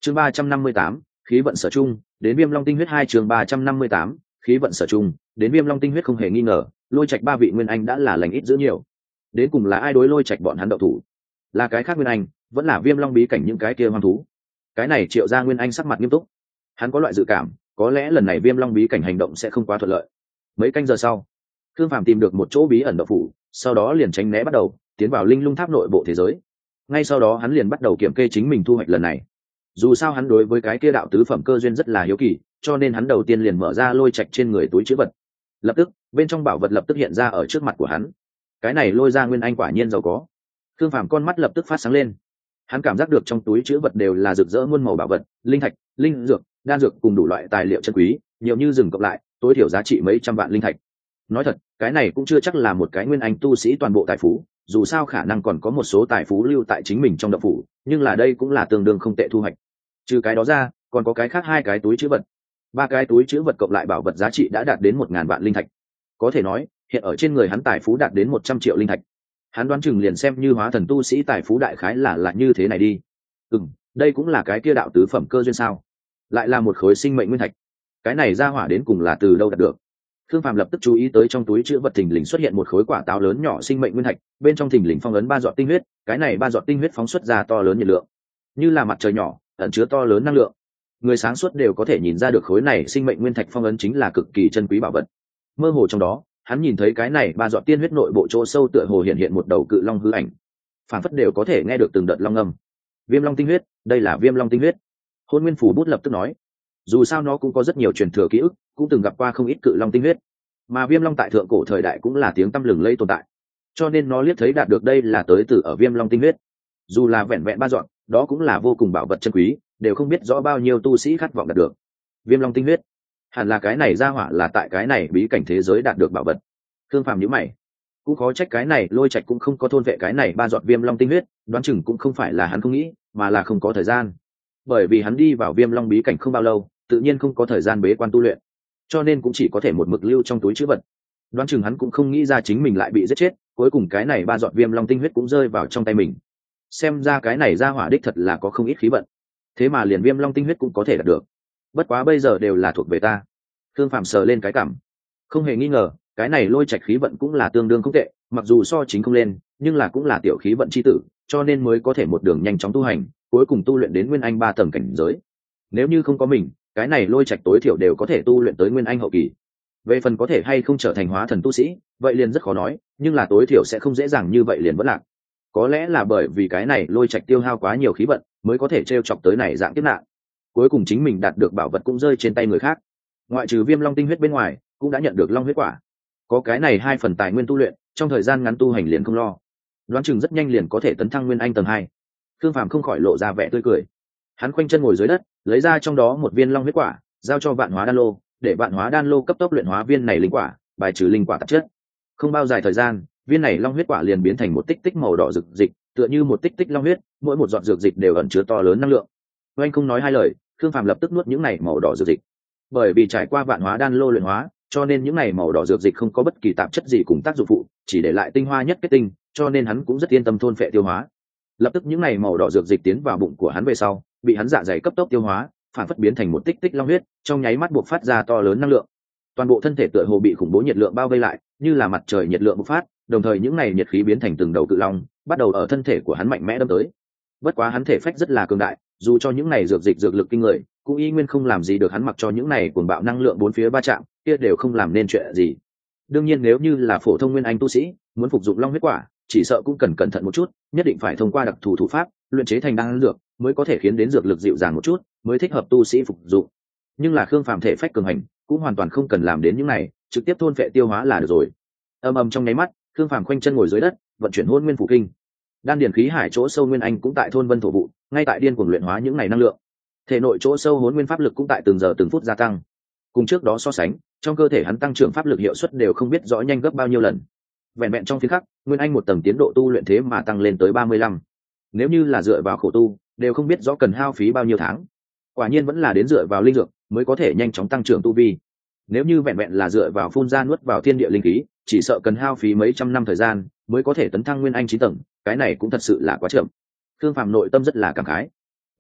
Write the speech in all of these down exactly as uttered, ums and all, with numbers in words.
chương ba trăm năm mươi tám khí vận sở chung đến viêm long tinh huyết hai chương ba trăm năm mươi tám khí vận sở chung đến viêm long tinh huyết. Không hề nghi ngờ lôi trạch ba vị nguyên anh đã là lành ít giữ nhiều. Đến cùng là ai đối lôi trạch bọn hắn đậu thủ? Là cái khác nguyên anh vẫn là viêm long bí cảnh những cái kia hoang thú? Cái này Triệu gia nguyên anh sắc mặt nghiêm túc, hắn có loại dự cảm có lẽ lần này viêm long bí cảnh hành động sẽ không quá thuận lợi. Mấy canh giờ sau, Khương Phàm tìm được một chỗ bí ẩn đậu phủ, sau đó liền tránh né bắt đầu tiến vào linh lung tháp nội bộ thế giới. Ngay sau đó hắn liền bắt đầu kiểm kê chính mình thu hoạch lần này. Dù sao hắn đối với cái kia đạo tứ phẩm cơ duyên rất là hiếu kỳ, cho nên hắn đầu tiên liền mở ra lôi trạch trên người túi chữ vật. Lập tức bên trong bảo vật lập tức hiện ra ở trước mặt của hắn. Cái này lôi ra nguyên anh quả nhiên giàu có. Khương Phàm con mắt lập tức phát sáng lên, hắn cảm giác được trong túi chữ vật đều là rực rỡ muôn màu bảo vật, linh thạch, linh dược, đan dược cùng đủ loại tài liệu chân quý, nhiều như rừng cộng lại tối thiểu giá trị mấy trăm vạn linh thạch. Nói thật, cái này cũng chưa chắc là một cái nguyên anh tu sĩ toàn bộ tài phú, dù sao khả năng còn có một số tài phú lưu tại chính mình trong động phủ, nhưng là đây cũng là tương đương không tệ thu hoạch. Trừ cái đó ra, còn có cái khác hai cái túi chữ vật, ba cái túi chữ vật cộng lại bảo vật giá trị đã đạt đến một ngàn vạn linh thạch. Có thể nói hiện ở trên người hắn tài phú đạt đến một trăm triệu linh thạch. Hắn đoán chừng liền xem như hóa thần tu sĩ tài phú đại khái là là như thế này đi. Ừm, đây cũng là cái kia đạo tứ phẩm cơ duyên sao? Lại là một khối sinh mệnh nguyên thạch. Cái này ra hỏa đến cùng là từ đâu đạt được? Khương Phàm lập tức chú ý tới trong túi chữ vật thình lình xuất hiện một khối quả táo lớn nhỏ sinh mệnh nguyên thạch, bên trong thình lình phong ấn ba giọt tinh huyết, cái này ba giọt tinh huyết phóng xuất ra to lớn nhiệt lượng, như là mặt trời nhỏ, ẩn chứa to lớn năng lượng. Người sáng suốt đều có thể nhìn ra được khối này sinh mệnh nguyên thạch phong ấn chính là cực kỳ chân quý bảo vật. Mơ hồ trong đó, hắn nhìn thấy cái này ba giọt tiên huyết nội bộ chỗ sâu tựa hồ hiện hiện một đầu cự long hư ảnh, phản phất đều có thể nghe được từng đợt long ngâm. Viêm long tinh huyết, đây là viêm long tinh huyết. Hôn Nguyên Phủ bút lập tức nói, dù sao nó cũng có rất nhiều truyền thừa ký ức, cũng từng gặp qua không ít cự long tinh huyết, mà viêm long tại thượng cổ thời đại cũng là tiếng tăm lừng lẫy tồn tại, cho nên nó liếc thấy đạt được đây là tới từ ở viêm long tinh huyết. Dù là vẹn vẹn ba dọn, đó cũng là vô cùng bảo vật chân quý, đều không biết rõ bao nhiêu tu sĩ khát vọng đạt được viêm long tinh huyết. Hẳn là cái này ra hỏa là tại cái này bí cảnh thế giới đạt được bảo vật. Thương Phàm nhíu mày, cũng khó trách cái này lôi trạch cũng không có thôn vệ cái này ba giọt viêm long tinh huyết, đoán chừng cũng không phải là hắn không nghĩ, mà là không có thời gian. Bởi vì hắn đi vào viêm long bí cảnh không bao lâu, tự nhiên không có thời gian bế quan tu luyện, cho nên cũng chỉ có thể một mực lưu trong túi chữ vật. Đoán chừng hắn cũng không nghĩ ra chính mình lại bị giết chết, cuối cùng cái này ba giọt viêm long tinh huyết cũng rơi vào trong tay mình. Xem ra cái này ra hỏa đích thật là có không ít khí vận, thế mà liền viêm long tinh huyết cũng có thể đạt được. Bất quá bây giờ đều là thuộc về ta. Thương Phạm sờ lên cái cảm, không hề nghi ngờ cái này lôi trạch khí vận cũng là tương đương không tệ, mặc dù so chính không lên, nhưng là cũng là tiểu khí vận chi tử, cho nên mới có thể một đường nhanh chóng tu hành, cuối cùng tu luyện đến nguyên anh ba tầng cảnh giới. Nếu như không có mình, cái này lôi trạch tối thiểu đều có thể tu luyện tới nguyên anh hậu kỳ. Về phần có thể hay không trở thành hóa thần tu sĩ, vậy liền rất khó nói, nhưng là tối thiểu sẽ không dễ dàng như vậy liền vẫn lạc. Có lẽ là bởi vì cái này lôi trạch tiêu hao quá nhiều khí vận, mới có thể t r e o chọc tới này dạng kiếp nạn. Cuối cùng chính mình đạt được bảo vật cũng rơi trên tay người khác. Ngoại trừ viêm long tinh huyết bên ngoài, cũng đã nhận được long huyết quả. Có cái này hai phần tài nguyên tu luyện, trong thời gian ngắn tu hành liền không lo, đoán chừng rất nhanh liền có thể tấn thăng nguyên anh tầng hai. Thương Phàm không khỏi lộ ra vẻ tươi cười, hắn khoanh chân ngồi dưới đất, lấy ra trong đó một viên long huyết quả, giao cho vạn hóa đan lô, để vạn hóa đan lô cấp tốc luyện hóa viên này linh quả, bài trừ linh quả tạp chất. Không bao dài thời gian, viên này long huyết quả liền biến thành một tích tích màu đỏ rực dịch, tựa như một tích tích long huyết, mỗi một giọt dược dịch đều ẩn chứa to lớn năng lượng. Anh không nói hai lời, Thương Phàm lập tức nuốt những này màu đỏ dược dịch. Bởi vì trải qua vạn hóa đan lô luyện hóa, cho nên những này màu đỏ dược dịch không có bất kỳ tạp chất gì cùng tác dụng phụ, chỉ để lại tinh hoa nhất kết tinh, cho nên hắn cũng rất yên tâm thôn phệ tiêu hóa. Lập tức những này màu đỏ dược dịch tiến vào bụng của hắn về sau, bị hắn dạ dày cấp tốc tiêu hóa, phản phất biến thành một tích tích long huyết, trong nháy mắt buộc phát ra to lớn năng lượng. Toàn bộ thân thể tựa hồ bị khủng bố nhiệt lượng bao vây lại, như là mặt trời nhiệt lượng bộc phát, đồng thời những này nhiệt khí biến thành từng đầu cự long, bắt đầu ở thân thể của hắn mạnh mẽ đâm tới. Bất quá hắn thể phách rất là cường đại, dù cho những này dược dịch dược lực kinh người, cũng y nguyên không làm gì được hắn, mặc cho những này cuồng bạo năng lượng bốn phía ba chạm, kia đều không làm nên chuyện gì. Đương nhiên nếu như là phổ thông nguyên anh tu sĩ, muốn phục dụng long huyết quả, chỉ sợ cũng cần cẩn thận một chút, nhất định phải thông qua đặc thù thủ pháp luyện chế thành đan dược, mới có thể khiến đến dược lực dịu dàng một chút, mới thích hợp tu sĩ phục dụng. Nhưng là Khương Phàm thể phách cường hành, cũng hoàn toàn không cần làm đến những này, trực tiếp thôn phệ tiêu hóa là được rồi. Âm ầm trong nháy mắt, Khương Phàm khoanh chân ngồi dưới đất, vận chuyển Hỗn Nguyên Phủ Kinh. Đan điền khí hải chỗ sâu nguyên anh cũng tại thôn vân thổ vụ, ngay tại điên cuồng luyện hóa những này năng lượng. Thể nội chỗ sâu Hỗn Nguyên pháp lực cũng tại từng giờ từng phút gia tăng. Cùng trước đó so sánh, trong cơ thể hắn tăng trưởng pháp lực hiệu suất đều không biết rõ nhanh gấp bao nhiêu lần. Vẹn vẹn trong phiên khắc, nguyên anh một tầng tiến độ tu luyện thế mà tăng lên tới ba mươi lăm. Nếu như là dựa vào khổ tu, đều không biết rõ cần hao phí bao nhiêu tháng. Quả nhiên vẫn là đến dựa vào linh dược mới có thể nhanh chóng tăng trưởng tu vi. Nếu như vẹn vẹn là dựa vào phun ra nuốt vào thiên địa linh khí, chỉ sợ cần hao phí mấy trăm năm thời gian mới có thể tấn thăng nguyên anh chín tầng, cái này cũng thật sự là quá chậm. Thương Phàm nội tâm rất là cảm khái.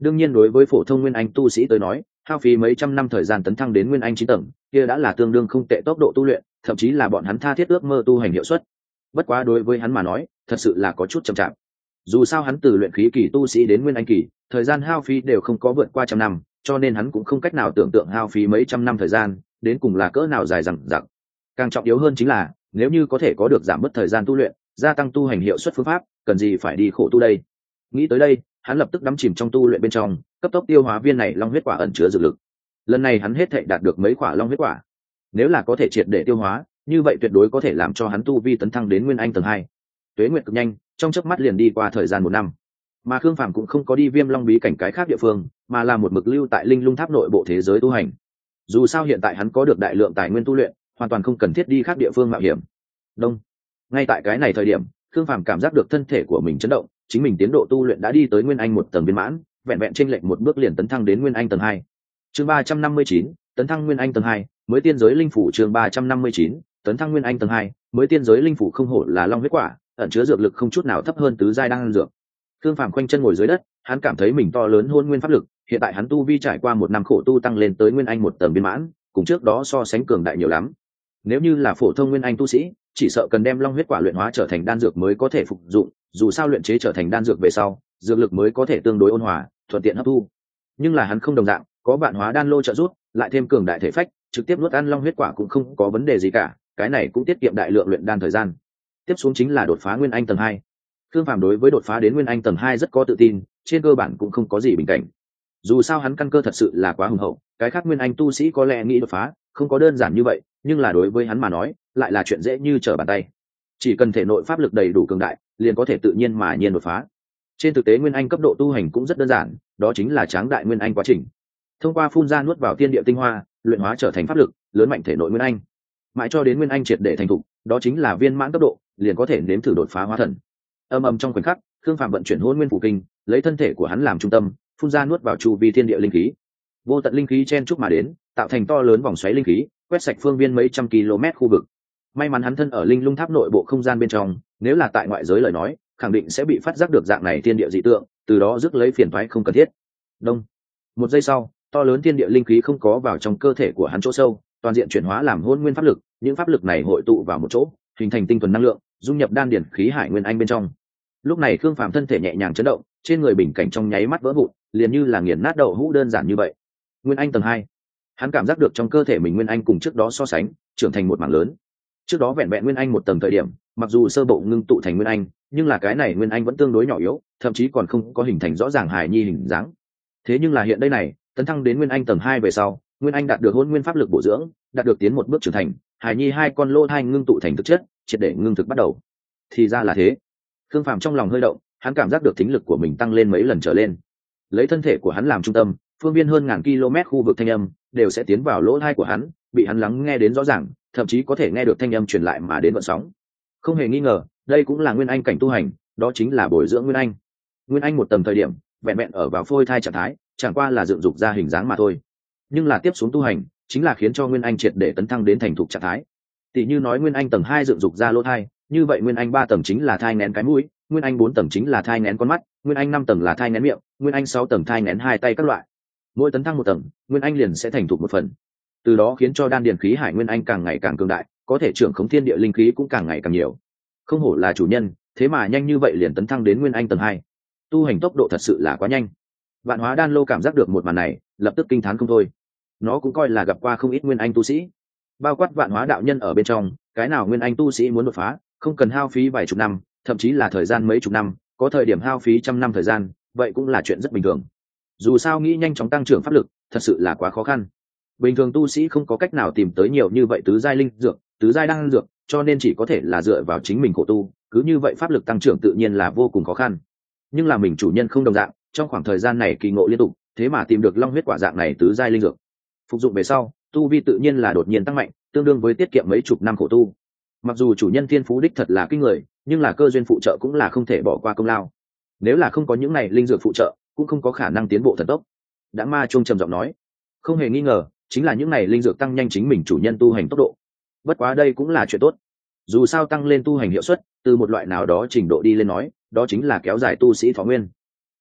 đương nhiên đối với phổ thông nguyên anh tu sĩ tới nói, hao phí mấy trăm năm thời gian tấn thăng đến nguyên anh chín tầng kia đã là tương đương không tệ tốc độ tu luyện, thậm chí là bọn hắn tha thiết ước mơ tu hành hiệu suất. Bất quá đối với hắn mà nói, thật sự là có chút chậm chạp. Dù sao hắn từ luyện khí kỳ tu sĩ đến nguyên anh kỳ, thời gian hao phí đều không có vượt qua trăm năm, cho nên hắn cũng không cách nào tưởng tượng hao phí mấy trăm năm thời gian đến cùng là cỡ nào dài dằng dặc. Càng trọng yếu hơn chính là, nếu như có thể có được giảm bớt thời gian tu luyện, gia tăng tu hành hiệu suất phương pháp, cần gì phải đi khổ tu đây. Nghĩ tới đây, hắn lập tức đắm chìm trong tu luyện bên trong, cấp tốc tiêu hóa viên này long huyết quả ẩn chứa dược lực. Lần này hắn hết thảy đạt được mấy quả long huyết quả, nếu là có thể triệt để tiêu hóa, như vậy tuyệt đối có thể làm cho hắn tu vi tấn thăng đến nguyên anh tầng hai. Tuế nguyệt cực nhanh, trong chớp mắt liền đi qua thời gian một năm. Mà Khương Phàm cũng không có đi Viêm Long bí cảnh cái khác địa phương, mà là một mực lưu tại Linh Lung Tháp nội bộ thế giới tu hành. Dù sao hiện tại hắn có được đại lượng tài nguyên tu luyện, hoàn toàn không cần thiết đi khác địa phương mạo hiểm. Đông. Ngay tại cái này thời điểm, Khương Phàm cảm giác được thân thể của mình chấn động, chính mình tiến độ tu luyện đã đi tới nguyên anh một tầng viên mãn, vẹn vẹn chênh lệch một bước liền tấn thăng đến nguyên anh tầng hai. Chương ba trăm năm mươi chín, tấn thăng nguyên anh tầng hai, mới tiên giới linh phủ. Chương ba trăm năm mươi chín, tấn thăng nguyên anh tầng hai, mới tiên giới linh phủ. Không hổ là long huyết quả, ẩn chứa dược lực không chút nào thấp hơn tứ giai đan dược. Khương Phàm khoanh chân ngồi dưới đất, hắn cảm thấy mình to lớn hôn nguyên pháp lực, hiện tại hắn tu vi trải qua một năm khổ tu tăng lên tới nguyên anh một tầng viên mãn, cùng trước đó so sánh cường đại nhiều lắm. Nếu như là phổ thông nguyên anh tu sĩ, chỉ sợ cần đem long huyết quả luyện hóa trở thành đan dược mới có thể phục dụng, dù sao luyện chế trở thành đan dược về sau, dược lực mới có thể tương đối ôn hòa, thuận tiện hấp thu. Nhưng là hắn không đồng dạng, có vạn hóa đan lô trợ giúp, lại thêm cường đại thể phách, trực tiếp nuốt ăn long huyết quả cũng không có vấn đề gì cả, cái này cũng tiết kiệm đại lượng luyện đan thời gian. Tiếp xuống chính là đột phá nguyên anh tầng hai. Khương Phàm đối với đột phá đến nguyên anh tầng hai rất có tự tin, trên cơ bản cũng không có gì bình cảnh. Dù sao hắn căn cơ thật sự là quá hùng hậu, cái khác nguyên anh tu sĩ có lẽ nghĩ đột phá, không có đơn giản như vậy, nhưng là đối với hắn mà nói, lại là chuyện dễ như trở bàn tay. Chỉ cần thể nội pháp lực đầy đủ cường đại, liền có thể tự nhiên mà nhiên đột phá. Trên thực tế nguyên anh cấp độ tu hành cũng rất đơn giản, đó chính là tráng đại nguyên anh quá trình. Thông qua phun ra nuốt vào thiên địa tinh hoa, luyện hóa trở thành pháp lực, lớn mạnh thể nội nguyên anh. Mãi cho đến nguyên anh triệt để thành thục, đó chính là viên mãn cấp độ, liền có thể nếm thử đột phá hóa thần. Âm ầm trong khoảnh khắc, Khương Phàm vận chuyển Hỗn Nguyên Phủ Kinh, lấy thân thể của hắn làm trung tâm, phun ra nuốt vào chu vi thiên địa linh khí. Vô tận linh khí chen chúc mà đến, tạo thành to lớn vòng xoáy linh khí, quét sạch phương viên mấy trăm km khu vực. May mắn hắn thân ở Linh Lung Tháp nội bộ không gian bên trong, nếu là tại ngoại giới lời nói, khẳng định sẽ bị phát giác được dạng này thiên địa dị tượng, từ đó rước lấy phiền toái không cần thiết. Đông. Một giây sau, to lớn thiên địa linh khí không có vào trong cơ thể của hắn chỗ sâu, toàn diện chuyển hóa làm hỗn nguyên pháp lực, những pháp lực này hội tụ vào một chỗ, hình thành tinh thuần năng lượng, dung nhập đan điển khí hải nguyên anh bên trong. Lúc này Khương Phàm thân thể nhẹ nhàng chấn động, trên người bình cảnh trong nháy mắt vỡ vụn, liền như là nghiền nát đậu hũ đơn giản như vậy. Nguyên anh tầng hai, hắn cảm giác được trong cơ thể mình nguyên anh cùng trước đó so sánh, trưởng thành một mảng lớn. Trước đó vẹn vẹn nguyên anh một tầng thời điểm, mặc dù sơ bộ ngưng tụ thành nguyên anh, nhưng là cái này nguyên anh vẫn tương đối nhỏ yếu, thậm chí còn không có hình thành rõ ràng hài nhi hình dáng. Thế nhưng là hiện đây này, tấn thăng đến nguyên anh tầng hai về sau, nguyên anh đạt được hỗn nguyên pháp lực bổ dưỡng, đạt được tiến một bước trưởng thành, hài nhi hai con lô thai ngưng tụ thành thực chất, triệt để ngưng thực bắt đầu. Thì ra là thế. Khương Phàm trong lòng hơi động, hắn cảm giác được thính lực của mình tăng lên mấy lần trở lên. Lấy thân thể của hắn làm trung tâm, phương viên hơn ngàn km khu vực thanh âm đều sẽ tiến vào lỗ tai của hắn, bị hắn lắng nghe đến rõ ràng, thậm chí có thể nghe được thanh âm truyền lại mà đến vận sóng. Không hề nghi ngờ, đây cũng là nguyên anh cảnh tu hành, đó chính là bồi dưỡng nguyên anh. Nguyên anh một tầng thời điểm, vẹn vẹn ở vào phôi thai trạng thái, chẳng qua là dựng dục ra hình dáng mà thôi. Nhưng là tiếp xuống tu hành, chính là khiến cho nguyên anh triệt để tấn thăng đến thành thục trạng thái. Tỷ như nói nguyên anh tầng hai dựng dục ra lỗ thai, như vậy nguyên anh ba tầng chính là thai nghén cái mũi, nguyên anh bốn tầng chính là thai nghén con mắt, nguyên anh năm tầng là thai nghén miệng, nguyên anh sáu tầng thai nghén hai tay các loại. Mỗi tấn thăng một tầng, nguyên anh liền sẽ thành thục một phần. Từ đó khiến cho đan điền khí hải nguyên anh càng ngày càng cường đại, có thể trưởng khống thiên địa linh khí cũng càng ngày càng nhiều. Không hổ là chủ nhân, thế mà nhanh như vậy liền tấn thăng đến nguyên anh tầng hai. Tu hành tốc độ thật sự là quá nhanh. Vạn Hóa Đan Lô cảm giác được một màn này, lập tức kinh thán không thôi. Nó cũng coi là gặp qua không ít nguyên anh tu sĩ, bao quát Vạn Hóa đạo nhân ở bên trong, cái nào nguyên anh tu sĩ muốn đột phá, không cần hao phí vài chục năm, thậm chí là thời gian mấy chục năm, có thời điểm hao phí trăm năm thời gian, vậy cũng là chuyện rất bình thường. Dù sao nghĩ nhanh chóng tăng trưởng pháp lực, thật sự là quá khó khăn. Bình thường tu sĩ không có cách nào tìm tới nhiều như vậy tứ giai linh dược, tứ giai đan dược, cho nên chỉ có thể là dựa vào chính mình khổ tu, cứ như vậy pháp lực tăng trưởng tự nhiên là vô cùng khó khăn. Nhưng là mình chủ nhân không đồng dạng, trong khoảng thời gian này kỳ ngộ liên tục, thế mà tìm được long huyết quả dạng này tứ giai linh dược. Phục dụng về sau, tu vi tự nhiên là đột nhiên tăng mạnh, tương đương với tiết kiệm mấy chục năm khổ tu. Mặc dù chủ nhân thiên phú đích thật là kinh người, nhưng là cơ duyên phụ trợ cũng là không thể bỏ qua công lao. Nếu là không có những này linh dược phụ trợ, cũng không có khả năng tiến bộ thần tốc. Đã Ma Chuông trầm giọng nói, không hề nghi ngờ, chính là những này linh dược tăng nhanh chính mình chủ nhân tu hành tốc độ. Bất quá đây cũng là chuyện tốt. Dù sao tăng lên tu hành hiệu suất, từ một loại nào đó trình độ đi lên nói, đó chính là kéo dài tu sĩ thọ nguyên.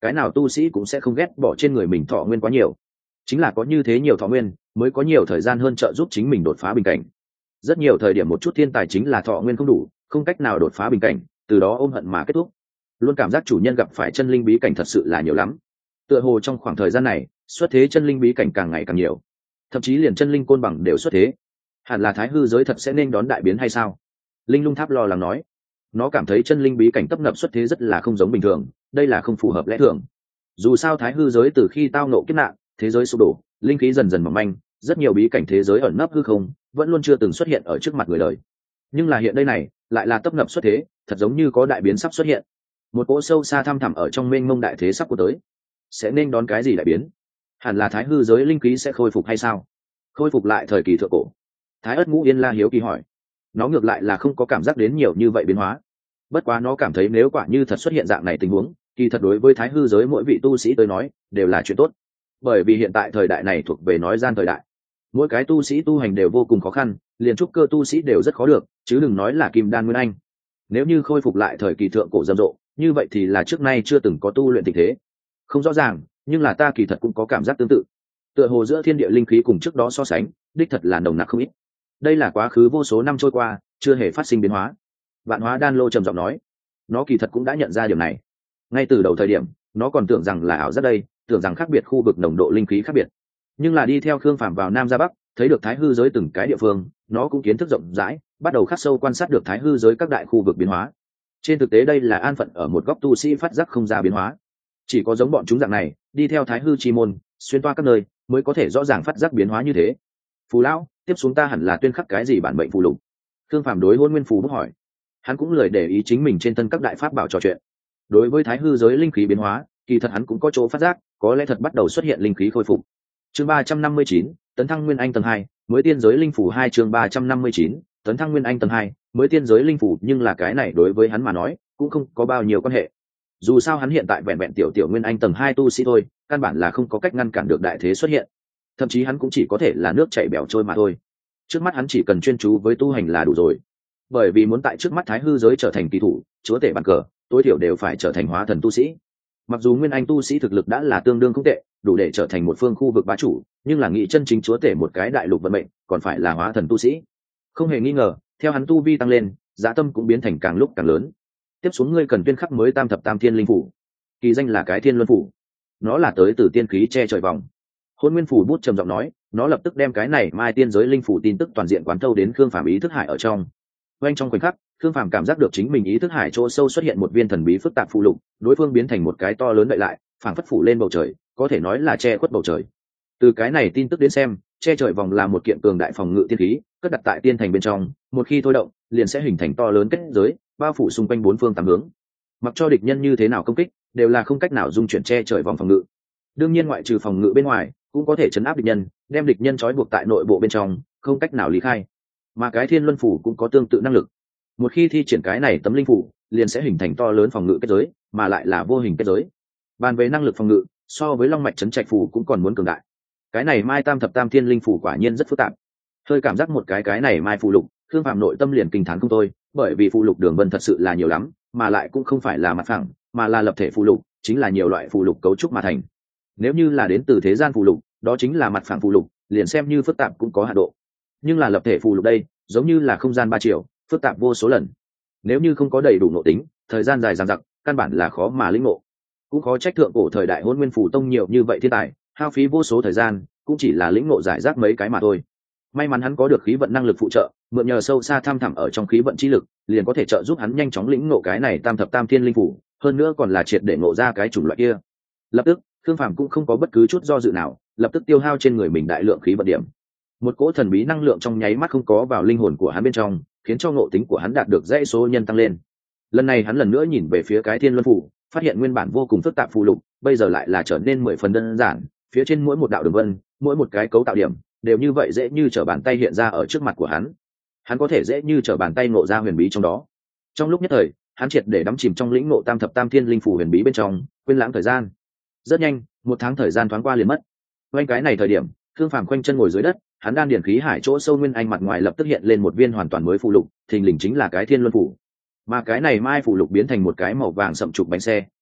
cái nào tu sĩ cũng sẽ không ghét bỏ trên người mình thọ nguyên quá nhiều, chính là có như thế nhiều thọ nguyên mới có nhiều thời gian hơn trợ giúp chính mình đột phá bình cảnh. Rất nhiều thời điểm một chút thiên tài chính là thọ nguyên không đủ, không cách nào đột phá bình cảnh, từ đó ôm hận mà kết thúc. Luôn cảm giác chủ nhân gặp phải chân linh bí cảnh thật sự là nhiều lắm. Tựa hồ trong khoảng thời gian này xuất thế chân linh bí cảnh càng ngày càng nhiều, thậm chí liền chân linh côn bằng đều xuất thế. Hẳn là thái hư giới thật sẽ nên đón đại biến hay sao? Linh lung tháp lo lắng nói. Nó cảm thấy chân linh bí cảnh tấp nập xuất thế rất là không giống bình thường, đây là không phù hợp lẽ thường. Dù sao thái hư giới từ khi tao nộ kiếp nạn, thế giới sụp đổ, linh khí dần dần mỏng manh, rất nhiều bí cảnh thế giới ẩn nấp hư không vẫn luôn chưa từng xuất hiện ở trước mặt người đời. Nhưng là hiện đây này lại là tấp nập xuất thế, thật giống như có đại biến sắp xuất hiện. Một cỗ sâu xa thăm thẳm ở trong mênh mông đại thế sắp của tới, sẽ nên đón cái gì đại biến? Hẳn là thái hư giới linh khí sẽ khôi phục hay sao? Khôi phục lại thời kỳ thượng cổ? Thái ất ngũ yên la hiếu kỳ hỏi. Nó ngược lại là không có cảm giác đến nhiều như vậy biến hóa, bất quá nó cảm thấy nếu quả như thật xuất hiện dạng này tình huống, kỳ thật đối với thái hư giới mỗi vị tu sĩ tới nói đều là chuyện tốt, bởi vì hiện tại thời đại này thuộc về nói gian thời đại, mỗi cái tu sĩ tu hành đều vô cùng khó khăn, liền trúc cơ tu sĩ đều rất khó được, chứ đừng nói là kim đan nguyên anh. Nếu như khôi phục lại thời kỳ thượng cổ rầm rộ, như vậy thì là trước nay chưa từng có tu luyện tình thế. Không rõ ràng, nhưng là ta kỳ thật cũng có cảm giác tương tự, tựa hồ giữa thiên địa linh khí cùng trước đó so sánh đích thật là nồng nặc không ít. Đây là quá khứ vô số năm trôi qua chưa hề phát sinh biến hóa. Vạn Hóa Đan Lô trầm giọng nói. Nó kỳ thật cũng đã nhận ra điều này, ngay từ đầu thời điểm nó còn tưởng rằng là ảo giác đây, tưởng rằng khác biệt khu vực nồng độ linh khí khác biệt. Nhưng là đi theo Khương Phàm vào Nam ra Bắc, thấy được thái hư giới từng cái địa phương, nó cũng kiến thức rộng rãi, bắt đầu khắc sâu quan sát được thái hư giới các đại khu vực biến hóa. Trên thực tế đây là an phận ở một góc tu sĩ phát giác không ra biến hóa, chỉ có giống bọn chúng dạng này đi theo thái hư chi môn xuyên toa các nơi mới có thể rõ ràng phát giác biến hóa như thế. Phù lão, tiếp xuống ta hẳn là tuyên khắc cái gì bản mệnh phù lục? Khương Phàm đối Hôn Nguyên Phù bốc hỏi. Hắn cũng lười để ý chính mình trên thân các đại pháp bảo trò chuyện. Đối với thái hư giới linh khí biến hóa, kỳ thật hắn cũng có chỗ phát giác, có lẽ thật bắt đầu xuất hiện linh khí khôi phục. Chương ba trăm năm mươi chín, tấn thăng nguyên anh tầng hai, mới tiên giới linh phủ hai. Chương ba trăm năm mươi chín, tấn thăng nguyên anh tầng hai, mới tiên giới linh phủ, nhưng là cái này đối với hắn mà nói cũng không có bao nhiêu quan hệ. Dù sao hắn hiện tại vẹn vẹn tiểu tiểu nguyên anh tầng hai tu sĩ thôi, căn bản là không có cách ngăn cản được đại thế xuất hiện. Thậm chí hắn cũng chỉ có thể là nước chảy bèo trôi mà thôi. Trước mắt hắn chỉ cần chuyên chú với tu hành là đủ rồi. Bởi vì muốn tại trước mắt thái hư giới trở thành kỳ thủ, chúa tể bàn cờ, tối thiểu đều phải trở thành hóa thần tu sĩ. Mặc dù nguyên anh tu sĩ thực lực đã là tương đương không tệ, đủ để trở thành một phương khu vực bá chủ, nhưng là nghị chân chính chúa tể một cái đại lục vận mệnh, còn phải là hóa thần tu sĩ. Không hề nghi ngờ, theo hắn tu vi tăng lên, dạ tâm cũng biến thành càng lúc càng lớn. Tiếp xuống ngươi cần tuyên khắc mới tam thập tam thiên linh phủ, kỳ danh là cái thiên luân phủ. Nó là tới từ tiên khí che trời vòng. Hôn Nguyên Phủ bút trầm giọng nói, nó lập tức đem cái này mai tiên giới linh phủ tin tức toàn diện quán thâu đến Khương Phàm ý thức hải ở trong. Quanh trong khoảnh khắc, Khương Phàm cảm giác được chính mình ý thức hải chỗ sâu xuất hiện một viên thần bí phức tạp phụ lục, đối phương biến thành một cái to lớn đậy lại, phảng phất phủ lên bầu trời, có thể nói là che khuất bầu trời. Từ cái này tin tức đến xem, che trời vòng là một kiện cường đại phòng ngự tiên khí, cất đặt tại tiên thành bên trong, một khi thôi động, liền sẽ hình thành to lớn kết giới, bao phủ xung quanh bốn phương tám hướng. Mặc cho địch nhân như thế nào công kích, đều là không cách nào dung chuyển che trời vòng phòng ngự. Đương nhiên ngoại trừ phòng ngự bên ngoài, cũng có thể chấn áp địch nhân, đem địch nhân trói buộc tại nội bộ bên trong, không cách nào lý khai. Mà cái thiên luân phủ cũng có tương tự năng lực. Một khi thi triển cái này tấm linh phủ, liền sẽ hình thành to lớn phòng ngự kết giới, mà lại là vô hình kết giới. Bàn về năng lực phòng ngự, so với long mạch chấn trạch phủ cũng còn muốn cường đại. Cái này mai tam thập tam thiên linh phủ quả nhiên rất phức tạp. Hơi cảm giác một cái cái này mai phù lục, Khương Phàm nội tâm liền kinh thán không thôi, bởi vì phù lục đường vân thật sự là nhiều lắm, mà lại cũng không phải là mặt phẳng, mà là lập thể phù lục, chính là nhiều loại phù lục cấu trúc mà thành. Nếu như là đến từ thế gian phù lục, đó chính là mặt phẳng phù lục, liền xem như phức tạp cũng có hạn độ. Nhưng là lập thể phù lục đây, giống như là không gian ba chiều, phức tạp vô số lần. Nếu như không có đầy đủ nội tính, thời gian dài dằng dặc, căn bản là khó mà lĩnh ngộ. Cũng khó trách thượng cổ thời đại Hỗn Nguyên Phủ tông nhiều như vậy thiên tài, hao phí vô số thời gian, cũng chỉ là lĩnh ngộ giải rác mấy cái mà thôi. May mắn hắn có được khí vận năng lực phụ trợ, mượn nhờ sâu xa tham thẳm ở trong khí vận chi lực, liền có thể trợ giúp hắn nhanh chóng lĩnh ngộ cái này tam thập tam thiên linh phủ, hơn nữa còn là triệt để ngộ ra cái chủng loại kia. Lập tức, Khương Phàm cũng không có bất cứ chút do dự nào, lập tức tiêu hao trên người mình đại lượng khí vận điểm. Một cỗ thần bí năng lượng trong nháy mắt không có vào linh hồn của hắn bên trong, khiến cho ngộ tính của hắn đạt được dãy số nhân tăng lên. Lần này hắn lần nữa nhìn về phía cái thiên luân phủ, phát hiện nguyên bản vô cùng phức tạp phù lục, bây giờ lại là trở nên mười phần đơn giản, phía trên mỗi một đạo đường vân, mỗi một cái cấu tạo điểm, đều như vậy dễ như trở bàn tay hiện ra ở trước mặt của hắn. Hắn có thể dễ như trở bàn tay ngộ ra huyền bí trong đó. Trong lúc nhất thời, hắn triệt để đắm chìm trong lĩnh ngộ tam thập tam thiên linh phủ huyền bí bên trong, quên lãng thời gian. Rất nhanh, một tháng thời gian thoáng qua liền mất. Quanh cái này thời điểm, Thương Phàm quanh chân ngồi dưới đất, hắn đan điển khí hải chỗ sâu nguyên anh mặt ngoài lập tức hiện lên một viên hoàn toàn mới phù lục, thình lình chính là cái thiên luân phủ. Mà cái này mai phù lục biến thành một cái màu vàng sậm trục bánh xe,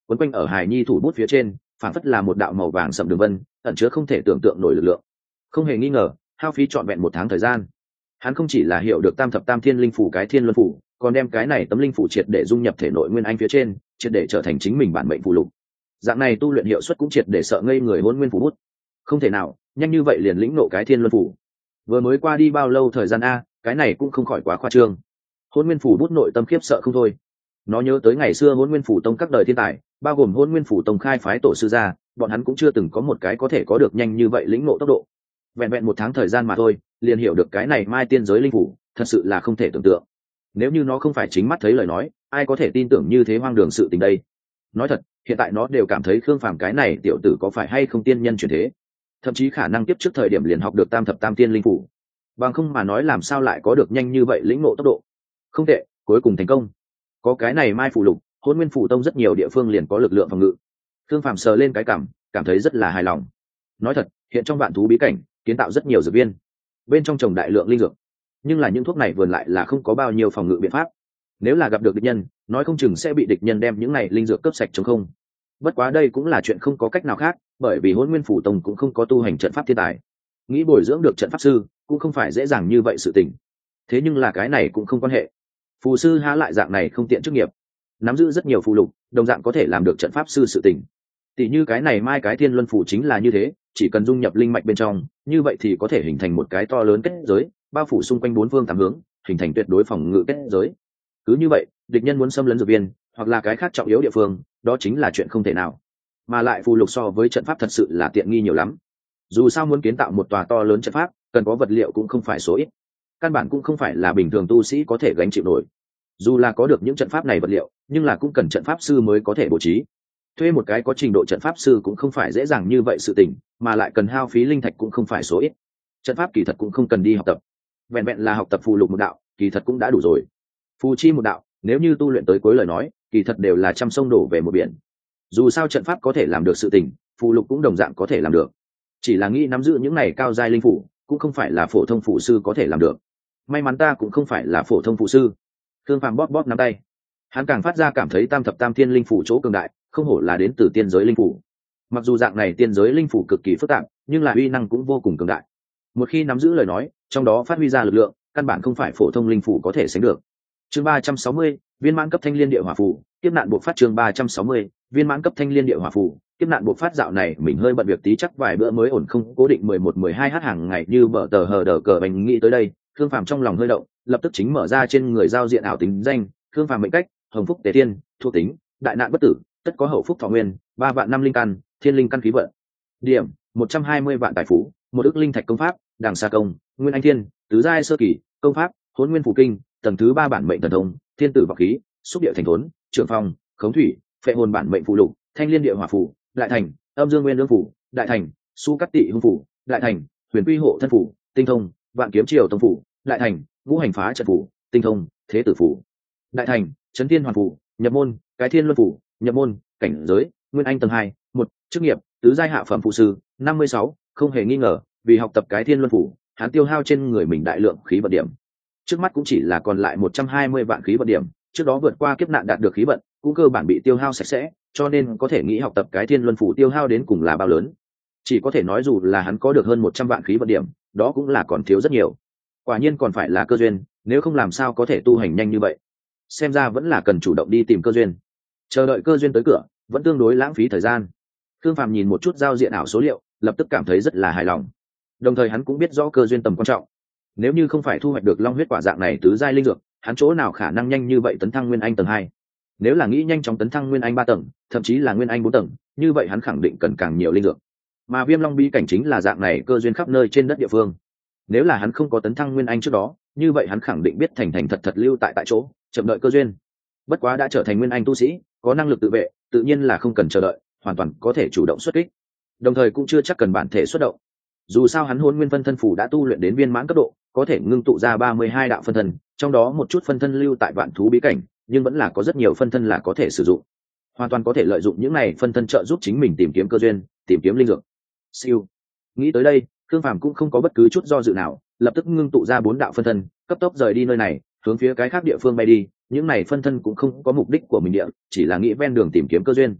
quấn quanh ở hài nhi thủ bút phía trên, phản phất là một đạo màu vàng sậm đường vân, ẩn chứa không thể tưởng tượng nổi lực lượng. Không hề nghi ngờ, hao phí trọn vẹn một tháng thời gian, hắn không chỉ là hiểu được tam thập tam thiên linh phủ cái thiên luân phủ, còn đem cái này tấm linh phủ triệt để dung nhập thể nội nguyên anh phía trên, triệt để trở thành chính mình bản mệnh phù lục. Dạng này tu luyện hiệu suất cũng triệt để sợ ngây người hôn nguyên phủ bút. Không thể nào, nhanh như vậy liền lĩnh nộ cái thiên luân phủ. Vừa mới qua đi bao lâu thời gian a, cái này cũng không khỏi quá khoa trương. Hôn nguyên phủ bút nội tâm khiếp sợ không thôi. Nó nhớ tới ngày xưa hôn nguyên phủ tông các đời thiên tài, bao gồm hôn nguyên phủ tông khai phái tổ sư gia, bọn hắn cũng chưa từng có một cái có thể có được nhanh như vậy lĩnh nộ tốc độ. Vẹn vẹn một tháng thời gian mà thôi, liền hiểu được cái này mai tiên giới linh phủ, thật sự là không thể tưởng tượng. Nếu như nó không phải chính mắt thấy lời nói, ai có thể tin tưởng như thế hoang đường sự tình đây. Nói thật, hiện tại nó đều cảm thấy Khương Phàm cái này tiểu tử có phải hay không tiên nhân chuyển thế, thậm chí khả năng tiếp trước thời điểm liền học được tam thập tam tiên linh phủ, bằng không mà nói làm sao lại có được nhanh như vậy lĩnh ngộ tốc độ. Không tệ, cuối cùng thành công. Có cái này mai phủ lục, hôn nguyên phủ tông rất nhiều địa phương liền có lực lượng phòng ngự. Khương Phàm sờ lên cái cảm, cảm thấy rất là hài lòng. Nói thật, hiện trong vạn thú bí cảnh kiến tạo rất nhiều dược viên, bên trong trồng đại lượng linh dược, nhưng là những thuốc này vườn lại là không có bao nhiêu phòng ngự biện pháp. Nếu là gặp được địch nhân, nói không chừng sẽ bị địch nhân đem những này linh dược cướp sạch trống không. Bất quá đây cũng là chuyện không có cách nào khác, bởi vì hôn nguyên phủ tông cũng không có tu hành trận pháp thiên tài, nghĩ bồi dưỡng được trận pháp sư cũng không phải dễ dàng như vậy sự tình. Thế nhưng là cái này cũng không quan hệ, phù sư há lại dạng này không tiện chức nghiệp, nắm giữ rất nhiều phù lục, đồng dạng có thể làm được trận pháp sư sự tình. Tỷ như cái này mai cái thiên luân phủ chính là như thế, chỉ cần dung nhập linh mạch bên trong, như vậy thì có thể hình thành một cái to lớn kết giới, bao phủ xung quanh bốn phương tám hướng, hình thành tuyệt đối phòng ngự kết giới. Cứ như vậy, địch nhân muốn xâm lấn dược viên hoặc là cái khác trọng yếu địa phương, đó chính là chuyện không thể nào. Mà lại phù lục so với trận pháp thật sự là tiện nghi nhiều lắm. Dù sao muốn kiến tạo một tòa to lớn trận pháp, cần có vật liệu cũng không phải số ít, căn bản cũng không phải là bình thường tu sĩ có thể gánh chịu nổi. Dù là có được những trận pháp này vật liệu, nhưng là cũng cần trận pháp sư mới có thể bố trí. Thuê một cái có trình độ trận pháp sư cũng không phải dễ dàng như vậy sự tình, mà lại cần hao phí linh thạch cũng không phải số ít. Trận pháp kỳ thật cũng không cần đi học tập, vẹn vẹn là học tập phù lục một đạo, kỳ thật cũng đã đủ rồi. Phù chi một đạo, nếu như tu luyện tới cuối lời nói, kỳ thật đều là trăm sông đổ về một biển. Dù sao trận pháp có thể làm được sự tình, phù lục cũng đồng dạng có thể làm được. Chỉ là nghĩ nắm giữ những này cao giai linh phủ, cũng không phải là phổ thông phù sư có thể làm được. May mắn ta cũng không phải là phổ thông phù sư. Thương Phàm bóp bóp nắm tay, hắn càng phát ra cảm thấy tam thập tam thiên linh phủ chỗ cường đại, không hổ là đến từ tiên giới linh phủ. Mặc dù dạng này tiên giới linh phủ cực kỳ phức tạp, nhưng là uy năng cũng vô cùng cường đại. Một khi nắm giữ lời nói, trong đó phát huy ra lực lượng, căn bản không phải phổ thông linh phủ có thể sánh được. Chương ba trăm sáu mươi, viên mãn cấp thanh liên địa hỏa phù, kiếp nạn buộc phát. Chương ba trăm sáu mươi, viên mãn cấp thanh liên địa hỏa phù, kiếp nạn buộc phát. Dạo này mình hơi bận việc tí, chắc vài bữa mới ổn không cố định mười một mười hai h hàng ngày như bờ tờ hờ đờ cờ bành. Nghĩ tới đây, Thương Phàm trong lòng hơi động, lập tức chính mở ra trên người giao diện ảo tính danh, Thương Phàm mệnh cách, hồng phúc tề thiên, thuộc tính, đại nạn bất tử, tất có hậu phúc thọ nguyên, ba vạn năm linh căn, thiên linh căn khí vận. Điểm, một trăm hai mươi vạn tài phú, một ức linh thạch công pháp, đằng xa công, nguyên anh thiên, tứ giai sơ kỳ, công pháp, hỗn nguyên phù kinh, tầng thứ ba bản mệnh thần thông, thiên tử vọng khí, xúc địa thành thốn, trưởng phong, khống thủy, phệ hồn bản mệnh phù lục, thanh liên địa hỏa phù, đại thành, âm dương nguyên lương phù, đại thành, su cắt tị hung phù, đại thành, huyền quy hộ thân phù, tinh thông, vạn kiếm triều tông phù, đại thành, ngũ hành phá trận phù, tinh thông, thế tử phù, đại thành, chấn thiên hoàn phù, nhập môn, cái thiên luân phù, nhập môn, cảnh giới, nguyên anh tầng hai, một, chức nghiệp, tứ giai hạ phẩm phù sư, năm mươi sáu, không hề nghi ngờ, vì học tập cái thiên luân phù, hắn tiêu hao trên người mình đại lượng khí vận điểm. Trước mắt cũng chỉ là còn lại một trăm hai mươi vạn khí vận điểm, trước đó vượt qua kiếp nạn đạt được khí vận, cũng cơ bản bị tiêu hao sạch sẽ, cho nên có thể nghĩ học tập cái thiên luân phù tiêu hao đến cùng là bao lớn. Chỉ có thể nói dù là hắn có được hơn một trăm vạn khí vận điểm, đó cũng là còn thiếu rất nhiều. Quả nhiên còn phải là cơ duyên, nếu không làm sao có thể tu hành nhanh như vậy. Xem ra vẫn là cần chủ động đi tìm cơ duyên. Chờ đợi cơ duyên tới cửa, vẫn tương đối lãng phí thời gian. Thương Phàm nhìn một chút giao diện ảo số liệu, lập tức cảm thấy rất là hài lòng. Đồng thời hắn cũng biết rõ cơ duyên tầm quan trọng. Nếu như không phải thu hoạch được long huyết quả dạng này tứ giai linh dược, hắn chỗ nào khả năng nhanh như vậy tấn thăng nguyên anh tầng hai. Nếu là nghĩ nhanh chóng tấn thăng nguyên anh ba tầng, thậm chí là nguyên anh bốn tầng, như vậy hắn khẳng định cần càng nhiều linh dược. Mà Viêm Long bí cảnh chính là dạng này cơ duyên khắp nơi trên đất địa phương. Nếu là hắn không có tấn thăng nguyên anh trước đó, như vậy hắn khẳng định biết thành thành thật thật lưu tại tại chỗ, chậm đợi cơ duyên. Bất quá đã trở thành nguyên anh tu sĩ, có năng lực tự vệ, tự nhiên là không cần chờ đợi, hoàn toàn có thể chủ động xuất kích. Đồng thời cũng chưa chắc cần bản thể xuất động. Dù sao hắn hôn nguyên phân thân phủ đã tu luyện đến viên mãn cấp độ, có thể ngưng tụ ra ba mươi hai đạo phân thân, trong đó một chút phân thân lưu tại vạn thú bí cảnh, nhưng vẫn là có rất nhiều phân thân là có thể sử dụng. Hoàn toàn có thể lợi dụng những này phân thân trợ giúp chính mình tìm kiếm cơ duyên, tìm kiếm linh dược. Siêu. Nghĩ tới đây, Khương Phàm cũng không có bất cứ chút do dự nào, lập tức ngưng tụ ra bốn đạo phân thân, cấp tốc rời đi nơi này, hướng phía cái khác địa phương bay đi. Những này phân thân cũng không có mục đích của mình địa, chỉ là nghĩ ven đường tìm kiếm cơ duyên.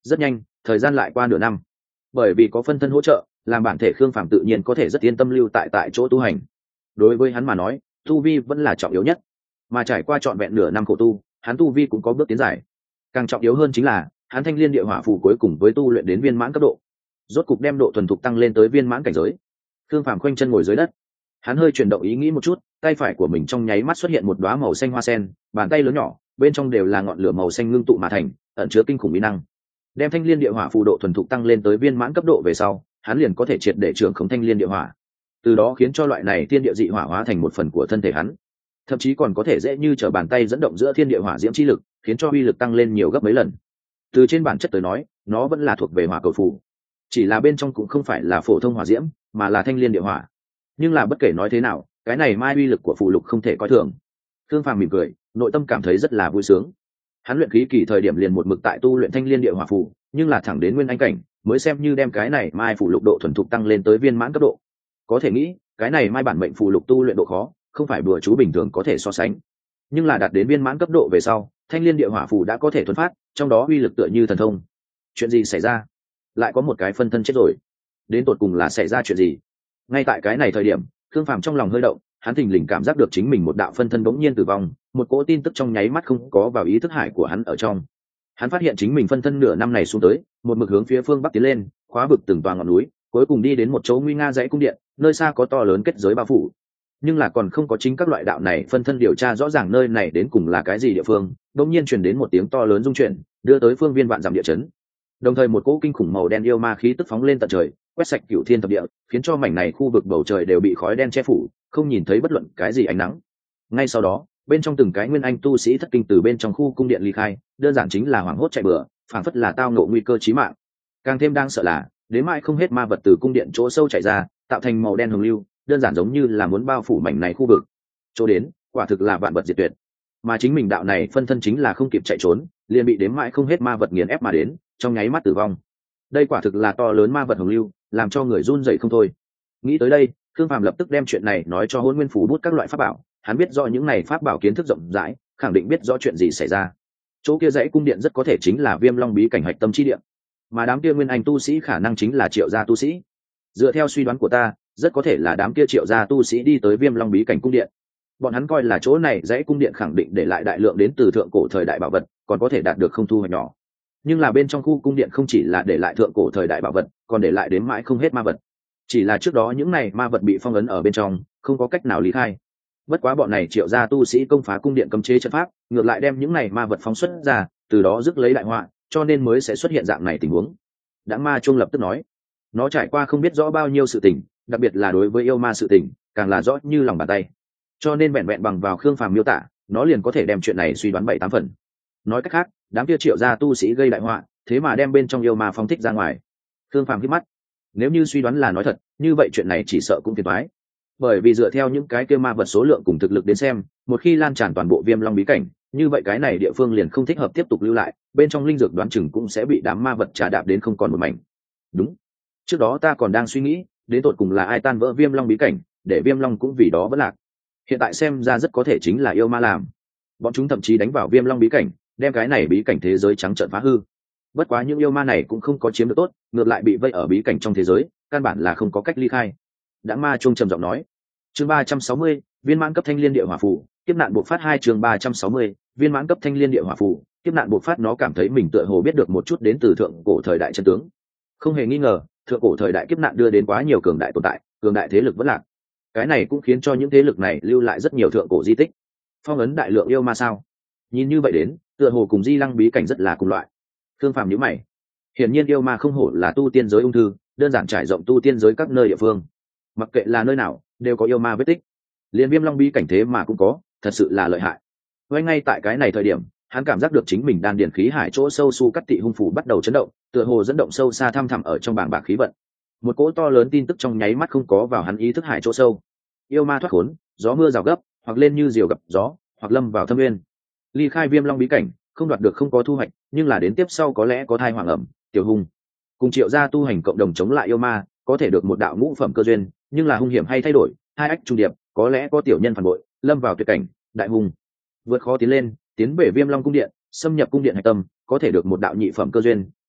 Rất nhanh thời gian lại qua nửa năm, bởi vì có phân thân hỗ trợ làm bản thể Khương Phàm tự nhiên có thể rất yên tâm lưu tại tại chỗ tu hành. Đối với hắn mà nói tu vi vẫn là trọng yếu nhất, mà trải qua trọn vẹn nửa năm khổ tu hắn tu vi cũng có bước tiến dài. Càng trọng yếu hơn chính là hắn thanh liên địa hỏa phù cuối cùng với tu luyện đến viên mãn cấp độ, rốt cục đem độ thuần thục tăng lên tới viên mãn cảnh giới. Khương Phàm khoanh chân ngồi dưới đất, hắn hơi chuyển động ý nghĩ một chút, tay phải của mình trong nháy mắt xuất hiện một đóa màu xanh hoa sen, bàn tay lớn nhỏ bên trong đều là ngọn lửa màu xanh ngưng tụ mà thành, ẩn chứa kinh khủng uy năng. Đem thanh liên địa hỏa phù độ thuần thục tăng lên tới viên mãn cấp độ về sau, hắn liền có thể triệt để trưởng khống thanh liên địa hỏa, từ đó khiến cho loại này thiên địa dị hỏa hóa thành một phần của thân thể hắn, thậm chí còn có thể dễ như trở bàn tay dẫn động giữa thiên địa hỏa diễm chi lực, khiến cho uy lực tăng lên nhiều gấp mấy lần. Từ trên bản chất tới nói, nó vẫn là thuộc về hỏa cầu phù, chỉ là bên trong cũng không phải là phổ thông hỏa diễm, mà là thanh liên địa hỏa. Nhưng là bất kể nói thế nào, cái này mai uy lực của phù lục không thể coi thường. Thương Phàm mỉm cười, nội tâm cảm thấy rất là vui sướng. Hắn luyện khí kỳ thời điểm liền một mực tại tu luyện thanh liên địa hỏa phù, nhưng là thẳng đến nguyên anh cảnh mới xem như đem cái này mai phù lục độ thuần thục tăng lên tới viên mãn cấp độ. Có thể nghĩ, cái này mai bản mệnh phù lục tu luyện độ khó, không phải bừa chú bình thường có thể so sánh. Nhưng là đạt đến viên mãn cấp độ về sau, thanh liên địa hỏa phù đã có thể thuần phát, trong đó uy lực tựa như thần thông. Chuyện gì xảy ra? Lại có một cái phân thân chết rồi. Đến tột cùng là xảy ra chuyện gì? Ngay tại cái này thời điểm, Khương Phàm trong lòng hơi động, hắn thình lình cảm giác được chính mình một đạo phân thân bỗng nhiên tử vong, một cỗ tin tức trong nháy mắt không có vào ý thức hải của hắn ở trong. Hắn phát hiện chính mình phân thân nửa năm này xuống tới, một mực hướng phía phương bắc tiến lên, khóa vực từng toà ngọn núi, cuối cùng đi đến một chỗ nguy nga dãy cung điện, nơi xa có to lớn kết giới bao phủ. Nhưng là còn không có chính các loại đạo này phân thân điều tra rõ ràng nơi này đến cùng là cái gì địa phương, đột nhiên truyền đến một tiếng to lớn rung chuyển, đưa tới phương viên vạn dặm địa chấn. Đồng thời một cỗ kinh khủng màu đen yêu ma khí tức phóng lên tận trời, quét sạch cửu thiên thập địa, khiến cho mảnh này khu vực bầu trời đều bị khói đen che phủ, không nhìn thấy bất luận cái gì ánh nắng. Ngay sau đó, bên trong từng cái nguyên anh tu sĩ thất kinh từ bên trong khu cung điện ly khai, đơn giản chính là hoảng hốt chạy bừa, phảng phất là tao ngộ nguy cơ chí mạng. Càng thêm đang sợ là, đến mãi không hết ma vật từ cung điện chỗ sâu chạy ra, tạo thành màu đen hồng lưu, đơn giản giống như là muốn bao phủ mảnh này khu vực. Chỗ đến, quả thực là vạn vật diệt tuyệt. Mà chính mình đạo này phân thân chính là không kịp chạy trốn, liền bị đến mãi không hết ma vật nghiền ép mà đến, trong nháy mắt tử vong. Đây quả thực là to lớn ma vật hồng lưu, làm cho người run rẩy không thôi. Nghĩ tới đây, Khương Phàm lập tức đem chuyện này nói cho Hỗn Nguyên Phủ bút các loại pháp bảo, hắn biết rõ những này pháp bảo kiến thức rộng rãi, khẳng định biết rõ chuyện gì xảy ra. Chỗ kia dãy cung điện rất có thể chính là Viêm Long bí cảnh hạch tâm chi điện, mà đám kia nguyên anh tu sĩ khả năng chính là Triệu gia tu sĩ. Dựa theo suy đoán của ta, rất có thể là đám kia Triệu gia tu sĩ đi tới Viêm Long bí cảnh cung điện. Bọn hắn coi là chỗ này dãy cung điện khẳng định để lại đại lượng đến từ thượng cổ thời đại bảo vật, còn có thể đạt được không thu hoạch nhỏ. Nhưng là bên trong khu cung điện không chỉ là để lại thượng cổ thời đại bảo vật, còn để lại đến mãi không hết ma vật. Chỉ là trước đó những này ma vật bị phong ấn ở bên trong, không có cách nào lý khai. Bất quá bọn này Triệu gia tu sĩ công phá cung điện cấm chế trận pháp, ngược lại đem những này ma vật phóng xuất ra, từ đó rước lấy đại họa, cho nên mới sẽ xuất hiện dạng này tình huống. Đãng Ma Trung lập tức nói, nó trải qua không biết rõ bao nhiêu sự tình, đặc biệt là đối với yêu ma sự tình, càng là rõ như lòng bàn tay. Cho nên vẹn vẹn bằng vào Khương Phàm miêu tả, nó liền có thể đem chuyện này suy đoán bảy tám phần. Nói cách khác, đám kia Triệu gia tu sĩ gây đại họa, thế mà đem bên trong yêu ma phóng thích ra ngoài. Khương Phàm hít mắt, nếu như suy đoán là nói thật, như vậy chuyện này chỉ sợ cũng phiền toái. Bởi vì dựa theo những cái kia ma vật số lượng cùng thực lực đến xem, một khi lan tràn toàn bộ Viêm Long bí cảnh, như vậy cái này địa phương liền không thích hợp tiếp tục lưu lại, bên trong linh dược đoán chừng cũng sẽ bị đám ma vật trà đạp đến không còn một mảnh. Đúng, trước đó ta còn đang suy nghĩ, đến tột cùng là ai tan vỡ Viêm Long bí cảnh, để Viêm Long cũng vì đó vỡ lạc. Hiện tại xem ra rất có thể chính là yêu ma làm. Bọn chúng thậm chí đánh vào Viêm Long bí cảnh, đem cái này bí cảnh thế giới trắng trợn phá hư. Bất quá những yêu ma này cũng không có chiếm được tốt, ngược lại bị vây ở bí cảnh trong thế giới, căn bản là không có cách ly khai. Đãng Ma Trung trầm giọng nói, chương ba trăm sáu mươi, viên mãn cấp thanh liên địa hỏa phù, kiếp nạn bộc phát hai chương ba trăm sáu mươi, viên mãn cấp thanh liên địa hỏa phù, kiếp nạn bộc phát. Nó cảm thấy mình tựa hồ biết được một chút đến từ thượng cổ thời đại chân tướng. Không hề nghi ngờ, thượng cổ thời đại kiếp nạn đưa đến quá nhiều cường đại tồn tại, cường đại thế lực vẫn lạc. Cái này cũng khiến cho những thế lực này lưu lại rất nhiều thượng cổ di tích. Phong ấn đại lượng yêu ma sao? Nhìn như vậy đến, tựa hồ cùng Di Lăng bí cảnh rất là cùng loại. Thương Phàm nhíu mày. Hiển nhiên yêu ma không hổ là tu tiên giới ung thư, đơn giản trải rộng tu tiên giới các nơi địa phương. Mặc kệ là nơi nào, đều có yêu ma vết tích. Liên Viêm Long bí cảnh thế mà cũng có, thật sự là lợi hại. Ngay ngay tại cái này thời điểm, hắn cảm giác được chính mình đan điền khí hải chỗ sâu su cắt tị hung phủ bắt đầu chấn động, tựa hồ dẫn động sâu xa thăm thẳm ở trong bảng bạc khí vận. Một cỗ to lớn tin tức trong nháy mắt không có vào hắn ý thức hải chỗ sâu. Yêu ma thoát khốn, gió mưa rào gấp, hoặc lên như diều gặp gió, hoặc lâm vào thâm nguyên. Ly khai Viêm Long bí cảnh, không đoạt được không có thu hoạch, nhưng là đến tiếp sau có lẽ có thai hoàng ẩm, tiểu hung. Cùng Triệu gia tu hành cộng đồng chống lại yêu ma, có thể được một đạo ngũ phẩm cơ duyên, nhưng là hung hiểm hay thay đổi, hai ách trung điệp, có lẽ có tiểu nhân phản bội, lâm vào tuyệt cảnh, đại hung. Vượt khó tiến lên, tiến về Viêm Long cung điện, xâm nhập cung điện hạch tâm, có thể được một đạo nhị phẩm cơ duyên,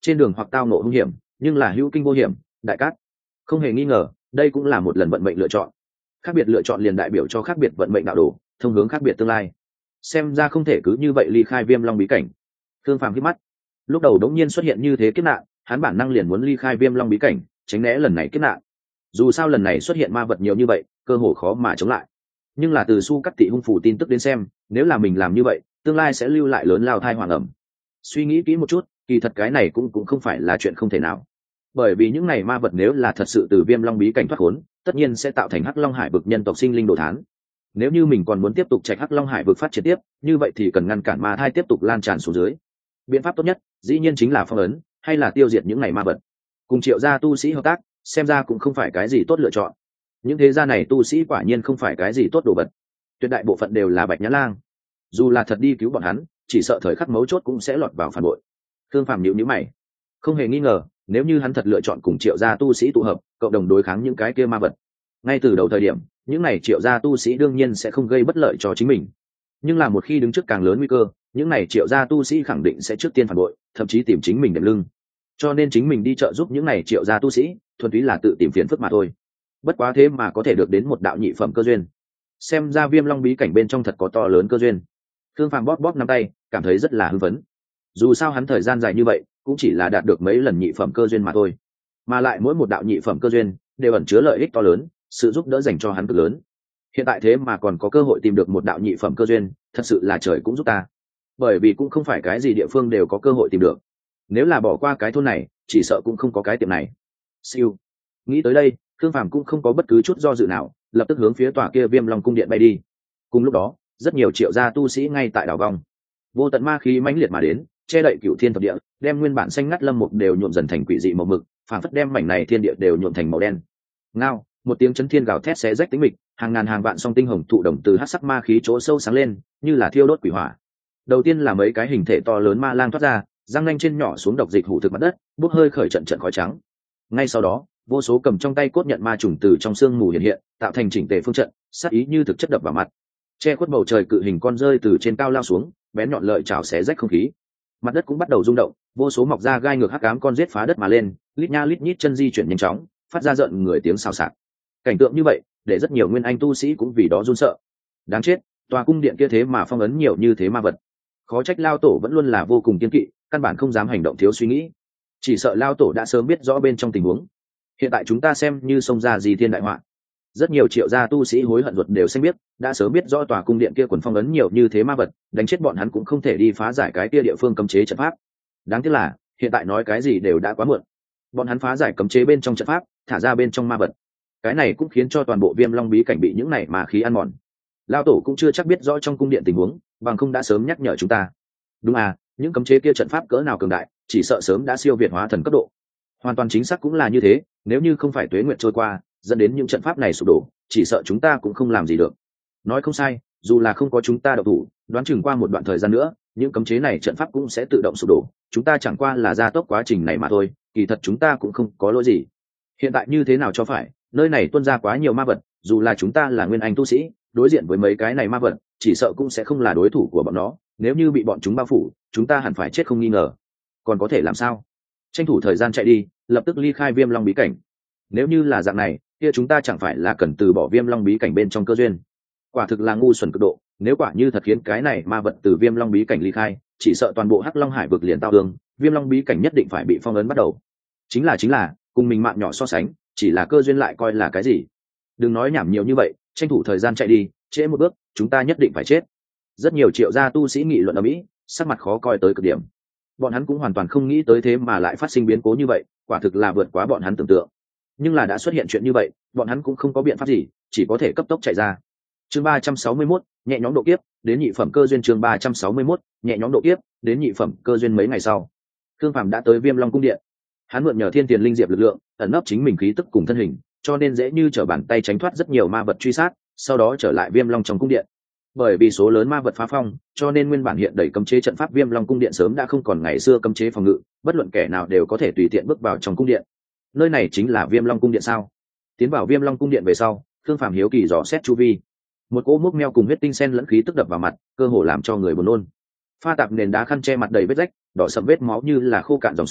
trên đường hoặc tao nộ hung hiểm nhưng là hữu kinh vô hiểm, đại cát. Không hề nghi ngờ, đây cũng là một lần vận mệnh lựa chọn. Khác biệt lựa chọn liền đại biểu cho khác biệt vận mệnh đạo đồ, thông hướng khác biệt tương lai. Xem ra không thể cứ như vậy ly khai Viêm Long bí cảnh. Thương Phàm hít mắt. Lúc đầu đống nhiên xuất hiện như thế kiếp nạn, hắn bản năng liền muốn ly khai Viêm Long bí cảnh, tránh né lần này kiếp nạn. Dù sao lần này xuất hiện ma vật nhiều như vậy, cơ hồ khó mà chống lại. Nhưng là từ Su Cắt Tị hung phủ tin tức đến xem, nếu là mình làm như vậy, tương lai sẽ lưu lại lớn lao thai hoàng ẩm. Suy nghĩ kỹ một chút, kỳ thật cái này cũng cũng không phải là chuyện không thể nào. Bởi vì những này ma vật nếu là thật sự từ Viêm Long bí cảnh thoát khốn, tất nhiên sẽ tạo thành Hắc Long Hải vực nhân tộc sinh linh đồ thán. Nếu như mình còn muốn tiếp tục trạch Hắc Long Hải vực phát triển tiếp, như vậy thì cần ngăn cản ma thai tiếp tục lan tràn xuống dưới. Biện pháp tốt nhất, dĩ nhiên chính là phong ấn, hay là tiêu diệt những này ma vật. Cùng Triệu gia tu sĩ hợp tác, xem ra cũng không phải cái gì tốt lựa chọn. Những thế gia này tu sĩ quả nhiên không phải cái gì tốt đồ vật. Tuyệt đại bộ phận đều là Bạch Nhã Lang. Dù là thật đi cứu bọn hắn, chỉ sợ thời khắc mấu chốt cũng sẽ lọt vào phản bội. Thương Phàm nhíu nhíu mày. Không hề nghi ngờ, nếu như hắn thật lựa chọn cùng Triệu gia tu sĩ tụ hợp, cộng đồng đối kháng những cái kia ma vật, ngay từ đầu thời điểm, những này Triệu gia tu sĩ đương nhiên sẽ không gây bất lợi cho chính mình. Nhưng là một khi đứng trước càng lớn nguy cơ, những này Triệu gia tu sĩ khẳng định sẽ trước tiên phản bội, thậm chí tìm chính mình đệm lưng. Cho nên chính mình đi trợ giúp những này Triệu gia tu sĩ, thuần túy là tự tìm phiền phức mà thôi. Bất quá thế mà có thể được đến một đạo nhị phẩm cơ duyên. Xem ra Viêm Long bí cảnh bên trong thật có to lớn cơ duyên. Thương Phàm bóp bóp nắm tay, cảm thấy rất là hưng phấn. Dù sao hắn thời gian dài như vậy, cũng chỉ là đạt được mấy lần nhị phẩm cơ duyên mà thôi. Mà lại mỗi một đạo nhị phẩm cơ duyên đều ẩn chứa lợi ích to lớn, sự giúp đỡ dành cho hắn cực lớn. Hiện tại thế mà còn có cơ hội tìm được một đạo nhị phẩm cơ duyên, thật sự là trời cũng giúp ta. Bởi vì cũng không phải cái gì địa phương đều có cơ hội tìm được. Nếu là bỏ qua cái thôn này, chỉ sợ cũng không có cái tiệm này. Siêu. Nghĩ tới đây, Thương Phàm cũng không có bất cứ chút do dự nào, lập tức hướng phía tòa kia Viêm Long cung điện bay đi. Cùng lúc đó, rất nhiều Triệu gia tu sĩ ngay tại đảo vòng, vô tận ma khí mãnh liệt mà đến, che đậy cửu thiên thập địa, đem nguyên bản xanh ngắt lâm mục đều nhuộm dần thành quỷ dị màu mực, phản phất đem mảnh này thiên địa đều nhuộm thành màu đen. Ngao, một tiếng chấn thiên gào thét xé rách tĩnh mịch, hàng ngàn hàng vạn song tinh hồng thụ đồng từ hắc sắc ma khí chỗ sâu sáng lên, như là thiêu đốt quỷ hỏa. Đầu tiên là mấy cái hình thể to lớn ma lang thoát ra, răng nanh trên nhỏ xuống độc dịch hủ thực mặt đất, bốc hơi khởi trận trận khói trắng. Ngay sau đó, vô số cầm trong tay cốt nhận ma trùng từ trong sương mù hiện hiện, tạo thành chỉnh tề phương trận, sát ý như thực chất đập vào mặt. Che khuất bầu trời cự hình con rơi từ trên cao lao xuống, bén nhọn lợi chảo xé rách không khí. Mặt đất cũng bắt đầu rung động, vô số mọc ra gai ngược hắc ám con rết phá đất mà lên, lít nha lít nhít chân di chuyển nhanh chóng, phát ra giận người tiếng xào xạc. Cảnh tượng như vậy, để rất nhiều nguyên anh tu sĩ cũng vì đó run sợ. Đáng chết, tòa cung điện kia thế mà phong ấn nhiều như thế ma vật. Khó trách lao tổ vẫn luôn là vô cùng kiên kỵ, căn bản không dám hành động thiếu suy nghĩ. Chỉ sợ lao tổ đã sớm biết rõ bên trong tình huống. Hiện tại chúng ta xem như xông ra gì thiên đại họa. Rất nhiều Triệu gia tu sĩ hối hận ruột đều xanh biết, đã sớm biết rõ tòa cung điện kia quần phong ấn nhiều như thế ma vật, đánh chết bọn hắn cũng không thể đi phá giải cái kia địa phương cấm chế trận pháp. Đáng tiếc là, hiện tại nói cái gì đều đã quá muộn. Bọn hắn phá giải cấm chế bên trong trận pháp, thả ra bên trong ma vật. Cái này cũng khiến cho toàn bộ Viêm Long bí cảnh bị những này mà khí ăn mòn. Lao tổ cũng chưa chắc biết rõ trong cung điện tình huống, bằng không đã sớm nhắc nhở chúng ta. Đúng à, những cấm chế kia trận pháp cỡ nào cường đại, chỉ sợ sớm đã siêu việt hóa thần cấp độ. Hoàn toàn chính xác cũng là như thế, nếu như không phải tuế nguyệt trôi qua, dẫn đến những trận pháp này sụp đổ, chỉ sợ chúng ta cũng không làm gì được. Nói không sai, dù là không có chúng ta độc thủ, đoán chừng qua một đoạn thời gian nữa, những cấm chế này trận pháp cũng sẽ tự động sụp đổ, chúng ta chẳng qua là gia tốc quá trình này mà thôi, kỳ thật chúng ta cũng không có lỗi gì. Hiện tại như thế nào cho phải, nơi này tuôn ra quá nhiều ma vật, dù là chúng ta là nguyên anh tu sĩ, đối diện với mấy cái này ma vật, chỉ sợ cũng sẽ không là đối thủ của bọn nó, nếu như bị bọn chúng bao phủ, chúng ta hẳn phải chết không nghi ngờ. Còn có thể làm sao? Tranh thủ thời gian chạy đi, lập tức ly khai Viêm Long bí cảnh. Nếu như là dạng này, kia chúng ta chẳng phải là cần từ bỏ Viêm Long bí cảnh bên trong cơ duyên. Quả thực là ngu xuẩn cực độ, nếu quả như thật khiến cái này ma vật từ Viêm Long bí cảnh ly khai, chỉ sợ toàn bộ Hắc Long Hải vực liền tao đường, Viêm Long bí cảnh nhất định phải bị phong ấn bắt đầu. Chính là chính là, cùng mình mạng nhỏ so sánh, chỉ là cơ duyên lại coi là cái gì. Đừng nói nhảm nhiều như vậy, tranh thủ thời gian chạy đi, trễ một bước, chúng ta nhất định phải chết. Rất nhiều Triệu gia tu sĩ nghị luận ở mỹ, sắc mặt khó coi tới cực điểm. Bọn hắn cũng hoàn toàn không nghĩ tới thế mà lại phát sinh biến cố như vậy, quả thực là vượt quá bọn hắn tưởng tượng. Nhưng là đã xuất hiện chuyện như vậy, bọn hắn cũng không có biện pháp gì, chỉ có thể cấp tốc chạy ra. Chương ba trăm sáu mươi mốt, nhẹ nhõm độ kiếp, đến nhị phẩm cơ duyên. Chương ba trăm sáu mươi mốt, nhẹ nhõm độ kiếp, đến nhị phẩm cơ duyên. Mấy ngày sau, Thương Phàm đã tới Viêm Long cung điện. Hắn mượn nhờ Thiên Tiền Linh Diệp lực lượng, ẩn nấp chính mình khí tức cùng thân hình, cho nên dễ như trở bàn tay tránh thoát rất nhiều ma vật truy sát, sau đó trở lại Viêm Long trong cung điện. Bởi vì số lớn ma vật phá phong, cho nên nguyên bản hiện đầy cấm chế trận pháp Viêm Long cung điện sớm đã không còn ngày xưa cấm chế phòng ngự, bất luận kẻ nào đều có thể tùy tiện bước vào trong cung điện. Nơi này chính là Viêm Long cung điện sao? Tiến vào Viêm Long cung điện về sau, Thương Phàm hiếu kỳ dò xét chu vi. Một cỗ mốc meo cùng huyết tinh sen lẫn khí tức đập vào mặt, cơ hồ làm cho người buồn nôn. Pha tạp nền đá khăn che mặt đầy vết rách, đỏ sẫm vết máu như là khô cạn dòng sông,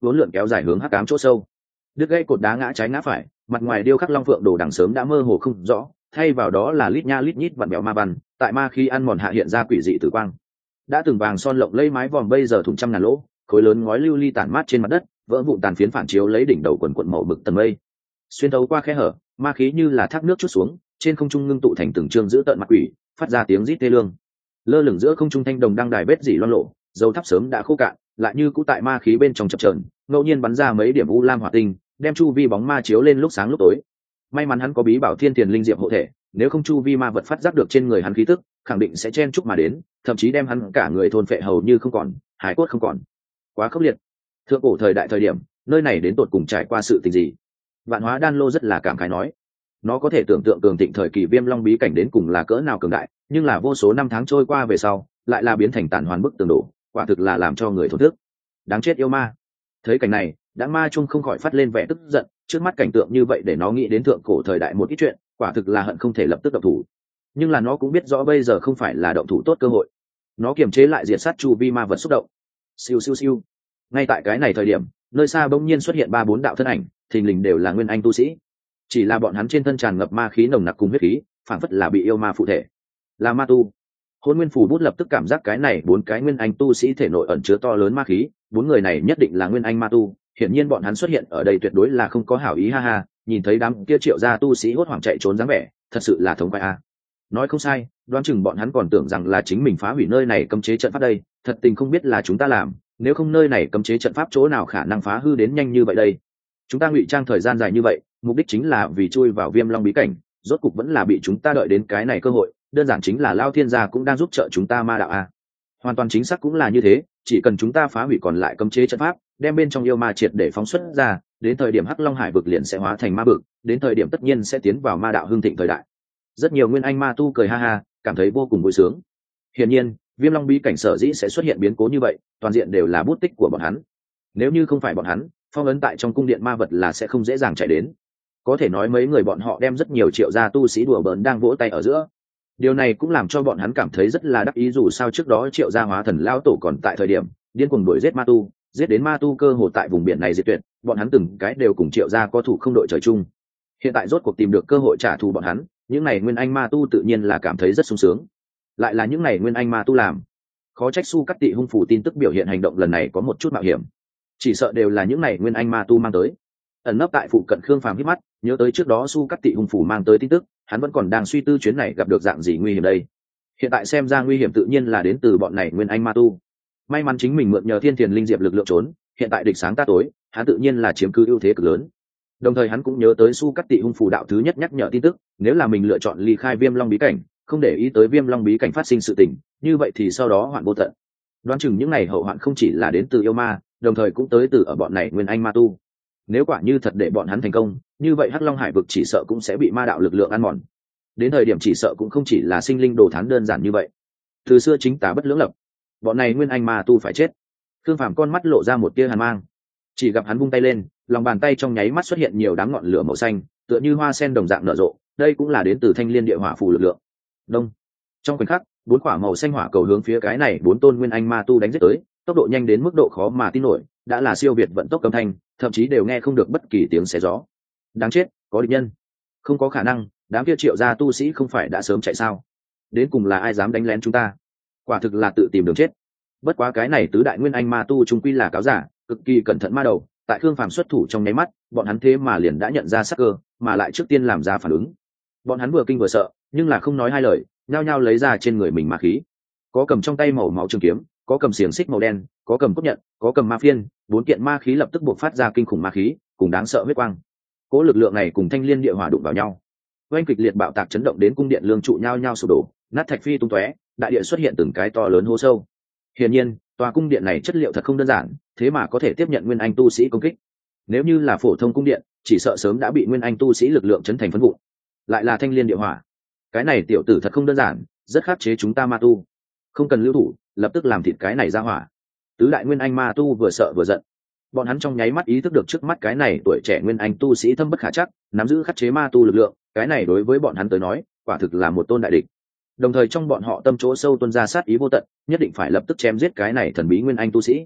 vốn lượn kéo dài hướng hắc ám chỗ sâu. Đứt gãy cột đá ngã trái ngã phải, mặt ngoài điêu khắc long phượng đồ đằng sớm đã mơ hồ không rõ, thay vào đó là lít nha lít nhít vặn bẹo ma văn, tại ma khí ăn mòn hạ hiện ra quỷ dị tử quang. Đã từng vàng son lộng lẫy mái vòm bây giờ thủng trăm ngàn lỗ, khối lớn ngói lưu ly tản mát trên mặt đất, vỡ vụn tàn phiến phản chiếu lấy đỉnh đầu quần quần màu bực tầng mây. Xuyên thấu qua khe hở, ma khí như là thác nước chút xuống, trên không trung ngưng tụ thành từng trương giữ tợn mặt quỷ, phát ra tiếng rít tê lương. Lơ lửng giữa không trung thanh đồng đang đài vết dỉ loang lộ, dầu thắp sớm đã khô cạn, lại như cũ tại ma khí bên trong chập chờn, ngẫu nhiên bắn ra mấy điểm u lam hỏa tinh, đem chu vi bóng ma chiếu lên lúc sáng lúc tối. May mắn hắn có bí bảo thiên tiền linh diệp hộ thể, nếu không chu vi ma vật phát giác được trên người hắn khí tức, khẳng định sẽ chen chúc mà đến, thậm chí đem hắn cả người thôn phệ hầu như không còn, hải cốt không còn. Quá khốc liệt. Thượng cổ thời đại thời điểm, nơi này đến tột cùng trải qua sự tình gì? Vạn Hóa Đan Lô rất là cảm khái nói, nó có thể tưởng tượng cường thịnh thời kỳ Viêm Long bí cảnh đến cùng là cỡ nào cường đại, nhưng là vô số năm tháng trôi qua về sau, lại là biến thành tàn hoàn bức tường đổ, quả thực là làm cho người thổn thức. Đáng chết yêu ma. Thấy cảnh này, Đãng Ma Trung không khỏi phát lên vẻ tức giận, trước mắt cảnh tượng như vậy để nó nghĩ đến thượng cổ thời đại một ít chuyện, quả thực là hận không thể lập tức động thủ. Nhưng là nó cũng biết rõ bây giờ không phải là động thủ tốt cơ hội. Nó kiềm chế lại diệt sát chu vi ma vật xúc động. Siêu siêu siêu. Ngay tại cái này thời điểm, nơi xa bỗng nhiên xuất hiện ba bốn đạo thân ảnh, thình lình đều là nguyên anh tu sĩ. Chỉ là bọn hắn trên thân tràn ngập ma khí nồng nặc cùng huyết khí, phảng phất là bị yêu ma phụ thể. Là ma tu. Hôn Nguyên Phù bút lập tức cảm giác cái này bốn cái nguyên anh tu sĩ thể nội ẩn chứa to lớn ma khí, bốn người này nhất định là nguyên anh ma tu, hiển nhiên bọn hắn xuất hiện ở đây tuyệt đối là không có hảo ý ha ha, nhìn thấy đám kia triệu gia tu sĩ hốt hoảng chạy trốn dáng vẻ, thật sự là thống khoái a. Nói không sai, đoán chừng bọn hắn còn tưởng rằng là chính mình phá hủy nơi này cấm chế trận pháp đây, thật tình không biết là chúng ta làm, nếu không nơi này cấm chế trận pháp chỗ nào khả năng phá hư đến nhanh như vậy đây. Chúng ta ngụy trang thời gian dài như vậy, mục đích chính là vì chui vào Viêm Long bí cảnh, rốt cục vẫn là bị chúng ta đợi đến cái này cơ hội, đơn giản chính là Lao Thiên gia cũng đang giúp trợ chúng ta ma đạo a. Hoàn toàn chính xác cũng là như thế, chỉ cần chúng ta phá hủy còn lại cấm chế trận pháp, đem bên trong yêu ma triệt để phóng xuất ra, đến thời điểm Hắc Long Hải vực liền sẽ hóa thành ma vực, đến thời điểm tất nhiên sẽ tiến vào ma đạo hưng thịnh thời đại. Rất nhiều nguyên anh ma tu cười ha ha, cảm thấy vô cùng vui sướng. Hiển nhiên, Viêm Long bí cảnh sở dĩ sẽ xuất hiện biến cố như vậy, toàn diện đều là bút tích của bọn hắn. Nếu như không phải bọn hắn, phong ấn tại trong cung điện ma vật là sẽ không dễ dàng chạy đến. Có thể nói mấy người bọn họ đem rất nhiều triệu gia tu sĩ đùa bỡn đang vỗ tay ở giữa. Điều này cũng làm cho bọn hắn cảm thấy rất là đắc ý, dù sao trước đó triệu gia hóa thần lão tổ còn tại thời điểm điên cuồng đuổi giết ma tu, giết đến ma tu cơ hồ tại vùng biển này diệt tuyệt, bọn hắn từng cái đều cùng triệu gia có thủ không đội trời chung. Hiện tại rốt cuộc tìm được cơ hội trả thù bọn hắn, những này nguyên anh ma tu tự nhiên là cảm thấy rất sung sướng. Lại là những này nguyên anh ma tu làm, khó trách Su Cắt Tị hung phủ tin tức biểu hiện hành động lần này có một chút mạo hiểm, chỉ sợ đều là những này nguyên anh ma tu mang tới. Ẩn nấp tại phụ cận Khương Phàm hít mắt, nhớ tới trước đó Su Cắt Tị hung phủ mang tới tin tức, hắn vẫn còn đang suy tư chuyến này gặp được dạng gì nguy hiểm đây. Hiện tại xem ra nguy hiểm tự nhiên là đến từ bọn này nguyên anh ma tu. May mắn chính mình mượn nhờ thiên tiền linh diệp lực lượng trốn, hiện tại địch sáng ta tối, hắn tự nhiên là chiếm cứ ưu thế cực lớn. Đồng thời hắn cũng nhớ tới Su Cắt Tị hung phủ đạo thứ nhất nhắc nhở tin tức, nếu là mình lựa chọn ly khai Viêm Long bí cảnh, không để ý tới Viêm Long bí cảnh phát sinh sự tình, như vậy thì sau đó hoạn vô tận. Đoán chừng những này hậu hoạn không chỉ là đến từ yêu ma, đồng thời cũng tới từ ở bọn này nguyên anh ma tu. Nếu quả như thật để bọn hắn thành công, như vậy Hắc Long Hải vực chỉ sợ cũng sẽ bị ma đạo lực lượng ăn mòn. Đến thời điểm chỉ sợ cũng không chỉ là sinh linh đồ thán đơn giản như vậy. Từ xưa chính tà bất lưỡng lập, bọn này nguyên anh ma tu phải chết. Thương Phàm con mắt lộ ra một tia hàn mang, chỉ gặp hắn vung tay lên, lòng bàn tay trong nháy mắt xuất hiện nhiều đám ngọn lửa màu xanh, tựa như hoa sen đồng dạng nở rộ, đây cũng là đến từ Thanh Liên Địa Hỏa phù lực lượng. Đông. Trong khoảnh khắc, bốn quả màu xanh hỏa cầu hướng phía cái này bốn tôn nguyên anh ma tu đánh giết tới, tốc độ nhanh đến mức độ khó mà tin nổi, đã là siêu việt vận tốc âm thanh, thậm chí đều nghe không được bất kỳ tiếng xé gió. Đáng chết, có địch nhân. Không có khả năng, đám kia triệu gia tu sĩ không phải đã sớm chạy sao? Đến cùng là ai dám đánh lén chúng ta? Quả thực là tự tìm đường chết. Bất quá cái này tứ đại nguyên anh ma tu trung quy là cáo giả, cực kỳ cẩn thận ma đầu, tại Khương Phàm xuất thủ trong nháy mắt, bọn hắn thế mà liền đã nhận ra sắc cơ, mà lại trước tiên làm ra phản ứng. Bọn hắn vừa kinh vừa sợ, nhưng là không nói hai lời, nhao nhao lấy ra trên người mình ma khí. Có cầm trong tay màu máu trường kiếm, có cầm xiềng xích màu đen, có cầm cốt nhận, có cầm ma phiên, bốn kiện ma khí lập tức buộc phát ra kinh khủng ma khí, cùng đáng sợ huyết quang. Cố lực lượng này cùng Thanh Liên Địa Hỏa đụng vào nhau, oanh kịch liệt bạo tạc chấn động đến cung điện lương trụ nhao nhao sụp đổ, nát thạch phi tung tóe, đại địa xuất hiện từng cái to lớn hố sâu. Hiển nhiên, tòa cung điện này chất liệu thật không đơn giản, thế mà có thể tiếp nhận nguyên anh tu sĩ công kích. Nếu như là phổ thông cung điện, chỉ sợ sớm đã bị nguyên anh tu sĩ lực lượng chấn thành phấn vụn. Lại là Thanh Liên Địa Hỏa, cái này tiểu tử thật không đơn giản, rất khắc chế chúng ta ma tu. Không cần lưu thủ, lập tức làm thịt cái này ra hỏa. Tứ đại nguyên anh ma tu vừa sợ vừa giận, bọn hắn trong nháy mắt ý thức được trước mắt cái này tuổi trẻ nguyên anh tu sĩ thâm bất khả chắc, nắm giữ khắc chế ma tu lực lượng, cái này đối với bọn hắn tới nói quả thực là một tôn đại địch. Đồng thời trong bọn họ tâm chỗ sâu tuôn ra sát ý vô tận, nhất định phải lập tức chém giết cái này thần bí nguyên anh tu sĩ.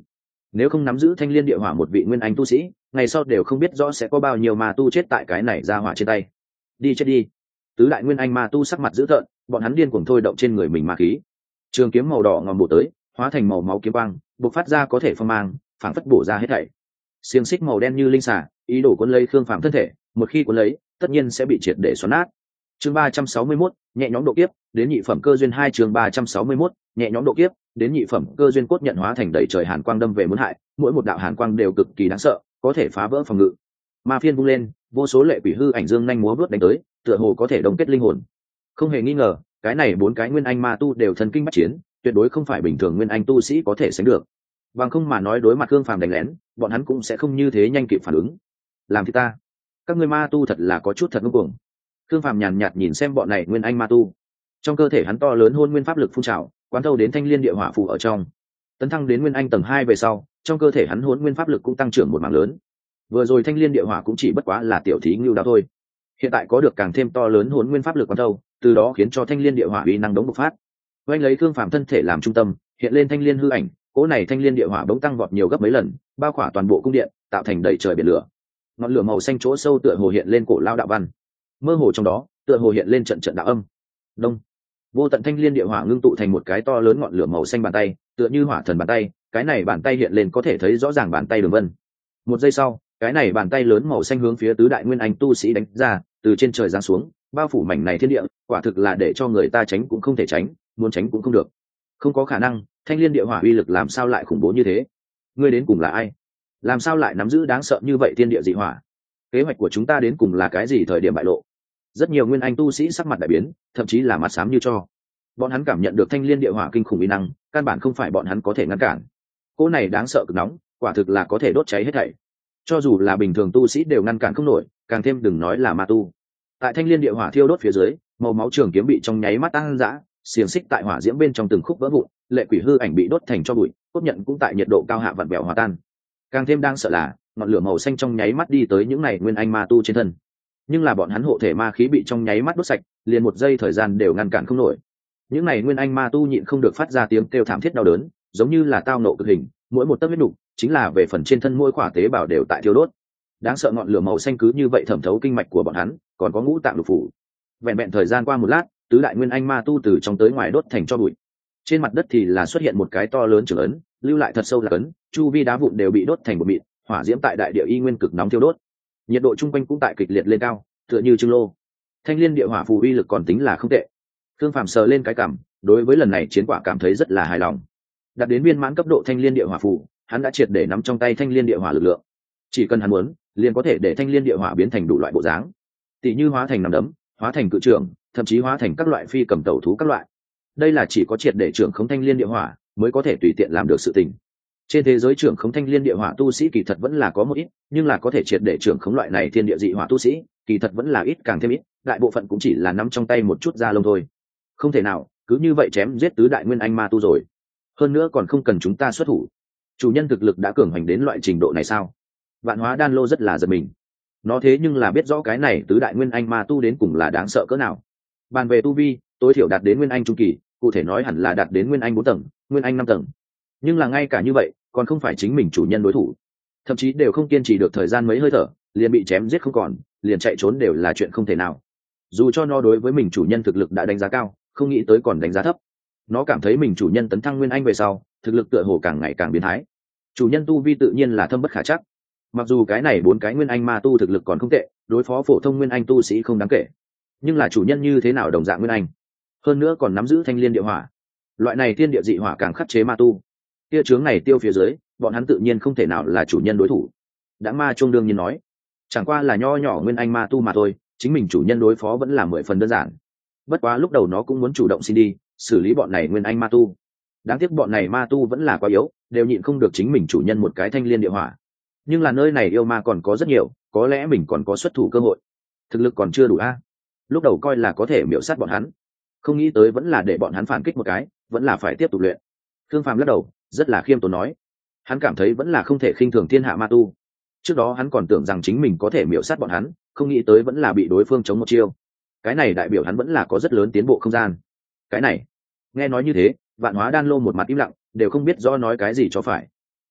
nếu không nắm giữ thanh liên địa hỏa một vị nguyên anh tu sĩ, ngày sau đều không biết rõ sẽ có bao nhiêu ma tu chết tại cái này ra hỏa trên tay. Đi chết đi. Tứ đại nguyên anh ma tu sắc mặt dữ tợn, bọn hắn điên cuồng thôi động trên người mình ma khí. Trường kiếm màu đỏ ngòm bổ tới, hóa thành màu máu kiếm quang, bộc phát ra có thể phong mang, phảng phất bổ ra hết thảy. Xiềng xích màu đen như linh xà, ý đồ cuốn lấy Khương Phàm thân thể, một khi cuốn lấy, tất nhiên sẽ bị triệt để xoắn nát. Chương ba trăm sáu mươi mốt, nhẹ nhõm độ kiếp, đến nhị phẩm cơ duyên hai chương ba trăm sáu mươi mốt, nhẹ nhõm độ kiếp, đến nhị phẩm cơ duyên cốt nhận hóa thành đầy trời hàn quang đâm về muốn hại, mỗi một đạo hàn quang đều cực kỳ đáng sợ, có thể phá vỡ phòng ngự. Ma phiên vung lên, vô số lệ quỷ hư ảnh dương nhanh múa vớt đánh tới, tựa hồ có thể đồng kết linh hồn. Không hề nghi ngờ, cái này bốn cái nguyên anh ma tu đều thần kinh bách chiến, tuyệt đối không phải bình thường nguyên anh tu sĩ có thể sánh được. Bằng không mà nói đối mặt Khương Phàm đánh lén, bọn hắn cũng sẽ không như thế nhanh kịp phản ứng. Làm thì ta, các ngươi ma tu thật là có chút thật ngông cuồng. Khương Phàm nhàn nhạt nhìn xem bọn này nguyên anh ma tu, trong cơ thể hắn to lớn hôn nguyên pháp lực phun trào, quán thâu đến thanh liên địa hỏa phù ở trong. Tấn thăng đến nguyên anh tầng hai về sau, trong cơ thể hắn hôn nguyên pháp lực cũng tăng trưởng một mảng lớn. Vừa rồi thanh liên địa hỏa cũng chỉ bất quá là tiểu thí ngưu đạo thôi, hiện tại có được càng thêm to lớn hôn nguyên pháp lực quán thâu, từ đó khiến cho thanh liên địa hỏa uy năng đống bộc phát. Oanh lấy Khương Phàm thân thể làm trung tâm, hiện lên thanh liên hư ảnh, cỗ này thanh liên địa hỏa bỗng tăng vọt nhiều gấp mấy lần, bao khỏa toàn bộ cung điện, tạo thành đầy trời biển lửa. Ngọn lửa màu xanh chỗ sâu tựa hồ hiện lên cổ lao đạo văn, mơ hồ trong đó tựa hồ hiện lên trận trận đạo âm. Đông, vô tận thanh liên địa hỏa ngưng tụ thành một cái to lớn ngọn lửa màu xanh bàn tay, tựa như hỏa thần bàn tay, cái này bàn tay hiện lên có thể thấy rõ ràng bàn tay đường vân. Một giây sau, cái này bàn tay lớn màu xanh hướng phía tứ đại nguyên anh tu sĩ đánh ra, từ trên trời giáng xuống, bao phủ mảnh này thiên địa, quả thực là để cho người ta tránh cũng không thể tránh, muốn tránh cũng không được. Không có khả năng, thanh liên địa hỏa uy lực làm sao lại khủng bố như thế? Ngươi đến cùng là ai? Làm sao lại nắm giữ đáng sợ như vậy thiên địa dị hỏa? Kế hoạch của chúng ta đến cùng là cái gì thời điểm bại lộ? Rất nhiều nguyên anh tu sĩ sắc mặt đại biến, thậm chí là mắt xám như cho. Bọn hắn cảm nhận được thanh liên địa hỏa kinh khủng uy năng, căn bản không phải bọn hắn có thể ngăn cản. Cỗ này đáng sợ cực nóng, quả thực là có thể đốt cháy hết thảy. Cho dù là bình thường tu sĩ đều ngăn cản không nổi, càng thêm đừng nói là ma tu. Tại thanh liên địa hỏa thiêu đốt phía dưới, màu máu trường kiếm bị trong nháy mắt tăng dã, xiềng xích tại hỏa diễm bên trong từng khúc vỡ vụn, lệ quỷ hư ảnh bị đốt thành cho bụi, cốt nhận cũng tại nhiệt độ cao hạ vặn vẹo hòa tan. Càng thêm đang sợ là ngọn lửa màu xanh trong nháy mắt đi tới những này nguyên anh ma tu trên thân, nhưng là bọn hắn hộ thể ma khí bị trong nháy mắt đốt sạch, liền một giây thời gian đều ngăn cản không nổi. Những này nguyên anh ma tu nhịn không được phát ra tiếng kêu thảm thiết đau đớn, giống như là tao nộ cực hình, mỗi một tấc huyết nục chính là về phần trên thân mỗi khỏa tế bào đều tại thiêu đốt. Đáng sợ ngọn lửa màu xanh cứ như vậy thẩm thấu kinh mạch của bọn hắn, còn có ngũ tạng lục phủ. Vẹn vẹn thời gian qua một lát, tứ đại nguyên anh ma tu từ trong tới ngoài đốt thành cho bụi. Trên mặt đất thì là xuất hiện một cái to lớn trưởng ấn, lưu lại thật sâu là ấn, chu vi đá vụn đều bị đốt thành một mịn, hỏa diễm tại đại địa y nguyên cực nóng thiêu đốt. Nhiệt độ trung quanh cũng tại kịch liệt lên cao, tựa như trưng lô. Thanh liên địa hỏa phù uy lực còn tính là không tệ. Thương Phàm sờ lên cái cảm, đối với lần này chiến quả cảm thấy rất là hài lòng. Đạt đến viên mãn cấp độ thanh liên địa hỏa phù, hắn đã triệt để nắm trong tay thanh liên địa hỏa lực lượng. Chỉ cần hắn muốn, liền có thể để thanh liên địa hỏa biến thành đủ loại bộ dáng, tỷ như hóa thành nắm đấm, hóa thành cự trường, thậm chí hóa thành các loại phi cầm tẩu thú các loại. Đây là chỉ có triệt để trưởng khống thanh liên địa hỏa mới có thể tùy tiện làm được sự tình. Trên thế giới trưởng khống thanh liên địa hỏa tu sĩ kỳ thật vẫn là có một ít, nhưng là có thể triệt để trưởng khống loại này thiên địa dị hỏa tu sĩ kỳ thật vẫn là ít càng thêm ít, đại bộ phận cũng chỉ là nắm trong tay một chút da lông thôi. Không thể nào cứ như vậy chém giết tứ đại nguyên anh ma tu rồi, hơn nữa còn không cần chúng ta xuất thủ. Chủ nhân thực lực đã cường hành đến loại trình độ này sao? Vạn Hóa Đan Lô rất là giật mình. Nó thế nhưng là biết rõ cái này tứ đại nguyên anh ma tu đến cùng là đáng sợ cỡ nào. Bàn về tu vi, tối thiểu đạt đến nguyên anh trung kỳ, cụ thể nói hẳn là đạt đến nguyên anh bốn tầng, nguyên anh năm tầng. Nhưng là ngay cả như vậy, còn không phải chính mình chủ nhân đối thủ. Thậm chí đều không kiên trì được thời gian mấy hơi thở, liền bị chém giết không còn, liền chạy trốn đều là chuyện không thể nào. Dù cho nó đối với mình chủ nhân thực lực đã đánh giá cao, không nghĩ tới còn đánh giá thấp. Nó cảm thấy mình chủ nhân tấn thăng nguyên anh về sau, thực lực tựa hồ càng ngày càng biến thái. Chủ nhân tu vi tự nhiên là thâm bất khả trắc. Mặc dù cái này bốn cái nguyên anh ma tu thực lực còn không tệ, đối phó phổ thông nguyên anh tu sĩ không đáng kể, nhưng là chủ nhân như thế nào đồng dạng nguyên anh, hơn nữa còn nắm giữ thanh liên địa hỏa, loại này thiên địa dị hỏa càng khắc chế ma tu. Kia chướng này tiêu phía dưới, bọn hắn tự nhiên không thể nào là chủ nhân đối thủ. Đã Ma Chuông đương nhiên nói, chẳng qua là nho nhỏ nguyên anh ma tu mà thôi, chính mình chủ nhân đối phó vẫn là mười phần đơn giản. Bất quá lúc đầu nó cũng muốn chủ động xin đi xử lý bọn này nguyên anh ma tu, đáng tiếc bọn này ma tu vẫn là quá yếu, đều nhịn không được chính mình chủ nhân một cái thanh liên địa hỏa. Nhưng là nơi này yêu ma còn có rất nhiều, có lẽ mình còn có xuất thủ cơ hội. Thực lực còn chưa đủ a. Lúc đầu coi là có thể miểu sát bọn hắn, không nghĩ tới vẫn là để bọn hắn phản kích một cái, vẫn là phải tiếp tục luyện. Thương Phàm lắc đầu, rất là khiêm tốn nói, hắn cảm thấy vẫn là không thể khinh thường thiên hạ ma tu. Trước đó hắn còn tưởng rằng chính mình có thể miểu sát bọn hắn, không nghĩ tới vẫn là bị đối phương chống một chiêu. Cái này đại biểu hắn vẫn là có rất lớn tiến bộ không gian. Cái này, nghe nói như thế, Vạn Hóa Đan Lô một mặt im lặng, đều không biết do nói cái gì cho phải.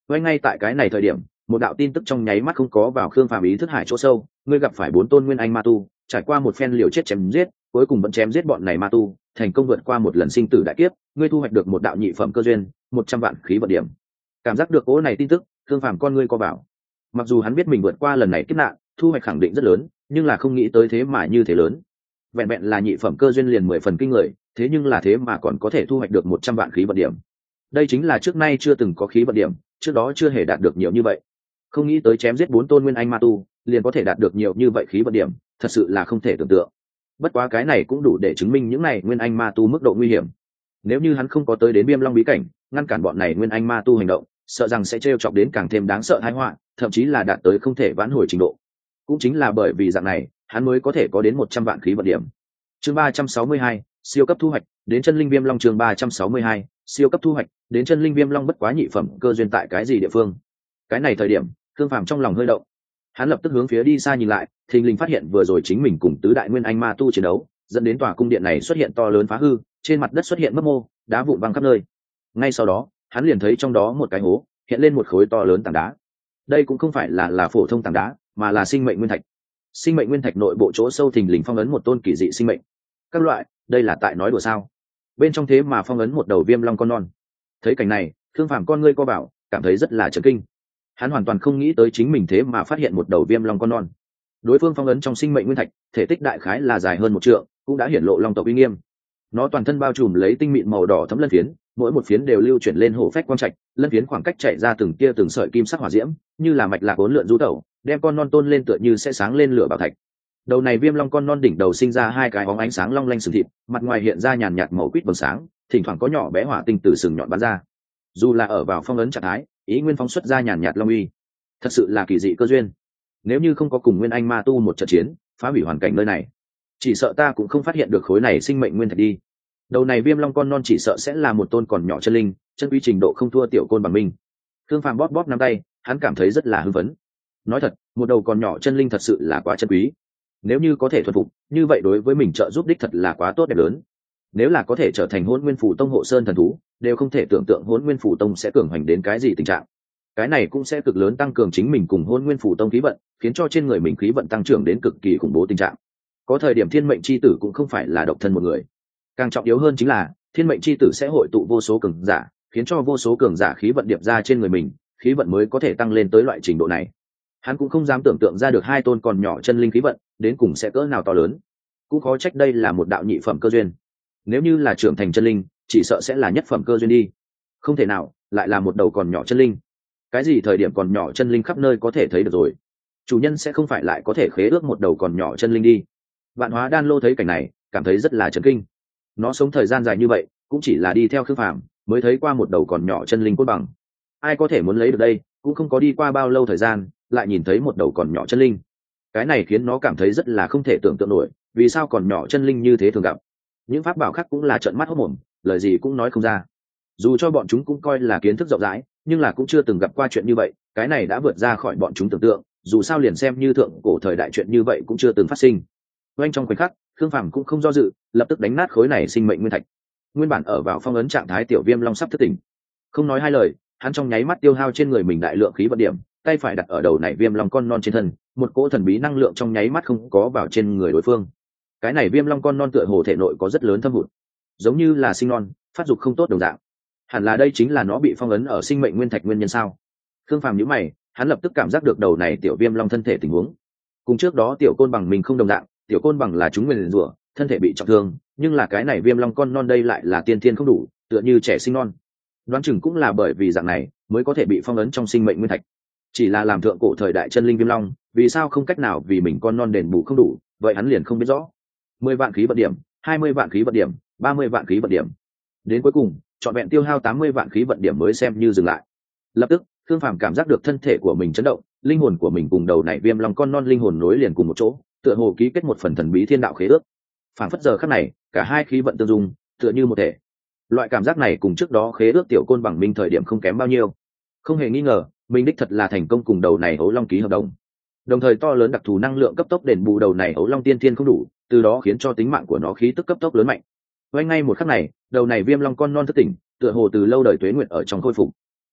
Ngay ngay tại cái này thời điểm, một đạo tin tức trong nháy mắt không có vào Khương Phàm ý thức hải chỗ sâu, ngươi gặp phải bốn tôn nguyên anh ma tu, trải qua một phen liều chết chém giết, cuối cùng vẫn chém giết bọn này ma tu, thành công vượt qua một lần sinh tử đại kiếp, ngươi thu hoạch được một đạo nhị phẩm cơ duyên, một trăm vạn khí vận điểm. Cảm giác được cỗ này tin tức, Khương Phàm con ngươi co vào. Mặc dù hắn biết mình vượt qua lần này kiếp nạn, thu hoạch khẳng định rất lớn, nhưng là không nghĩ tới thế mà như thế lớn. Vẹn vẹn là nhị phẩm cơ duyên liền mười phần kinh người, thế nhưng là thế mà còn có thể thu hoạch được một trăm vạn khí vận điểm. Đây chính là trước nay chưa từng có khí vận điểm, trước đó chưa hề đạt được nhiều như vậy. Không nghĩ tới chém giết bốn tôn nguyên anh ma tu, liền có thể đạt được nhiều như vậy khí vận điểm, thật sự là không thể tưởng tượng. Bất quá cái này cũng đủ để chứng minh những này nguyên anh ma tu mức độ nguy hiểm. Nếu như hắn không có tới đến Viêm Long bí cảnh, ngăn cản bọn này nguyên anh ma tu hành động, sợ rằng sẽ trêu chọc đến càng thêm đáng sợ tai họa, thậm chí là đạt tới không thể vãn hồi trình độ. Cũng chính là bởi vì dạng này, hắn mới có thể có đến một trăm vạn khí vận điểm. Chương ba trăm sáu mươi hai, siêu cấp thu hoạch, đến chân linh Viêm Long. Chương ba trăm sáu mươi hai, siêu cấp thu hoạch, đến chân linh Viêm Long. Bất quá nhị phẩm cơ duyên tại cái gì địa phương? Cái này thời điểm, Khương Phàm trong lòng hơi động. Hắn lập tức hướng phía đi xa nhìn lại, thình lình phát hiện vừa rồi chính mình cùng tứ đại nguyên anh ma tu chiến đấu, dẫn đến tòa cung điện này xuất hiện to lớn phá hư, trên mặt đất xuất hiện mấp mô, đá vụn văng khắp nơi. Ngay sau đó, hắn liền thấy trong đó một cái hố, hiện lên một khối to lớn tảng đá. Đây cũng không phải là là phổ thông tảng đá, mà là sinh mệnh nguyên thạch. Sinh mệnh nguyên thạch nội bộ chỗ sâu thình lình phong ấn một tôn kỳ dị sinh mệnh. Các loại, đây là tại nói đùa sao? Bên trong thế mà phong ấn một đầu viêm long con non. Thấy cảnh này, Thương Phàm con ngươi co bảo, cảm thấy rất là chấn kinh. Hắn hoàn toàn không nghĩ tới chính mình thế mà phát hiện một đầu viêm long con non. Đối phương phong ấn trong sinh mệnh nguyên thạch, thể tích đại khái là dài hơn một trượng, cũng đã hiển lộ long tộc uy nghiêm. Nó toàn thân bao trùm lấy tinh mịn màu đỏ thấm lân phiến, mỗi một phiến đều lưu chuyển lên hổ phách quang trạch, lân phiến khoảng cách chạy ra từng tia từng sợi kim sắc hỏa diễm, như là mạch lạc uốn lượn du tẩu, đem con non tôn lên tựa như sẽ sáng lên lửa bảo thạch. Đầu này viêm long con non đỉnh đầu sinh ra hai cái bóng ánh sáng long lanh sừng thịt, mặt ngoài hiện ra nhàn nhạt màu quýt vầng sáng, thỉnh thoảng có nhỏ bé hỏa tinh từ sừng nhọn bắn ra. Dù là ở vào phong ấn trạng thái, ý nguyên phóng xuất ra nhàn nhạt long uy. Thật sự là kỳ dị cơ duyên. Nếu như không có cùng nguyên anh ma tu một trận chiến, phá hủy hoàn cảnh nơi này, chỉ sợ ta cũng không phát hiện được khối này sinh mệnh nguyên thạch đi. Đầu này viêm long con non chỉ sợ sẽ là một tôn còn nhỏ chân linh, chân uy trình độ không thua tiểu côn bằng minh. Thương Phàm bóp bóp nắm tay, hắn cảm thấy rất là hưng phấn. Nói thật, một đầu còn nhỏ chân linh thật sự là quá chân quý. Nếu như có thể thuần phục, như vậy đối với mình trợ giúp đích thật là quá tốt đẹp lớn. Nếu là có thể trở thành Hỗn Nguyên Phủ Tông hộ sơn thần thú, đều không thể tưởng tượng Hỗn Nguyên Phủ Tông sẽ cường hành đến cái gì tình trạng. Cái này cũng sẽ cực lớn tăng cường chính mình cùng Hỗn Nguyên Phủ Tông khí vận, khiến cho trên người mình khí vận tăng trưởng đến cực kỳ khủng bố tình trạng. Có thời điểm thiên mệnh chi tử cũng không phải là độc thân một người. Càng trọng yếu hơn chính là thiên mệnh chi tử sẽ hội tụ vô số cường giả, khiến cho vô số cường giả khí vận điệp ra trên người mình, khí vận mới có thể tăng lên tới loại trình độ này. Hắn cũng không dám tưởng tượng ra được hai tôn còn nhỏ chân linh khí vận đến cùng sẽ cỡ nào to lớn. Cũng khó trách đây là một đạo nhị phẩm cơ duyên. Nếu như là trưởng thành chân linh, chỉ sợ sẽ là nhất phẩm cơ duyên đi. Không thể nào, lại là một đầu còn nhỏ chân linh. Cái gì thời điểm còn nhỏ chân linh khắp nơi có thể thấy được rồi. Chủ nhân sẽ không phải lại có thể khế ước một đầu còn nhỏ chân linh đi. Vạn Hóa Đan Lô thấy cảnh này, cảm thấy rất là chấn kinh. Nó sống thời gian dài như vậy, cũng chỉ là đi theo Khương Phàm, mới thấy qua một đầu còn nhỏ chân linh cốt bằng. Ai có thể muốn lấy được đây, cũng không có đi qua bao lâu thời gian, lại nhìn thấy một đầu còn nhỏ chân linh. Cái này khiến nó cảm thấy rất là không thể tưởng tượng nổi, vì sao còn nhỏ chân linh như thế thường gặp. Những pháp bảo khác cũng là trợn mắt hốt mồm, lời gì cũng nói không ra. Dù cho bọn chúng cũng coi là kiến thức rộng rãi, nhưng là cũng chưa từng gặp qua chuyện như vậy, cái này đã vượt ra khỏi bọn chúng tưởng tượng, dù sao liền xem như thượng cổ thời đại chuyện như vậy cũng chưa từng phát sinh. Oanh trong khoảnh khắc, Khương Phàm cũng không do dự, lập tức đánh nát khối này sinh mệnh nguyên thạch. Nguyên bản ở vào phong ấn trạng thái tiểu viêm long sắp thức tỉnh, không nói hai lời, hắn trong nháy mắt tiêu hao trên người mình đại lượng khí vận điểm, tay phải đặt ở đầu này viêm long con non trên thân, một cỗ thần bí năng lượng trong nháy mắt không có vào trên người đối phương. Cái này viêm long con non tựa hồ thể nội có rất lớn thâm hụt, giống như là sinh non, phát dục không tốt đồng dạng. Hẳn là đây chính là nó bị phong ấn ở sinh mệnh nguyên thạch nguyên nhân sao? Khương Phàm nhíu mày, hắn lập tức cảm giác được đầu này tiểu viêm long thân thể tình huống. Cùng trước đó tiểu côn bằng mình không đồng dạng, tiểu côn bằng là chúng nguyền rủa, thân thể bị trọng thương, nhưng là cái này viêm long con non đây lại là tiên thiên không đủ, tựa như trẻ sinh non. Đoán chừng cũng là bởi vì dạng này mới có thể bị phong ấn trong sinh mệnh nguyên thạch. Chỉ là làm thượng cổ thời đại chân linh viêm long, vì sao không cách nào vì mình con non đền bù không đủ, vậy hắn liền không biết rõ. Mười vạn khí vận điểm, hai mươi vạn khí vận điểm, ba mươi vạn khí vận điểm, đến cuối cùng trọn vẹn tiêu hao tám mươi vạn khí vận điểm mới xem như dừng lại. Lập tức Thương Phàm cảm giác được thân thể của mình chấn động, linh hồn của mình cùng đầu này viêm long con non linh hồn nối liền cùng một chỗ, tựa hồ ký kết một phần thần bí thiên đạo khế ước. Phản phất giờ khắc này, cả hai khí vận tương dung, tựa như một thể. Loại cảm giác này cùng trước đó khế ước tiểu côn bằng minh thời điểm không kém bao nhiêu. Không hề nghi ngờ, mình đích thật là thành công cùng đầu này ấu long ký hợp đồng. Đồng thời to lớn đặc thù năng lượng cấp tốc đền bù đầu này ấu long tiên thiên không đủ, từ đó khiến cho tính mạng của nó khí tức cấp tốc lớn mạnh. Ngay ngay một khắc này, đầu này viêm long con non thức tỉnh, tựa hồ từ lâu đời tuế nguyện ở trong khôi phục.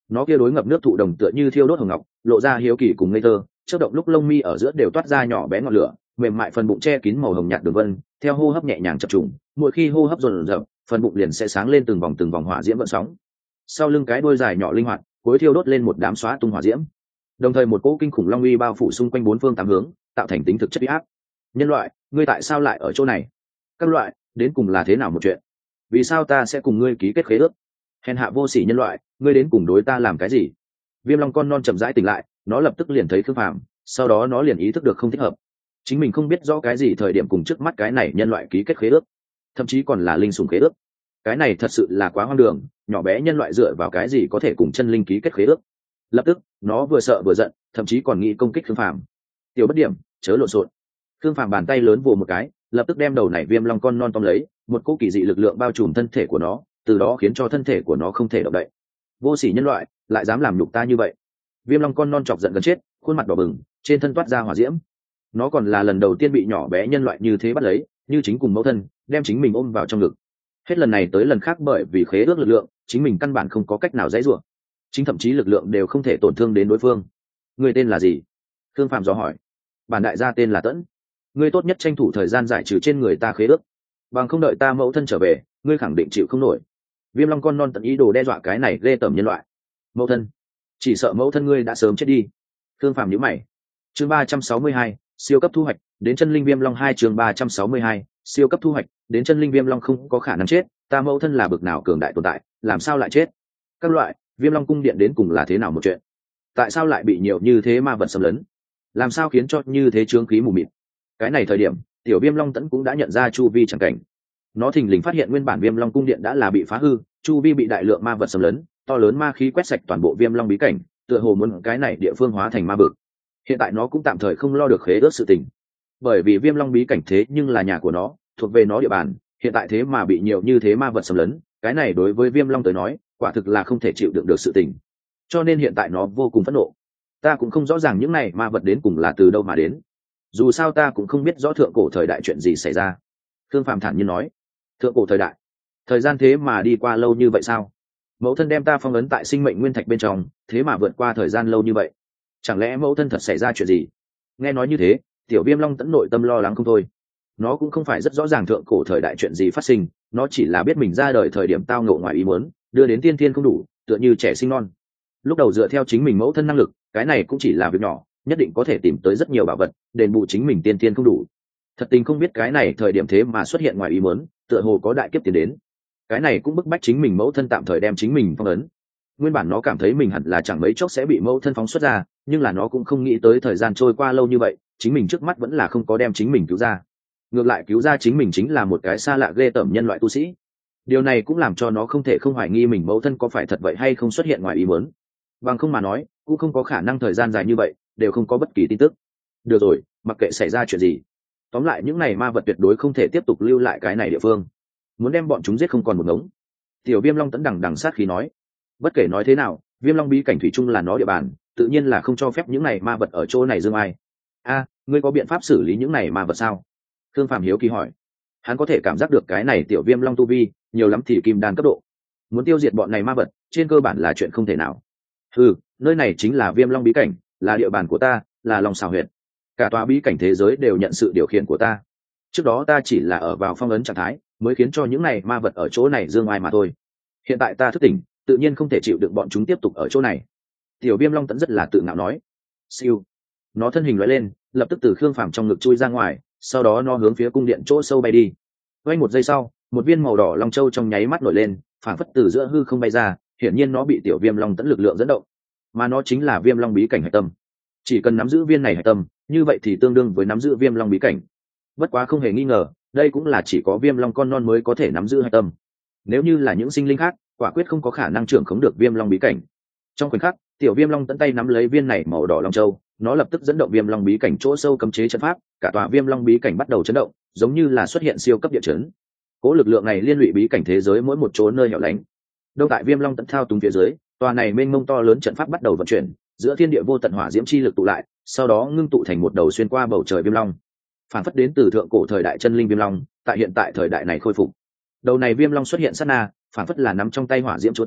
nó kia đối ngập nước thụ đồng tựa như thiêu đốt hồng ngọc, lộ ra hiếu kỳ cùng ngây thơ, chớp động lúc lông mi ở giữa đều toát ra nhỏ bé ngọn lửa, mềm mại phần bụng che kín màu hồng nhạt đường vân, theo hô hấp nhẹ nhàng chập trùng, mỗi khi hô hấp dồn dập, phần bụng liền sẽ sáng lên từng vòng từng vòng hỏa diễm gợn sóng. Sau lưng cái đuôi dài nhỏ linh hoạt, cuối thiêu đốt lên một đám xóa tung hỏa diễm. Đồng thời một cỗ kinh khủng long uy bao phủ xung quanh bốn phương tám hướng, tạo thành tính thực chất uy áp. Nhân loại, ngươi tại sao lại ở chỗ này? Các loại, đến cùng là thế nào một chuyện? Vì sao ta sẽ cùng ngươi ký kết khế ước? Hèn hạ vô sỉ nhân loại, ngươi đến cùng đối ta làm cái gì? Viêm long con non chậm rãi tỉnh lại, nó lập tức liền thấy Khương Phàm, sau đó nó liền ý thức được không thích hợp. Chính mình không biết rõ cái gì thời điểm cùng trước mắt cái này nhân loại ký kết khế ước, thậm chí còn là linh sủng khế ước. Cái này thật sự là quá hoang đường, nhỏ bé nhân loại dựa vào cái gì có thể cùng chân linh ký kết khế ước? Lập tức, nó vừa sợ vừa giận, thậm chí còn nghĩ công kích Khương Phàm. Tiểu bất điểm, chớ lộn xộn. Khương Phàm bàn tay lớn vồ một cái, lập tức đem đầu này viêm long con non tóm lấy, một cỗ kỳ dị lực lượng bao trùm thân thể của nó, từ đó khiến cho thân thể của nó không thể động đậy. Vô sỉ nhân loại, lại dám làm nhục ta như vậy! Viêm long con non chọc giận gần chết, khuôn mặt đỏ bừng, trên thân toát ra hỏa diễm. Nó còn là lần đầu tiên bị nhỏ bé nhân loại như thế bắt lấy, như chính cùng mẫu thân, đem chính mình ôm vào trong ngực. Hết lần này tới lần khác bởi vì khế ước lực lượng, chính mình căn bản không có cách nào dãy rủa, chính thậm chí lực lượng đều không thể tổn thương đến đối phương. Người tên là gì? Khương Phàm dò hỏi. Bản đại gia tên là Tẫn. Ngươi tốt nhất tranh thủ thời gian giải trừ trên người ta khế ước, bằng không đợi ta mẫu thân trở về, ngươi khẳng định chịu không nổi. Viêm long con non tận ý đồ đe dọa cái này ghê tởm nhân loại. Mẫu thân? Chỉ sợ mẫu thân ngươi đã sớm chết đi. Khương Phàm nhíu mày. Chương ba trăm sáu mươi hai, siêu cấp thu hoạch, đến chân linh viêm long hai chương ba trăm sáu mươi hai, siêu cấp thu hoạch, đến chân linh viêm long không có khả năng chết, ta mẫu thân là bực nào cường đại tồn tại, làm sao lại chết? Các loại, viêm long cung điện đến cùng là thế nào một chuyện? Tại sao lại bị nhiều như thế ma vật xâm lấn? Làm sao khiến cho như thế chướng khí mù mịt? Cái này thời điểm, tiểu viêm long tẫn cũng đã nhận ra chu vi chẳng cảnh. Nó thình lình phát hiện nguyên bản viêm long cung điện đã là bị phá hư, chu vi bị đại lượng ma vật xâm lấn, to lớn ma khí quét sạch toàn bộ viêm long bí cảnh, tựa hồ muốn cái này địa phương hóa thành ma vực. Hiện tại nó cũng tạm thời không lo được khế ước sự tình, bởi vì viêm long bí cảnh thế nhưng là nhà của nó, thuộc về nó địa bàn, hiện tại thế mà bị nhiều như thế ma vật xâm lấn, cái này đối với viêm long tới nói quả thực là không thể chịu đựng được sự tình, cho nên hiện tại nó vô cùng phẫn nộ. Ta cũng không rõ ràng những này ma vật đến cùng là từ đâu mà đến, dù sao ta cũng không biết rõ thượng cổ thời đại chuyện gì xảy ra. Thương Phạm thản nhiên nói. Thượng cổ thời đại? Thời gian thế mà đi qua lâu như vậy sao? Mẫu thân đem ta phong ấn tại sinh mệnh nguyên thạch bên trong, thế mà vượt qua thời gian lâu như vậy, chẳng lẽ mẫu thân thật xảy ra chuyện gì? Nghe nói như thế, tiểu viêm long tẫn nội tâm lo lắng không thôi. Nó cũng không phải rất rõ ràng thượng cổ thời đại chuyện gì phát sinh, nó chỉ là biết mình ra đời thời điểm tao ngộ ngoài ý muốn, đưa đến tiên thiên không đủ, tựa như trẻ sinh non. Lúc đầu dựa theo chính mình mẫu thân năng lực, cái này cũng chỉ là việc nhỏ, nhất định có thể tìm tới rất nhiều bảo vật đền bù chính mình tiên thiên không đủ. Thật tình không biết cái này thời điểm thế mà xuất hiện ngoài ý muốn, tựa hồ có đại kiếp tiến đến. Cái này cũng bức bách chính mình mẫu thân tạm thời đem chính mình phong ấn. Nguyên bản nó cảm thấy mình hẳn là chẳng mấy chốc sẽ bị mẫu thân phóng xuất ra, nhưng là nó cũng không nghĩ tới thời gian trôi qua lâu như vậy, chính mình trước mắt vẫn là không có đem chính mình cứu ra. Ngược lại cứu ra chính mình chính là một cái xa lạ ghê tởm nhân loại tu sĩ. Điều này cũng làm cho nó không thể không hoài nghi mình mẫu thân có phải thật vậy hay không xuất hiện ngoài ý muốn. Bằng không mà nói, cũng không có khả năng thời gian dài như vậy đều không có bất kỳ tin tức. Được rồi, mặc kệ xảy ra chuyện gì, tóm lại những này ma vật tuyệt đối không thể tiếp tục lưu lại cái này địa phương, muốn đem bọn chúng giết không còn một ngống. Tiểu viêm long tẫn đằng đằng sát khí nói. Bất kể nói thế nào, viêm long bí cảnh thủy chung là nó địa bàn, tự nhiên là không cho phép những này ma vật ở chỗ này dương ai. A, ngươi có biện pháp xử lý những này ma vật sao? Thương Phạm hiếu kỳ hỏi. Hắn có thể cảm giác được cái này tiểu viêm long tu vi nhiều lắm thì kim đan cấp độ, muốn tiêu diệt bọn này ma vật trên cơ bản là chuyện không thể nào. Ừ, nơi này chính là viêm long bí cảnh, là địa bàn của ta, là lòng xào huyệt, cả tòa bí cảnh thế giới đều nhận sự điều khiển của ta. Trước đó ta chỉ là ở vào phong ấn trạng thái, mới khiến cho những này ma vật ở chỗ này dương ai mà thôi. Hiện tại ta thức tỉnh, tự nhiên không thể chịu đựng bọn chúng tiếp tục ở chỗ này. Tiểu viêm long tẫn rất là tự ngạo nói. Siêu, nó thân hình loại lên, lập tức từ Khương Phàm trong ngực chui ra ngoài, sau đó nó hướng phía cung điện chỗ sâu bay đi. Quanh một giây sau, một viên màu đỏ long châu trong nháy mắt nổi lên, phảng phất từ giữa hư không bay ra, hiển nhiên nó bị tiểu viêm long tẫn lực lượng dẫn động, mà nó chính là viêm long bí cảnh hạch tâm. Chỉ cần nắm giữ viên này hạch tâm, như vậy thì tương đương với nắm giữ viêm long bí cảnh. Bất quá không hề nghi ngờ, đây cũng là chỉ có viêm long con non mới có thể nắm giữ hạch tâm. Nếu như là những sinh linh khác, quả quyết không có khả năng trưởng khống được viêm long bí cảnh. Trong khoảnh khắc, tiểu viêm long tận tay nắm lấy viên này màu đỏ long châu, nó lập tức dẫn động viêm long bí cảnh chỗ sâu cấm chế trận pháp, cả tòa viêm long bí cảnh bắt đầu chấn động, giống như là xuất hiện siêu cấp địa chấn. Cố lực lượng này liên lụy bí cảnh thế giới mỗi một chỗ nơi hẻo lánh. Đông tại viêm long tận thao túng phía dưới, tòa này mênh mông to lớn trận pháp bắt đầu vận chuyển, giữa thiên địa vô tận hỏa diễm chi lực tụ lại, sau đó ngưng tụ thành một đầu xuyên qua bầu trời viêm long. Phản phất đến từ thượng cổ thời đại chân linh viêm long, tại hiện tại thời đại này khôi phục. Đầu này viêm long xuất hiện sát na, phản phất là nắm trong tay hỏa diễm chúa tể,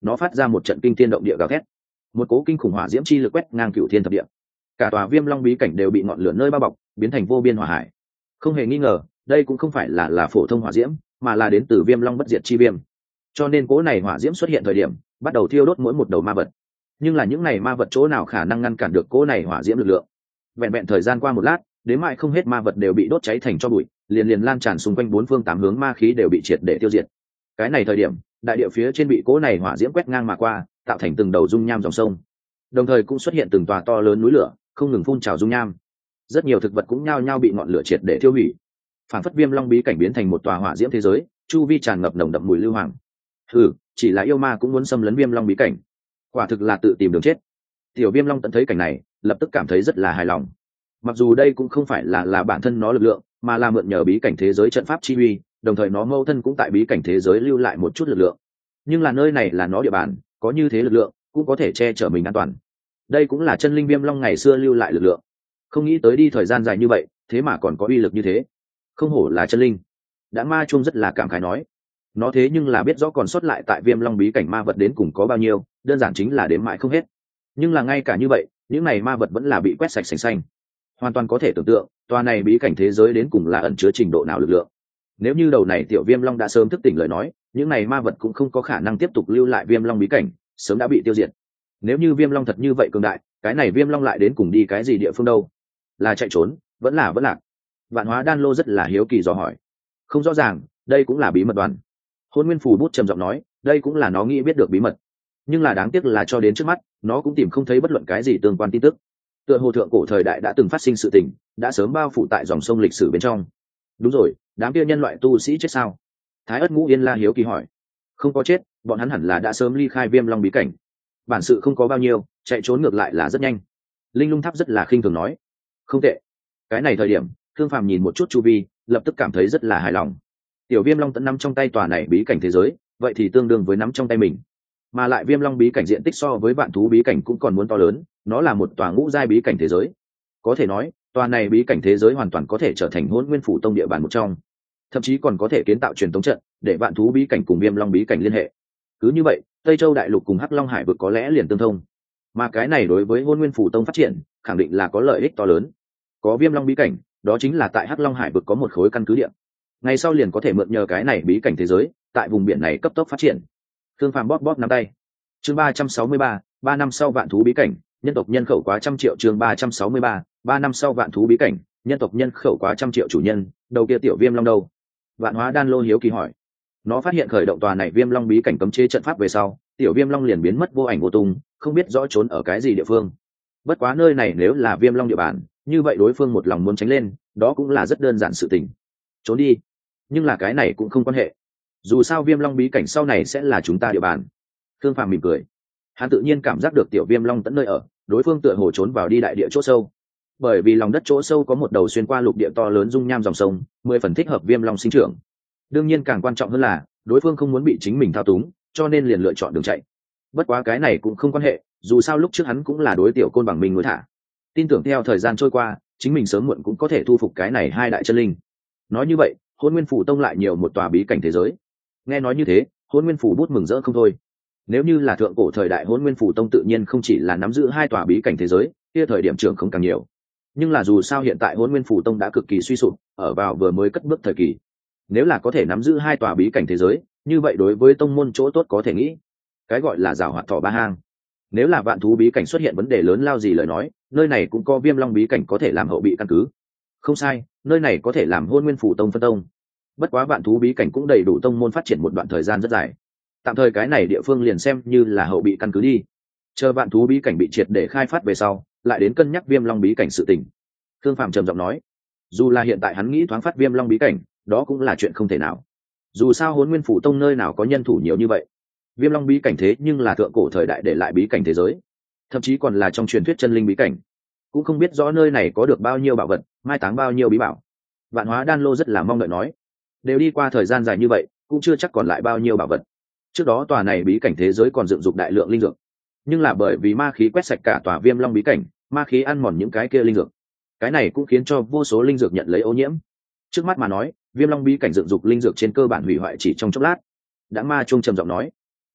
nó phát ra một trận kinh thiên động địa gào thét, một cố kinh khủng hỏa diễm chi lực quét ngang cửu thiên thập địa, cả tòa viêm long bí cảnh đều bị ngọn lửa nơi bao bọc, biến thành vô biên hỏa hải. Không hề nghi ngờ, đây cũng không phải là là phổ thông hỏa diễm, mà là đến từ viêm long bất diệt chi viêm. Cho nên cố này hỏa diễm xuất hiện thời điểm, bắt đầu thiêu đốt mỗi một đầu ma vật. Nhưng là những này ma vật chỗ nào khả năng ngăn cản được cố này hỏa diễm lực lượng? Vẹn vẹn thời gian qua một lát, đến mãi không hết ma vật đều bị đốt cháy thành tro bụi, liền liền lan tràn xung quanh bốn phương tám hướng, ma khí đều bị triệt để tiêu diệt. Cái này thời điểm, đại địa phía trên bị cố này hỏa diễm quét ngang mà qua, tạo thành từng đầu dung nham dòng sông. Đồng thời cũng xuất hiện từng tòa to lớn núi lửa, không ngừng phun trào dung nham. Rất nhiều thực vật cũng nhao nhao bị ngọn lửa triệt để tiêu hủy. Phản phất viêm long bí cảnh biến thành một tòa hỏa diễm thế giới, chu vi tràn ngập nồng đậm mùi lưu hoàng. Ừ, chỉ là yêu ma cũng muốn xâm lấn viêm long bí cảnh, quả thực là tự tìm đường chết. Tiểu viêm long tận thấy cảnh này, lập tức cảm thấy rất là hài lòng. Mặc dù đây cũng không phải là là bản thân nó lực lượng, mà là mượn nhờ bí cảnh thế giới trận pháp chi uy, đồng thời nó mâu thân cũng tại bí cảnh thế giới lưu lại một chút lực lượng. Nhưng là nơi này là nó địa bàn, có như thế lực lượng cũng có thể che chở mình an toàn. Đây cũng là chân linh viêm long ngày xưa lưu lại lực lượng. Không nghĩ tới đi thời gian dài như vậy, thế mà còn có uy lực như thế. Không hổ là chân linh. Đã ma chuông rất là cảm khái nói, nó thế nhưng là biết rõ còn sót lại tại viêm long bí cảnh ma vật đến cùng có bao nhiêu, đơn giản chính là đếm mãi không hết. Nhưng là ngay cả như vậy, những này ma vật vẫn là bị quét sạch sành xanh. Hoàn toàn có thể tưởng tượng, tòa này bí cảnh thế giới đến cùng là ẩn chứa trình độ nào lực lượng. Nếu như đầu này tiểu viêm long đã sớm thức tỉnh lời nói, những này ma vật cũng không có khả năng tiếp tục lưu lại viêm long bí cảnh, sớm đã bị tiêu diệt. Nếu như viêm long thật như vậy cường đại, cái này viêm long lại đến cùng đi cái gì địa phương đâu? Là chạy trốn, vẫn là vẫn lạc? Vạn Hóa Đan Lô rất là hiếu kỳ dò hỏi. Không rõ ràng, đây cũng là bí mật đoàn. Hôn Nguyên Phù Bút trầm giọng nói, đây cũng là nó nghĩ biết được bí mật. Nhưng là đáng tiếc là cho đến trước mắt, nó cũng tìm không thấy bất luận cái gì tương quan tin tức. Tựa hồ thượng cổ thời đại đã từng phát sinh sự tình, đã sớm bao phủ tại dòng sông lịch sử bên trong. Đúng rồi, đám kia nhân loại tu sĩ chết sao? Thái Ất Ngũ Yên La hiếu kỳ hỏi. Không có chết, bọn hắn hẳn là đã sớm ly khai viêm long bí cảnh. Bản sự không có bao nhiêu, chạy trốn ngược lại là rất nhanh. Linh Lung Tháp rất là khinh thường nói. Không tệ. Cái này thời điểm, Thương Phàm nhìn một chút chu vi, lập tức cảm thấy rất là hài lòng. Tiểu Viêm Long tận nắm trong tay tòa này bí cảnh thế giới, vậy thì tương đương với nắm trong tay mình. Mà lại Viêm Long bí cảnh diện tích so với Vạn Thú bí cảnh cũng còn muốn to lớn, nó là một tòa ngũ giai bí cảnh thế giới. Có thể nói, tòa này bí cảnh thế giới hoàn toàn có thể trở thành Hỗn Nguyên Phủ Tông địa bàn một trong, thậm chí còn có thể kiến tạo truyền tống trận để Vạn Thú bí cảnh cùng Viêm Long bí cảnh liên hệ. Cứ như vậy, Tây Châu đại lục cùng Hắc Long hải vực có lẽ liền tương thông. Mà cái này đối với Hỗn Nguyên Phủ Tông phát triển, khẳng định là có lợi ích to lớn. Có Viêm Long bí cảnh, đó chính là tại Hắc Long hải vực có một khối căn cứ địa. Ngày sau liền có thể mượn nhờ cái này bí cảnh thế giới, tại vùng biển này cấp tốc phát triển. Thương Phàm bóp bóp nắm tay. Chương ba trăm sáu mươi ba, ba năm sau Vạn Thú bí cảnh, nhân tộc nhân khẩu quá trăm triệu. Chương ba trăm sáu mươi ba, ba năm sau Vạn Thú bí cảnh, nhân tộc nhân khẩu quá trăm triệu. Chủ nhân, đầu kia tiểu Viêm Long đâu? Vạn Hóa Đan Lô hiếu kỳ hỏi. Nó phát hiện khởi động tòa này Viêm Long bí cảnh cấm chế trận pháp về sau, tiểu Viêm Long liền biến mất vô ảnh vô tung, không biết rõ trốn ở cái gì địa phương. Bất quá nơi này nếu là Viêm Long địa bàn, như vậy đối phương một lòng muốn tránh lên, đó cũng là rất đơn giản sự tình. Trốn đi. Nhưng là cái này cũng không quan hệ. Dù sao Viêm Long bí cảnh sau này sẽ là chúng ta địa bàn. Thương Phàm mỉm cười. Hắn tự nhiên cảm giác được tiểu Viêm Long tận nơi ở, đối phương tựa hồ trốn vào đi đại địa chỗ sâu. Bởi vì lòng đất chỗ sâu có một đầu xuyên qua lục địa to lớn dung nham dòng sông, mười phần thích hợp Viêm Long sinh trưởng. Đương nhiên càng quan trọng hơn là, đối phương không muốn bị chính mình thao túng, cho nên liền lựa chọn đường chạy. Bất quá cái này cũng không quan hệ, dù sao lúc trước hắn cũng là đối tiểu côn bằng mình nuôi thả. Tin tưởng theo thời gian trôi qua, chính mình sớm muộn cũng có thể thu phục cái này hai đại chân linh. Nói như vậy, Hỗn Nguyên Phủ Tông lại nhiều một tòa bí cảnh thế giới. Nghe nói như thế, Hỗn Nguyên Phủ Bút mừng rỡ không thôi. Nếu như là thượng cổ thời đại, Hỗn Nguyên Phủ Tông tự nhiên không chỉ là nắm giữ hai tòa bí cảnh thế giới, kia thời điểm trưởng không càng nhiều. Nhưng là dù sao hiện tại Hỗn Nguyên Phủ Tông đã cực kỳ suy sụp, ở vào vừa mới cất bước thời kỳ. Nếu là có thể nắm giữ hai tòa bí cảnh thế giới, như vậy đối với tông môn chỗ tốt có thể nghĩ. Cái gọi là giảo hoạt thỏ ba hang. Nếu là Vạn Thú bí cảnh xuất hiện vấn đề lớn lao gì lời nói, nơi này cũng có Viêm Long bí cảnh có thể làm hậu bị căn cứ. Không sai, nơi này có thể làm Hỗn Nguyên Phủ Tông phân tông. Bất quá Vạn Thú bí cảnh cũng đầy đủ tông môn phát triển một đoạn thời gian rất dài. Tạm thời cái này địa phương liền xem như là hậu bị căn cứ đi. Chờ Vạn Thú bí cảnh bị triệt để khai phát về sau, lại đến cân nhắc Viêm Long bí cảnh sự tình. Thương Phàm trầm giọng nói, dù là hiện tại hắn nghĩ thoáng phát Viêm Long bí cảnh, đó cũng là chuyện không thể nào. Dù sao Hỗn Nguyên Phủ Tông nơi nào có nhân thủ nhiều như vậy. Viêm Long bí cảnh thế nhưng là thượng cổ thời đại để lại bí cảnh thế giới, thậm chí còn là trong truyền thuyết chân linh bí cảnh, cũng không biết rõ nơi này có được bao nhiêu bảo vật, mai táng bao nhiêu bí bảo. Vạn Hóa Đan Lô rất là mong đợi nói, đều đi qua thời gian dài như vậy, cũng chưa chắc còn lại bao nhiêu bảo vật. Trước đó tòa này bí cảnh thế giới còn dựng dục đại lượng linh dược, nhưng là bởi vì ma khí quét sạch cả tòa Viêm Long bí cảnh, ma khí ăn mòn những cái kia linh dược, cái này cũng khiến cho vô số linh dược nhận lấy ô nhiễm. Trước mắt mà nói, Viêm Long bí cảnh dựng dục linh dược trên cơ bản hủy hoại chỉ trong chốc lát. Đã Ma Trung trầm giọng nói,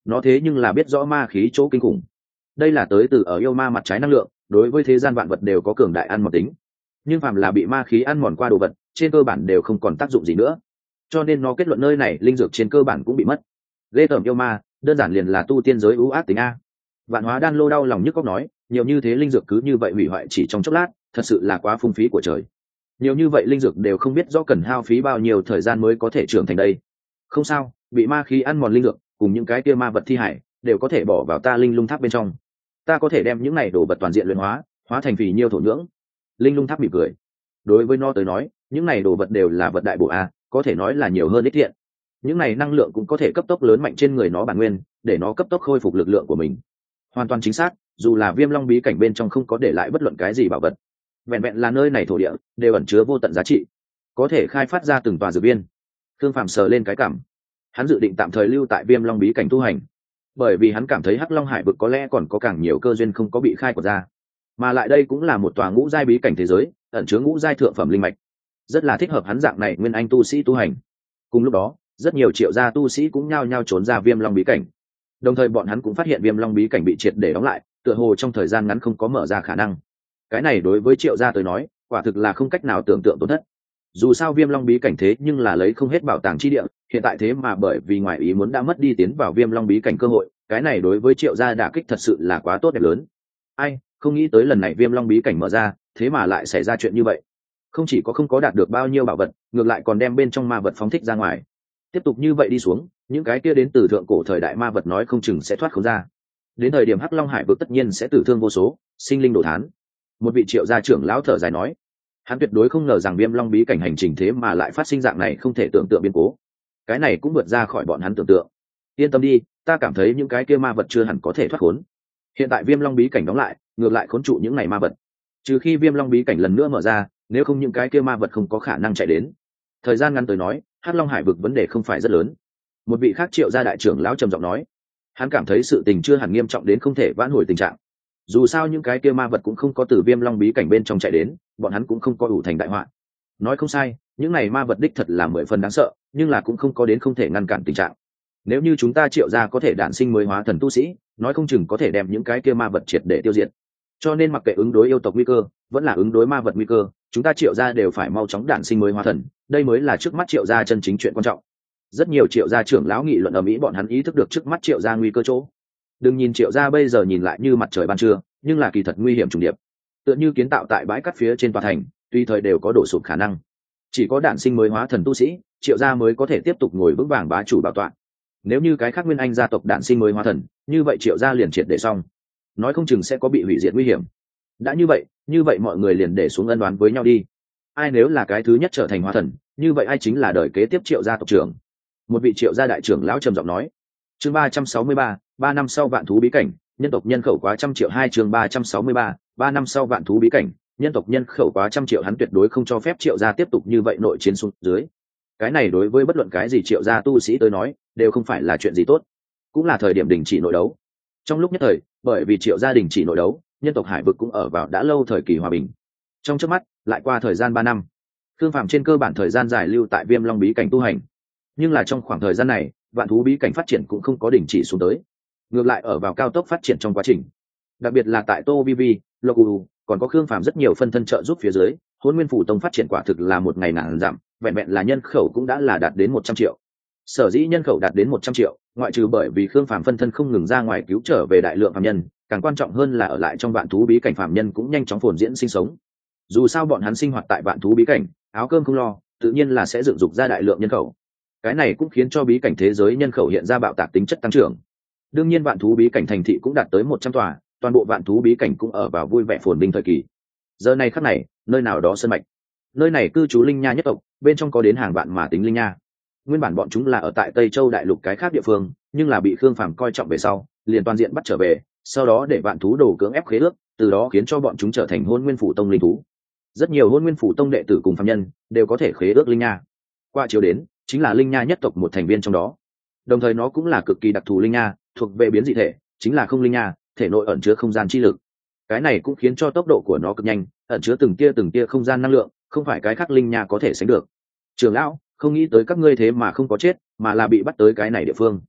nó thế nhưng là biết rõ ma khí chỗ kinh khủng. Đây là tới từ ở yêu ma mặt trái năng lượng, đối với thế gian vạn vật đều có cường đại ăn mòn tính, nhưng phàm là bị ma khí ăn mòn qua đồ vật trên cơ bản đều không còn tác dụng gì nữa, cho nên nó kết luận nơi này linh dược trên cơ bản cũng bị mất. Ghê tởm yêu ma, đơn giản liền là tu tiên giới ưu ác tính a. Vạn Hóa Đan lô đau lòng nhức cóc nói, nhiều như thế linh dược cứ như vậy hủy hoại chỉ trong chốc lát, thật sự là quá phung phí của trời. Nhiều như vậy linh dược đều không biết rõ cần hao phí bao nhiêu thời gian mới có thể trưởng thành đây. Không sao, bị ma khí ăn mòn linh dược cùng những cái kia ma vật thi hải đều có thể bỏ vào ta linh lung tháp bên trong, ta có thể đem những này đồ vật toàn diện luyện hóa, hóa thành phì nhiêu thổ nhưỡng. Linh lung tháp mỉm cười, đối với nó tới nói những này đồ vật đều là vật đại bổ a, có thể nói là nhiều hơn ích thiện. Những này năng lượng cũng có thể cấp tốc lớn mạnh trên người nó bản nguyên, để nó cấp tốc khôi phục lực lượng của mình. Hoàn toàn chính xác, dù là Viêm Long bí cảnh bên trong không có để lại bất luận cái gì bảo vật, vẹn vẹn là nơi này thổ địa đều ẩn chứa vô tận giá trị, có thể khai phát ra từng tòa dược viên. Thương Phạm sờ lên cái cảm, hắn dự định tạm thời lưu tại Viêm Long bí cảnh tu hành, bởi vì hắn cảm thấy Hắc Long Hải vực có lẽ còn có càng nhiều cơ duyên không có bị khai quật ra, mà lại đây cũng là một tòa ngũ giai bí cảnh thế giới, ẩn chứa ngũ giai thượng phẩm linh mạch, rất là thích hợp hắn dạng này nguyên anh tu sĩ tu hành. Cùng lúc đó, rất nhiều triệu gia tu sĩ cũng nhao nhao trốn ra Viêm Long bí cảnh, đồng thời bọn hắn cũng phát hiện Viêm Long bí cảnh bị triệt để đóng lại, tựa hồ trong thời gian ngắn không có mở ra khả năng. Cái này đối với triệu gia tới nói quả thực là không cách nào tưởng tượng tổn thất. Dù sao Viêm Long bí cảnh thế nhưng là lấy không hết bảo tàng chi địa, hiện tại thế mà bởi vì ngoại ý muốn đã mất đi tiến vào Viêm Long bí cảnh cơ hội, cái này đối với triệu gia đả kích thật sự là quá tốt đẹp lớn. Ai không nghĩ tới lần này Viêm Long bí cảnh mở ra, thế mà lại xảy ra chuyện như vậy. Không chỉ có không có đạt được bao nhiêu bảo vật, ngược lại còn đem bên trong ma vật phóng thích ra ngoài. Tiếp tục như vậy đi xuống, những cái kia đến từ thượng cổ thời đại ma vật nói không chừng sẽ thoát khốn ra. Đến thời điểm Hắc Long Hải vực tất nhiên sẽ tử thương vô số, sinh linh đổ thán. Một vị triệu gia trưởng lão thở dài nói, hắn tuyệt đối không ngờ rằng Viêm Long bí cảnh hành trình thế mà lại phát sinh dạng này không thể tưởng tượng biến cố. Cái này cũng vượt ra khỏi bọn hắn tưởng tượng. Yên tâm đi, ta cảm thấy những cái kia ma vật chưa hẳn có thể thoát khốn. Hiện tại Viêm Long bí cảnh đóng lại, ngược lại khốn trụ những này ma vật. Trừ khi Viêm Long bí cảnh lần nữa mở ra, nếu không những cái kia ma vật không có khả năng chạy đến. Thời gian ngắn tới nói, Hắc Long Hải vực vấn đề không phải rất lớn. Một vị khác triệu gia đại trưởng lão trầm giọng nói, hắn cảm thấy sự tình chưa hẳn nghiêm trọng đến không thể vãn hồi tình trạng. Dù sao những cái kia ma vật cũng không có từ Viêm Long bí cảnh bên trong chạy đến, bọn hắn cũng không có đủ thành đại họa. Nói không sai, những này ma vật đích thật là mười phần đáng sợ, nhưng là cũng không có đến không thể ngăn cản tình trạng. Nếu như chúng ta triệu gia có thể đản sinh mới hóa thần tu sĩ, nói không chừng có thể đem những cái kia ma vật triệt để tiêu diệt. Cho nên mặc kệ ứng đối yêu tộc nguy cơ, vẫn là ứng đối ma vật nguy cơ, chúng ta triệu gia đều phải mau chóng đản sinh mới hóa thần, đây mới là trước mắt triệu gia chân chính chuyện quan trọng. Rất nhiều triệu gia trưởng lão nghị luận ở mỹ, bọn hắn ý thức được trước mắt triệu gia nguy cơ chỗ. Đừng nhìn triệu gia bây giờ nhìn lại như mặt trời ban trưa, nhưng là kỳ thật nguy hiểm trùng điệp, tựa như kiến tạo tại bãi cát phía trên tòa thành, tùy thời đều có đổ sụp khả năng. Chỉ có đản sinh mới hóa thần tu sĩ, triệu gia mới có thể tiếp tục ngồi vững vàng bá chủ bảo tọa. Nếu như cái khác nguyên anh gia tộc đản sinh mới hóa thần, như vậy triệu gia liền triệt để xong, nói không chừng sẽ có bị hủy diệt nguy hiểm. Đã như vậy, như vậy mọi người liền để xuống ân đoán với nhau đi. Ai nếu là cái thứ nhất trở thành hóa thần, như vậy ai chính là đời kế tiếp triệu gia tộc trưởng. Một vị triệu gia đại trưởng lão trầm giọng nói. Chương ba trăm sáu mươi ba, ba năm sau vạn thú bí cảnh, nhân tộc nhân khẩu quá trăm triệu. Hai chương ba trăm sáu mươi ba, ba năm sau vạn thú bí cảnh, nhân tộc nhân khẩu quá trăm triệu. Hắn tuyệt đối không cho phép triệu gia tiếp tục như vậy nội chiến xuống dưới. Cái này đối với bất luận cái gì triệu gia tu sĩ tới nói, đều không phải là chuyện gì tốt, cũng là thời điểm đình chỉ nội đấu. Trong lúc nhất thời, bởi vì triệu gia đình chỉ nội đấu, nhân tộc hải vực cũng ở vào đã lâu thời kỳ hòa bình. Trong chớp mắt, lại qua thời gian ba năm, Thương Phàm trên cơ bản thời gian dài lưu tại Viêm Long bí cảnh tu hành. Nhưng là trong khoảng thời gian này, vạn thú bí cảnh phát triển cũng không có đình chỉ xuống tới, ngược lại ở vào cao tốc phát triển trong quá trình. Đặc biệt là tại Tô Vi Vi, Loku, còn có Khương Phàm rất nhiều phân thân trợ giúp phía dưới, Hỗn Nguyên Phủ Tông phát triển quả thực là một ngày ngàn giảm, vẹn vẹn là nhân khẩu cũng đã là đạt đến một trăm triệu. Sở dĩ nhân khẩu đạt đến một trăm triệu, ngoại trừ bởi vì Khương Phàm phân thân không ngừng ra ngoài cứu trở về đại lượng phàm nhân, càng quan trọng hơn là ở lại trong vạn thú bí cảnh phàm nhân cũng nhanh chóng phồn diễn sinh sống. Dù sao bọn hắn sinh hoạt tại vạn thú bí cảnh, áo cơm không lo, tự nhiên là sẽ dựng dục ra đại lượng nhân khẩu. Cái này cũng khiến cho bí cảnh thế giới nhân khẩu hiện ra bạo tạc tính chất tăng trưởng. Đương nhiên vạn thú bí cảnh thành thị cũng đạt tới một trăm tòa, toàn bộ vạn thú bí cảnh cũng ở vào vui vẻ phồn vinh thời kỳ. Giờ này khắc này, nơi nào đó sơn mạch, nơi này cư trú linh nha nhất tộc, bên trong có đến hàng vạn mà tính linh nha. Nguyên bản bọn chúng là ở tại Tây Châu đại lục cái khác địa phương, nhưng là bị Khương Phàm coi trọng về sau, liền toàn diện bắt trở về, sau đó để vạn thú đồ cưỡng ép khế ước, từ đó khiến cho bọn chúng trở thành Hỗn Nguyên Phủ Tông linh thú. Rất nhiều Hỗn Nguyên Phủ Tông đệ tử cùng phàm nhân đều có thể khế ước linh nha. Qua chiều đến, chính là linh nha nhất tộc một thành viên trong đó. Đồng thời nó cũng là cực kỳ đặc thù linh nha, thuộc về biến dị thể, chính là không linh nha, thể nội ẩn chứa không gian chi lực. Cái này cũng khiến cho tốc độ của nó cực nhanh, ẩn chứa từng tia từng tia không gian năng lượng, không phải cái khác linh nha có thể sánh được. Trưởng lão, không nghĩ tới các ngươi thế mà không có chết, mà là bị bắt tới cái này địa phương.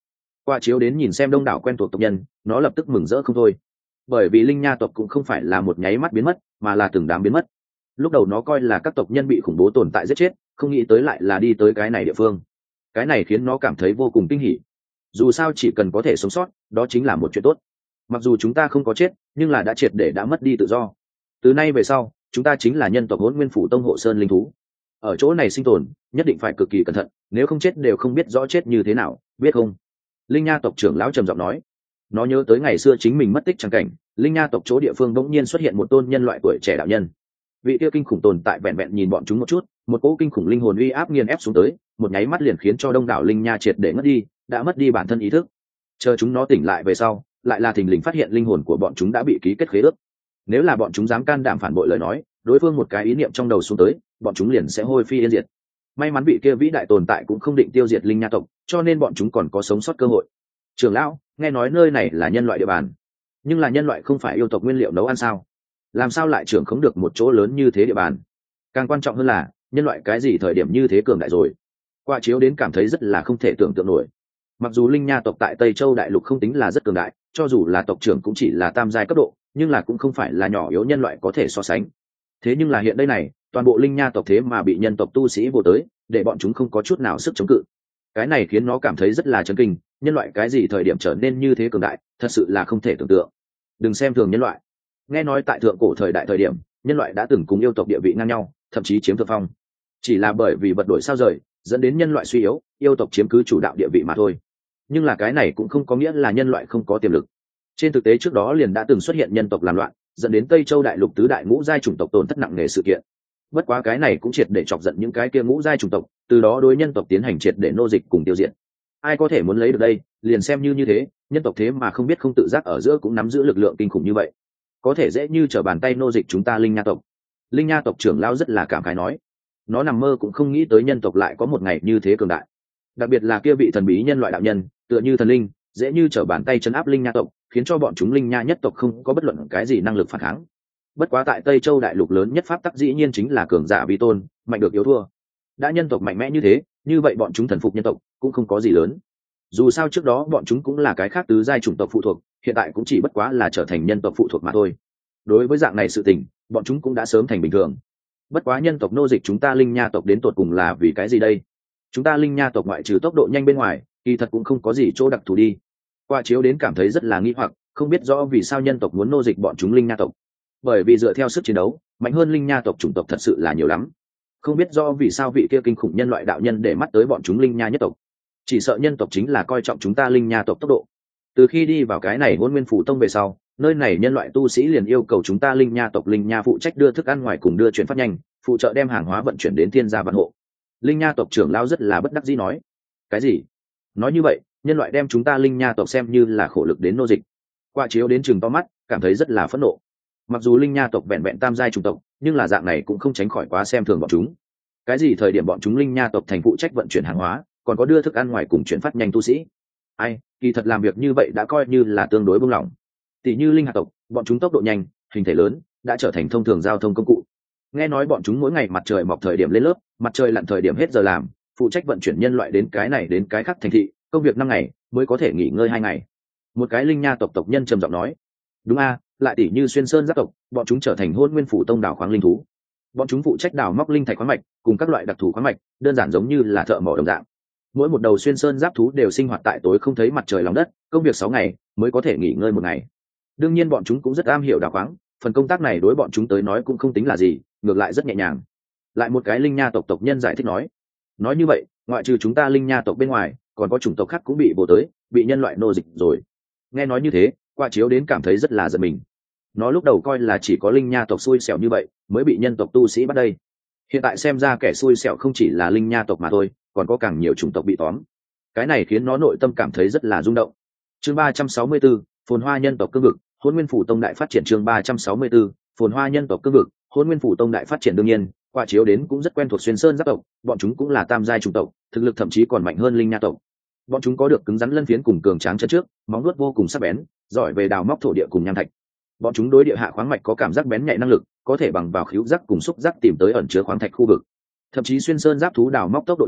Qua chiếu đến nhìn xem đông đảo quen thuộc tộc nhân, nó lập tức mừng rỡ không thôi, bởi vì linh nha tộc cũng không phải là một nháy mắt biến mất, mà là từng đám biến mất. Lúc đầu nó coi là các tộc nhân bị khủng bố tồn tại giết chết, không nghĩ tới lại là đi tới cái này địa phương. Cái này khiến nó cảm thấy vô cùng kinh hỉ. Dù sao chỉ cần có thể sống sót, đó chính là một chuyện tốt. Mặc dù chúng ta không có chết, nhưng là đã triệt để đã mất đi tự do. Từ nay về sau, chúng ta chính là nhân tộc Hỗn Nguyên Phủ Tông Hộ Sơn linh thú. Ở chỗ này sinh tồn, nhất định phải cực kỳ cẩn thận, nếu không chết đều không biết rõ chết như thế nào, biết không? Linh nha tộc trưởng lão trầm giọng nói. Nó nhớ tới ngày xưa chính mình mất tích chẳng cảnh, linh nha tộc chỗ địa phương bỗng nhiên xuất hiện một tôn nhân loại tuổi trẻ đạo nhân. Vị kia kinh khủng tồn tại vẹn vẹn nhìn bọn chúng một chút, một cỗ kinh khủng linh hồn uy áp nghiền ép xuống tới, một nháy mắt liền khiến cho đông đảo linh nha triệt để ngất đi, đã mất đi bản thân ý thức. Chờ chúng nó tỉnh lại về sau, lại là thình lình phát hiện linh hồn của bọn chúng đã bị ký kết khế ước. Nếu là bọn chúng dám can đảm phản bội lời nói, đối phương một cái ý niệm trong đầu xuống tới, bọn chúng liền sẽ hôi phi yên diệt. May mắn vị kia vĩ đại tồn tại cũng không định tiêu diệt linh nha tộc, cho nên bọn chúng còn có sống sót cơ hội. Trưởng lão, nghe nói nơi này là nhân loại địa bàn, nhưng là nhân loại không phải yêu tộc nguyên liệu nấu ăn sao? Làm sao lại trưởng khống được một chỗ lớn như thế địa bàn? Càng quan trọng hơn là, nhân loại cái gì thời điểm như thế cường đại rồi? Qua chiếu đến cảm thấy rất là không thể tưởng tượng nổi. Mặc dù linh nha tộc tại Tây Châu đại lục không tính là rất cường đại, cho dù là tộc trưởng cũng chỉ là tam giai cấp độ, nhưng là cũng không phải là nhỏ yếu nhân loại có thể so sánh. Thế nhưng là hiện đây này, toàn bộ linh nha tộc thế mà bị nhân tộc tu sĩ vô tới, để bọn chúng không có chút nào sức chống cự. Cái này khiến nó cảm thấy rất là chấn kinh, nhân loại cái gì thời điểm trở nên như thế cường đại, thật sự là không thể tưởng tượng. Đừng xem thường nhân loại. Nghe nói tại thượng cổ thời đại thời điểm, nhân loại đã từng cùng yêu tộc địa vị ngang nhau, thậm chí chiếm thượng phong. Chỉ là bởi vì vật đổi sao rời, dẫn đến nhân loại suy yếu, yêu tộc chiếm cứ chủ đạo địa vị mà thôi. Nhưng là cái này cũng không có nghĩa là nhân loại không có tiềm lực. Trên thực tế trước đó liền đã từng xuất hiện nhân tộc làm loạn, dẫn đến Tây Châu đại lục tứ đại ngũ giai chủng tộc tổn thất nặng nề sự kiện. Bất quá cái này cũng triệt để chọc giận những cái kia ngũ giai chủng tộc, từ đó đối nhân tộc tiến hành triệt để nô dịch cùng tiêu diệt. Ai có thể muốn lấy được đây, liền xem như như thế, nhân tộc thế mà không biết không tự giác ở giữa cũng nắm giữ lực lượng kinh khủng như vậy, có thể dễ như trở bàn tay nô dịch chúng ta linh nha tộc. Linh nha tộc trưởng lão rất là cảm khái nói, nó nằm mơ cũng không nghĩ tới nhân tộc lại có một ngày như thế cường đại, đặc biệt là kia vị thần bí nhân loại đạo nhân, tựa như thần linh, dễ như trở bàn tay chấn áp linh nha tộc, khiến cho bọn chúng linh nha nhất tộc không có bất luận cái gì năng lực phản kháng. Bất quá tại Tây Châu đại lục lớn nhất pháp tắc dĩ nhiên chính là cường giả vi tôn, mạnh được yếu thua. Đã nhân tộc mạnh mẽ như thế, như vậy bọn chúng thần phục nhân tộc cũng không có gì lớn. Dù sao trước đó bọn chúng cũng là cái khác tứ giai chủng tộc phụ thuộc, hiện tại cũng chỉ bất quá là trở thành nhân tộc phụ thuộc mà thôi. Đối với dạng này sự tình, bọn chúng cũng đã sớm thành bình thường. Bất quá nhân tộc nô dịch chúng ta linh nha tộc đến tột cùng là vì cái gì đây? Chúng ta linh nha tộc ngoại trừ tốc độ nhanh bên ngoài, kỳ thật cũng không có gì chỗ đặc thù đi. Qua chiếu đến cảm thấy rất là nghi hoặc, không biết rõ vì sao nhân tộc muốn nô dịch bọn chúng linh nha tộc. Bởi vì dựa theo sức chiến đấu, mạnh hơn linh nha tộc chủng tộc thật sự là nhiều lắm. Không biết rõ vì sao vị kia kinh khủng nhân loại đạo nhân để mắt tới bọn chúng linh nha nhất tộc. Chỉ sợ nhân tộc chính là coi trọng chúng ta linh nha tộc tốc độ. Từ khi đi vào cái này Hỗn Nguyên Phủ Tông về sau, nơi này nhân loại tu sĩ liền yêu cầu chúng ta linh nha tộc linh nha phụ trách đưa thức ăn ngoài cùng đưa chuyển phát nhanh, phụ trợ đem hàng hóa vận chuyển đến thiên gia vạn hộ. Linh nha tộc trưởng lão rất là bất đắc dĩ nói. Cái gì? Nói như vậy, nhân loại đem chúng ta linh nha tộc xem như là khổ lực đến nô dịch. Qua chiếu đến chừng to mắt, cảm thấy rất là phẫn nộ. Mặc dù linh nha tộc vẹn vẹn tam giai chủng tộc, nhưng là dạng này cũng không tránh khỏi quá xem thường bọn chúng. Cái gì thời điểm bọn chúng linh nha tộc thành phụ trách vận chuyển hàng hóa, còn có đưa thức ăn ngoài cùng chuyển phát nhanh tu sĩ. Ai, kỳ thật làm việc như vậy đã coi như là tương đối buông lỏng. Tỷ như linh hạt tộc, bọn chúng tốc độ nhanh, hình thể lớn, đã trở thành thông thường giao thông công cụ. Nghe nói bọn chúng mỗi ngày mặt trời mọc thời điểm lên lớp, mặt trời lặn thời điểm hết giờ làm, phụ trách vận chuyển nhân loại đến cái này đến cái khác thành thị, công việc năm ngày mới có thể nghỉ ngơi hai ngày. Một cái linh nha tộc tộc nhân trầm giọng nói. Đúng a, lại tỷ như xuyên sơn giáp tộc, bọn chúng trở thành Hỗn Nguyên Phủ Tông đào khoáng linh thú. Bọn chúng phụ trách đào móc linh thạch khoáng mạch cùng các loại đặc thù khoáng mạch, đơn giản giống như là thợ mỏ đồng dạng. Mỗi một đầu xuyên sơn giáp thú đều sinh hoạt tại tối không thấy mặt trời lòng đất, công việc sáu ngày mới có thể nghỉ ngơi một ngày. Đương nhiên bọn chúng cũng rất am hiểu đào khoáng, phần công tác này đối bọn chúng tới nói cũng không tính là gì, ngược lại rất nhẹ nhàng. Lại một cái linh nha tộc tộc nhân giải thích nói, nói như vậy, ngoại trừ chúng ta linh nha tộc bên ngoài, còn có chủng tộc khác cũng bị vô tới, bị nhân loại nô dịch rồi. Nghe nói như thế, Qua chiếu đến cảm thấy rất là giật mình. Nó lúc đầu coi là chỉ có linh nha tộc xui xẻo như vậy mới bị nhân tộc tu sĩ bắt đây, hiện tại xem ra kẻ xui xẻo không chỉ là linh nha tộc mà thôi, còn có càng nhiều chủng tộc bị tóm. Cái này khiến nó nội tâm cảm thấy rất là rung động. Chương ba trăm sáu mươi tư, phồn hoa nhân tộc cương vực, Hỗn Nguyên Phủ Tông đại phát triển. Chương ba trăm sáu mươi tư, phồn hoa nhân tộc cương vực, Hỗn Nguyên Phủ Tông đại phát triển. Đương nhiên, Qua chiếu đến cũng rất quen thuộc xuyên sơn giáp tộc, bọn chúng cũng là tam giai chủng tộc, thực lực thậm chí còn mạnh hơn linh nha tộc. Bọn chúng có được cứng rắn lân phiến cùng cường tráng chân trước, móng vuốt vô cùng sắc bén, giỏi về đào móc thổ địa cùng nham thạch. Bọn chúng đối địa hạ khoáng mạch có cảm giác bén nhạy năng lực, có thể bằng vào khứu giác cùng xúc giác tìm tới ẩn chứa khoáng thạch khu vực. Thậm chí xuyên sơn giáp thú đào móc tốc độ nhanh,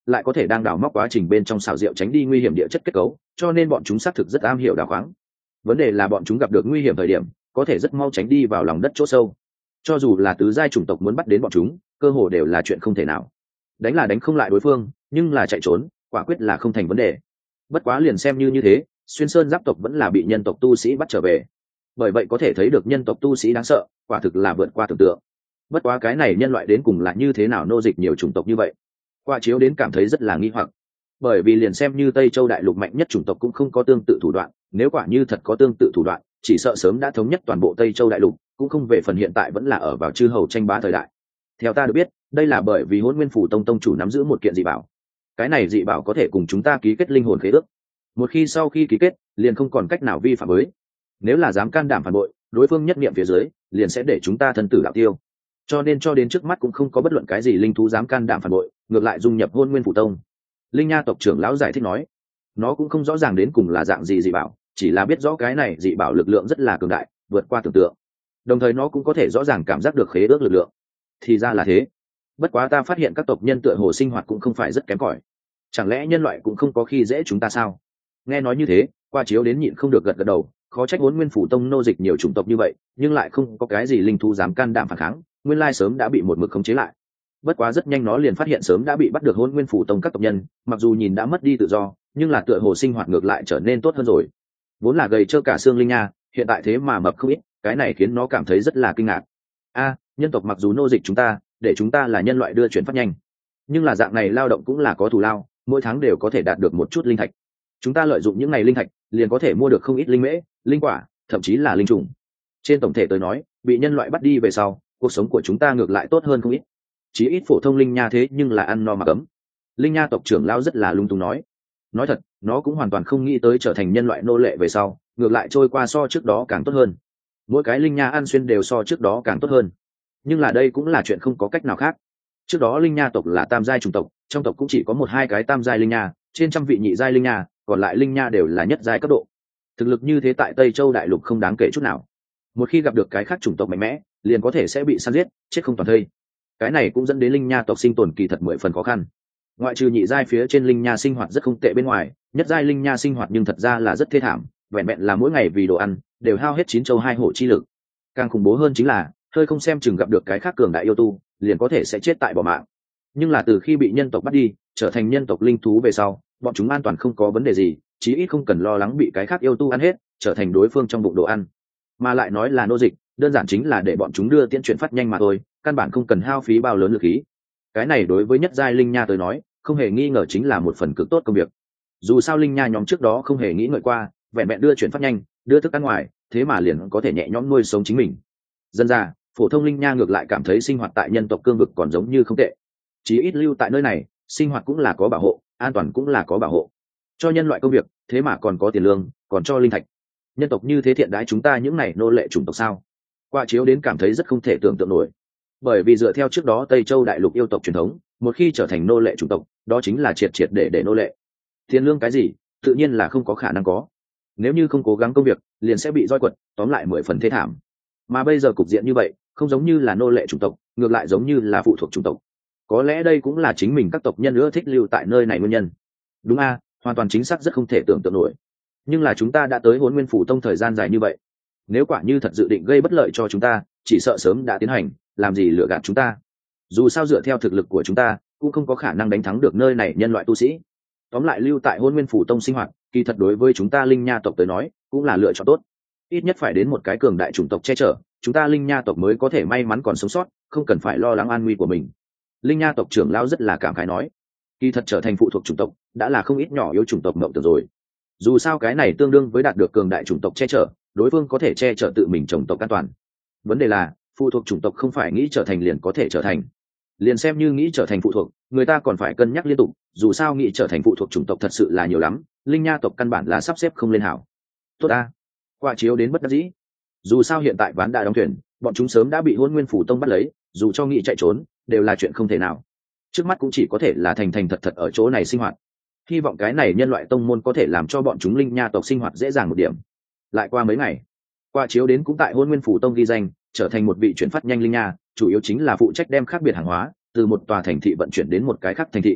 lại có thể đang đào móc quá trình bên trong xào rượu tránh đi nguy hiểm địa chất kết cấu, cho nên bọn chúng xác thực rất am hiểu đào khoáng. Vấn đề là bọn chúng gặp được nguy hiểm thời điểm có thể rất mau tránh đi vào lòng đất chỗ sâu, cho dù là tứ giai chủng tộc muốn bắt đến bọn chúng cơ hồ đều là chuyện không thể nào. Đánh là đánh không lại đối phương, nhưng là chạy trốn quả quyết là không thành vấn đề. Bất quá liền xem như như thế, xuyên sơn giáp tộc vẫn là bị nhân tộc tu sĩ bắt trở về. Bởi vậy có thể thấy được nhân tộc tu sĩ đáng sợ, quả thực là vượt qua tưởng tượng. Bất quá cái này nhân loại đến cùng là như thế nào nô dịch nhiều chủng tộc như vậy? Qua chiếu đến cảm thấy rất là nghi hoặc. Bởi vì liền xem như Tây Châu đại lục mạnh nhất chủng tộc cũng không có tương tự thủ đoạn, nếu quả như thật có tương tự thủ đoạn, chỉ sợ sớm đã thống nhất toàn bộ Tây Châu đại lục, cũng không về phần hiện tại vẫn là ở vào chư hầu tranh bá thời đại. Theo ta được biết, đây là bởi vì Hỗn Nguyên Phủ Tông tông chủ nắm giữ một kiện dị bảo. Cái này dị bảo có thể cùng chúng ta ký kết linh hồn khế ước. Một khi sau khi ký kết, liền không còn cách nào vi phạm với. Nếu là dám can đảm phản bội, đối phương nhất niệm phía dưới, liền sẽ để chúng ta thân tử đạo tiêu. Cho nên cho đến trước mắt cũng không có bất luận cái gì linh thú dám can đảm phản bội, ngược lại dung nhập Hỗn Nguyên Phủ Tông. Linh Nha tộc trưởng lão giải thích nói, nó cũng không rõ ràng đến cùng là dạng gì dị bảo, chỉ là biết rõ cái này dị bảo lực lượng rất là cường đại, vượt qua tưởng tượng. Đồng thời nó cũng có thể rõ ràng cảm giác được khế ước lực lượng. Thì ra là thế. Bất quá ta phát hiện các tộc nhân tựa hồ sinh hoạt cũng không phải rất kém cỏi. Chẳng lẽ nhân loại cũng không có khi dễ chúng ta sao? Nghe nói như thế, Qua chiếu đến nhịn không được gật gật đầu, khó trách Hỗn Nguyên Phủ Tông nô dịch nhiều chủng tộc như vậy, nhưng lại không có cái gì linh thú dám can đảm phản kháng, nguyên lai sớm đã bị một mực khống chế lại. Bất quá rất nhanh nó liền phát hiện sớm đã bị bắt được Hỗn Nguyên Phủ Tông các tộc nhân, mặc dù nhìn đã mất đi tự do, nhưng là tựa hồ sinh hoạt ngược lại trở nên tốt hơn rồi. Vốn là gầy trơ cả xương linh nha, hiện tại thế mà mập không ít, cái này khiến nó cảm thấy rất là kinh ngạc. A, nhân tộc mặc dù nô dịch chúng ta, để chúng ta là nhân loại đưa chuyển phát nhanh, nhưng là dạng này lao động cũng là có thù lao, mỗi tháng đều có thể đạt được một chút linh thạch. Chúng ta lợi dụng những ngày linh thạch, liền có thể mua được không ít linh mễ, linh quả, thậm chí là linh trùng. Trên tổng thể tới nói, bị nhân loại bắt đi về sau, cuộc sống của chúng ta ngược lại tốt hơn không ít. Chí ít phổ thông linh nha thế nhưng là ăn no mà cấm. Linh nha tộc trưởng lão rất là lung tung nói. Nói thật, nó cũng hoàn toàn không nghĩ tới trở thành nhân loại nô lệ về sau, ngược lại trôi qua so trước đó càng tốt hơn. Mỗi cái linh nha ăn xuyên đều so trước đó càng tốt hơn. Nhưng là đây cũng là chuyện không có cách nào khác. Trước đó linh nha tộc là tam giai chủng tộc, trong tộc cũng chỉ có một hai cái tam giai linh nha, trên trăm vị nhị giai linh nha, còn lại linh nha đều là nhất giai cấp độ. Thực lực như thế tại Tây Châu đại lục không đáng kể chút nào. Một khi gặp được cái khác chủng tộc mạnh mẽ, liền có thể sẽ bị săn giết, chết không toàn thây. Cái này cũng dẫn đến linh nha tộc sinh tồn kỳ thật mười phần khó khăn. Ngoại trừ nhị giai phía trên linh nha sinh hoạt rất không tệ bên ngoài, nhất giai linh nha sinh hoạt nhưng thật ra là rất thê thảm, vẹn vẹn là mỗi ngày vì đồ ăn đều hao hết chín châu hai hổ chi lực. Càng khủng bố hơn chính là hơi không xem chừng gặp được cái khác cường đại yêu tu, liền có thể sẽ chết tại bỏ mạng. Nhưng là từ khi bị nhân tộc bắt đi, trở thành nhân tộc linh thú về sau, bọn chúng an toàn không có vấn đề gì, chí ít không cần lo lắng bị cái khác yêu tu ăn hết, trở thành đối phương trong bụng đồ ăn. Mà lại nói là nô dịch, đơn giản chính là để bọn chúng đưa tiễn chuyển phát nhanh mà thôi, căn bản không cần hao phí bao lớn lực khí. Cái này đối với nhất giai linh nha tới nói, không hề nghi ngờ chính là một phần cực tốt công việc. Dù sao linh nha nhóm trước đó không hề nghĩ ngợi qua, vẹn vẹn đưa chuyển phát nhanh, đưa thức ăn ngoài, thế mà liền có thể nhẹ nhõm nuôi sống chính mình. Dân ra, phổ thông linh nha ngược lại cảm thấy sinh hoạt tại nhân tộc cương vực còn giống như không tệ. Chí ít lưu tại nơi này, sinh hoạt cũng là có bảo hộ, an toàn cũng là có bảo hộ. Cho nhân loại công việc, thế mà còn có tiền lương, còn cho linh thạch. Nhân tộc như thế thiện đãi chúng ta những này nô lệ chủng tộc sao? Qua chiếu đến cảm thấy rất không thể tưởng tượng nổi. Bởi vì dựa theo trước đó Tây Châu đại lục yêu tộc truyền thống, một khi trở thành nô lệ chủng tộc, đó chính là triệt triệt để để nô lệ. Tiền lương cái gì, tự nhiên là không có khả năng có. Nếu như không cố gắng công việc, liền sẽ bị roi quật, tóm lại mười phần thê thảm. Mà bây giờ cục diện như vậy, không giống như là nô lệ chủng tộc, ngược lại giống như là phụ thuộc chủng tộc. Có lẽ đây cũng là chính mình các tộc nhân nữa thích lưu tại nơi này nguyên nhân. Đúng a, hoàn toàn chính xác rất không thể tưởng tượng nổi. Nhưng là chúng ta đã tới Hỗn Nguyên Phủ Tông thời gian dài như vậy, nếu quả như thật dự định gây bất lợi cho chúng ta, chỉ sợ sớm đã tiến hành, làm gì lừa gạt chúng ta. Dù sao dựa theo thực lực của chúng ta, cũng không có khả năng đánh thắng được nơi này nhân loại tu sĩ. Tóm lại lưu tại Hỗn Nguyên Phủ Tông sinh hoạt, kỳ thật đối với chúng ta linh nha tộc tới nói, cũng là lựa chọn tốt. Ít nhất phải đến một cái cường đại chủng tộc che chở, chúng ta linh nha tộc mới có thể may mắn còn sống sót, không cần phải lo lắng an nguy của mình. Linh nha tộc trưởng lão rất là cảm khái nói, kỳ thật trở thành phụ thuộc chủng tộc đã là không ít nhỏ yếu chủng tộc mộng tưởng rồi. Dù sao cái này tương đương với đạt được cường đại chủng tộc che chở, đối phương có thể che chở tự mình chủng tộc an toàn. Vấn đề là phụ thuộc chủng tộc không phải nghĩ trở thành liền có thể trở thành. Liền xem như nghĩ trở thành phụ thuộc, người ta còn phải cân nhắc liên tục, dù sao nghĩ trở thành phụ thuộc chủng tộc thật sự là nhiều lắm, linh nha tộc căn bản là sắp xếp không lên hảo. Tốt ta, Qua chiếu đến bất đắc dĩ. Dù sao hiện tại ván đại đóng thuyền, bọn chúng sớm đã bị Hỗn Nguyên Phủ Tông bắt lấy, dù cho nghĩ chạy trốn, đều là chuyện không thể nào. Trước mắt cũng chỉ có thể là thành thành thật thật ở chỗ này sinh hoạt. Hy vọng cái này nhân loại tông môn có thể làm cho bọn chúng linh nha tộc sinh hoạt dễ dàng một điểm. Lại qua mấy ngày, Qua chiếu đến cũng tại Hỗn Nguyên Phủ Tông ghi danh, trở thành một vị chuyển phát nhanh linh nha, chủ yếu chính là phụ trách đem khác biệt hàng hóa từ một tòa thành thị vận chuyển đến một cái khác thành thị.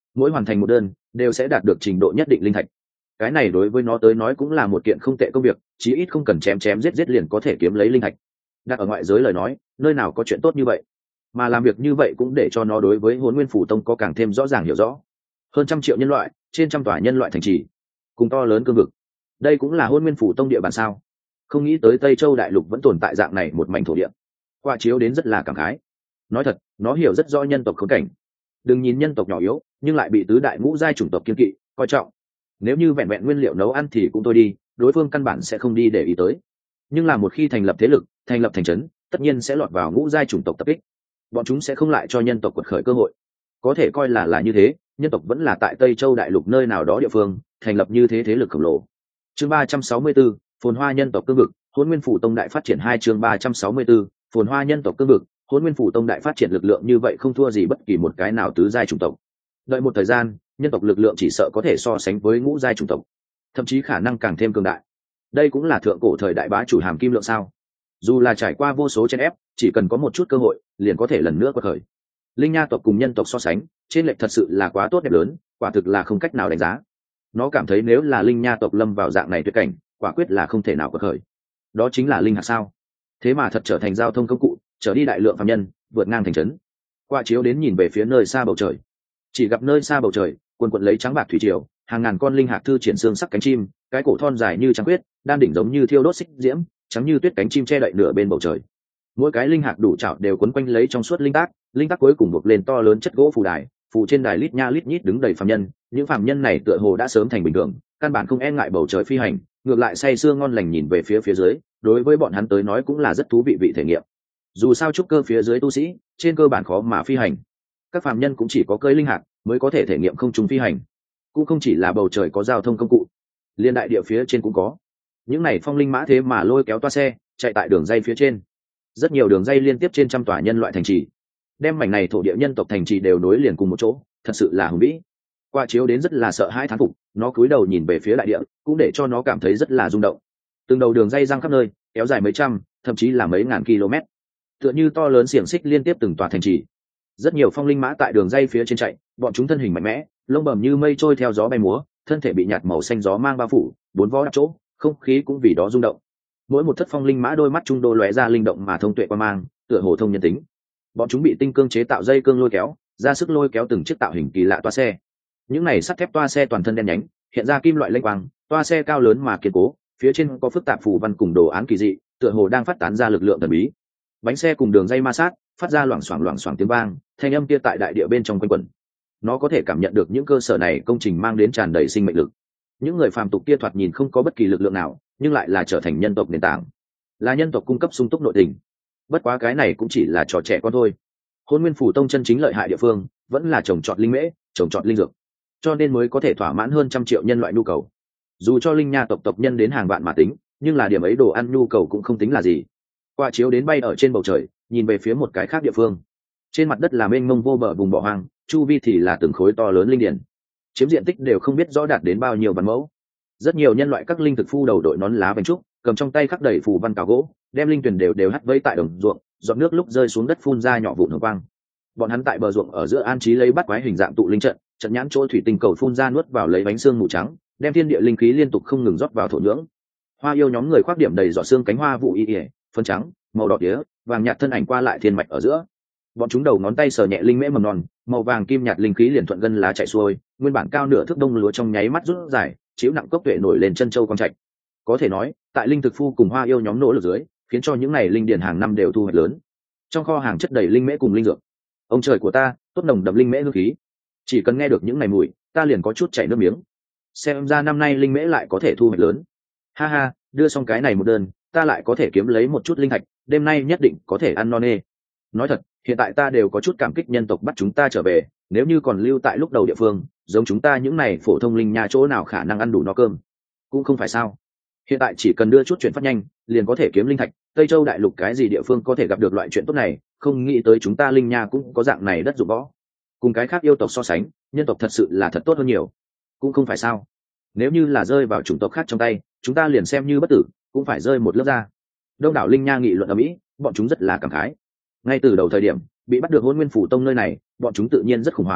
mỗi hoàn thành một đơn đều sẽ đạt được trình độ nhất định linh thạch. Cái này đối với nó tới nói cũng là một kiện không tệ công việc, chí ít không cần chém chém giết giết liền có thể kiếm lấy linh thạch. Đặt ở ngoại giới lời nói, nơi nào có chuyện tốt như vậy, mà làm việc như vậy cũng để cho nó đối với Hỗn Nguyên Phủ Tông có càng thêm rõ ràng hiểu rõ. Hơn trăm triệu nhân loại, trên trăm tòa nhân loại thành trì, cùng to lớn cương vực, đây cũng là Hỗn Nguyên Phủ Tông địa bàn sao? Không nghĩ tới Tây Châu đại lục vẫn tồn tại dạng này một mảnh thổ địa. Qua chiếu đến rất là cảm khái. Nói thật, nó hiểu rất rõ nhân tộc khốn cảnh. Đừng nhìn nhân tộc nhỏ yếu, nhưng lại bị tứ đại ngũ giai chủng tộc kiên kỵ, coi trọng. Nếu như vẹn vẹn nguyên liệu nấu ăn thì cũng thôi đi, đối phương căn bản sẽ không đi để ý tới. Nhưng là một khi thành lập thế lực, thành lập thành trấn, tất nhiên sẽ lọt vào ngũ giai chủng tộc tập kích. Bọn chúng sẽ không lại cho nhân tộc quật khởi cơ hội. Có thể coi là là như thế, nhân tộc vẫn là tại Tây Châu đại lục nơi nào đó địa phương, thành lập như thế thế lực khổng lồ. Chương ba trăm sáu mươi tư, phồn hoa nhân tộc cương vực, Hỗn Nguyên Phủ Tông đại phát triển hai chương ba trăm sáu mươi tư, phồn hoa nhân tộc cương vực, Hỗn Nguyên Phủ Tông đại phát triển lực lượng như vậy không thua gì bất kỳ một cái nào tứ giai chủng tộc. Đợi một thời gian, nhân tộc lực lượng chỉ sợ có thể so sánh với ngũ giai chủng tộc, thậm chí khả năng càng thêm cường đại. Đây cũng là thượng cổ thời đại bá chủ hàm kim lượng sao? Dù là trải qua vô số chen ép, chỉ cần có một chút cơ hội, liền có thể lần nữa quật khởi. Linh nha tộc cùng nhân tộc so sánh, trên lệch thật sự là quá tốt đẹp lớn, quả thực là không cách nào đánh giá. Nó cảm thấy nếu là linh nha tộc lâm vào dạng này tuyệt cảnh, quả quyết là không thể nào quật khởi. Đó chính là linh hạt sao? Thế mà thật trở thành giao thông công cụ, trở đi đại lượng phàm nhân, vượt ngang thành trấn. Qua chiếu đến nhìn về phía nơi xa bầu trời, chỉ gặp nơi xa bầu trời, quần quần lấy trắng bạc thủy triều, hàng ngàn con linh hạt thư triển xương sắc cánh chim, cái cổ thon dài như trắng quyết, đan đỉnh giống như thiêu đốt xích diễm, trắng như tuyết cánh chim che đậy nửa bên bầu trời. Mỗi cái linh hạt đủ chảo đều quấn quanh lấy trong suốt linh tác, linh tác cuối cùng buộc lên to lớn chất gỗ phù đài, phù trên đài lít nha lít nhít đứng đầy phàm nhân, những phàm nhân này tựa hồ đã sớm thành bình thường, căn bản không e ngại bầu trời phi hành, ngược lại say sưa ngon lành nhìn về phía phía dưới, đối với bọn hắn tới nói cũng là rất thú vị vị thể nghiệm. Dù sao trúc cơ phía dưới tu sĩ, trên cơ bản khó mà phi hành. Các phàm nhân cũng chỉ có cưỡi linh hạt mới có thể thể nghiệm không trung phi hành. Cũng không chỉ là bầu trời có giao thông công cụ, liên đại địa phía trên cũng có. Những này phong linh mã thế mà lôi kéo toa xe, chạy tại đường dây phía trên. Rất nhiều đường dây liên tiếp trên trăm tòa nhân loại thành trì, đem mảnh này thổ địa nhân tộc thành trì đều nối liền cùng một chỗ, thật sự là hùng vĩ. Qua chiếu đến rất là sợ hãi thán phục, nó cúi đầu nhìn về phía đại địa, cũng để cho nó cảm thấy rất là rung động. Từng đầu đường dây giăng khắp nơi, kéo dài mấy trăm, thậm chí là mấy ngàn km, tựa như to lớn xiềng xích liên tiếp từng tòa thành trì. Rất nhiều phong linh mã tại đường dây phía trên chạy, bọn chúng thân hình mạnh mẽ, lông bầm như mây trôi theo gió bay múa, thân thể bị nhạt màu xanh gió mang bao phủ, bốn vó đạp chỗ, không khí cũng vì đó rung động. Mỗi một thất phong linh mã đôi mắt trung đô lóe ra linh động mà thông tuệ quan mang, tựa hồ thông nhân tính. Bọn chúng bị tinh cương chế tạo dây cương lôi kéo, ra sức lôi kéo từng chiếc tạo hình kỳ lạ toa xe. Những này sắt thép toa xe toàn thân đen nhánh, hiện ra kim loại lênh quang, toa xe cao lớn mà kiên cố, phía trên có phức tạp phù văn cùng đồ án kỳ dị, tựa hồ đang phát tán ra lực lượng thần bí. Bánh xe cùng đường dây ma sát, phát ra loảng xoảng loảng xoảng tiếng vang, thanh âm kia tại đại địa bên trong quanh quẩn. Nó có thể cảm nhận được những cơ sở này công trình mang đến tràn đầy sinh mệnh lực. Những người phàm tục kia thoạt nhìn không có bất kỳ lực lượng nào, nhưng lại là trở thành nhân tộc nền tảng, là nhân tộc cung cấp sung túc nội tình. Bất quá cái này cũng chỉ là trò trẻ con thôi. Hỗn Nguyên Phủ Tông chân chính lợi hại địa phương, vẫn là trồng trọt linh mễ, trồng trọt linh dược, cho nên mới có thể thỏa mãn hơn trăm triệu nhân loại nhu cầu. Dù cho linh nha tộc tộc nhân đến hàng vạn mà tính, nhưng là điểm ấy đồ ăn nhu cầu cũng không tính là gì. Qua chiếu đến bay ở trên bầu trời, nhìn về phía một cái khác địa phương. Trên mặt đất là mênh mông vô bờ vùng bỏ hoang, chu vi thì là từng khối to lớn linh điển, chiếm diện tích đều không biết rõ đạt đến bao nhiêu vạn mẫu. Rất nhiều nhân loại các linh thực phu đầu đội nón lá vành trúc, cầm trong tay khắc đầy phù văn cào gỗ, đem linh tuyển đều đều hắt vây tại đồng ruộng, giọt nước lúc rơi xuống đất phun ra nhỏ vụn hồng quang. Bọn hắn tại bờ ruộng ở giữa an trí lấy bắt quái hình dạng tụ linh trận, trận nhãn chỗ thủy tinh cầu phun ra nuốt vào lấy bánh xương mù trắng, đem thiên địa linh khí liên tục không ngừng rót vào thổ nhưỡng. Hoa yêu nhóm người khoác điểm đầy giọt xương cánh hoa vụ y ỉa, phấn trắng, màu đỏ tía, vàng nhạt thân ảnh qua lại thiên mạch ở giữa. Bọn chúng đầu ngón tay sờ nhẹ linh mễ mầm non, màu vàng kim nhạt linh khí liền thuận gân lá chạy xuôi, nguyên bản cao nửa thước đông lúa trong nháy mắt rút dài, chiếu nặng cốc tuệ nổi lên chân châu quang trạch. Có thể nói, tại linh thực phu cùng hoa yêu nhóm nỗ lực dưới, khiến cho những này linh điển hàng năm đều thu hoạch lớn. Trong kho hàng chất đầy linh mễ cùng linh dược. Ông trời của ta, tốt nồng đậm linh mễ hương khí. Chỉ cần nghe được những này mùi, ta liền có chút chảy nước miếng. Xem ra năm nay linh mễ lại có thể thu hoạch lớn. Ha ha, đưa xong cái này một đơn, ta lại có thể kiếm lấy một chút linh thạch, đêm nay nhất định có thể ăn no nê. Nói thật, hiện tại ta đều có chút cảm kích nhân tộc bắt chúng ta trở về, nếu như còn lưu tại lúc đầu địa phương, giống chúng ta những này phổ thông linh nha chỗ nào khả năng ăn đủ no cơm. Cũng không phải sao. Hiện tại chỉ cần đưa chút chuyển phát nhanh, liền có thể kiếm linh thạch, Tây Châu đại lục cái gì địa phương có thể gặp được loại chuyện tốt này, không nghĩ tới chúng ta linh nha cũng có dạng này đất dụng võ. Cùng cái khác yêu tộc so sánh, nhân tộc thật sự là thật tốt hơn nhiều. Cũng không phải sao. Nếu như là rơi vào chủng tộc khác trong tay, chúng ta liền xem như bất tử, cũng phải rơi một lớp da. Đông đảo linh nha nghị luận ở mỹ, bọn chúng rất là cảm khái. Ngay từ đầu thời điểm bị bắt được Hỗn Nguyên Phủ Tông nơi này, bọn chúng tự nhiên rất khủng hoảng,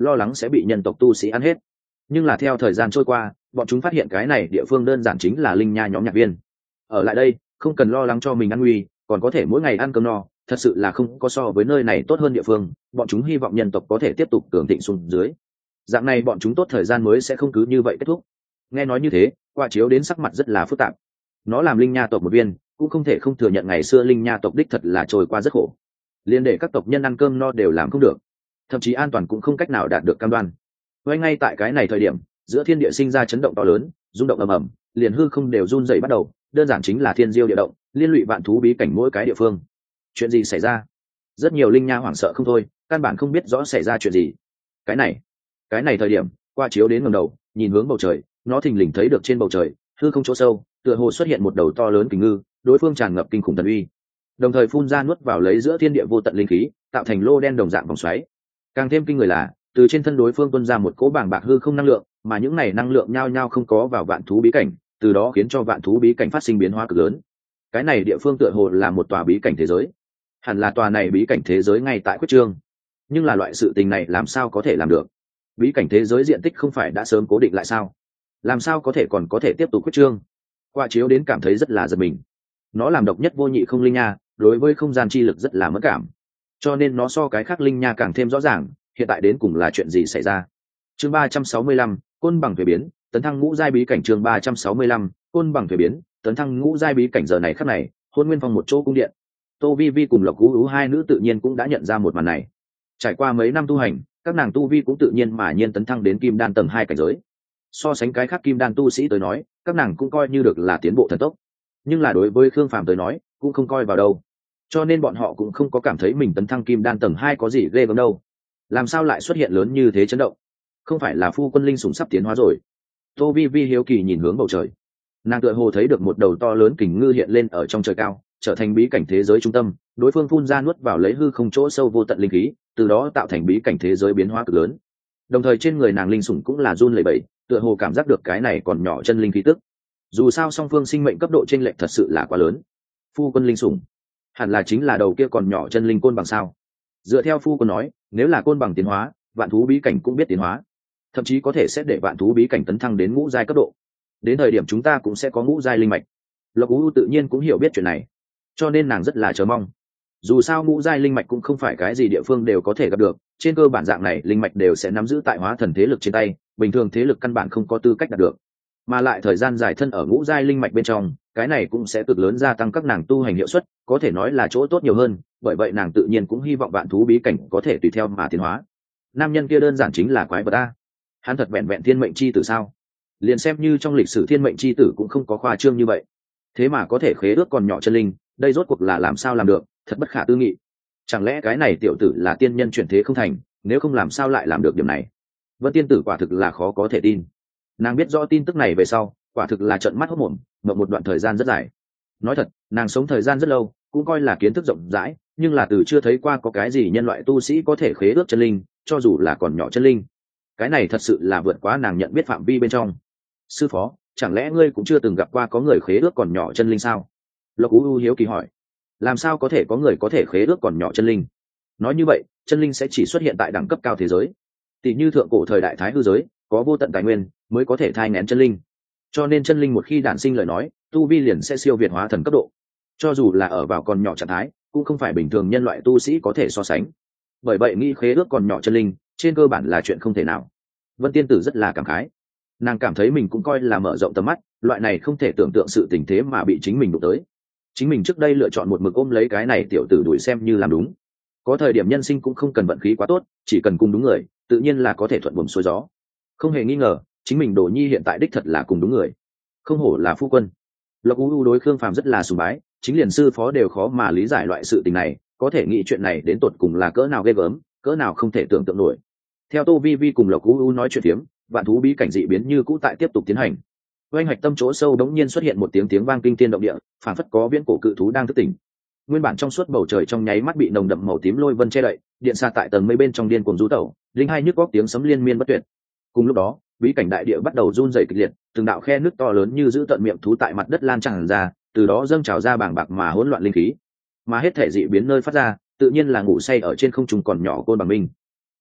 lo lắng sẽ bị nhân tộc tu sĩ ăn hết. Nhưng là theo thời gian trôi qua, bọn chúng phát hiện cái này địa phương đơn giản chính là linh nha nhóm nhạc viên. Ở lại đây không cần lo lắng cho mình ăn nguy, còn có thể mỗi ngày ăn cơm no, thật sự là không có so với nơi này tốt hơn địa phương. Bọn chúng hy vọng nhân tộc có thể tiếp tục cường thịnh xuống dưới, dạng này bọn chúng tốt thời gian mới sẽ không cứ như vậy kết thúc. Nghe nói như thế, Quả Chiếu đến sắc mặt rất là phức tạp. Nó làm linh nha tộc một viên, cũng không thể không thừa nhận ngày xưa linh nha tộc đích thật là trôi qua rất khổ, liên để các tộc nhân ăn cơm no đều làm không được, thậm chí an toàn cũng không cách nào đạt được cam đoan. Ngay ngay tại cái này thời điểm, giữa thiên địa sinh ra chấn động to lớn, rung động ầm ầm, liền hư không đều run rẩy bắt đầu, đơn giản chính là thiên diêu địa động, liên lụy vạn thú bí cảnh mỗi cái địa phương. Chuyện gì xảy ra? Rất nhiều linh nha hoảng sợ không thôi, căn bản không biết rõ xảy ra chuyện gì. Cái này, cái này thời điểm, Qua Chiếu đến ngẩng đầu, nhìn hướng bầu trời, nó thình lình thấy được trên bầu trời, hư không chỗ sâu, tựa hồ xuất hiện một đầu to lớn kình ngư, đối phương tràn ngập kinh khủng thần uy, đồng thời phun ra nuốt vào lấy giữa thiên địa vô tận linh khí, tạo thành lô đen đồng dạng vòng xoáy. Càng thêm kinh người là, từ trên thân đối phương tuôn ra một cỗ bàng bạc hư không năng lượng, mà những này năng lượng nhao nhao không có vào vạn thú bí cảnh, từ đó khiến cho vạn thú bí cảnh phát sinh biến hóa cực lớn. Cái này địa phương tựa hồ là một tòa bí cảnh thế giới, hẳn là tòa này bí cảnh thế giới ngay tại quyết trương. Nhưng là loại sự tình này làm sao có thể làm được? Bí cảnh thế giới diện tích không phải đã sớm cố định lại sao? Làm sao có thể còn có thể tiếp tục quyết trương? Qua Chiếu đến cảm thấy rất là giật mình. Nó làm độc nhất vô nhị không linh nha, đối với không gian chi lực rất là mất cảm, cho nên nó so cái khác linh nha càng thêm rõ ràng hiện tại đến cùng là chuyện gì xảy ra. Chương ba trăm sáu mươi lăm, côn bằng thuế biến, tấn thăng ngũ giai bí cảnh. Chương ba trăm sáu mươi lăm, côn bằng thuế biến, tấn thăng ngũ giai bí cảnh. Giờ này khắc này, Hôn Nguyên Phong một chỗ cung điện, Tô Vi Vi cùng Lộc Cú Ú hai nữ tự nhiên cũng đã nhận ra một màn này. Trải qua mấy năm tu hành, các nàng tu vi cũng tự nhiên mà nhiên tấn thăng đến kim đan tầng hai cảnh giới. So sánh cái khác kim đan tu sĩ tới nói, các nàng cũng coi như được là tiến bộ thần tốc. Nhưng là đối với Khương Phàm tới nói, cũng không coi vào đâu. Cho nên bọn họ cũng không có cảm thấy mình tấn thăng kim đan tầng hai có gì ghê gớm đâu. Làm sao lại xuất hiện lớn như thế chấn động? Không phải là phu quân linh sủng sắp tiến hóa rồi? Tô Vi Vi hiếu kỳ nhìn hướng bầu trời. Nàng tựa hồ thấy được một đầu to lớn kình ngư hiện lên ở trong trời cao, trở thành bí cảnh thế giới trung tâm, đối phương phun ra nuốt vào lấy hư không chỗ sâu vô tận linh khí, từ đó tạo thành bí cảnh thế giới biến hóa cực lớn. Đồng thời trên người nàng linh sủng cũng là run lẩy bẩy, tựa hồ cảm giác được cái này còn nhỏ chân linh khí tức. Dù sao song phương sinh mệnh cấp độ chênh lệch thật sự là quá lớn. Phu quân linh sủng hẳn là chính là đầu kia còn nhỏ chân linh côn bằng sao? Dựa theo phu quân nói, nếu là côn bằng tiến hóa, vạn thú bí cảnh cũng biết tiến hóa, thậm chí có thể sẽ để vạn thú bí cảnh tấn thăng đến ngũ giai cấp độ. Đến thời điểm chúng ta cũng sẽ có ngũ giai linh mạch. Lộc Ú tự nhiên cũng hiểu biết chuyện này, cho nên nàng rất là chờ mong. Dù sao ngũ giai linh mạch cũng không phải cái gì địa phương đều có thể gặp được, trên cơ bản dạng này linh mạch đều sẽ nắm giữ tại hóa thần thế lực trên tay, bình thường thế lực căn bản không có tư cách đạt được. Mà lại thời gian dài thân ở ngũ giai linh mạch bên trong, cái này cũng sẽ cực lớn gia tăng các nàng tu hành hiệu suất, có thể nói là chỗ tốt nhiều hơn, bởi vậy nàng tự nhiên cũng hy vọng vạn thú bí cảnh có thể tùy theo mà tiến hóa. Nam nhân kia đơn giản chính là quái vật a. Hắn thật vẹn vẹn thiên mệnh chi tử sao? Liền xem như trong lịch sử thiên mệnh chi tử cũng không có khoa trương như vậy. Thế mà có thể khế ước còn nhỏ chân linh, đây rốt cuộc là làm sao làm được, thật bất khả tư nghị. Chẳng lẽ cái này tiểu tử là tiên nhân chuyển thế không thành, nếu không làm sao lại làm được điểm này? Vân tiên tử quả thực là khó có thể tin. Nàng biết rõ tin tức này về sau, quả thực là trợn mắt hốt mồm, mộng một đoạn thời gian rất dài. Nói thật, nàng sống thời gian rất lâu, cũng coi là kiến thức rộng rãi, nhưng là từ chưa thấy qua có cái gì nhân loại tu sĩ có thể khế ước chân linh, cho dù là còn nhỏ chân linh. Cái này thật sự là vượt quá nàng nhận biết phạm vi bên trong. Sư phó, chẳng lẽ ngươi cũng chưa từng gặp qua có người khế ước còn nhỏ chân linh sao? Lộc Ú U hiếu kỳ hỏi. Làm sao có thể có người có thể khế ước còn nhỏ chân linh? Nói như vậy, chân linh sẽ chỉ xuất hiện tại đẳng cấp cao thế giới. Tỷ như thượng cổ thời đại thái hư giới, có vô tận tài nguyên mới có thể thai nghén chân linh. Cho nên chân linh một khi đản sinh lời nói, tu vi liền sẽ siêu việt hóa thần cấp độ. Cho dù là ở vào còn nhỏ trạng thái, cũng không phải bình thường nhân loại tu sĩ có thể so sánh. Bởi vậy nghĩ khế ước còn nhỏ chân linh, trên cơ bản là chuyện không thể nào. Vân tiên tử rất là cảm khái. Nàng cảm thấy mình cũng coi là mở rộng tầm mắt, loại này không thể tưởng tượng sự tình thế mà bị chính mình đụng tới. Chính mình trước đây lựa chọn một mực ôm lấy cái này tiểu tử đuổi xem như làm đúng. Có thời điểm nhân sinh cũng không cần vận khí quá tốt, chỉ cần cùng đúng người, tự nhiên là có thể thuận buồm xuôi gió. Không hề nghi ngờ, chính mình Đồ Nhi hiện tại đích thật là cùng đúng người. Không hổ là phu quân. Lộc Ú U đối Khương Phàm rất là sùng bái, chính liền sư phó đều khó mà lý giải loại sự tình này, có thể nghĩ chuyện này đến tột cùng là cỡ nào ghê gớm, cỡ nào không thể tưởng tượng nổi. Theo Tô Vi Vi cùng Lộc Ú U nói chuyện phiếm, vạn thú bí cảnh dị biến như cũ tại tiếp tục tiến hành. Oanh hạch tâm chỗ sâu đống nhiên xuất hiện một tiếng tiếng vang kinh thiên động địa, phảng phất có viễn cổ cự thú đang thức tỉnh. Nguyên bản trong suốt bầu trời trong nháy mắt bị nồng đậm màu tím lôi vân che đậy, điện xa tại tầng mây bên trong điên cuồng rú tẩu, linh hai nhức góc tiếng sấm liên miên bất tuyệt. Cùng lúc đó, bí cảnh đại địa bắt đầu run rẩy kịch liệt, từng đạo khe nước to lớn như giữ tận miệng thú tại mặt đất lan tràn ra, từ đó dâng trào ra bàng bạc mà hỗn loạn linh khí. Mà hết thể dị biến nơi phát ra, tự nhiên là ngủ say ở trên không trung còn nhỏ côn bằng minh.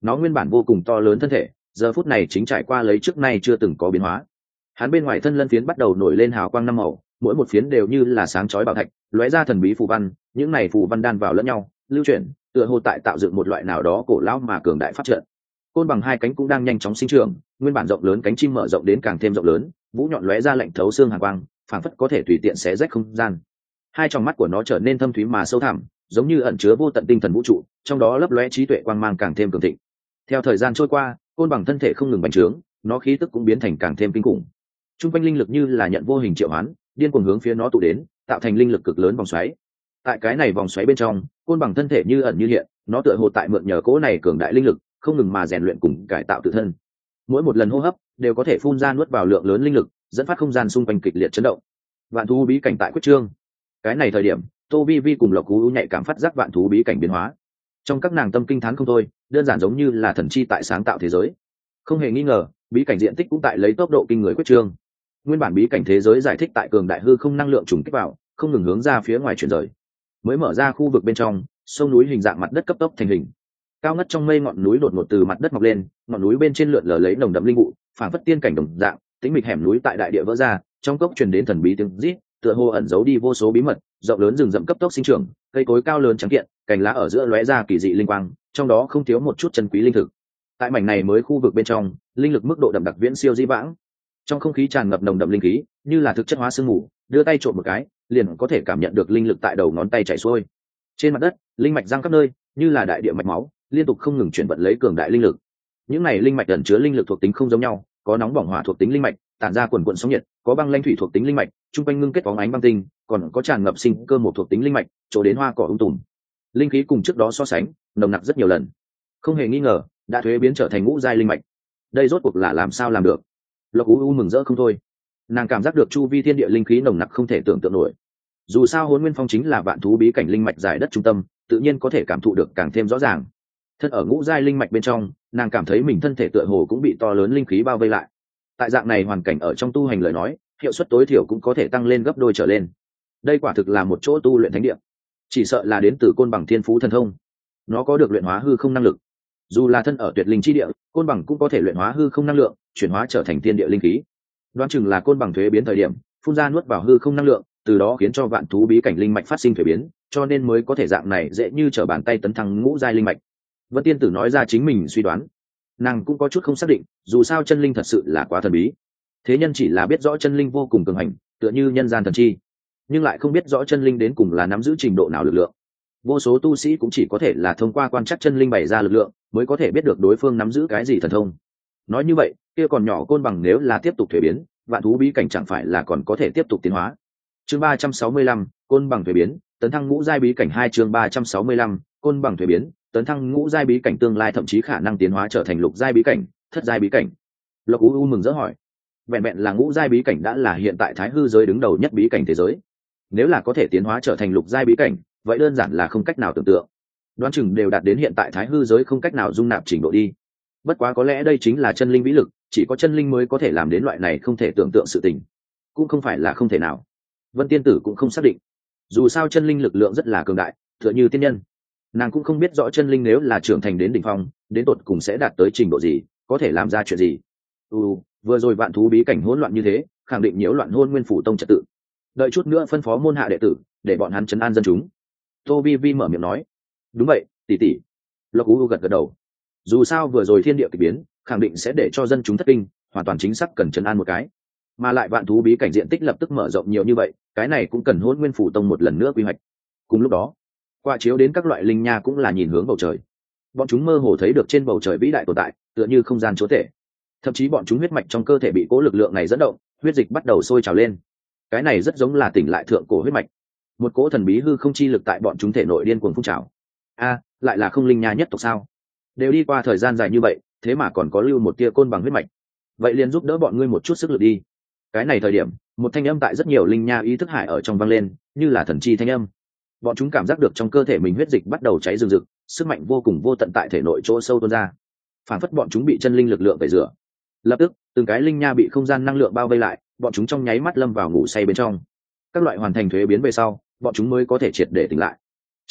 Nó nguyên bản vô cùng to lớn thân thể giờ phút này chính trải qua lấy trước nay chưa từng có biến hóa. Hắn bên ngoài thân lân phiến bắt đầu nổi lên hào quang năm màu, mỗi một phiến đều như là sáng chói bảo thạch, lóe ra thần bí phù văn, những này phù văn đan vào lẫn nhau lưu chuyển, tựa hồ tại tạo dựng một loại nào đó cổ lão mà cường đại pháp trận. Côn bằng hai cánh cũng đang nhanh chóng sinh trưởng, nguyên bản rộng lớn cánh chim mở rộng đến càng thêm rộng lớn, vũ nhọn lóe ra lạnh thấu xương hàn quang, phảng phất có thể tùy tiện xé rách không gian. Hai tròng mắt của nó trở nên thâm thúy mà sâu thẳm, giống như ẩn chứa vô tận tinh thần vũ trụ, trong đó lấp lóe trí tuệ quang mang càng thêm cường thịnh. Theo thời gian trôi qua, côn bằng thân thể không ngừng bành trướng, nó khí tức cũng biến thành càng thêm kinh khủng. Trung quanh linh lực như là nhận vô hình triệu hoán, điên cuồng hướng phía nó tụ đến, tạo thành linh lực cực lớn vòng xoáy. Tại cái này vòng xoáy bên trong, côn bằng thân thể như ẩn như hiện, nó tựa hồ tại mượn nhờ cỗ này cường đại linh lực, không ngừng mà rèn luyện cùng cải tạo tự thân. Mỗi một lần hô hấp đều có thể phun ra nuốt vào lượng lớn linh lực, dẫn phát không gian xung quanh kịch liệt chấn động. Vạn thú bí cảnh tại quyết trương. Cái này thời điểm, Tô Vi Vi cùng Lộc Cú nhạy cảm phát giác vạn thú bí cảnh biến hóa. Trong các nàng tâm kinh thán không thôi, đơn giản giống như là thần chi tại sáng tạo thế giới. Không hề nghi ngờ, bí cảnh diện tích cũng tại lấy tốc độ kinh người quyết trương. Nguyên bản bí cảnh thế giới giải thích tại cường đại hư không năng lượng trùng kích vào, không ngừng hướng ra phía ngoài chuyển rời. Mới mở ra khu vực bên trong, sông núi hình dạng mặt đất cấp tốc thành hình. Cao ngất trong mây ngọn núi đột ngột từ mặt đất mọc lên, ngọn núi bên trên lượn lờ lấy nồng đậm linh vụ, phảng phất tiên cảnh đồng dạng, tĩnh mịch hẻm núi tại đại địa vỡ ra, trong cốc truyền đến thần bí tiếng rít, tựa hồ ẩn giấu đi vô số bí mật. Rộng lớn rừng rậm cấp tốc sinh trưởng, cây cối cao lớn trắng kiện, cành lá ở giữa lóe ra kỳ dị linh quang, trong đó không thiếu một chút chân quý linh thực. Tại mảnh này mới khu vực bên trong, linh lực mức độ đậm đặc viễn siêu dĩ vãng. Trong không khí tràn ngập nồng đậm linh khí, như là thực chất hóa sương mù, đưa tay trộn một cái, liền có thể cảm nhận được linh lực tại đầu ngón tay chảy xuôi. Trên mặt đất, linh mạch giăng khắp nơi, như là đại địa mạch máu, liên tục không ngừng chuyển vận lấy cường đại linh lực. Những này linh mạch ẩn chứa linh lực thuộc tính không giống nhau, có nóng bỏng hỏa thuộc tính linh mạch, tản ra quần quần sóng nhiệt, có băng lanh thủy thuộc tính linh mạch, trung quanh ngưng kết bóng ánh băng tinh, còn có tràn ngập sinh cơ một thuộc tính linh mạch, chỗ đến hoa cỏ um tùm. Linh khí cùng trước đó so sánh, nồng nặc rất nhiều lần. Không hề nghi ngờ, đã thuế biến trở thành ngũ giai linh mạch. Đây rốt cuộc là làm sao làm được? Lộc U U mừng rỡ không thôi. Nàng cảm giác được chu vi thiên địa linh khí nồng nặc không thể tưởng tượng nổi. Dù sao Hỗn Nguyên Phong chính là vạn thú bí cảnh linh mạch giải đất trung tâm, tự nhiên có thể cảm thụ được càng thêm rõ ràng. Thân ở ngũ giai linh mạch bên trong, nàng cảm thấy mình thân thể tựa hồ cũng bị to lớn linh khí bao vây lại. Tại dạng này hoàn cảnh ở trong tu hành lời nói, hiệu suất tối thiểu cũng có thể tăng lên gấp đôi trở lên. Đây quả thực là một chỗ tu luyện thánh địa. Chỉ sợ là đến từ côn bằng thiên phú thần thông. Nó có được luyện hóa hư không năng lực. Dù là thân ở tuyệt linh chi địa, côn bằng cũng có thể luyện hóa hư không năng lượng, chuyển hóa trở thành thiên địa linh khí. Đoán chừng là côn bằng thuế biến thời điểm, phun ra nuốt vào hư không năng lượng, từ đó khiến cho vạn thú bí cảnh linh mạch phát sinh thuế biến, cho nên mới có thể dạng này dễ như trở bàn tay tấn thăng ngũ giai linh mạch. Vân Tiên Tử nói ra chính mình suy đoán, nàng cũng có chút không xác định, dù sao chân linh thật sự là quá thần bí. Thế nhân chỉ là biết rõ chân linh vô cùng cường hành, tựa như nhân gian thần chi, nhưng lại không biết rõ chân linh đến cùng là nắm giữ trình độ nào lực lượng. Vô số tu sĩ cũng chỉ có thể là thông qua quan trắc chân linh bày ra lực lượng, mới có thể biết được đối phương nắm giữ cái gì thần thông. Nói như vậy, kia còn nhỏ côn bằng nếu là tiếp tục thuế biến, vạn thú bí cảnh chẳng phải là còn có thể tiếp tục tiến hóa. Chương ba trăm sáu mươi lăm, côn bằng thuế biến, tấn thăng ngũ giai bí cảnh hai chương ba trăm sáu mươi lăm, côn bằng thuế biến, tấn thăng ngũ giai bí cảnh tương lai thậm chí khả năng tiến hóa trở thành lục giai bí cảnh, thất giai bí cảnh. Lộc U U mừng rỡ hỏi, vẹn vẹn là ngũ giai bí cảnh đã là hiện tại thái hư giới đứng đầu nhất bí cảnh thế giới. Nếu là có thể tiến hóa trở thành lục giai bí cảnh, vậy đơn giản là không cách nào tưởng tượng. Đoán chừng đều đạt đến hiện tại thái hư giới không cách nào dung nạp trình độ đi. Bất quá có lẽ đây chính là chân linh vĩ lực, chỉ có chân linh mới có thể làm đến loại này không thể tưởng tượng sự tình. Cũng không phải là không thể nào. Vân Tiên Tử cũng không xác định. Dù sao chân linh lực lượng rất là cường đại, tựa như tiên nhân. Nàng cũng không biết rõ chân linh nếu là trưởng thành đến đỉnh phong, đến tột cùng sẽ đạt tới trình độ gì, có thể làm ra chuyện gì. Ừ, vừa rồi vạn thú bí cảnh hỗn loạn như thế, khẳng định nhiễu loạn Hôn Nguyên phủ tông trật tự. Đợi chút nữa phân phó môn hạ đệ tử, để bọn hắn trấn an dân chúng. Tô Vi Vi mở miệng nói, đúng vậy, tỷ tỷ. Lộc U U gật gật đầu. Dù sao vừa rồi thiên địa kỳ biến, khẳng định sẽ để cho dân chúng thất kinh, hoàn toàn chính xác cần trấn an một cái. Mà lại vạn thú bí cảnh diện tích lập tức mở rộng nhiều như vậy, cái này cũng cần Hôn Nguyên phủ tông một lần nữa quy hoạch. Cùng lúc đó, qua chiếu đến các loại linh nha cũng là nhìn hướng bầu trời. Bọn chúng mơ hồ thấy được trên bầu trời vĩ đại tồn tại, tựa như không gian chúa tể. Thậm chí bọn chúng huyết mạch trong cơ thể bị cố lực lượng này dẫn động, huyết dịch bắt đầu sôi trào lên. Cái này rất giống là tỉnh lại thượng cổ huyết mạch. Một cỗ thần bí hư không chi lực tại bọn chúng thể nội điên cuồng phun trào. A, lại là không linh nha nhất tộc sao? Đều đi qua thời gian dài như vậy, thế mà còn có lưu một tia côn bằng huyết mạch. Vậy liền giúp đỡ bọn ngươi một chút sức lực đi. Cái này thời điểm, một thanh âm tại rất nhiều linh nha ý thức hải ở trong vang lên, như là thần chi thanh âm. Bọn chúng cảm giác được trong cơ thể mình huyết dịch bắt đầu cháy rừng rực, sức mạnh vô cùng vô tận tại thể nội chỗ sâu tuôn ra. Phản phất bọn chúng bị chân linh lực lượng tẩy rửa. Lập tức, từng cái linh nha bị không gian năng lượng bao vây lại, bọn chúng trong nháy mắt lâm vào ngủ say bên trong. Các loại hoàn thành thuế biến về sau, bọn chúng mới có thể triệt để tỉnh lại.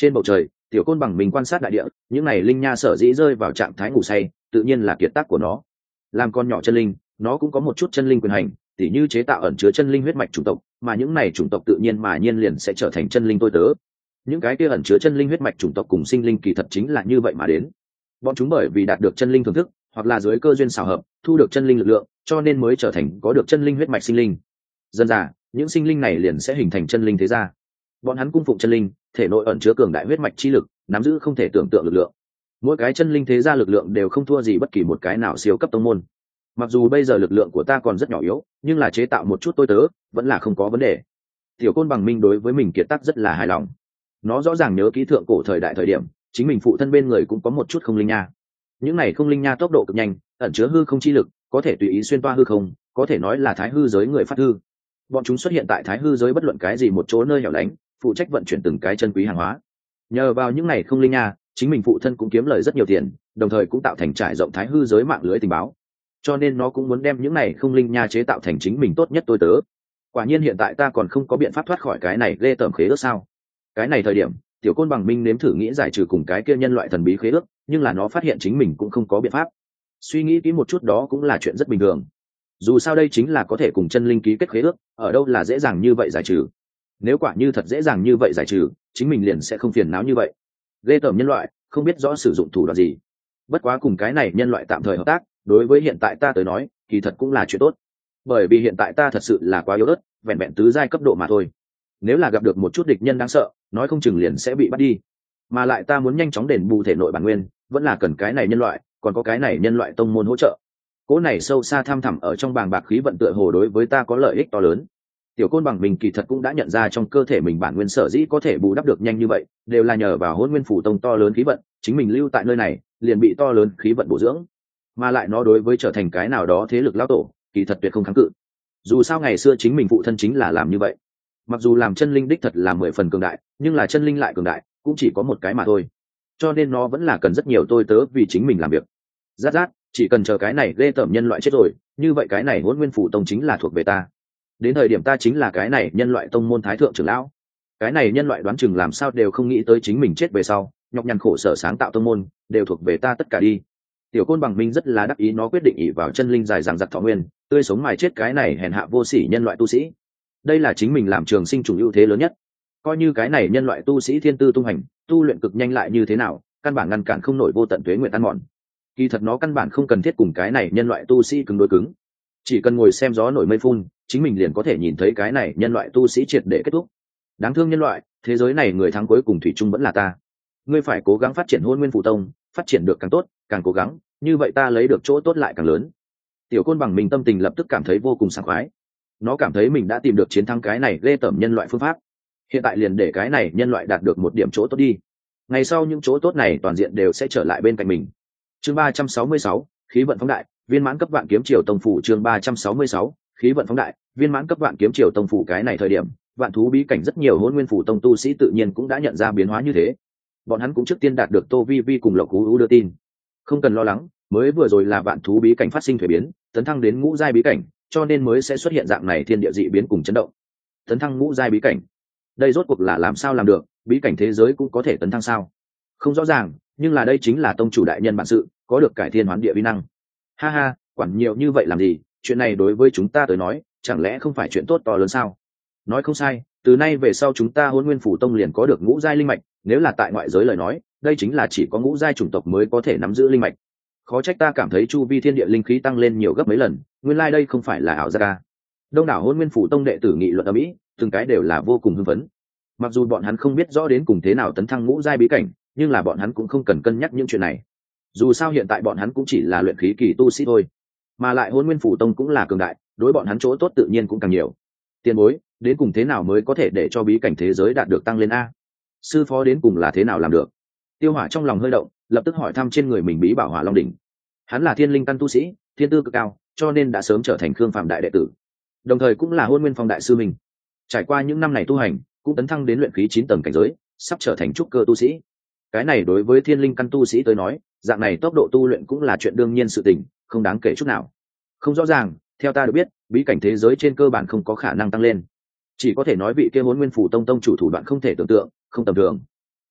Trên bầu trời, tiểu côn bằng mình quan sát đại địa, những này linh nha sở dĩ rơi vào trạng thái ngủ say tự nhiên là kiệt tác của nó. Làm con nhỏ chân linh, nó cũng có một chút chân linh quyền hành, tỉ như chế tạo ẩn chứa chân linh huyết mạch chủng tộc, mà những này chủng tộc tự nhiên mà nhiên liền sẽ trở thành chân linh tôi tớ. Những cái kia ẩn chứa chân linh huyết mạch chủng tộc cùng sinh linh kỳ thật chính là như vậy mà đến. Bọn chúng bởi vì đạt được chân linh thưởng thức, hoặc là dưới cơ duyên xảo hợp, thu được chân linh lực lượng, cho nên mới trở thành có được chân linh huyết mạch sinh linh. Dần dà, những sinh linh này liền sẽ hình thành chân linh thế gia. Bọn hắn cung phụng chân linh, thể nội ẩn chứa cường đại huyết mạch chi lực, nắm giữ không thể tưởng tượng lực lượng. Mỗi cái chân linh thế gia lực lượng đều không thua gì bất kỳ một cái nào siêu cấp tông môn. Mặc dù bây giờ lực lượng của ta còn rất nhỏ yếu, nhưng là chế tạo một chút tôi tớ vẫn là không có vấn đề. Tiểu côn bằng minh đối với mình kiệt tác rất là hài lòng. Nó rõ ràng nhớ ký thượng cổ thời đại thời điểm, chính mình phụ thân bên người cũng có một chút không linh nha. Những này không linh nha tốc độ cực nhanh, ẩn chứa hư không chi lực, có thể tùy ý xuyên toa hư không, có thể nói là thái hư giới người phát hư. Bọn chúng xuất hiện tại thái hư giới bất luận cái gì một chỗ nơi hẻo lánh, phụ trách vận chuyển từng cái chân quý hàng hóa. Nhờ vào những này không linh nha, chính mình phụ thân cũng kiếm lời rất nhiều tiền, đồng thời cũng tạo thành trải rộng thái hư giới mạng lưới tình báo. Cho nên nó cũng muốn đem những này không linh nha chế tạo thành chính mình tốt nhất tôi tớ. Quả nhiên hiện tại ta còn không có biện pháp thoát khỏi cái này ghê tởm khế ước sao? Cái này thời điểm, tiểu côn bằng minh nếm thử nghĩ giải trừ cùng cái kia nhân loại thần bí khế ước, nhưng là nó phát hiện chính mình cũng không có biện pháp. Suy nghĩ kỹ một chút đó cũng là chuyện rất bình thường. Dù sao đây chính là có thể cùng chân linh ký kết khế ước, ở đâu là dễ dàng như vậy giải trừ. Nếu quả như thật dễ dàng như vậy giải trừ, chính mình liền sẽ không phiền não như vậy. Ghê tởm nhân loại, không biết rõ sử dụng thủ đoạn gì. Bất quá cùng cái này nhân loại tạm thời hợp tác, đối với hiện tại ta tới nói, kỳ thật cũng là chuyện tốt. Bởi vì hiện tại ta thật sự là quá yếu ớt, vẹn vẹn tứ giai cấp độ mà thôi. Nếu là gặp được một chút địch nhân đáng sợ, nói không chừng liền sẽ bị bắt đi. Mà lại ta muốn nhanh chóng đền bù thể nội bản nguyên, vẫn là cần cái này nhân loại, còn có cái này nhân loại tông môn hỗ trợ. Cỗ này sâu xa thăm thẳm ở trong bàng bạc khí vận tựa hồ đối với ta có lợi ích to lớn. Tiểu côn bằng mình kỳ thật cũng đã nhận ra trong cơ thể mình bản nguyên sở dĩ có thể bù đắp được nhanh như vậy, đều là nhờ vào hôn nguyên phủ tông to lớn khí vận, chính mình lưu tại nơi này, liền bị to lớn khí vận bổ dưỡng. Mà lại nó đối với trở thành cái nào đó thế lực lao tổ, kỳ thật tuyệt không kháng cự. Dù sao ngày xưa chính mình phụ thân chính là làm như vậy. Mặc dù làm chân linh đích thật là mười phần cường đại, nhưng là chân linh lại cường đại, cũng chỉ có một cái mà thôi. Cho nên nó vẫn là cần rất nhiều tôi tớ vì chính mình làm việc. Rát rát, chỉ cần chờ cái này ghê tởm nhân loại chết rồi, như vậy cái này hôn nguyên phủ tông chính là thuộc về ta. Đến thời điểm ta chính là cái này nhân loại tông môn thái thượng trưởng lão. Cái này nhân loại đoán chừng làm sao đều không nghĩ tới chính mình chết về sau, nhọc nhằn khổ sở sáng tạo tông môn, đều thuộc về ta tất cả đi. Tiểu côn bằng minh rất là đắc ý, nó quyết định ỷ vào chân linh dài dằng dặc thọ nguyên, tươi sống mài chết cái này hèn hạ vô sỉ nhân loại tu sĩ. Đây là chính mình làm trường sinh trùng ưu thế lớn nhất. Coi như cái này nhân loại tu sĩ thiên tư tung hành, tu luyện cực nhanh lại như thế nào, căn bản ngăn cản không nổi vô tận tuế nguyện ăn mòn. Kỳ thật nó căn bản không cần thiết cùng cái này nhân loại tu sĩ cứng đối cứng, chỉ cần ngồi xem gió nổi mây phun, chính mình liền có thể nhìn thấy cái này nhân loại tu sĩ triệt để kết thúc. Đáng thương nhân loại, thế giới này người thắng cuối cùng thủy chung vẫn là ta. Ngươi phải cố gắng phát triển hôn nguyên phủ tông, phát triển được càng tốt, càng cố gắng, như vậy ta lấy được chỗ tốt lại càng lớn. Tiểu côn bằng mình tâm tình lập tức cảm thấy vô cùng sảng khoái. Nó cảm thấy mình đã tìm được chiến thắng cái này ghê tởm nhân loại phương pháp. Hiện tại liền để cái này nhân loại đạt được một điểm chỗ tốt đi. Ngày sau những chỗ tốt này toàn diện đều sẽ trở lại bên cạnh mình. Chương ba trăm sáu mươi sáu, khí vận phóng đại, viên mãn cấp vạn kiếm triều tông phủ. Chương ba trăm sáu mươi sáu, khí vận phóng đại, viên mãn cấp vạn kiếm triều tông phủ. Cái này thời điểm, vạn thú bí cảnh rất nhiều hôn nguyên phủ tông tu sĩ tự nhiên cũng đã nhận ra biến hóa như thế. Bọn hắn cũng trước tiên đạt được Tô Vi Vi cùng Lộc Cú U đưa tin. Không cần lo lắng, mới vừa rồi là vạn thú bí cảnh phát sinh thuế biến, tấn thăng đến ngũ giai bí cảnh, cho nên mới sẽ xuất hiện dạng này thiên địa dị biến cùng chấn động. Tấn thăng ngũ giai bí cảnh, đây rốt cuộc là làm sao làm được? Bí cảnh thế giới cũng có thể tấn thăng sao? Không rõ ràng, nhưng là đây chính là tông chủ đại nhân bản sự, có được cải thiên hoán địa vi năng. Ha ha, quản nhiều như vậy làm gì? Chuyện này đối với chúng ta tới nói, chẳng lẽ không phải chuyện tốt to lớn sao? Nói không sai, từ nay về sau chúng ta Hôn Nguyên Phủ Tông liền có được ngũ giai linh mạch, nếu là tại ngoại giới lời nói, đây chính là chỉ có ngũ giai chủng tộc mới có thể nắm giữ linh mạch. Khó trách ta cảm thấy chu vi thiên địa linh khí tăng lên nhiều gấp mấy lần, nguyên lai like đây không phải là ảo giác. Đông đảo Hôn Nguyên Phủ Tông đệ tử nghị luận ầm ĩ, từng cái đều là vô cùng hưng phấn. Mặc dù bọn hắn không biết rõ đến cùng thế nào tấn thăng ngũ giai bí cảnh, nhưng là bọn hắn cũng không cần cân nhắc những chuyện này. Dù sao hiện tại bọn hắn cũng chỉ là luyện khí kỳ tu sĩ thôi, mà lại Hôn Nguyên Phủ Tông cũng là cường đại, đối bọn hắn chỗ tốt tự nhiên cũng càng nhiều. Tiền bối, đến cùng thế nào mới có thể để cho bí cảnh thế giới đạt được tăng lên a? Sư phó đến cùng là thế nào làm được? Tiêu Hỏa trong lòng hơi động, lập tức hỏi thăm trên người mình bí bảo Hỏa Long đỉnh. Hắn là thiên linh căn tu sĩ, thiên tư cực cao, cho nên đã sớm trở thành Khương Phàm đại đệ tử, đồng thời cũng là Hôn Nguyên Phong đại sư mình. Trải qua những năm này tu hành, cũng tấn thăng đến luyện khí chín tầng cảnh giới, sắp trở thành trúc cơ tu sĩ. Cái này đối với thiên linh căn tu sĩ tới nói, dạng này tốc độ tu luyện cũng là chuyện đương nhiên sự tình, không đáng kể chút nào. Không rõ ràng, theo ta được biết, bí cảnh thế giới trên cơ bản không có khả năng tăng lên, chỉ có thể nói vị kia Hôn Nguyên Phủ Tông tông chủ thủ đoạn không thể tưởng tượng, không tầm thường.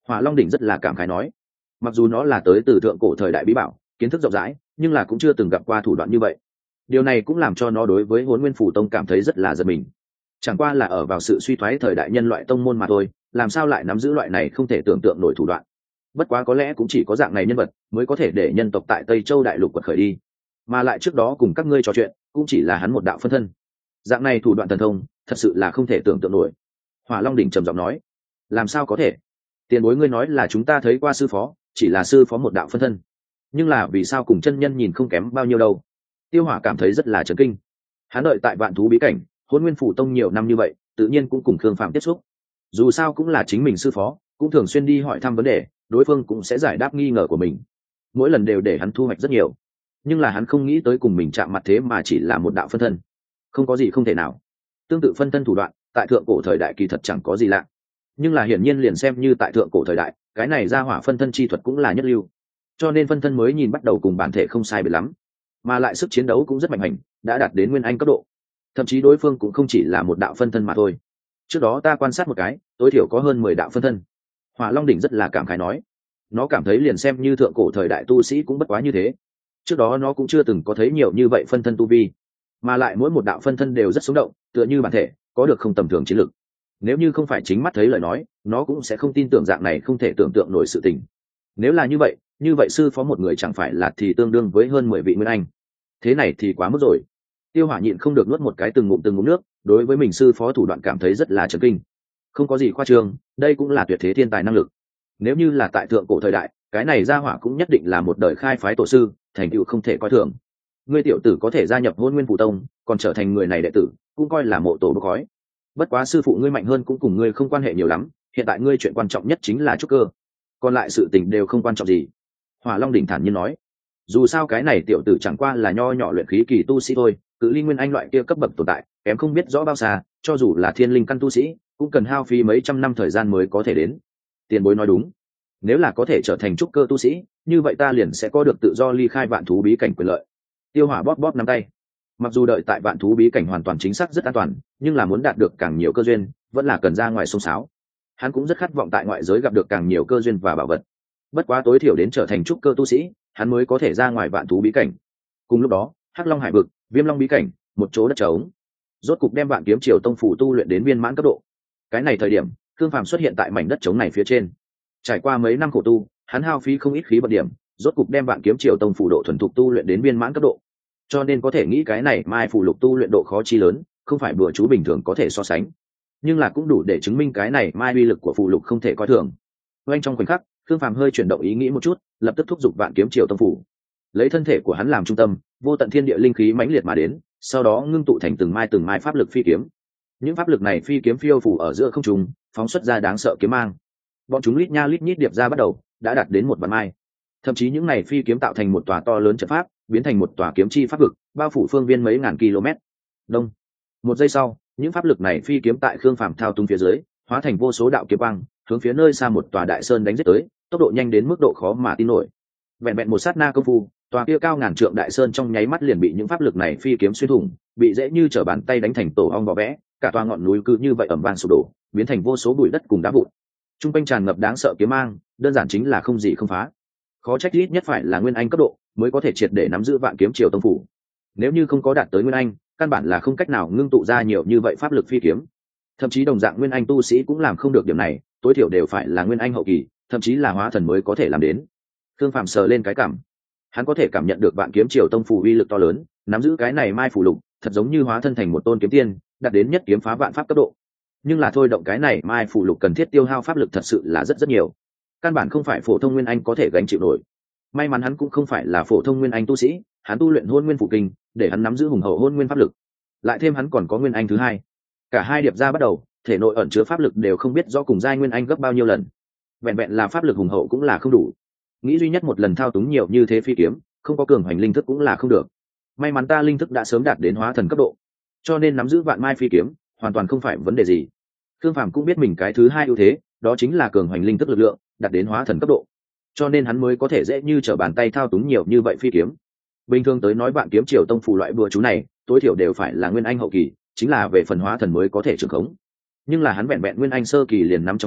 Hỏa Long đỉnh rất là cảm khái nói, mặc dù nó là tới từ thượng cổ thời đại bí bảo, kiến thức rộng rãi, nhưng là cũng chưa từng gặp qua thủ đoạn như vậy. Điều này cũng làm cho nó đối với Hỗn Nguyên Phủ Tông cảm thấy rất là giật mình. Chẳng qua là ở vào sự suy thoái thời đại nhân loại tông môn mà thôi, làm sao lại nắm giữ loại này không thể tưởng tượng nổi thủ đoạn. Bất quá có lẽ cũng chỉ có dạng này nhân vật mới có thể để nhân tộc tại Tây Châu đại lục quật khởi đi, mà lại trước đó cùng các ngươi trò chuyện cũng chỉ là hắn một đạo phân thân. Dạng này thủ đoạn thần thông thật sự là không thể tưởng tượng nổi. Hỏa Long đỉnh trầm giọng nói, làm sao có thể? Tiền bối ngươi nói là chúng ta thấy qua sư phó, chỉ là sư phó một đạo phân thân, nhưng là vì sao cùng chân nhân nhìn không kém bao nhiêu đâu? Tiêu Hỏa cảm thấy rất là chấn kinh. Hắn đợi tại Vạn Thú bí cảnh, Hỗn Nguyên Phủ Tông nhiều năm như vậy, tự nhiên cũng cùng Khương Phạm tiếp xúc. Dù sao cũng là chính mình sư phó, cũng thường xuyên đi hỏi thăm vấn đề, đối phương cũng sẽ giải đáp nghi ngờ của mình. Mỗi lần đều để hắn thu hoạch rất nhiều, nhưng là hắn không nghĩ tới cùng mình chạm mặt thế mà chỉ là một đạo phân thân. Không có gì không thể nào. Tương tự phân thân thủ đoạn, tại thượng cổ thời đại kỳ thật chẳng có gì lạ, nhưng là hiển nhiên liền xem như tại thượng cổ thời đại, cái này ra hỏa phân thân chi thuật cũng là nhất lưu, cho nên phân thân mới nhìn bắt đầu cùng bản thể không sai biệt lắm, mà lại sức chiến đấu cũng rất mạnh hành, đã đạt đến nguyên anh cấp độ. Thậm chí đối phương cũng không chỉ là một đạo phân thân mà thôi. Trước đó ta quan sát một cái, tối thiểu có hơn mười đạo phân thân. Hỏa Long đỉnh rất là cảm khái nói, nó cảm thấy liền xem như thượng cổ thời đại tu sĩ cũng bất quá như thế. Trước đó nó cũng chưa từng có thấy nhiều như vậy phân thân tu vi, mà lại mỗi một đạo phân thân đều rất sống động, tựa như bản thể, có được không tầm thường chiến lực. Nếu như không phải chính mắt thấy lời nói, nó cũng sẽ không tin tưởng dạng này không thể tưởng tượng nổi sự tình. Nếu là như vậy, như vậy sư phó một người chẳng phải là thì tương đương với hơn mười vị nguyên anh. Thế này thì quá mức rồi. Tiêu Hỏa nhịn không được nuốt một cái từng ngụm từng ngụm nước, đối với mình sư phó thủ đoạn cảm thấy rất là chấn kinh. Không có gì khoa trương, đây cũng là tuyệt thế thiên tài năng lực. Nếu như là tại thượng cổ thời đại, cái này ra hỏa cũng nhất định là một đời khai phái tổ sư, thành tựu không thể coi thường. Ngươi tiểu tử có thể gia nhập Hỗn Nguyên Phủ Tông, còn trở thành người này đệ tử, cũng coi là mộ tổ bốc khói. Bất quá sư phụ ngươi mạnh hơn cũng cùng ngươi không quan hệ nhiều lắm, hiện tại ngươi chuyện quan trọng nhất chính là trúc cơ, còn lại sự tình đều không quan trọng gì. Hỏa Long đỉnh thản nhiên nói, dù sao cái này tiểu tử chẳng qua là nho nhỏ luyện khí kỳ tu sĩ thôi, cự ly nguyên anh loại kia cấp bậc tồn tại kém không biết rõ bao xa, cho dù là thiên linh căn tu sĩ cũng cần hao phí mấy trăm năm thời gian mới có thể đến. Tiền bối nói đúng, nếu là có thể trở thành trúc cơ tu sĩ, như vậy ta liền sẽ có được tự do ly khai Vạn Thú bí cảnh quyền lợi. Tiêu Hỏa bóp bóp nắm tay, mặc dù đợi tại Vạn Thú bí cảnh hoàn toàn chính xác rất an toàn, nhưng là muốn đạt được càng nhiều cơ duyên vẫn là cần ra ngoài sông sáo. Hắn cũng rất khát vọng tại ngoại giới gặp được càng nhiều cơ duyên và bảo vật, bất quá tối thiểu đến trở thành trúc cơ tu sĩ hắn mới có thể ra ngoài Vạn Thú bí cảnh. Cùng lúc đó, Hắc Long hải vực, Viêm Long bí cảnh, một chỗ đất trống, rốt cục đem Vạn Kiếm Triều Tông phủ tu luyện đến viên mãn cấp độ. Cái này thời điểm, Khương Phàm xuất hiện tại mảnh đất trống này phía trên. Trải qua mấy năm khổ tu, hắn hao phí không ít khí vận điểm, rốt cục đem Vạn Kiếm Triều Tông phủ độ thuần thục tu luyện đến viên mãn cấp độ. Cho nên có thể nghĩ cái này mai phù lục tu luyện độ khó chi lớn, không phải bừa chú bình thường có thể so sánh, nhưng là cũng đủ để chứng minh cái này mai uy lực của phù lục không thể coi thường. Ngay trong khoảnh khắc, Khương Phàm hơi chuyển động ý nghĩ một chút, lập tức thúc giục Vạn Kiếm Triều Tông phủ, lấy thân thể của hắn làm trung tâm, vô tận thiên địa linh khí mãnh liệt mà đến, sau đó ngưng tụ thành từng mai từng mai pháp lực phi kiếm. Những pháp lực này phi kiếm phiêu phủ ở giữa không trung, phóng xuất ra đáng sợ kiếm mang. Bọn chúng lít nha lít nhít điệp ra bắt đầu, đã đạt đến một vạn mai. Thậm chí những này phi kiếm tạo thành một tòa to lớn trận pháp, biến thành một tòa kiếm chi pháp vực, bao phủ phương viên mấy ngàn km. Đông. Một giây sau, những pháp lực này phi kiếm tại Khương Phàm thao túng phía dưới, hóa thành vô số đạo kiếm quang, hướng phía nơi xa một tòa đại sơn đánh giết tới, tốc độ nhanh đến mức độ khó mà tin nổi. Vẹn vẹn một sát na công phu, tòa kia cao ngàn trượng đại sơn trong nháy mắt liền bị những pháp lực này phi kiếm xuyên thủng, bị dễ như trở bàn tay đánh thành tổ ong vỏ vẽ, cả tòa ngọn núi cứ như vậy ầm vang sụp đổ, biến thành vô số bụi đất cùng đá vụn. Trung quanh tràn ngập đáng sợ kiếm mang, đơn giản chính là không gì không phá. Khó trách ít nhất phải là nguyên anh cấp độ mới có thể triệt để nắm giữ Vạn Kiếm Triều Tông phủ. Nếu như không có đạt tới nguyên anh, căn bản là không cách nào ngưng tụ ra nhiều như vậy pháp lực phi kiếm. Thậm chí đồng dạng nguyên anh tu sĩ cũng làm không được điểm này, tối thiểu đều phải là nguyên anh hậu kỳ, thậm chí là hóa thần mới có thể làm đến. Thương Phạm sờ lên cái cảm, hắn có thể cảm nhận được Vạn Kiếm Triều Tông phủ uy lực to lớn, nắm giữ cái này mai phủ lục, thật giống như hóa thân thành một tôn kiếm tiên, đạt đến nhất kiếm phá vạn pháp cấp độ. Nhưng là thôi động cái này mai phủ lục cần thiết tiêu hao pháp lực thật sự là rất rất nhiều, căn bản không phải phổ thông nguyên anh có thể gánh chịu nổi. May mắn hắn cũng không phải là phổ thông nguyên anh tu sĩ, hắn tu luyện Hôn Nguyên Phủ Kinh, để hắn nắm giữ hùng hậu hôn nguyên pháp lực, lại thêm hắn còn có nguyên anh thứ hai, cả hai điệp ra bắt đầu, thể nội ẩn chứa pháp lực đều không biết do cùng giai nguyên anh gấp bao nhiêu lần. Vẹn vẹn là pháp lực hùng hậu cũng là không đủ, nghĩ duy nhất một lần thao túng nhiều như thế phi kiếm, không có cường hoành linh thức cũng là không được. May mắn ta linh thức đã sớm đạt đến hóa thần cấp độ, cho nên nắm giữ vạn mai phi kiếm hoàn toàn không phải vấn đề gì. Thương Phàm cũng biết mình cái thứ hai ưu thế, đó chính là cường hoành linh thức lực lượng đạt đến hóa thần cấp độ, cho nên hắn mới có thể dễ như trở bàn tay thao túng nhiều như vậy phi kiếm. Bình thường tới nói Vạn Kiếm Triều Tông phủ loại bùa chú này tối thiểu đều phải là nguyên anh hậu kỳ, chính là về phần hóa thần mới có thể trưởng khống, nhưng là hắn vẹn vẹn nguyên anh sơ kỳ liền nắm trong tay,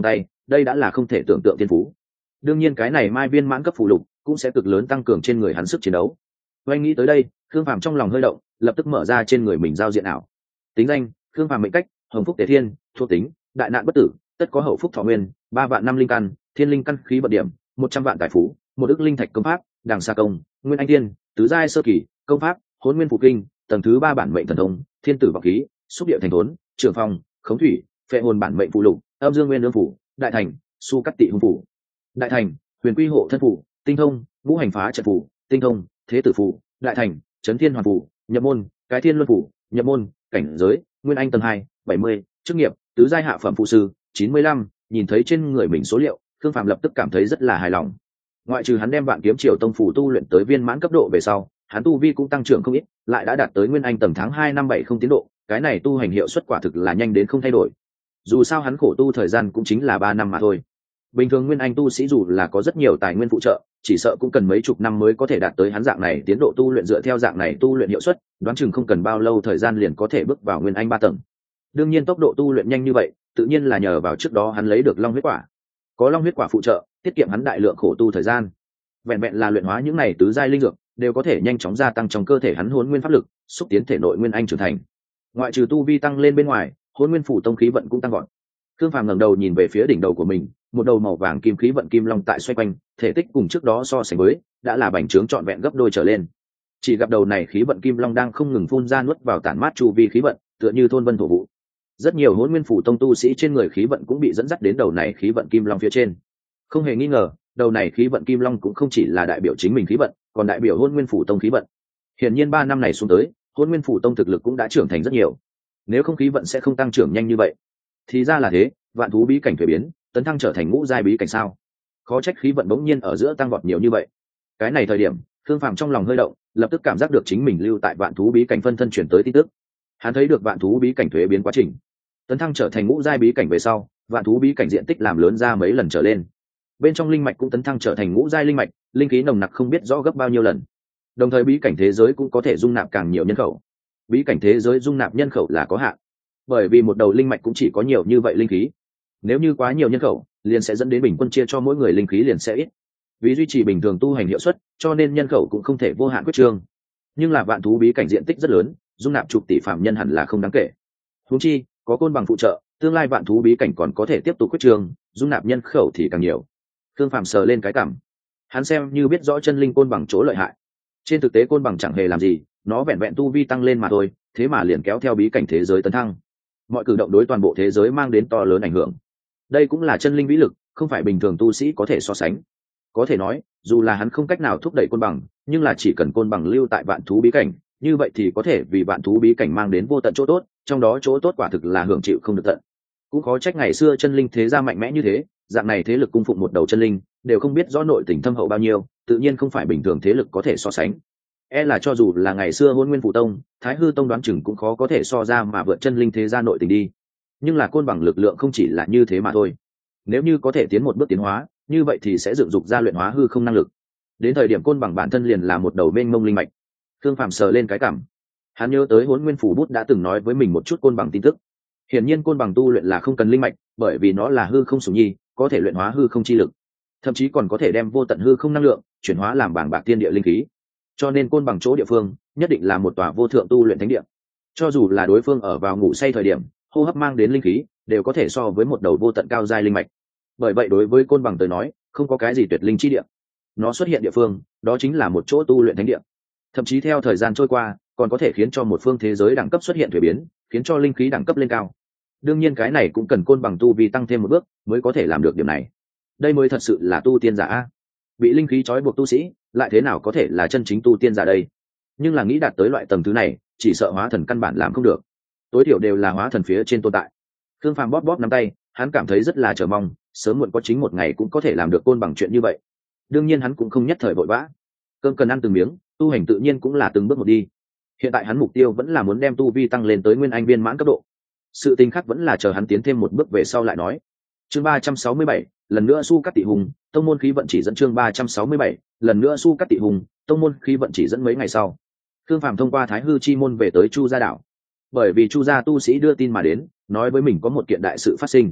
đây đã là không thể tưởng tượng thiên phú. Đương nhiên cái này mai viên mãn cấp phụ lục cũng sẽ cực lớn tăng cường trên người hắn sức chiến đấu. Oanh nghĩ tới đây, Khương Phàm trong lòng hơi động, lập tức mở ra trên người mình giao diện ảo. Tính danh: Khương Phàm, mệnh cách: Hồng Phúc Tề Thiên, thuộc tính: đại nạn bất tử, tất có hậu phúc thọ nguyên, ba vạn năm linh căn, thiên linh căn khí vận điểm, một trăm vạn tài phú, một ức linh thạch công pháp, đằng xa công, nguyên anh tiên, tứ giai sơ kỳ, công pháp, hỗn nguyên phụ kinh, tầng thứ ba bản mệnh thần thông, thiên tử vọng khí, xúc địa thành thốn, trường phong, khống thủy, phệ hồn bản mệnh phụ lục, âm dương nguyên lương phủ, đại thành, su cắt tị hung phủ, đại thành, huyền quy hộ thân phủ, tinh thông, ngũ hành phá trận phủ, tinh thông, thế tử phủ, đại thành, chấn thiên hoàn phủ, nhập môn, cái thiên luân phủ, nhập môn, cảnh giới, nguyên anh tầng hai, bảy mươi, chức nghiệp, tứ giai hạ phẩm phụ sư, chín mươi lăm. Nhìn thấy trên người mình số liệu, Khương Phàm lập tức cảm thấy rất là hài lòng. Ngoại trừ hắn đem Vạn Kiếm Triều Tông phủ tu luyện tới viên mãn cấp độ về sau, hắn tu vi cũng tăng trưởng không ít, lại đã đạt tới nguyên anh tầng tháng hai năm bảy không tiến độ, cái này tu hành hiệu suất quả thực là nhanh đến không thay đổi. Dù sao hắn khổ tu thời gian cũng chính là ba năm mà thôi. Bình thường nguyên anh tu sĩ dù là có rất nhiều tài nguyên phụ trợ, chỉ sợ cũng cần mấy chục năm mới có thể đạt tới hắn dạng này tiến độ tu luyện. Dựa theo dạng này tu luyện hiệu suất, đoán chừng không cần bao lâu thời gian liền có thể bước vào nguyên anh ba tầng. Đương nhiên tốc độ tu luyện nhanh như vậy, tự nhiên là nhờ vào trước đó hắn lấy được long huyết quả. Có long huyết quả phụ trợ, tiết kiệm hắn đại lượng khổ tu thời gian. Vẹn vẹn là luyện hóa những này tứ giai linh dược, đều có thể nhanh chóng gia tăng trong cơ thể hắn hồn nguyên pháp lực, xúc tiến thể nội nguyên anh trưởng thành. Ngoại trừ tu vi tăng lên bên ngoài, hồn nguyên phủ tông khí vận cũng tăng vọt. Khương Phàm ngẩng đầu nhìn về phía đỉnh đầu của mình, một đầu màu vàng kim khí vận kim long tại xoay quanh, thể tích cùng trước đó so sánh với, đã là bành trướng trọn vẹn gấp đôi trở lên. Chỉ gặp đầu này khí vận kim long đang không ngừng phun ra nuốt vào tản mát chu vi khí vận, tựa như thôn vân thổ vụ. Rất nhiều hồn nguyên phủ tông tu sĩ trên người khí vận cũng bị dẫn dắt đến đầu này khí vận kim long phía trên. Không hề nghi ngờ, đầu này khí vận kim long cũng không chỉ là đại biểu chính mình khí vận, còn đại biểu hồn nguyên phủ tông khí vận. Hiển nhiên ba năm này xuống tới, hồn nguyên phủ tông thực lực cũng đã trưởng thành rất nhiều. Nếu không khí vận sẽ không tăng trưởng nhanh như vậy. Thì ra là thế, vạn thú bí cảnh thuế biến, tấn thăng trở thành ngũ giai bí cảnh sao? Khó trách khí vận bỗng nhiên ở giữa tăng vọt nhiều như vậy. Cái này thời điểm, Khương Phàm trong lòng hơi động, lập tức cảm giác được chính mình lưu tại vạn thú bí cảnh phân thân chuyển tới tin tức. Hắn thấy được vạn thú bí cảnh thuế biến quá trình. Tấn thăng trở thành ngũ giai bí cảnh về sau, vạn thú bí cảnh diện tích làm lớn ra mấy lần trở lên. Bên trong linh mạch cũng tấn thăng trở thành ngũ giai linh mạch, linh khí nồng nặc không biết rõ gấp bao nhiêu lần. Đồng thời bí cảnh thế giới cũng có thể dung nạp càng nhiều nhân khẩu. Bí cảnh thế giới dung nạp nhân khẩu là có hạn, bởi vì một đầu linh mạch cũng chỉ có nhiều như vậy linh khí. Nếu như quá nhiều nhân khẩu, liền sẽ dẫn đến bình quân chia cho mỗi người linh khí liền sẽ ít. Vì duy trì bình thường tu hành hiệu suất, cho nên nhân khẩu cũng không thể vô hạn quyết trương. Nhưng là vạn thú bí cảnh diện tích rất lớn, dung nạp chục tỷ phạm nhân hẳn là không đáng kể. Huống chi, có côn bằng phụ trợ, tương lai vạn thú bí cảnh còn có thể tiếp tục quyết trương, dung nạp nhân khẩu thì càng nhiều. Thương Phạm sờ lên cái cằm, hắn xem như biết rõ chân linh côn bằng chỗ lợi hại. Trên thực tế côn bằng chẳng hề làm gì, nó vẹn vẹn tu vi tăng lên mà thôi, thế mà liền kéo theo bí cảnh thế giới tấn thăng. Mọi cử động đối toàn bộ thế giới mang đến to lớn ảnh hưởng. Đây cũng là chân linh vĩ lực, không phải bình thường tu sĩ có thể so sánh. Có thể nói, dù là hắn không cách nào thúc đẩy côn bằng, nhưng là chỉ cần côn bằng lưu tại vạn thú bí cảnh, như vậy thì có thể vì vạn thú bí cảnh mang đến vô tận chỗ tốt, trong đó chỗ tốt quả thực là hưởng chịu không được tận. Cũng khó trách ngày xưa chân linh thế gia mạnh mẽ như thế, dạng này thế lực cung phụng một đầu chân linh, đều không biết rõ nội tình thâm hậu bao nhiêu, tự nhiên không phải bình thường thế lực có thể so sánh. E là cho dù là ngày xưa Hôn Nguyên Phủ Tông, Thái Hư Tông đoán chừng cũng khó có thể so ra mà vượt chân linh thế gia nội tình đi. Nhưng là côn bằng lực lượng không chỉ là như thế mà thôi. Nếu như có thể tiến một bước tiến hóa, như vậy thì sẽ dựng dục ra luyện hóa hư không năng lực. Đến thời điểm côn bằng bản thân liền là một đầu mênh mông linh mạch. Thương Phạm sờ lên cái cảm, hắn nhớ tới Hỗn Nguyên Phủ Bút đã từng nói với mình một chút côn bằng tin tức. Hiển nhiên côn bằng tu luyện là không cần linh mạch, bởi vì nó là hư không sủng nhi, có thể luyện hóa hư không chi lực, thậm chí còn có thể đem vô tận hư không năng lượng chuyển hóa làm bảng bạc thiên địa linh khí. Cho nên côn bằng chỗ địa phương nhất định là một tòa vô thượng tu luyện thánh địa. Cho dù là đối phương ở vào ngủ say thời điểm, hô hấp mang đến linh khí đều có thể so với một đầu vô tận cao giai linh mạch. Bởi vậy đối với côn bằng tới nói, không có cái gì tuyệt linh chi địa. Nó xuất hiện địa phương, đó chính là một chỗ tu luyện thánh địa. Thậm chí theo thời gian trôi qua, còn có thể khiến cho một phương thế giới đẳng cấp xuất hiện thuế biến, khiến cho linh khí đẳng cấp lên cao. Đương nhiên cái này cũng cần côn bằng tu vi tăng thêm một bước mới có thể làm được điểm này. Đây mới thật sự là tu tiên giả a. Bị linh khí trói buộc tu sĩ, lại thế nào có thể là chân chính tu tiên giả đây? Nhưng là nghĩ đạt tới loại tầng thứ này, chỉ sợ hóa thần căn bản làm không được. Tối thiểu đều là hóa thần phía trên tồn tại. Thương Phàm bóp bóp nắm tay, hắn cảm thấy rất là chờ mong, sớm muộn có chính một ngày cũng có thể làm được côn bằng chuyện như vậy. Đương nhiên hắn cũng không nhất thời vội vã, cơm cần ăn từng miếng, tu hành tự nhiên cũng là từng bước một đi. Hiện tại hắn mục tiêu vẫn là muốn đem tu vi tăng lên tới nguyên anh viên mãn cấp độ. Sự tình khác vẫn là chờ hắn tiến thêm một bước về sau lại nói. Chương ba trăm sáu mươi bảy, lần nữa Su Cát Tị Hùng, tông môn khí vận chỉ dẫn. Chương ba trăm sáu mươi bảy, lần nữa Su Cát Tị Hùng, tông môn khí vận chỉ dẫn. Mấy ngày sau, Thương Phàm thông qua Thái Hư chi môn về tới Chu Gia đảo. Bởi vì Chu Gia tu sĩ đưa tin mà đến, nói với mình có một kiện đại sự phát sinh.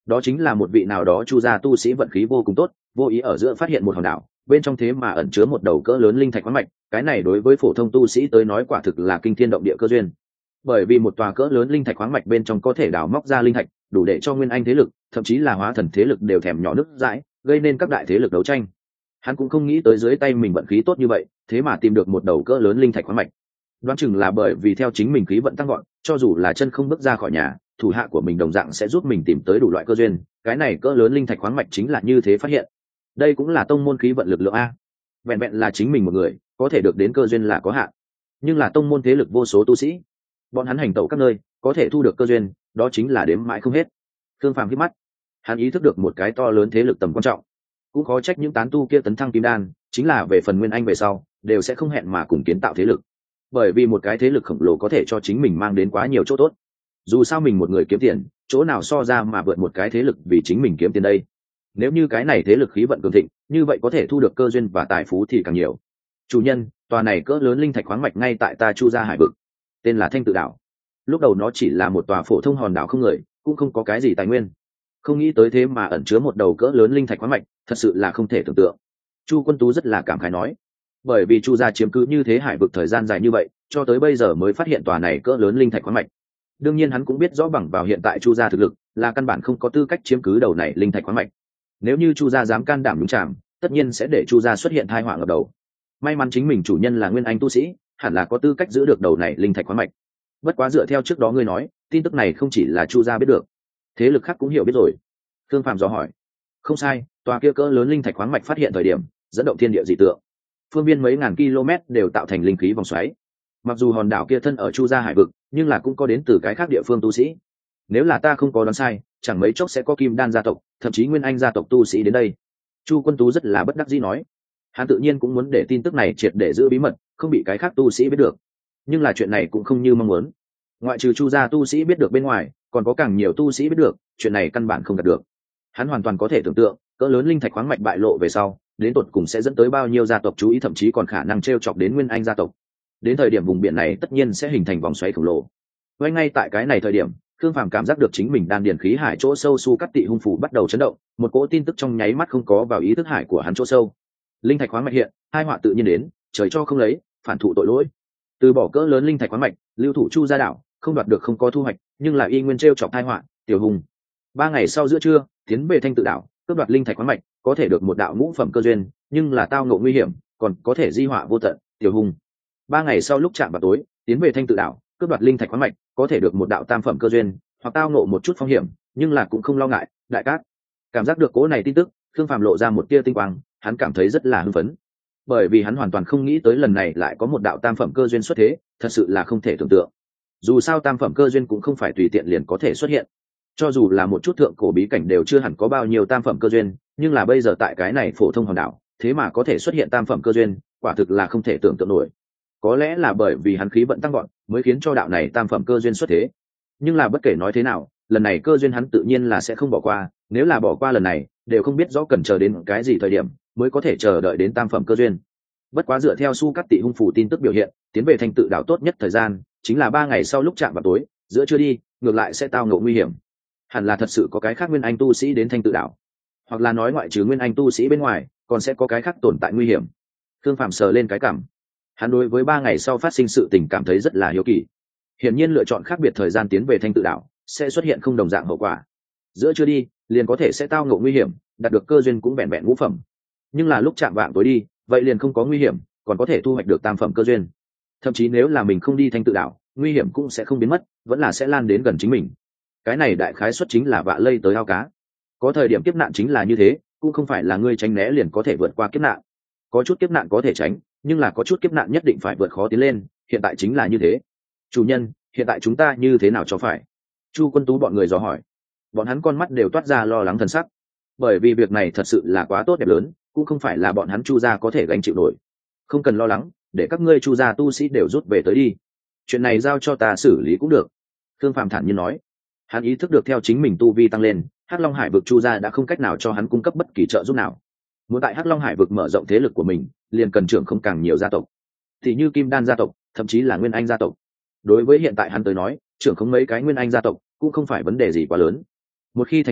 đó chính là một vị nào đó chu gia tu sĩ vận khí vô cùng tốt, vô ý ở giữa phát hiện một hòn đảo, bên trong thế mà ẩn chứa một đầu cỡ lớn linh thạch khoáng mạch. Cái này đối với phổ thông tu sĩ tới nói quả thực là kinh thiên động địa cơ duyên. Bởi vì một tòa cỡ lớn linh thạch khoáng mạch bên trong có thể đào móc ra linh thạch, đủ để cho nguyên anh thế lực, thậm chí là hóa thần thế lực đều thèm nhỏ nước dãi, gây nên các đại thế lực đấu tranh. Hắn cũng không nghĩ tới dưới tay mình vận khí tốt như vậy, thế mà tìm được một đầu cỡ lớn linh thạch khoáng mạch. Đoán chừng là bởi vì theo chính mình khí vận tăng gọn, cho dù là chân không bước ra khỏi nhà, thủ hạ của mình đồng dạng sẽ giúp mình tìm tới đủ loại cơ duyên. Cái này cỡ lớn linh thạch khoáng mạch chính là như thế phát hiện. Đây cũng là tông môn khí vận lực lượng a. Vẹn vẹn là chính mình một người, có thể được đến cơ duyên là có hạn, nhưng là tông môn thế lực vô số tu sĩ, bọn hắn hành tẩu các nơi, có thể thu được cơ duyên, đó chính là đếm mãi không hết. Thương Phàm hít mắt, hắn ý thức được một cái to lớn thế lực tầm quan trọng. Cũng khó trách những tán tu kia tấn thăng kim đan, chính là về phần nguyên anh về sau, đều sẽ không hẹn mà cùng kiến tạo thế lực. Bởi vì một cái thế lực khổng lồ có thể cho chính mình mang đến quá nhiều chỗ tốt. Dù sao mình một người kiếm tiền, chỗ nào so ra mà vượt một cái thế lực vì chính mình kiếm tiền đây. Nếu như cái này thế lực khí vận cường thịnh, như vậy có thể thu được cơ duyên và tài phú thì càng nhiều. Chủ nhân, tòa này cỡ lớn linh thạch khoáng mạch ngay tại ta Chu gia hải vực, tên là Thanh Tự đảo. Lúc đầu nó chỉ là một tòa phổ thông hòn đảo không người, cũng không có cái gì tài nguyên. Không nghĩ tới thế mà ẩn chứa một đầu cỡ lớn linh thạch khoáng mạch, thật sự là không thể tưởng tượng. Chu Quân Tú rất là cảm khái nói, bởi vì Chu gia chiếm cứ như thế hải vực thời gian dài như vậy, cho tới bây giờ mới phát hiện tòa này cỡ lớn linh thạch khoáng mạch. Đương nhiên hắn cũng biết rõ bằng vào hiện tại Chu gia thực lực, là căn bản không có tư cách chiếm cứ đầu này linh thạch khoáng mạch. Nếu như Chu gia dám can đảm nhúng chàm, tất nhiên sẽ để Chu gia xuất hiện tai họa ngập đầu. May mắn chính mình chủ nhân là nguyên anh tu sĩ, hẳn là có tư cách giữ được đầu này linh thạch khoáng mạch. Bất quá dựa theo trước đó ngươi nói, tin tức này không chỉ là Chu gia biết được, thế lực khác cũng hiểu biết rồi. Thương Phàm dò hỏi. Không sai, tòa kia cỡ lớn linh thạch khoáng mạch phát hiện thời điểm, dẫn động thiên địa dị tượng. Phương viên mấy ngàn km đều tạo thành linh khí vòng xoáy. Mặc dù hòn đảo kia thân ở Chu gia hải vực, nhưng là cũng có đến từ cái khác địa phương tu sĩ. Nếu là ta không có đoán sai, chẳng mấy chốc sẽ có Kim Đan gia tộc, thậm chí Nguyên Anh gia tộc tu sĩ đến đây. Chu Quân Tú rất là bất đắc dĩ nói. Hắn tự nhiên cũng muốn để tin tức này triệt để giữ bí mật, không bị cái khác tu sĩ biết được. Nhưng là chuyện này cũng không như mong muốn. Ngoại trừ Chu gia tu sĩ biết được bên ngoài, còn có càng nhiều tu sĩ biết được, chuyện này căn bản không đạt được. Hắn hoàn toàn có thể tưởng tượng, cỡ lớn linh thạch khoáng mạch bại lộ về sau, đến tột cùng sẽ dẫn tới bao nhiêu gia tộc chú ý, thậm chí còn khả năng t r e o chọc đến Nguyên Anh gia tộc. Đến thời điểm vùng biển này tất nhiên sẽ hình thành vòng xoáy khổng lồ. Ngay ngay tại cái này thời điểm, Khương Phàm cảm giác được chính mình đan điền khí hải chỗ sâu su cắt tị hung phủ bắt đầu chấn động, một cỗ tin tức trong nháy mắt không có vào ý thức hải của hắn chỗ sâu. Linh thạch khoáng mạch hiện, hai họa tự nhiên đến, trời cho không lấy, phản thụ tội lỗi. Từ bỏ cỡ lớn linh thạch khoáng mạch, lưu thủ Chu gia đảo, không đoạt được không có thu hoạch, nhưng là y nguyên t r e o chọc tai họa, tiểu hùng. Ba ngày sau giữa trưa, tiến về Thanh Tự đảo, cướp đoạt linh thạch khoáng mạch, có thể được một đạo ngũ phẩm cơ duyên, nhưng là tao ngộ nguy hiểm, còn có thể di họa vô tận, tiểu hùng. Ba ngày sau lúc chạm vào tối, tiến về Thanh Tự đảo, cướp đoạt linh thạch khoáng mạch, có thể được một đạo tam phẩm cơ duyên, hoặc tao ngộ một chút phong hiểm, nhưng là cũng không lo ngại, đại cát. Cảm giác được cố này tin tức, Khương Phàm lộ ra một tia tinh quang, hắn cảm thấy rất là hưng phấn. Bởi vì hắn hoàn toàn không nghĩ tới lần này lại có một đạo tam phẩm cơ duyên xuất thế, thật sự là không thể tưởng tượng. Dù sao tam phẩm cơ duyên cũng không phải tùy tiện liền có thể xuất hiện. Cho dù là một chút thượng cổ bí cảnh đều chưa hẳn có bao nhiêu tam phẩm cơ duyên, nhưng là bây giờ tại cái này phổ thông hòn đảo, thế mà có thể xuất hiện tam phẩm cơ duyên, quả thực là không thể tưởng tượng nổi. Có lẽ là bởi vì hắn khí vận tăng gọn, mới khiến cho đạo này tam phẩm cơ duyên xuất thế. Nhưng là bất kể nói thế nào, lần này cơ duyên hắn tự nhiên là sẽ không bỏ qua, nếu là bỏ qua lần này, đều không biết rõ cần chờ đến cái gì thời điểm mới có thể chờ đợi đến tam phẩm cơ duyên. Bất quá dựa theo su cắt tị hung phủ tin tức biểu hiện, tiến về Thanh Tự đảo tốt nhất thời gian chính là ba ngày sau lúc chạm vào tối, giữa trưa đi, ngược lại sẽ tao ngộ nguy hiểm. Hẳn là thật sự có cái khác Nguyên Anh tu sĩ đến Thanh Tự đảo, hoặc là nói ngoại trừ Nguyên Anh tu sĩ bên ngoài, còn sẽ có cái khác tồn tại nguy hiểm. Thương Phạm sờ lên cái cảm, hắn đối với ba ngày sau phát sinh sự tình cảm thấy rất là hiếu kỳ. Hiển nhiên lựa chọn khác biệt thời gian tiến về Thanh Tự đảo sẽ xuất hiện không đồng dạng hậu quả. Giữa trưa đi, liền có thể sẽ tao ngộ nguy hiểm, đạt được cơ duyên cũng vẹn vẹn ngũ phẩm. Nhưng là lúc chạm vạng tối đi, vậy liền không có nguy hiểm, còn có thể thu hoạch được tam phẩm cơ duyên. Thậm chí nếu là mình không đi Thanh Tự đảo, nguy hiểm cũng sẽ không biến mất, vẫn là sẽ lan đến gần chính mình. Cái này đại khái xuất chính là vạ lây tới ao cá. Có thời điểm kiếp nạn chính là như thế, cũng không phải là ngươi tránh né liền có thể vượt qua kiếp nạn. Có chút kiếp nạn có thể tránh, nhưng là có chút kiếp nạn nhất định phải vượt khó tiến lên, hiện tại chính là như thế. Chủ nhân, hiện tại chúng ta như thế nào cho phải? Chu Quân Tú bọn người dò hỏi. Bọn hắn con mắt đều toát ra lo lắng thần sắc, bởi vì việc này thật sự là quá tốt đẹp lớn, cũng không phải là bọn hắn Chu gia có thể gánh chịu nổi. Không cần lo lắng, để các ngươi Chu gia tu sĩ đều rút về tới đi, chuyện này giao cho ta xử lý cũng được. Thương Phạm thản nhiên nói. Hắn ý thức được theo chính mình tu vi tăng lên, Hắc Long Hải vực Chu gia đã không cách nào cho hắn cung cấp bất kỳ trợ giúp nào. Muốn tại Hắc Long Hải vực mở rộng thế lực của mình, liền cần trưởng không càng nhiều gia tộc, thì như Kim Đan gia tộc, thậm chí là Nguyên Anh gia tộc. Đối với hiện tại hắn tới nói, trưởng không mấy cái Nguyên Anh gia tộc cũng không phải vấn đề gì quá lớn. Một khi thành công,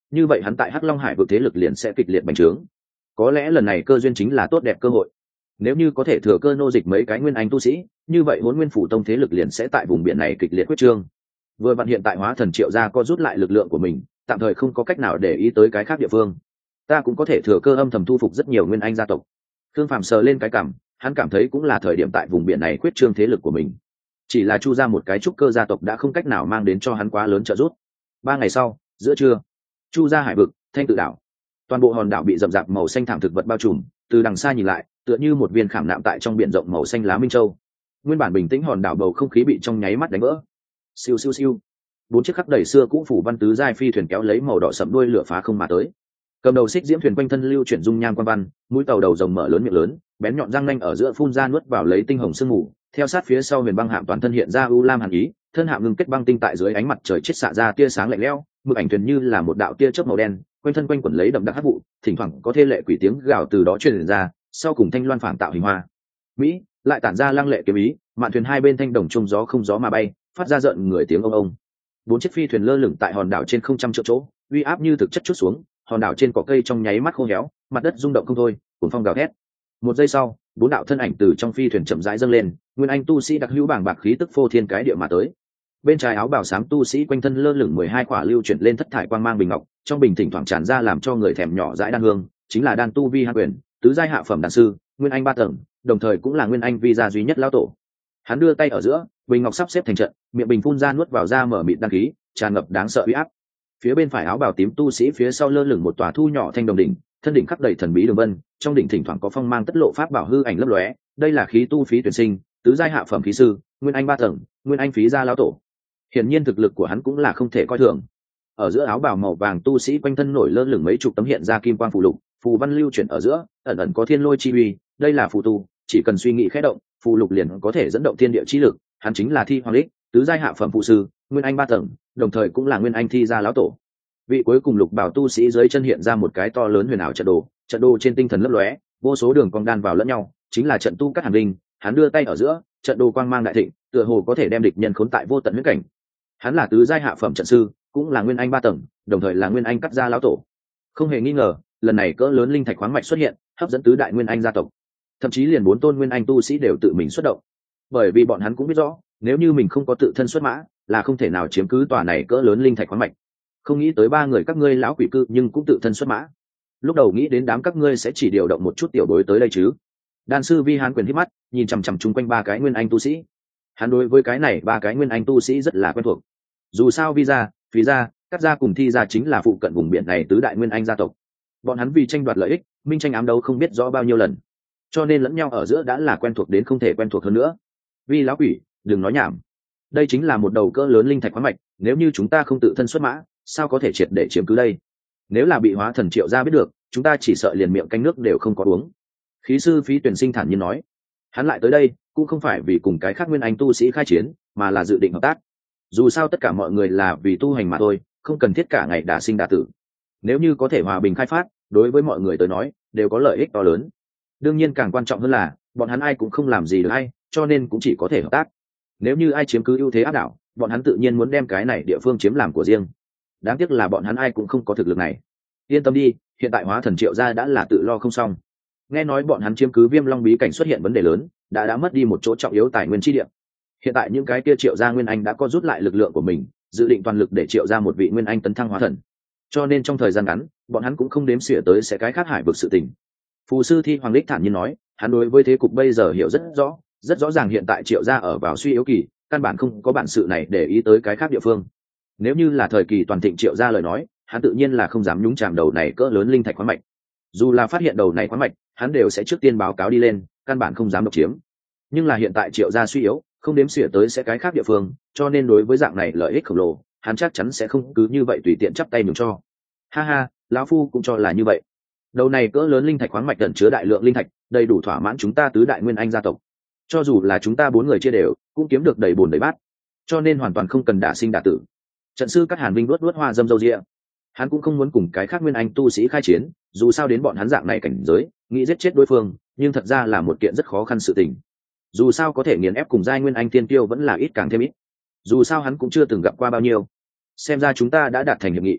như vậy hắn tại hắc long hải vực thế lực liền sẽ kịch liệt bành trướng. Có lẽ lần này cơ duyên chính là tốt đẹp cơ hội. Nếu như có thể thừa cơ nô dịch mấy cái nguyên anh tu sĩ, như vậy Hỗn Nguyên phủ tông thế lực liền sẽ tại vùng biển này kịch liệt quyết trương. Vừa vặn hiện tại hóa thần Triệu gia có rút lại lực lượng của mình, tạm thời không có cách nào để ý tới cái khác địa phương, ta cũng có thể thừa cơ âm thầm thu phục rất nhiều nguyên anh gia tộc. Thương Phạm sờ lên cái cằm, hắn cảm thấy cũng là thời điểm tại vùng biển này quyết trương thế lực của mình. Chỉ là Chu gia một cái trúc cơ gia tộc đã không cách nào mang đến cho hắn quá lớn trợ giúp. Ba ngày sau, giữa trưa, Chu gia hải vực, Thanh Tự đảo, toàn bộ hòn đảo bị rậm rạp màu xanh thảm thực vật bao trùm, từ đằng xa nhìn lại, tựa như một viên khảm nạm tại trong biển rộng màu xanh lá minh châu. Nguyên bản bình tĩnh hòn đảo bầu không khí bị trong nháy mắt đánh vỡ. Siêu siêu siêu, bốn chiếc khắc đầy xưa cũ phủ văn tứ giai phi thuyền kéo lấy màu đỏ sẫm đuôi lửa phá không mà tới. Cầm đầu xích diễm thuyền quanh thân lưu chuyển dung nham quan văn, mũi tàu đầu rồng mở lớn miệng lớn, bén nhọn răng nanh ở giữa phun ra nuốt vào lấy tinh hồng sương mù. Theo sát phía sau huyền băng hạm toàn thân hiện ra u lam hàn ý, thân hạm ngưng kết băng tinh tại dưới ánh mặt trời chết xạ ra tia sáng lạnh lẽo, mực ảnh thuyền như là một đạo tia chớp màu đen, quanh thân quanh quẩn lấy đậm đặc hắc vụ, thỉnh thoảng có thê lệ quỷ tiếng gào từ đó truyền ra, sau cùng thanh loan phản tạo hình hoa mỹ lại tản ra lăng lệ kiếm ý, mạn thuyền hai bên thanh đồng trung gió không gió mà bay, phát ra giận người tiếng ông ông. Bốn chiếc phi thuyền lơ lửng tại hòn đảo trên không trăm triệu chỗ, uy áp như thực chất chút xuống, hòn đảo trên cỏ cây trong nháy mắt khô héo, mặt đất rung động không thôi, cuồng phong gào thét. Một giây sau, bốn đạo thân ảnh từ trong phi thuyền chậm rãi dâng lên, nguyên anh tu sĩ đặc hữu bảng bạc khí tức phô thiên cái địa mà tới. Bên trái áo bào xám tu sĩ quanh thân lơ lửng mười hai quả lưu chuyển lên thất thải quang mang bình ngọc, trong bình thỉnh thoảng tràn ra làm cho người thèm nhỏ dãi đan hương, chính là đan tu vi hạ quyền, tứ giai hạ phẩm đan sư, nguyên anh ba tầng, đồng thời cũng là nguyên anh vi gia duy nhất lão tổ. Hắn đưa tay ở giữa, bình ngọc sắp xếp thành trận, miệng bình phun ra nuốt vào ra mở mịt đan khí, tràn ngập đáng sợ uy áp. Phía bên phải áo bào tím tu sĩ phía sau lơ lửng một tòa thu nhỏ thanh đồng đỉnh, thân đỉnh khắc đầy thần bí đường vân, trong đỉnh thỉnh thoảng có phong mang tất lộ pháp bảo hư ảnh lấp lóe, đây là khí tu phí tuyển sinh, tứ giai hạ phẩm khí sư, nguyên anh ba tầng, nguyên anh phí gia lão tổ. Hiển nhiên thực lực của hắn cũng là không thể coi thường. Ở giữa áo bào màu vàng tu sĩ quanh thân nổi lơ lửng mấy chục tấm hiện ra kim quang phù lục, phù văn lưu chuyển ở giữa, ẩn ẩn có thiên lôi chi uy, đây là phù tu, chỉ cần suy nghĩ khẽ động, phù lục liền có thể dẫn động thiên địa chi lực, hắn chính là Thi Hoàng Lịch, tứ giai hạ phẩm phụ sư, nguyên anh ba tầng, đồng thời cũng là nguyên anh thi gia lão tổ. Vị cuối cùng lục bảo tu sĩ dưới chân hiện ra một cái to lớn huyền ảo trận đồ, trận đồ trên tinh thần lấp lóe, vô số đường cong đan vào lẫn nhau, chính là trận tu cắt hàn linh, hắn đưa tay ở giữa, trận đồ quang mang đại thịnh, tựa hồ có thể đem địch nhân khốn tại vô tận huyết cảnh. Hắn là tứ giai hạ phẩm trận sư, cũng là nguyên anh ba tầng, đồng thời là nguyên anh cắt gia lão tổ. Không hề nghi ngờ, lần này cỡ lớn linh thạch khoáng mạch xuất hiện, hấp dẫn tứ đại nguyên anh gia tộc, thậm chí liền bốn tôn nguyên anh tu sĩ đều tự mình xuất động, bởi vì bọn hắn cũng biết rõ, nếu như mình không có tự thân xuất mã, là không thể nào chiếm cứ tòa này cỡ lớn linh thạch khoáng mạch. Không nghĩ tới ba người các ngươi lão quỷ cư nhưng cũng tự thân xuất mã. Lúc đầu nghĩ đến đám các ngươi sẽ chỉ điều động một chút tiểu bối tới đây chứ. Đan sư Vi Hán quyền hít mắt, nhìn chằm chằm chung quanh ba cái nguyên anh tu sĩ. Hắn đối với cái này ba cái nguyên anh tu sĩ rất là quen thuộc. Dù sao Vi gia, Phí gia, Cát gia cùng Thi gia chính là phụ cận vùng biển này tứ đại nguyên anh gia tộc. Bọn hắn vì tranh đoạt lợi ích, minh tranh ám đấu không biết rõ bao nhiêu lần, cho nên lẫn nhau ở giữa đã là quen thuộc đến không thể quen thuộc hơn nữa. Vi lão quỷ, đừng nói nhảm. Đây chính là một đầu cỡ lớn linh thạch khoáng mạch, nếu như chúng ta không tự thân xuất mã, sao có thể triệt để chiếm cứ đây? Nếu là bị hóa thần Triệu gia biết được, chúng ta chỉ sợ liền miệng canh nước đều không có uống. Khí sư Phí Tuyển Sinh thản nhiên nói. Hắn lại tới đây, cũng không phải vì cùng cái khác nguyên anh tu sĩ khai chiến, mà là dự định hợp tác. Dù sao tất cả mọi người là vì tu hành mà thôi, không cần thiết cả ngày đả sinh đả tử. Nếu như có thể hòa bình khai phát, đối với mọi người tới nói đều có lợi ích to lớn. Đương nhiên càng quan trọng hơn là bọn hắn ai cũng không làm gì được ai, cho nên cũng chỉ có thể hợp tác. Nếu như ai chiếm cứ ưu thế áp đảo, bọn hắn tự nhiên muốn đem cái này địa phương chiếm làm của riêng. Đáng tiếc là bọn hắn ai cũng không có thực lực này. Yên tâm đi, hiện tại hóa thần Triệu gia đã là tự lo không xong. Nghe nói bọn hắn chiếm cứ Viêm Long bí cảnh xuất hiện vấn đề lớn, đã đã mất đi một chỗ trọng yếu tài nguyên chi địa. Hiện tại những cái kia Triệu gia nguyên anh đã có rút lại lực lượng của mình, dự định toàn lực để Triệu gia một vị nguyên anh tấn thăng hóa thần. Cho nên trong thời gian ngắn, bọn hắn cũng không đếm xỉa tới sẽ cái khác hải vực sự tình. Phù sư Thi Hoàng Lịch thản nhiên nói, hắn đối với thế cục bây giờ hiểu rất rõ, rất rõ ràng hiện tại Triệu gia ở vào suy yếu kỳ, căn bản không có bản sự này để ý tới cái khác địa phương. Nếu như là thời kỳ toàn thịnh Triệu gia lời nói, hắn tự nhiên là không dám nhúng chàm đầu này cỡ lớn linh thạch khoáng mạch. Dù là phát hiện đầu này khoáng mạch, hắn đều sẽ trước tiên báo cáo đi lên, căn bản không dám độc chiếm. Nhưng là hiện tại Triệu gia suy yếu, không đếm xỉa tới sẽ cái khác địa phương, cho nên đối với dạng này lợi ích khổng lồ, hắn chắc chắn sẽ không cứ như vậy tùy tiện chắp tay nhường cho. Ha ha, lão phu cũng cho là như vậy. Đầu này cỡ lớn linh thạch khoáng mạch ẩn chứa đại lượng linh thạch, đầy đủ thỏa mãn chúng ta tứ đại nguyên anh gia tộc. Cho dù là chúng ta bốn người chia đều, cũng kiếm được đầy bồn đầy bát, cho nên hoàn toàn không cần đả sinh đả tử. Trận sư Cát Hàn Vinh đuốt đuốt hoa dâm dâu ria. Hắn cũng không muốn cùng cái khác nguyên anh tu sĩ khai chiến, dù sao đến bọn hắn dạng này cảnh giới, nghĩ giết chết đối phương, nhưng thật ra là một kiện rất khó khăn sự tình. Dù sao có thể nghiền ép cùng giai nguyên anh tiên tiêu vẫn là ít càng thêm ít. Dù sao hắn cũng chưa từng gặp qua bao nhiêu. Xem ra chúng ta đã đạt thành hiệp nghị.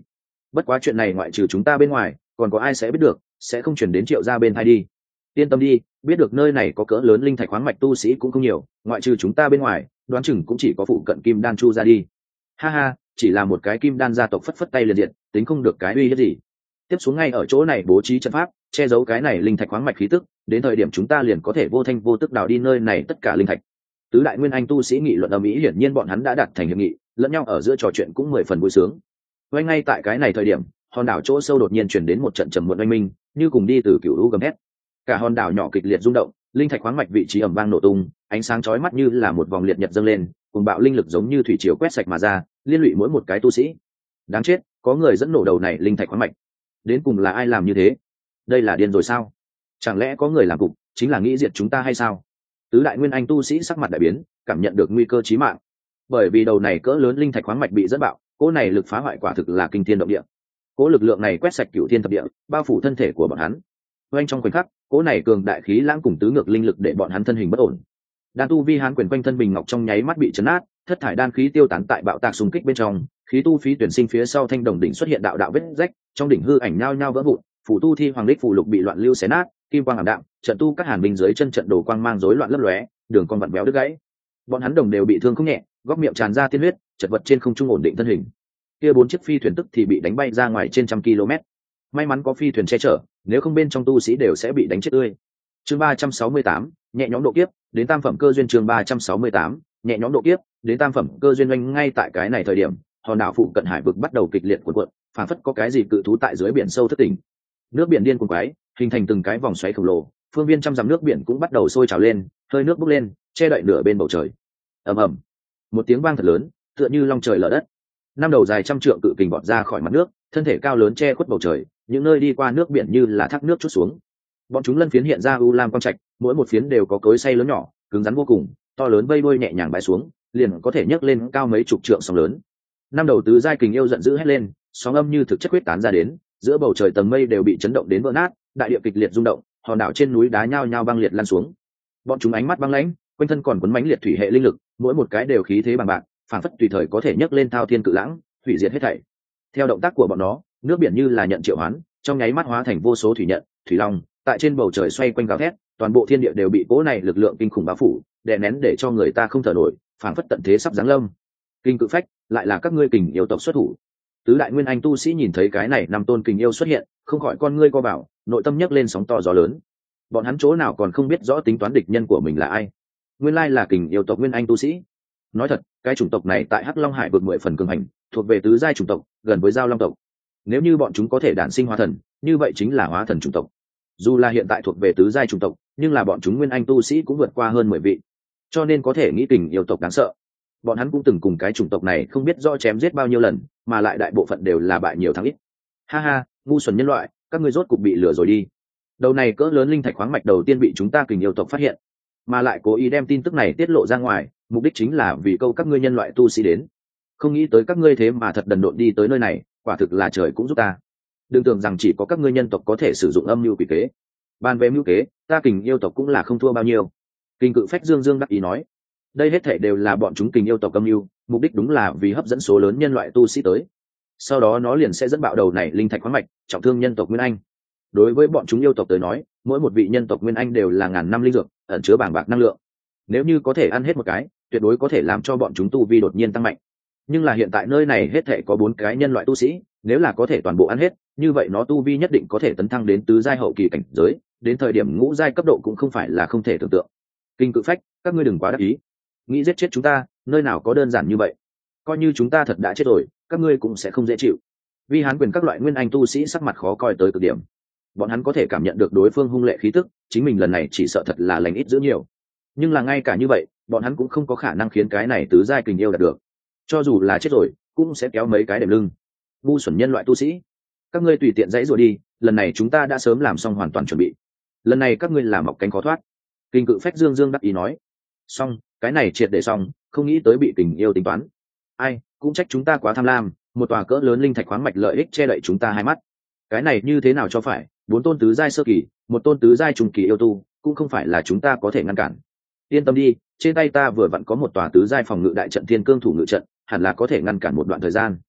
Bất quá chuyện này ngoại trừ chúng ta bên ngoài còn có ai sẽ biết được, sẽ không chuyển đến Triệu gia bên thay đi. Yên tâm đi, biết được nơi này có cỡ lớn linh thạch khoáng mạch tu sĩ cũng không nhiều, ngoại trừ chúng ta bên ngoài đoán chừng cũng chỉ có phụ cận Kim Đan Chu ra đi. Ha ha, chỉ là một cái Kim Đan gia tộc phất phất tay liền diện, tính không được cái uy hiếp gì. Tiếp xuống ngay ở chỗ này bố trí trận pháp che giấu cái này linh thạch khoáng mạch khí tức, đến thời điểm chúng ta liền có thể vô thanh vô tức đào đi nơi này tất cả linh thạch. Tứ đại nguyên anh tu sĩ nghị luận ở mỹ, hiển nhiên bọn hắn đã đạt thành hiệp nghị, lẫn nhau ở giữa trò chuyện cũng mười phần vui sướng. Ngay ngay tại cái này thời điểm, hòn đảo chỗ sâu đột nhiên truyền đến một trận trầm muộn oanh minh, như cùng đi từ cựu lũ gầm hét. Cả hòn đảo nhỏ kịch liệt rung động, linh thạch khoáng mạch vị trí ầm vang nổ tung, ánh sáng chói mắt như là một vòng liệt nhật dâng lên, cùng bạo linh lực giống như thủy triều quét sạch mà ra, liên lụy mỗi một cái tu sĩ. Đáng chết, có người dẫn nổ đầu này linh thạch khoáng mạch. Đến cùng là ai làm như thế? Đây là điên rồi sao? Chẳng lẽ có người làm cục chính là nghĩ diệt chúng ta hay sao? Tứ đại nguyên anh tu sĩ sắc mặt đại biến, cảm nhận được nguy cơ chí mạng. Bởi vì đầu này cỡ lớn linh thạch khoáng mạch bị dẫn bạo, cỗ này lực phá hoại quả thực là kinh thiên động địa. Cỗ lực lượng này quét sạch cửu thiên thập địa, bao phủ thân thể của bọn hắn. Oanh trong khoảnh khắc, cỗ này cường đại khí lãng cùng tứ ngược linh lực để bọn hắn thân hình bất ổn. Đan tu vi hán quyền quanh thân bình ngọc trong nháy mắt bị chấn nát, thất thải đan khí tiêu tán tại bạo tạc xung kích bên trong, khí tu phí tuyển sinh phía sau thanh đồng đỉnh xuất hiện đạo đạo vết rách, trong đỉnh hư ảnh nhao nhao vỡ vụn, phủ tu thi hoàng đích phù lục bị loạn lưu xé nát, kim quang ảm đạm, trận tu các hàn binh dưới chân trận đồ quang mang rối loạn lấp lóe, đường con vặn béo đứt gãy. Bọn hắn đồng đều bị thương không nhẹ, góc miệng tràn ra tiên huyết, chật vật trên không trung ổn định thân hình. Kia bốn chiếc phi thuyền tức thì bị đánh bay ra ngoài trên trăm km. May mắn có phi thuyền che chở, nếu không bên trong tu sĩ đều sẽ bị đánh chết tươi. Chương ba trăm sáu mươi tám, nhẹ nhõm độ kiếp, đến tam phẩm cơ duyên. Chương ba trăm sáu mươi tám, nhẹ nhõm độ kiếp, đến tam phẩm cơ duyên. Oanh ngay tại cái này thời điểm, hòn đảo phụ cận hải vực bắt đầu kịch liệt cuộn cuộn, phảng phất có cái gì cự thú tại dưới biển sâu thất tỉnh. Nước biển điên cuồng quái, hình thành từng cái vòng xoáy khổng lồ, phương viên trăm dặm nước biển cũng bắt đầu sôi trào lên, hơi nước bốc lên, che đậy nửa bên bầu trời. Ầm ầm, một tiếng vang thật lớn, tựa như long trời lở đất. Năm đầu dài trăm trượng cự kình bọt ra khỏi mặt nước, thân thể cao lớn che khuất bầu trời, những nơi đi qua nước biển như là thác nước chút xuống. Bọn chúng lân phiến hiện ra u lam quang trạch, mỗi một phiến đều có cối xay lớn nhỏ, cứng rắn vô cùng, to lớn vây đuôi nhẹ nhàng bãi xuống, liền có thể nhấc lên cao mấy chục trượng sóng lớn. Năm đầu tứ giai kình yêu giận dữ hét lên, sóng âm như thực chất huyết tán ra đến, giữa bầu trời tầng mây đều bị chấn động đến vỡ nát, đại địa kịch liệt rung động, hòn đảo trên núi đá nhao nhao băng liệt lan xuống. Bọn chúng ánh mắt băng lãnh, quanh thân còn cuốn mãnh liệt thủy hệ linh lực, mỗi một cái đều khí thế bằng bạc, phảng phất tùy thời có thể nhấc lên thao thiên cự lãng, hủy diệt hết thảy. Theo động tác của bọn nó, nước biển như là nhận triệu hoán, trong nháy mắt hóa thành vô số thủy nhận, thủy long, tại trên bầu trời xoay quanh gào thét, toàn bộ thiên địa đều bị cỗ này lực lượng kinh khủng bao phủ, đè nén để cho người ta không thở nổi, phảng phất tận thế sắp giáng lâm. Kinh cự phách, lại là các ngươi kình yêu tộc xuất thủ. Tứ đại nguyên anh tu sĩ nhìn thấy cái này năm tôn kình yêu xuất hiện, không khỏi con ngươi co bảo, nội tâm nhấc lên sóng to gió lớn. Bọn hắn chỗ nào còn không biết rõ tính toán địch nhân của mình là ai. Nguyên lai là kình yêu tộc nguyên anh tu sĩ. Nói thật, cái chủng tộc này tại Hắc Long Hải vực mười phần cường hành, thuộc về tứ giai chủng tộc, gần với giao long tộc. Nếu như bọn chúng có thể đản sinh hóa thần, như vậy chính là hóa thần chủng tộc. Dù là hiện tại thuộc về tứ giai chủng tộc, nhưng là bọn chúng nguyên anh tu sĩ cũng vượt qua hơn mười vị, cho nên có thể nghĩ kình yêu tộc đáng sợ. Bọn hắn cũng từng cùng cái chủng tộc này không biết rõ chém giết bao nhiêu lần, mà lại đại bộ phận đều là bại nhiều thắng ít. Ha ha, ngu xuẩn nhân loại, các ngươi rốt cục bị lừa rồi đi. Đầu này cỡ lớn linh thạch khoáng mạch đầu tiên bị chúng ta kình yêu tộc phát hiện, mà lại cố ý đem tin tức này tiết lộ ra ngoài, mục đích chính là vì câu các ngươi nhân loại tu sĩ đến. Không nghĩ tới các ngươi thế mà thật đần độn đi tới nơi này, quả thực là trời cũng giúp ta. Đừng tưởng rằng chỉ có các ngươi nhân tộc có thể sử dụng âm mưu quỷ kế. Bàn về mưu kế, ta kình yêu tộc cũng là không thua bao nhiêu. Kình cự phách dương dương đắc ý nói, đây hết thảy đều là bọn chúng kình yêu tộc âm mưu, mục đích đúng là vì hấp dẫn số lớn nhân loại tu sĩ tới. Sau đó nó liền sẽ dẫn bạo đầu này linh thạch khoáng mạch, trọng thương nhân tộc nguyên anh. Đối với bọn chúng yêu tộc tới nói, mỗi một vị nhân tộc nguyên anh đều là ngàn năm linh dược, ẩn chứa bàng bạc năng lượng. Nếu như có thể ăn hết một cái, tuyệt đối có thể làm cho bọn chúng tu vi đột nhiên tăng mạnh. Nhưng là hiện tại nơi này hết thảy có bốn cái nhân loại tu sĩ, nếu là có thể toàn bộ ăn hết, như vậy nó tu vi nhất định có thể tấn thăng đến tứ giai hậu kỳ cảnh giới, đến thời điểm ngũ giai cấp độ cũng không phải là không thể tưởng tượng. Kinh cự phách, các ngươi đừng quá đắc ý, nghĩ giết chết chúng ta, nơi nào có đơn giản như vậy. Coi như chúng ta thật đã chết rồi, các ngươi cũng sẽ không dễ chịu. Vi hán quyền các loại nguyên anh tu sĩ sắc mặt khó coi tới cực điểm. Bọn hắn có thể cảm nhận được đối phương hung lệ khí tức, chính mình lần này chỉ sợ thật là lành ít dữ nhiều. Nhưng là ngay cả như vậy, bọn hắn cũng không có khả năng khiến cái này tứ giai kình yêu đạt được. Cho dù là chết rồi, cũng sẽ kéo mấy cái đệm lưng. Ngu xuẩn nhân loại tu sĩ, các ngươi tùy tiện dãy rồi đi, lần này chúng ta đã sớm làm xong hoàn toàn chuẩn bị. Lần này các ngươi làm mọc cánh khó thoát. Kinh cự phách dương dương đắc ý nói, xong, cái này triệt để xong, không nghĩ tới bị kình yêu tính toán. Ai, cũng trách chúng ta quá tham lam, một tòa cỡ lớn linh thạch khoáng mạch lợi ích che đậy chúng ta hai mắt. Cái này như thế nào cho phải, bốn tôn tứ giai sơ kỳ, một tôn tứ giai trung kỳ yêu tu, cũng không phải là chúng ta có thể ngăn cản. Yên tâm đi, trên tay ta vừa vặn có một tòa tứ giai phòng ngự đại trận thiên cương thủ ngự trận, hẳn là có thể ngăn cản một đoạn thời gian.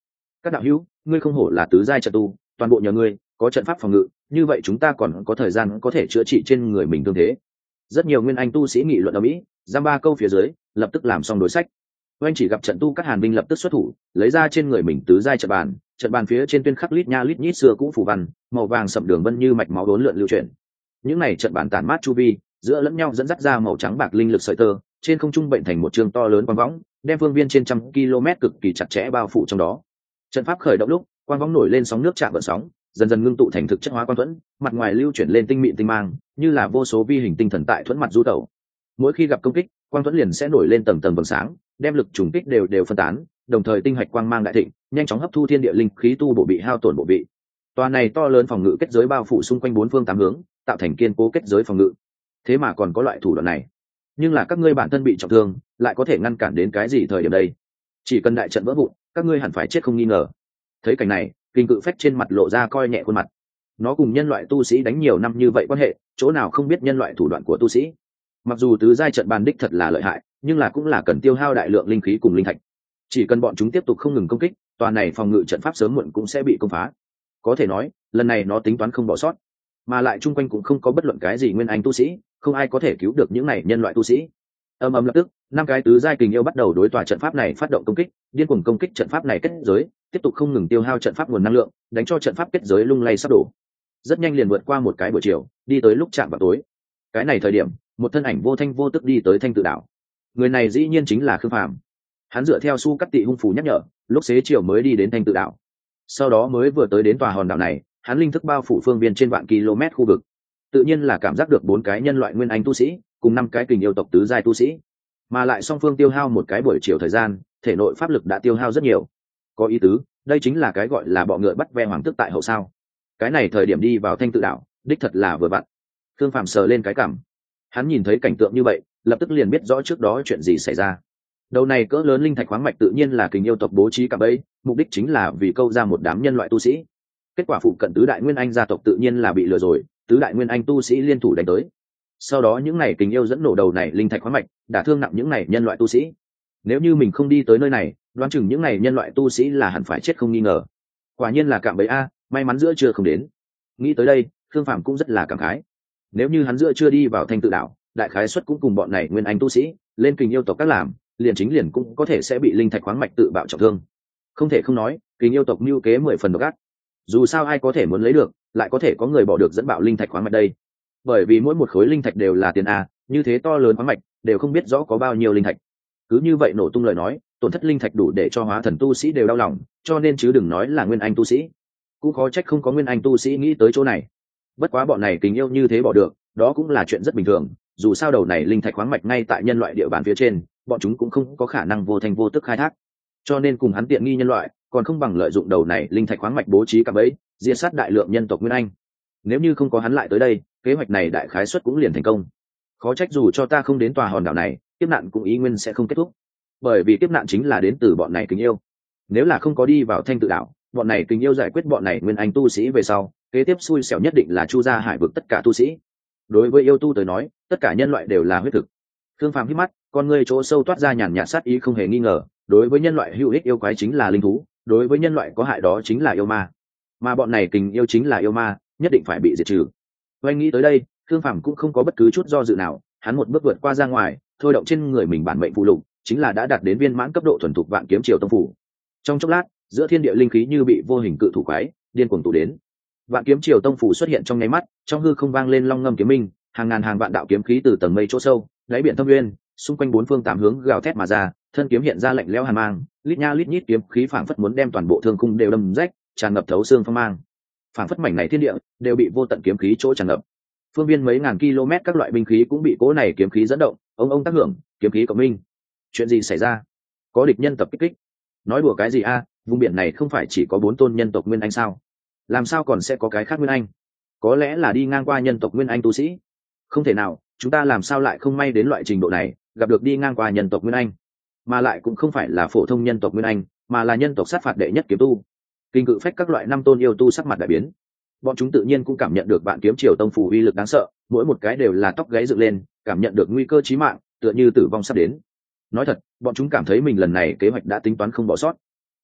Các đạo hữu, ngươi không hổ là tứ giai trận tu, toàn bộ nhờ ngươi, có trận pháp phòng ngự, như vậy chúng ta còn có thời gian có thể chữa trị trên người mình thương thế. Rất nhiều nguyên anh tu sĩ nghị luận ở mỹ, giam ba câu phía dưới, lập tức làm xong đối sách. Oanh chỉ gặp trận tu các hàn binh lập tức xuất thủ, lấy ra trên người mình tứ giai trận bàn, trận bàn phía trên tuyên khắc lít nha lít nhít xưa cũ phù văn, màu vàng sậm đường vân như mạch máu đốn lượn lưu chuyển. Những này trận bàn tản mát chu vi, giữa lẫn nhau dẫn dắt ra màu trắng bạc linh lực sợi tơ, trên không trung bệnh thành một trường to lớn quang võng, đem phương viên trên trăm km cực kỳ chặt chẽ bao phủ trong đó. Trận pháp khởi động lúc, quang võng nổi lên sóng nước chạm gợn sóng, dần dần ngưng tụ thành thực chất hóa quang thuẫn, mặt ngoài lưu chuyển lên tinh mịn tinh mang, như là vô số vi hình tinh thần tại thuẫn mặt du tẩu. Mỗi khi gặp công kích, quang thuẫn liền sẽ nổi lên tầng tầng vầng sáng, đem lực trùng kích đều đều phân tán, đồng thời tinh hạch quang mang đại thịnh, nhanh chóng hấp thu thiên địa linh khí tu bổ bị hao tổn bộ vị. Tòa này to lớn phòng ngự kết giới bao phủ xung quanh bốn phương tám hướng, tạo thành kiên cố kết giới phòng ngự. Thế mà còn có loại thủ đoạn này, nhưng là các ngươi bản thân bị trọng thương, lại có thể ngăn cản đến cái gì thời điểm đây? Chỉ cần đại trận vỡ vụn, các ngươi hẳn phải chết không nghi ngờ. Thấy cảnh này, Kinh Cự Phách trên mặt lộ ra coi nhẹ khuôn mặt. Nó cùng nhân loại tu sĩ đánh nhiều năm như vậy quan hệ, chỗ nào không biết nhân loại thủ đoạn của tu sĩ. Mặc dù tứ giai trận bàn đích thật là lợi hại, nhưng là cũng là cần tiêu hao đại lượng linh khí cùng linh thạch. Chỉ cần bọn chúng tiếp tục không ngừng công kích, tòa này phòng ngự trận pháp sớm muộn cũng sẽ bị công phá. Có thể nói, lần này nó tính toán không bỏ sót, mà lại chung quanh cũng không có bất luận cái gì nguyên anh tu sĩ, không ai có thể cứu được những này nhân loại tu sĩ. Âm ầm lập tức, năm cái tứ giai kình yêu bắt đầu đối tòa trận pháp này phát động công kích, điên cuồng công kích trận pháp này kết giới, tiếp tục không ngừng tiêu hao trận pháp nguồn năng lượng, đánh cho trận pháp kết giới lung lay sắp đổ. Rất nhanh liền vượt qua một cái buổi chiều, đi tới lúc chạm vào tối. Cái này thời điểm, một thân ảnh vô thanh vô tức đi tới Thanh Tự đảo. Người này dĩ nhiên chính là Khương Phàm. Hắn dựa theo Su Cắt Tị hung phù nhắc nhở, lúc xế chiều mới đi đến Thanh Tự đảo. Sau đó mới vừa tới đến tòa hòn đảo này, hắn linh thức bao phủ phương biên trên vạn km khu vực, tự nhiên là cảm giác được bốn cái nhân loại nguyên anh tu sĩ cùng năm cái kình yêu tộc tứ giai tu sĩ, mà lại song phương tiêu hao một cái buổi chiều thời gian, thể nội pháp lực đã tiêu hao rất nhiều. Có ý tứ, đây chính là cái gọi là bọ ngựa bắt ve hoàng tức tại hậu sao. Cái này thời điểm đi vào Thanh Tự đảo, đích thật là vừa vặn. Thương Phạm sờ lên cái cằm, hắn nhìn thấy cảnh tượng như vậy, lập tức liền biết rõ trước đó chuyện gì xảy ra. Đầu này cỡ lớn linh thạch khoáng mạch tự nhiên là kình yêu tộc bố trí cả bẫy, mục đích chính là vì câu ra một đám nhân loại tu sĩ. Kết quả phụ cận tứ đại nguyên anh gia tộc tự nhiên là bị lừa rồi, tứ đại nguyên anh tu sĩ liên thủ đánh tới. Sau đó những này kình yêu dẫn nổ đầu này linh thạch khoáng mạch, đả thương nặng những này nhân loại tu sĩ. Nếu như mình không đi tới nơi này, đoán chừng những này nhân loại tu sĩ là hẳn phải chết không nghi ngờ. Quả nhiên là cạm bẫy a, may mắn giữa trưa không đến. Nghĩ tới đây, Khương Phàm cũng rất là cảm khái. Nếu như hắn giữa trưa đi vào Thanh Tự đảo, đại khái suất cũng cùng bọn này nguyên anh tu sĩ lên kình yêu tộc các làm, liền chính liền cũng có thể sẽ bị linh thạch khoáng mạch tự bạo trọng thương. Không thể không nói, kình yêu tộc mưu kế mười phần độc ác. Dù sao ai có thể muốn lấy được, lại có thể có người bỏ được dẫn bạo linh thạch khoáng mạch đây. Bởi vì mỗi một khối linh thạch đều là tiền a, như thế to lớn khoáng mạch, đều không biết rõ có bao nhiêu linh thạch. Cứ như vậy nổ tung lời nói, tổn thất linh thạch đủ để cho hóa thần tu sĩ đều đau lòng, cho nên chứ đừng nói là nguyên anh tu sĩ. Cũng khó trách không có nguyên anh tu sĩ nghĩ tới chỗ này. Bất quá bọn này tình yêu như thế bỏ được, đó cũng là chuyện rất bình thường, dù sao đầu này linh thạch khoáng mạch ngay tại nhân loại địa bàn phía trên, bọn chúng cũng không có khả năng vô thành vô tức khai thác. Cho nên cùng hắn tiện nghi nhân loại, còn không bằng lợi dụng đầu này linh thạch khoáng mạch bố trí cả bẫy, diệt sát đại lượng nhân tộc nguyên anh. Nếu như không có hắn lại tới đây, kế hoạch này đại khái suất cũng liền thành công. Khó trách dù cho ta không đến tòa hòn đảo này, kiếp nạn cũng ý nguyên sẽ không kết thúc, bởi vì kiếp nạn chính là đến từ bọn này kính yêu. Nếu là không có đi vào Thanh Tự đảo, bọn này kính yêu giải quyết bọn này nguyên anh tu sĩ về sau, kế tiếp xui xẻo nhất định là chu ra hải vực tất cả tu sĩ. Đối với yêu tu tới nói, tất cả nhân loại đều là huyết thực. Thương Phàm hít mắt, con ngươi chỗ sâu toát ra nhàn nhạt sát ý không hề nghi ngờ, đối với nhân loại hữu ích yêu quái chính là linh thú, đối với nhân loại có hại đó chính là yêu ma, mà bọn này kình yêu chính là yêu ma, nhất định phải bị diệt trừ. Oanh nghĩ tới đây, Thương Phàm cũng không có bất cứ chút do dự nào, hắn một bước vượt qua ra ngoài, thôi động trên người mình bản mệnh phụ lục, chính là đã đạt đến viên mãn cấp độ thuần thục Vạn Kiếm Triều Tông phủ. Trong chốc lát, giữa thiên địa linh khí như bị vô hình cự thủ quái điên cuồng tụ đến. Vạn Kiếm Triều Tông phủ xuất hiện trong nháy mắt, trong hư không vang lên long ngâm kiếm minh, hàng ngàn hàng vạn đạo kiếm khí từ tầng mây chỗ sâu, đáy biển thâm nguyên, xung quanh bốn phương tám hướng gào thét mà ra, thân kiếm hiện ra lạnh lẽo hàn mang, lít nha lít nhít kiếm khí phảng phất muốn đem toàn bộ thương khung đều đâm rách, tràn ngập thấu xương phong mang. Phảng phất mảnh này thiên địa đều bị vô tận kiếm khí chỗ tràn ngập. Phương viên mấy ngàn km các loại binh khí cũng bị cỗ này kiếm khí dẫn động, ông ông tác hưởng, kiếm khí cộng minh. Chuyện gì xảy ra? Có địch nhân tập kích kích. Nói đùa cái gì a, vùng biển này không phải chỉ có bốn tôn nhân tộc nguyên anh sao? Làm sao còn sẽ có cái khác nguyên anh? Có lẽ là đi ngang qua nhân tộc nguyên anh tu sĩ. Không thể nào, chúng ta làm sao lại không may đến loại trình độ này, gặp được đi ngang qua nhân tộc nguyên anh, mà lại cũng không phải là phổ thông nhân tộc nguyên anh, mà là nhân tộc sát phạt đệ nhất kiếm tu. Kinh Cự Phách các loại năm tôn yêu tu sắc mặt đại biến, bọn chúng tự nhiên cũng cảm nhận được Vạn Kiếm Triều Tông phủ uy lực đáng sợ, mỗi một cái đều là tóc gáy dựng lên, cảm nhận được nguy cơ chí mạng, tựa như tử vong sắp đến. Nói thật, bọn chúng cảm thấy mình lần này kế hoạch đã tính toán không bỏ sót.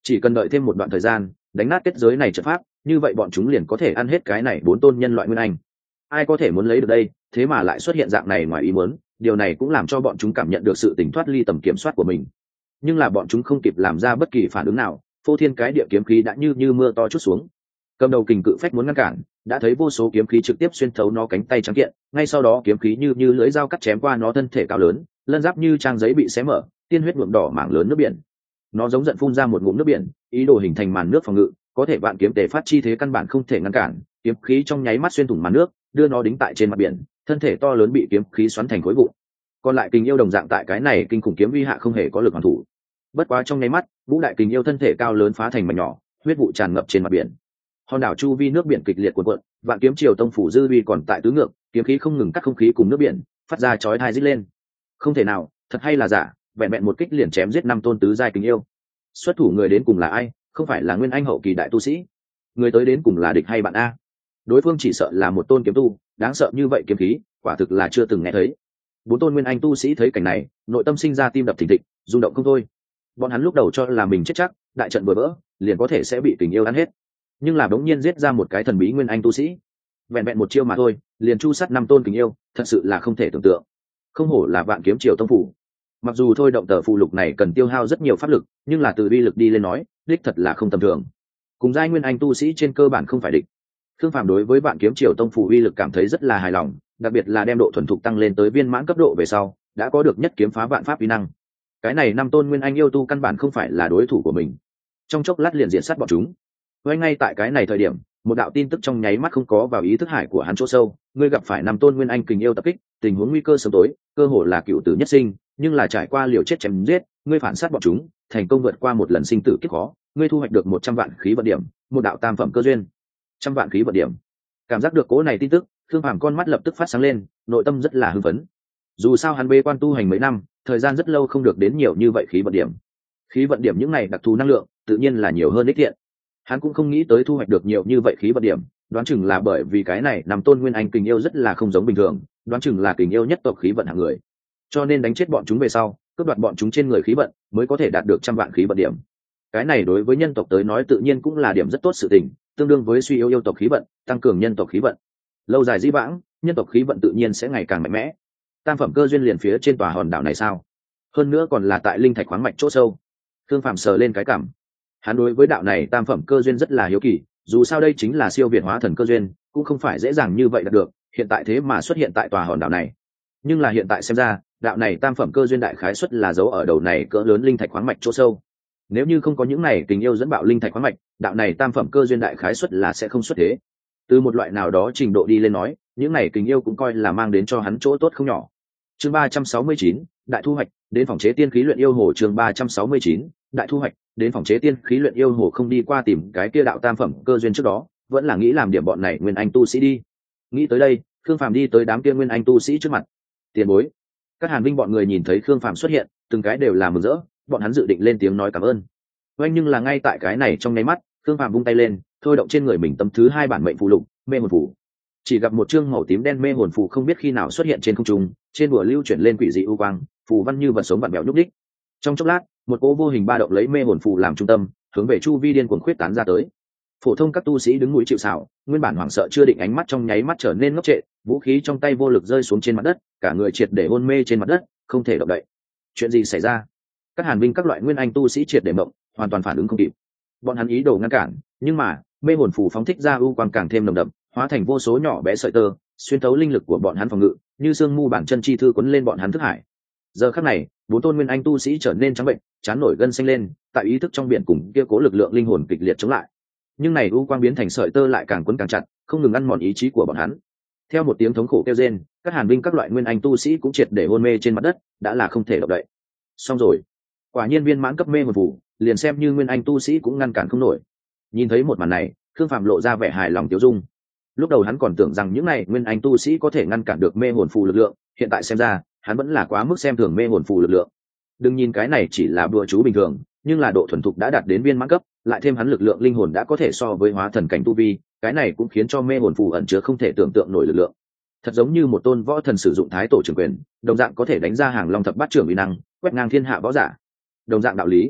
chỉ cần đợi thêm một đoạn thời gian đánh nát kết giới này trận pháp, như vậy bọn chúng liền có thể ăn hết cái này bốn tôn nhân loại nguyên anh. Ai có thể muốn lấy được đây, thế mà lại xuất hiện dạng này ngoài ý muốn, điều này cũng làm cho bọn chúng cảm nhận được sự tỉnh thoát ly tầm kiểm soát của mình. Nhưng là bọn chúng không kịp làm ra bất kỳ phản ứng nào, phô thiên cái địa kiếm khí đã như như mưa to chút xuống. Cầm đầu kình cự phách muốn ngăn cản, đã thấy vô số kiếm khí trực tiếp xuyên thấu nó cánh tay trắng kiện, ngay sau đó kiếm khí như như lưỡi dao cắt chém qua nó thân thể cao lớn, lân giáp như trang giấy bị xé mở, tiên huyết nhuộm đỏ mảng lớn nước biển. Nó giống giận phun ra một ngụm nước biển, ý đồ hình thành màn nước phòng ngự, có thể vạn kiếm tề phát chi thế căn bản không thể ngăn cản, kiếm khí trong nháy mắt xuyên thủng màn nước, đưa nó đính tại trên mặt biển, thân thể to lớn bị kiếm khí xoắn thành khối vụn. Còn lại kình yêu đồng dạng tại cái này kinh khủng kiếm vi hạ không hề có lực hoàn thủ. Bất quá trong nháy mắt, ngũ đại kình yêu thân thể cao lớn phá thành mảnh nhỏ, huyết vụ tràn ngập trên mặt biển. Hòn đảo chu vi nước biển kịch liệt cuộn cuộn, vạn kiếm triều tông phủ dư uy còn tại tứ ngược, kiếm khí không ngừng cắt không khí cùng nước biển, phát ra chói tai rít lên. Không thể nào, thật hay là giả, vẹn vẹn một kích liền chém giết năm tôn tứ giai kình yêu. Xuất thủ người đến cùng là ai? Không phải là nguyên anh hậu kỳ đại tu sĩ? Người tới đến cùng là địch hay bạn a? Đối phương chỉ sợ là một tôn kiếm tu, đáng sợ như vậy kiếm khí, quả thực là chưa từng nghe thấy. Bốn tôn nguyên anh tu sĩ thấy cảnh này, nội tâm sinh ra tim đập thình thịch, rung động không thôi. Bọn hắn lúc đầu cho là mình chết chắc, đại trận vừa vỡ, liền có thể sẽ bị kình yêu ăn hết. Nhưng là bỗng nhiên giết ra một cái thần bí nguyên anh tu sĩ, vẹn vẹn một chiêu mà thôi, liền chu sát năm tôn kình yêu, thật sự là không thể tưởng tượng. Không hổ là vạn kiếm triều tông phủ. Mặc dù thôi động tờ phụ lục này cần tiêu hao rất nhiều pháp lực, nhưng là từ uy lực đi lên nói, đích thật là không tầm thường. Cùng giai nguyên anh tu sĩ trên cơ bản không phải địch. Khương Phàm đối với vạn kiếm triều tông phủ uy lực cảm thấy rất là hài lòng, đặc biệt là đem độ thuần thục tăng lên tới viên mãn cấp độ về sau, đã có được nhất kiếm phá vạn pháp uy năng. Cái này năm tôn nguyên anh yêu tu căn bản không phải là đối thủ của mình. Trong chốc lát liền diện sát bọn chúng. Với ngay tại cái này thời điểm, một đạo tin tức trong nháy mắt không có vào ý thức hải của hắn chỗ sâu, ngươi gặp phải năm tôn nguyên anh kình yêu tập kích, tình huống nguy cơ sớm tối, cơ hội là cựu tử nhất sinh, nhưng là trải qua liều chết chém giết, ngươi phản sát bọn chúng, thành công vượt qua một lần sinh tử kiếp khó, ngươi thu hoạch được một trăm vạn khí vận điểm, một đạo tam phẩm cơ duyên. Trăm vạn khí vận điểm. Cảm giác được cố này tin tức, Khương Phàm con mắt lập tức phát sáng lên, nội tâm rất là hưng phấn. Dù sao hắn bế quan tu hành mấy năm, thời gian rất lâu không được đến nhiều như vậy khí vận điểm. Khí vận điểm những này đặc thù năng lượng, tự nhiên là nhiều hơn ích thiện. Hắn cũng không nghĩ tới thu hoạch được nhiều như vậy khí vận điểm, đoán chừng là bởi vì cái này nằm tôn nguyên anh kình yêu rất là không giống bình thường, đoán chừng là kình yêu nhất tộc khí vận hạng người, cho nên đánh chết bọn chúng về sau, cướp đoạt bọn chúng trên người khí vận, mới có thể đạt được trăm vạn khí vận điểm. Cái này đối với nhân tộc tới nói tự nhiên cũng là điểm rất tốt sự tình, tương đương với suy yếu yêu tộc khí vận, tăng cường nhân tộc khí vận. Lâu dài dĩ vãng, nhân tộc khí vận tự nhiên sẽ ngày càng mạnh mẽ. Tam phẩm cơ duyên liền phía trên tòa hòn đảo này sao? Hơn nữa còn là tại linh thạch khoáng mạch chỗ sâu. Thương Phạm sờ lên cái cảm. Hắn đối với đạo này tam phẩm cơ duyên rất là hiếu kỳ, dù sao đây chính là siêu việt hóa thần cơ duyên, cũng không phải dễ dàng như vậy đạt được, hiện tại thế mà xuất hiện tại tòa hòn đảo này. Nhưng là hiện tại xem ra, đạo này tam phẩm cơ duyên đại khái xuất là giấu ở đầu này cỡ lớn linh thạch khoáng mạch chỗ sâu. Nếu như không có những này tình yêu dẫn bạo linh thạch khoáng mạch, đạo này tam phẩm cơ duyên đại khái xuất là sẽ không xuất thế. Từ một loại nào đó trình độ đi lên nói, những này tình yêu cũng coi là mang đến cho hắn chỗ tốt không nhỏ. Chương ba trăm sáu mươi chín, đại thu hoạch, đến phòng chế tiên khí luyện yêu hồ. Chương ba trăm sáu mươi chín, đại thu hoạch, đến phòng chế tiên khí luyện yêu hồ. Không đi qua tìm cái kia đạo tam phẩm cơ duyên trước đó, vẫn là nghĩ làm điểm bọn này nguyên anh tu sĩ đi. Nghĩ tới đây, Khương Phàm đi tới đám kia nguyên anh tu sĩ trước mặt. Tiền bối. Các Hàn Vinh bọn người nhìn thấy Khương Phàm xuất hiện, từng cái đều là mừng rỡ, bọn hắn dự định lên tiếng nói cảm ơn. Oanh nhưng là ngay tại cái này trong nháy mắt, Khương Phàm vung tay lên, thôi động trên người mình tấm thứ hai bản mệnh phù lục, mê hồn phù. Chỉ gặp một chương màu tím đen mê hồn phù không biết khi nào xuất hiện trên không trung, trên bùa lưu chuyển lên quỷ dị u quang, phù văn như vật sống vặn vẹo nhúc đích. Trong chốc lát, một cỗ vô hình ba động lấy mê hồn phù làm trung tâm, hướng về chu vi điên cuồng khuyết tán ra tới. Phổ thông các tu sĩ đứng núi chịu sào, nguyên bản hoảng sợ chưa định ánh mắt trong nháy mắt trở nên ngốc trệ, vũ khí trong tay vô lực rơi xuống trên mặt đất, cả người triệt để hôn mê trên mặt đất, không thể động đậy. Chuyện gì xảy ra? Các Hàn Vinh các loại nguyên anh tu sĩ triệt để mộng, hoàn toàn phản ứng không kịp. Bọn hắn ý đồ ngăn cản, nhưng mà mê hồn phù phóng thích ra u quang càng thêm nồng đậm, hóa thành vô số nhỏ bé sợi tơ, xuyên thấu linh lực của bọn hắn phòng ngự, như xương mu bản chân chi thư quấn lên bọn hắn thức hải. Giờ khắc này, bốn tôn nguyên anh tu sĩ trở nên trắng bệnh, chán nổi gân xanh lên, tại ý thức trong biển cùng kia cố lực lượng linh hồn kịch liệt chống lại. Nhưng này u quang biến thành sợi tơ lại càng quấn càng chặt, không ngừng ăn mòn ý chí của bọn hắn. Theo một tiếng thống khổ kêu rên, các Hàn Vinh các loại nguyên anh tu sĩ cũng triệt để hôn mê trên mặt đất, đã là không thể động đậy. Xong rồi, quả nhiên viên mãn cấp mê hồn phù, liền xem như nguyên anh tu sĩ cũng ngăn cản không nổi. Nhìn thấy một màn này, Khương Phạm lộ ra vẻ hài lòng tiêu dung. Lúc đầu hắn còn tưởng rằng những này nguyên anh tu sĩ có thể ngăn cản được mê hồn phù lực lượng, hiện tại xem ra, hắn vẫn là quá mức xem thường mê hồn phù lực lượng. Đừng nhìn cái này chỉ là bùa chú bình thường, nhưng là độ thuần thục đã đạt đến viên mãn cấp, lại thêm hắn lực lượng linh hồn đã có thể so với hóa thần cảnh tu vi, cái này cũng khiến cho mê hồn phù ẩn chứa không thể tưởng tượng nổi lực lượng. Thật giống như một tôn võ thần sử dụng thái tổ trưởng quyền, đồng dạng có thể đánh ra hàng long thập bát trưởng uy năng, quét ngang thiên hạ võ giả. Đồng dạng đạo lý,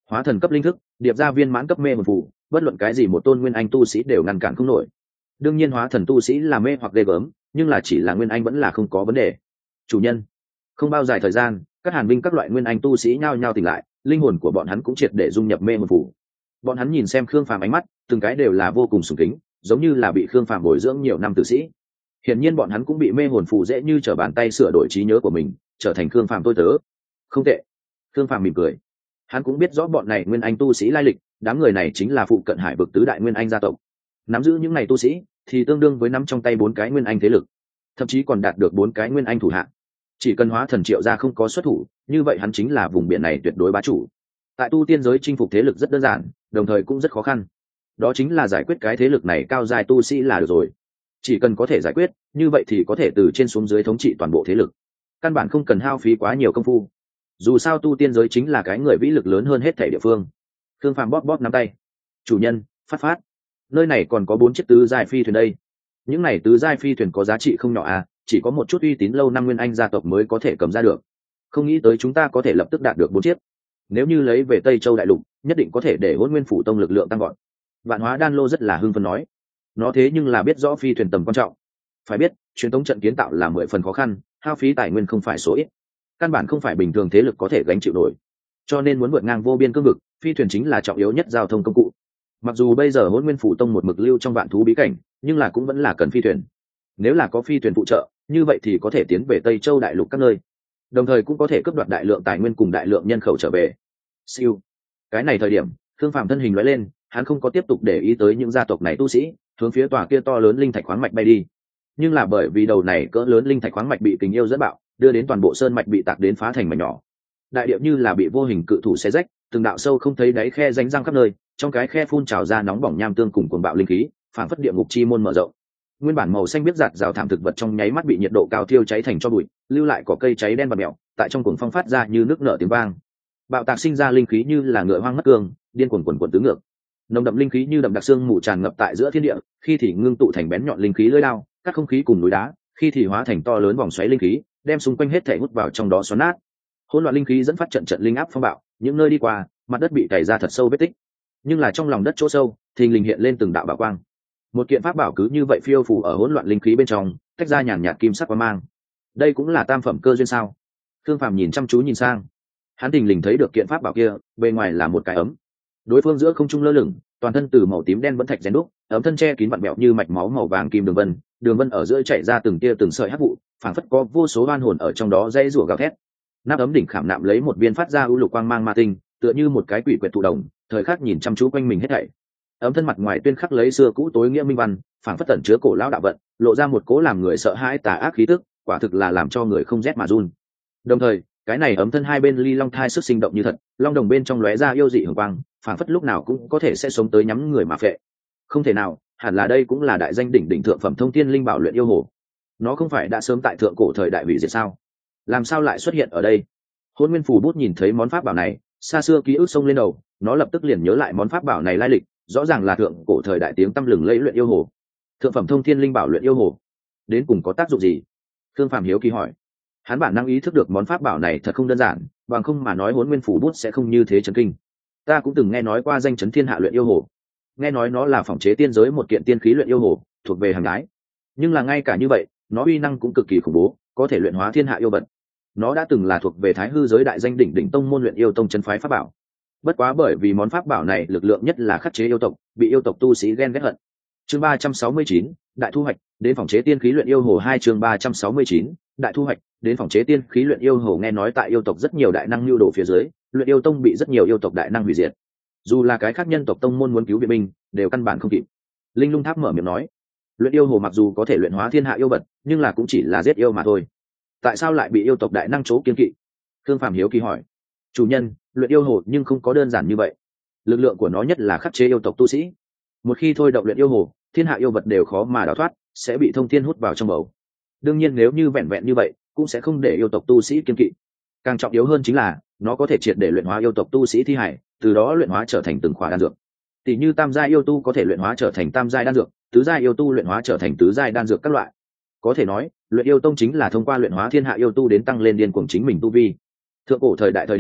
hóa thần cấp linh thức, điệp ra viên mãn cấp mê hồn phù, bất luận cái gì một tôn nguyên anh tu sĩ đều ngăn cản không nổi. Đương nhiên hóa thần tu sĩ là mê hoặc ghê gớm, nhưng là chỉ là nguyên anh vẫn là không có vấn đề. Chủ nhân. Không bao dài thời gian, các hàn binh các loại nguyên anh tu sĩ nhao nhao tỉnh lại, linh hồn của bọn hắn cũng triệt để dung nhập mê hồn phù. Bọn hắn nhìn xem Khương Phàm ánh mắt, từng cái đều là vô cùng sùng kính, giống như là bị Khương Phàm bồi dưỡng nhiều năm tử sĩ. Hiển nhiên bọn hắn cũng bị mê hồn phù dễ như trở bàn tay sửa đổi trí nhớ của mình, trở thành Khương Phàm tôi tớ. Không tệ. Khương Phàm mỉm cười. Hắn cũng biết rõ bọn này nguyên anh tu sĩ lai lịch, đám người này chính là phụ cận hải vực tứ đại nguyên anh gia tộc. Nắm giữ những này tu sĩ thì tương đương với nắm trong tay bốn cái nguyên anh thế lực, thậm chí còn đạt được bốn cái nguyên anh thủ hạng. Chỉ cần hóa thần Triệu gia không có xuất thủ, như vậy hắn chính là vùng biển này tuyệt đối bá chủ. Tại tu tiên giới chinh phục thế lực rất đơn giản, đồng thời cũng rất khó khăn. Đó chính là giải quyết cái thế lực này cao dài tu sĩ là được rồi. Chỉ cần có thể giải quyết, như vậy thì có thể từ trên xuống dưới thống trị toàn bộ thế lực. Căn bản không cần hao phí quá nhiều công phu. Dù sao tu tiên giới chính là cái người vĩ lực lớn hơn hết thảy địa phương. Thương Phàm bóp bóp nắm tay. Chủ nhân, phát phát. Nơi này còn có bốn chiếc tứ giai phi thuyền đây. Những này tứ giai phi thuyền có giá trị không nhỏ à, chỉ có một chút uy tín lâu năm nguyên anh gia tộc mới có thể cầm ra được. Không nghĩ tới chúng ta có thể lập tức đạt được bốn chiếc. Nếu như lấy về Tây Châu đại lục, nhất định có thể để Hỗn Nguyên phủ tông lực lượng tăng gọn. Vạn Hóa Đan Lô rất là hưng phấn nói. Nó thế nhưng là biết rõ phi thuyền tầm quan trọng. Phải biết, truyền thống trận kiến tạo là mười phần khó khăn, hao phí tài nguyên không phải số ít. Căn bản không phải bình thường thế lực có thể gánh chịu nổi. Cho nên muốn vượt ngang vô biên cương vực, phi thuyền chính là trọng yếu nhất giao thông công cụ. Mặc dù bây giờ Hỗn Nguyên phủ tông một mực lưu trong vạn thú bí cảnh, nhưng là cũng vẫn là cần phi thuyền. Nếu là có phi thuyền phụ trợ, như vậy thì có thể tiến về Tây Châu đại lục các nơi, đồng thời cũng có thể cướp đoạt đại lượng tài nguyên cùng đại lượng nhân khẩu trở về. Siêu. Cái này thời điểm, Thương Phàm thân hình lóe lên, hắn không có tiếp tục để ý tới những gia tộc này tu sĩ, hướng phía tòa kia to lớn linh thạch khoáng mạch bay đi. Nhưng là bởi vì đầu này cỡ lớn linh thạch khoáng mạch bị tình yêu dẫn bạo, đưa đến toàn bộ sơn mạch bị tạc đến phá thành mảnh nhỏ. Đại địa như là bị vô hình cự thủ xé rách, từng đạo sâu không thấy đáy khe rãnh răng khắp nơi, trong cái khe phun trào ra nóng bỏng nham tương cùng cuồng bạo linh khí, phản phất địa ngục chi môn mở rộng. Nguyên bản màu xanh biết giạt rào thảm thực vật trong nháy mắt bị nhiệt độ cao thiêu cháy thành tro bụi, lưu lại cỏ cây cháy đen và mèo, tại trong cuồng phong phát ra như nước nở tiếng vang. Bạo tạc sinh ra linh khí như là ngựa hoang mất cương, điên cuồng cuồn cuộn tứ ngược. Nồng đậm linh khí như đậm đặc xương mù tràn ngập tại giữa thiên địa, khi thì ngưng tụ thành bén nhọn linh khí lưỡi đao, cắt không khí cùng núi đá, khi thì hóa thành to lớn vòng xoáy linh khí, đem xung quanh hết thảy hút vào trong đó xoắn nát. Hỗn loạn linh khí dẫn phát trận trận linh áp phong bạo, những nơi đi qua, mặt đất bị cày ra thật sâu vết tích. Nhưng là trong lòng đất chỗ sâu, thình lình hiện lên từng đạo bảo quang. Một kiện pháp bảo cứ như vậy phiêu phù ở hỗn loạn linh khí bên trong, tách ra nhàn nhạt kim sắc quang mang. Đây cũng là tam phẩm cơ duyên sao? Thương Phàm nhìn chăm chú nhìn sang, hắn thình lình thấy được kiện pháp bảo kia, bề ngoài là một cái ấm. Đối phương giữa không trung lơ lửng, toàn thân từ màu tím đen vẫn thạch rèn đúc, ấm thân che kín vặn mèo như mạch máu màu vàng kim đường vân, đường vân ở giữa chảy ra từng tia từng sợi hắc vụ, phảng phất có vô số oan hồn ở trong đó dây rủa gào thét. Nắp ấm đỉnh khảm nạm lấy một viên phát ra u lục quang mang ma tinh, tựa như một cái quỷ quyệt thụ đồng, thời khắc nhìn chăm chú quanh mình hết thảy. Ấm thân mặt ngoài tuyên khắc lấy xưa cũ tối nghĩa minh văn, phảng phất tẩn chứa cổ lão đạo vận, lộ ra một cố làm người sợ hãi tà ác khí tức, quả thực là làm cho người không rét mà run. Đồng thời, cái này ấm thân hai bên ly long thai sức sinh động như thật, long đồng bên trong lóe ra yêu dị hường quang, phảng phất lúc nào cũng có thể sẽ sống tới nhắm người mà phệ. Không thể nào, hẳn là đây cũng là đại danh đỉnh đỉnh thượng phẩm thông thiên linh bảo luyện yêu hồ. Nó không phải đã sớm tại thượng cổ thời đại hủy diệt sao? Làm sao lại xuất hiện ở đây? Hôn Nguyên Phù Bút nhìn thấy món pháp bảo này, xa xưa ký ức xông lên đầu, nó lập tức liền nhớ lại món pháp bảo này lai lịch, rõ ràng là thượng cổ thời đại tiếng tăm lừng lẫy luyện yêu hồ. Thượng phẩm thông thiên linh bảo luyện yêu hồ, đến cùng có tác dụng gì? Thương Phàm hiếu kỳ hỏi. Hắn bản năng ý thức được món pháp bảo này thật không đơn giản, bằng không mà nói Hỗn Nguyên Phù Bút sẽ không như thế chấn kinh. Ta cũng từng nghe nói qua danh chấn thiên hạ luyện yêu hồ, nghe nói nó là phỏng chế tiên giới một kiện tiên khí luyện yêu hồ, thuộc về hàng gái. Nhưng là ngay cả như vậy, nó uy năng cũng cực kỳ khủng bố, có thể luyện hóa thiên hạ yêu vật. Nó đã từng là thuộc về Thái Hư giới đại danh đỉnh đỉnh tông môn luyện yêu tông chân phái pháp bảo. Bất quá bởi vì món pháp bảo này lực lượng nhất là khắc chế yêu tộc, bị yêu tộc tu sĩ ghen ghét hận. Chương ba trăm sáu mươi chín, đại thu hoạch, đến phòng chế tiên khí luyện yêu hồ hai chương ba trăm sáu mươi chín, đại thu hoạch, đến phòng chế tiên khí luyện yêu hồ. Nghe nói tại yêu tộc rất nhiều đại năng lưu đồ phía dưới, luyện yêu tông bị rất nhiều yêu tộc đại năng hủy diệt. Dù là cái khác nhân tộc tông môn muốn cứu viện binh, đều căn bản không kịp. Linh Lung Tháp mở miệng nói, luyện yêu hồ mặc dù có thể luyện hóa thiên hạ yêu vật, nhưng là cũng chỉ là giết yêu mà thôi. Tại sao lại bị yêu tộc đại năng chỗ kiên kỵ? Thương Phàm hiếu kỳ hỏi. Chủ nhân, luyện yêu hồ nhưng không có đơn giản như vậy. Lực lượng của nó nhất là khắc chế yêu tộc tu sĩ. Một khi thôi động luyện yêu hồ, thiên hạ yêu vật đều khó mà đào thoát, sẽ bị thông thiên hút vào trong bầu. Đương nhiên nếu như vẹn vẹn như vậy, cũng sẽ không để yêu tộc tu sĩ kiên kỵ. Càng trọng yếu hơn chính là, nó có thể triệt để luyện hóa yêu tộc tu sĩ thi hải, từ đó luyện hóa trở thành từng khỏa đan dược. Tỷ như tam giai yêu tu có thể luyện hóa trở thành tam giai đan dược, tứ giai yêu tu luyện hóa trở thành tứ giai đan dược các loại. Có thể nói, luyện yêu tông chính là thông qua luyện hóa thiên hạ yêu tu đến tăng lên điên cuồng chính mình tu vi. Thượng cổ thời đại thời điểm,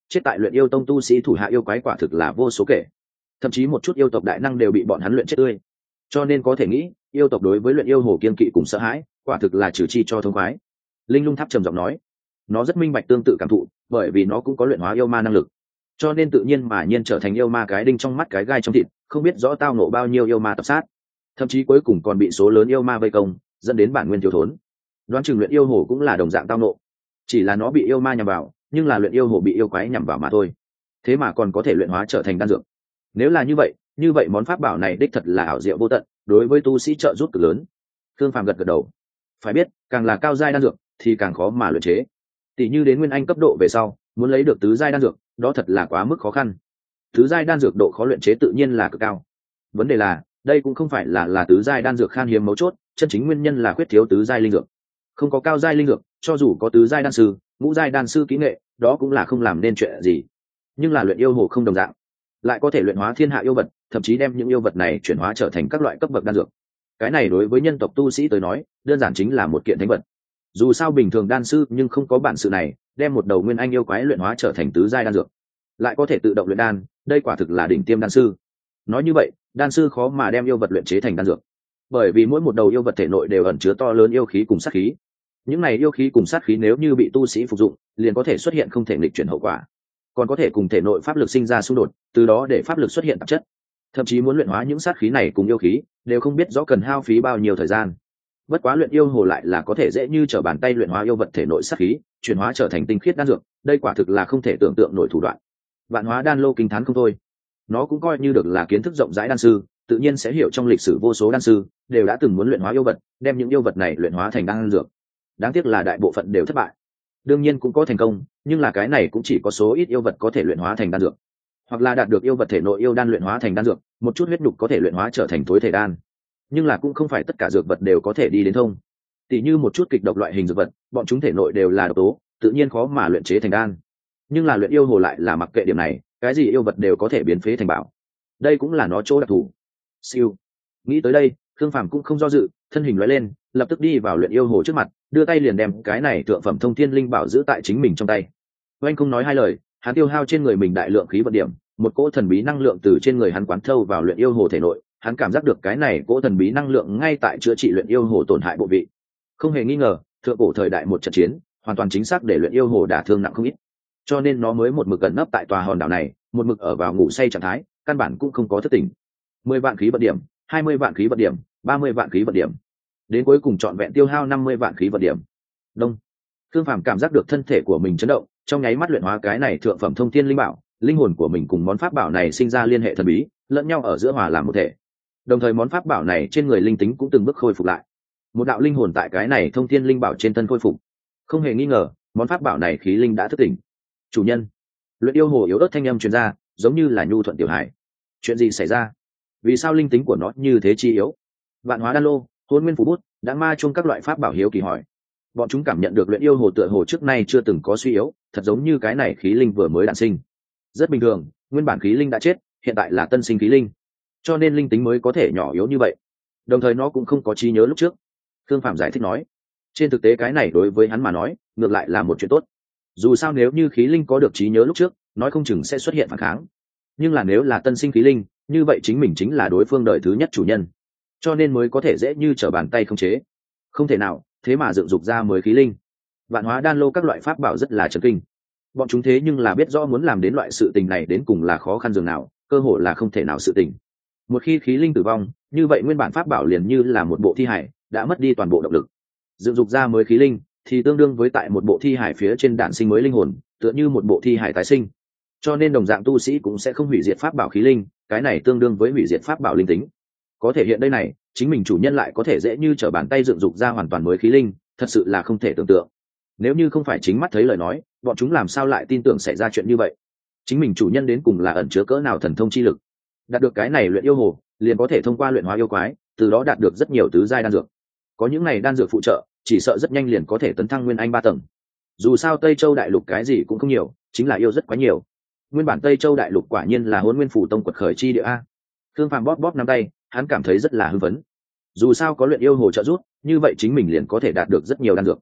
chết tại luyện yêu tông tu sĩ thủ hạ yêu quái quả thực là vô số kể, thậm chí một chút yêu tộc đại năng đều bị bọn hắn luyện chết tươi. Cho nên có thể nghĩ yêu tộc đối với luyện yêu hồ kiên kỵ cùng sợ hãi, quả thực là trừ chi cho thông khoái. Linh Lung Tháp trầm giọng nói, nó rất minh bạch tương tự cảm thụ, bởi vì nó cũng có luyện hóa yêu ma năng lực, cho nên tự nhiên mà nhiên trở thành yêu ma cái đinh trong mắt cái gai trong thịt, không biết rõ tao nộ bao nhiêu yêu ma tập sát, thậm chí cuối cùng còn bị số lớn yêu ma vây công, dẫn đến bản nguyên thiếu thốn. Đoán chừng luyện yêu hồ cũng là đồng dạng tao nộ, chỉ là nó bị yêu ma nhằm vào, nhưng là luyện yêu hồ bị yêu quái nhằm vào mà thôi. Thế mà còn có thể luyện hóa trở thành đan dược. Nếu là như vậy, như vậy món pháp bảo này đích thật là ảo diệu vô tận, đối với tu sĩ trợ giúp cực lớn. Thương Phàm gật gật đầu. Phải biết, càng là cao giai đan dược thì càng khó mà luyện chế. Tỷ như đến nguyên anh cấp độ về sau, muốn lấy được tứ giai đan dược, đó thật là quá mức khó khăn. Tứ giai đan dược độ khó luyện chế tự nhiên là cực cao. Vấn đề là, đây cũng không phải là là tứ giai đan dược khan hiếm mấu chốt, chân chính nguyên nhân là khuyết thiếu tứ giai linh dược. Không có cao giai linh dược, cho dù có tứ giai đan sư, ngũ giai đan sư kỹ nghệ, đó cũng là không làm nên chuyện gì. Nhưng là luyện yêu hồ không đồng dạng, lại có thể luyện hóa thiên hạ yêu vật, thậm chí đem những yêu vật này chuyển hóa trở thành các loại cấp bậc đan dược. Cái này đối với nhân tộc tu sĩ tới nói, đơn giản chính là một kiện thánh vật. Dù sao bình thường đan sư nhưng không có bản sự này, đem một đầu nguyên anh yêu quái luyện hóa trở thành tứ giai đan dược, lại có thể tự động luyện đan, đây quả thực là đỉnh tiêm đan sư. Nói như vậy, đan sư khó mà đem yêu vật luyện chế thành đan dược, bởi vì mỗi một đầu yêu vật thể nội đều ẩn chứa to lớn yêu khí cùng sát khí. Những này yêu khí cùng sát khí nếu như bị tu sĩ phục dụng, liền có thể xuất hiện không thể nghịch chuyển hậu quả, còn có thể cùng thể nội pháp lực sinh ra xung đột, từ đó để pháp lực xuất hiện tạp chất. Thậm chí muốn luyện hóa những sát khí này cùng yêu khí, đều không biết rõ cần hao phí bao nhiêu thời gian. Bất quá luyện yêu hồ lại là có thể dễ như trở bàn tay luyện hóa yêu vật thể nội sát khí, chuyển hóa trở thành tinh khiết đan dược, đây quả thực là không thể tưởng tượng nổi thủ đoạn. Vạn Hóa Đan Lô kinh thán không thôi. Nó cũng coi như được là kiến thức rộng rãi đan sư, tự nhiên sẽ hiểu trong lịch sử vô số đan sư đều đã từng muốn luyện hóa yêu vật, đem những yêu vật này luyện hóa thành đan dược. Đáng tiếc là đại bộ phận đều thất bại. Đương nhiên cũng có thành công, nhưng là cái này cũng chỉ có số ít yêu vật có thể luyện hóa thành đan dược, hoặc là đạt được yêu vật thể nội yêu đan luyện hóa thành đan dược, một chút huyết nhục có thể luyện hóa trở thành tối thể đan. Nhưng là cũng không phải tất cả dược vật đều có thể đi đến thông. Tỷ như một chút kịch độc loại hình dược vật, bọn chúng thể nội đều là độc tố, tự nhiên khó mà luyện chế thành đan. Nhưng là luyện yêu hồ lại là mặc kệ điểm này, cái gì yêu vật đều có thể biến phế thành bảo. Đây cũng là nó chỗ đặc thù. Siêu. Nghĩ tới đây, Khương Phàm cũng không do dự, thân hình lóe lên, lập tức đi vào luyện yêu hồ trước mặt, đưa tay liền đem cái này thượng phẩm thông thiên linh bảo giữ tại chính mình trong tay. Oanh không nói hai lời, hắn tiêu hao trên người mình đại lượng khí vận điểm, một cỗ thần bí năng lượng từ trên người hắn quán thâu vào luyện yêu hồ thể nội, hắn cảm giác được cái này cỗ thần bí năng lượng ngay tại chữa trị luyện yêu hồ tổn hại bộ vị. Không hề nghi ngờ, thượng cổ thời đại một trận chiến, hoàn toàn chính xác để luyện yêu hồ đả thương nặng không ít. Cho nên nó mới một mực gần nấp tại tòa hòn đảo này, một mực ở vào ngủ say trạng thái, căn bản cũng không có thức tỉnh. Mười vạn khí vận điểm, hai mươi vạn khí vận điểm, ba mươi vạn khí vận điểm, đến cuối cùng trọn vẹn tiêu hao năm mươi vạn khí vận điểm. Đông. Thương Phàm cảm giác được thân thể của mình chấn động, trong nháy mắt luyện hóa cái này thượng phẩm thông thiên linh bảo, linh hồn của mình cùng món pháp bảo này sinh ra liên hệ thần bí, lẫn nhau ở giữa hòa làm một thể. Đồng thời món pháp bảo này trên người linh tính cũng từng bước khôi phục lại. Một đạo linh hồn tại cái này thông thiên linh bảo trên thân khôi phục. Không hề nghi ngờ, món pháp bảo này khí linh đã thức tỉnh. Chủ nhân. Luyện yêu hồ yếu ớt thanh âm truyền ra, giống như là nhu thuận tiểu hải. Chuyện gì xảy ra? Vì sao linh tính của nó như thế chi yếu? Vạn Hóa Đan Lô, Hôn Nguyên Phù Bút, đã ma chung các loại pháp bảo hiếu kỳ hỏi. Bọn chúng cảm nhận được luyện yêu hồ tựa hồ trước nay chưa từng có suy yếu, thật giống như cái này khí linh vừa mới đản sinh. Rất bình thường, nguyên bản khí linh đã chết, hiện tại là tân sinh khí linh, cho nên linh tính mới có thể nhỏ yếu như vậy. Đồng thời nó cũng không có trí nhớ lúc trước. Thương Phạm giải thích nói, trên thực tế cái này đối với hắn mà nói, ngược lại là một chuyện tốt. Dù sao nếu như khí linh có được trí nhớ lúc trước, nói không chừng sẽ xuất hiện phản kháng. Nhưng là nếu là tân sinh khí linh, như vậy chính mình chính là đối phương đời thứ nhất chủ nhân, cho nên mới có thể dễ như trở bàn tay khống chế. Không thể nào, thế mà dựng dục ra mới khí linh. Vạn Hóa Đan Lô các loại pháp bảo rất là chấn kinh. Bọn chúng thế nhưng là biết rõ muốn làm đến loại sự tình này đến cùng là khó khăn dường nào, cơ hội là không thể nào sự tình. Một khi khí linh tử vong, như vậy nguyên bản pháp bảo liền như là một bộ thi hải, đã mất đi toàn bộ động lực. Dựng dục ra mới khí linh thì tương đương với tại một bộ thi hải phía trên đạn sinh mới linh hồn, tựa như một bộ thi hải tái sinh. Cho nên đồng dạng tu sĩ cũng sẽ không hủy diệt pháp bảo khí linh, cái này tương đương với hủy diệt pháp bảo linh tính. Có thể hiện đây này, chính mình chủ nhân lại có thể dễ như trở bàn tay dựng dục ra hoàn toàn mới khí linh, thật sự là không thể tưởng tượng. Nếu như không phải chính mắt thấy lời nói, bọn chúng làm sao lại tin tưởng xảy ra chuyện như vậy? Chính mình chủ nhân đến cùng là ẩn chứa cỡ nào thần thông chi lực? Đạt được cái này luyện yêu hồ, liền có thể thông qua luyện hóa yêu quái, từ đó đạt được rất nhiều tứ giai đan dược. Có những này đan dược phụ trợ, chỉ sợ rất nhanh liền có thể tấn thăng nguyên anh ba tầng. Dù sao Tây Châu đại lục cái gì cũng không nhiều, chính là yêu rất quá nhiều. Nguyên bản Tây Châu đại lục quả nhiên là Hỗn Nguyên Phủ Tông quật khởi chi địa a. Thương Phàm bóp bóp nắm tay, hắn cảm thấy rất là hưng phấn. Dù sao có luyện yêu hồ trợ giúp, như vậy chính mình liền có thể đạt được rất nhiều đan dược.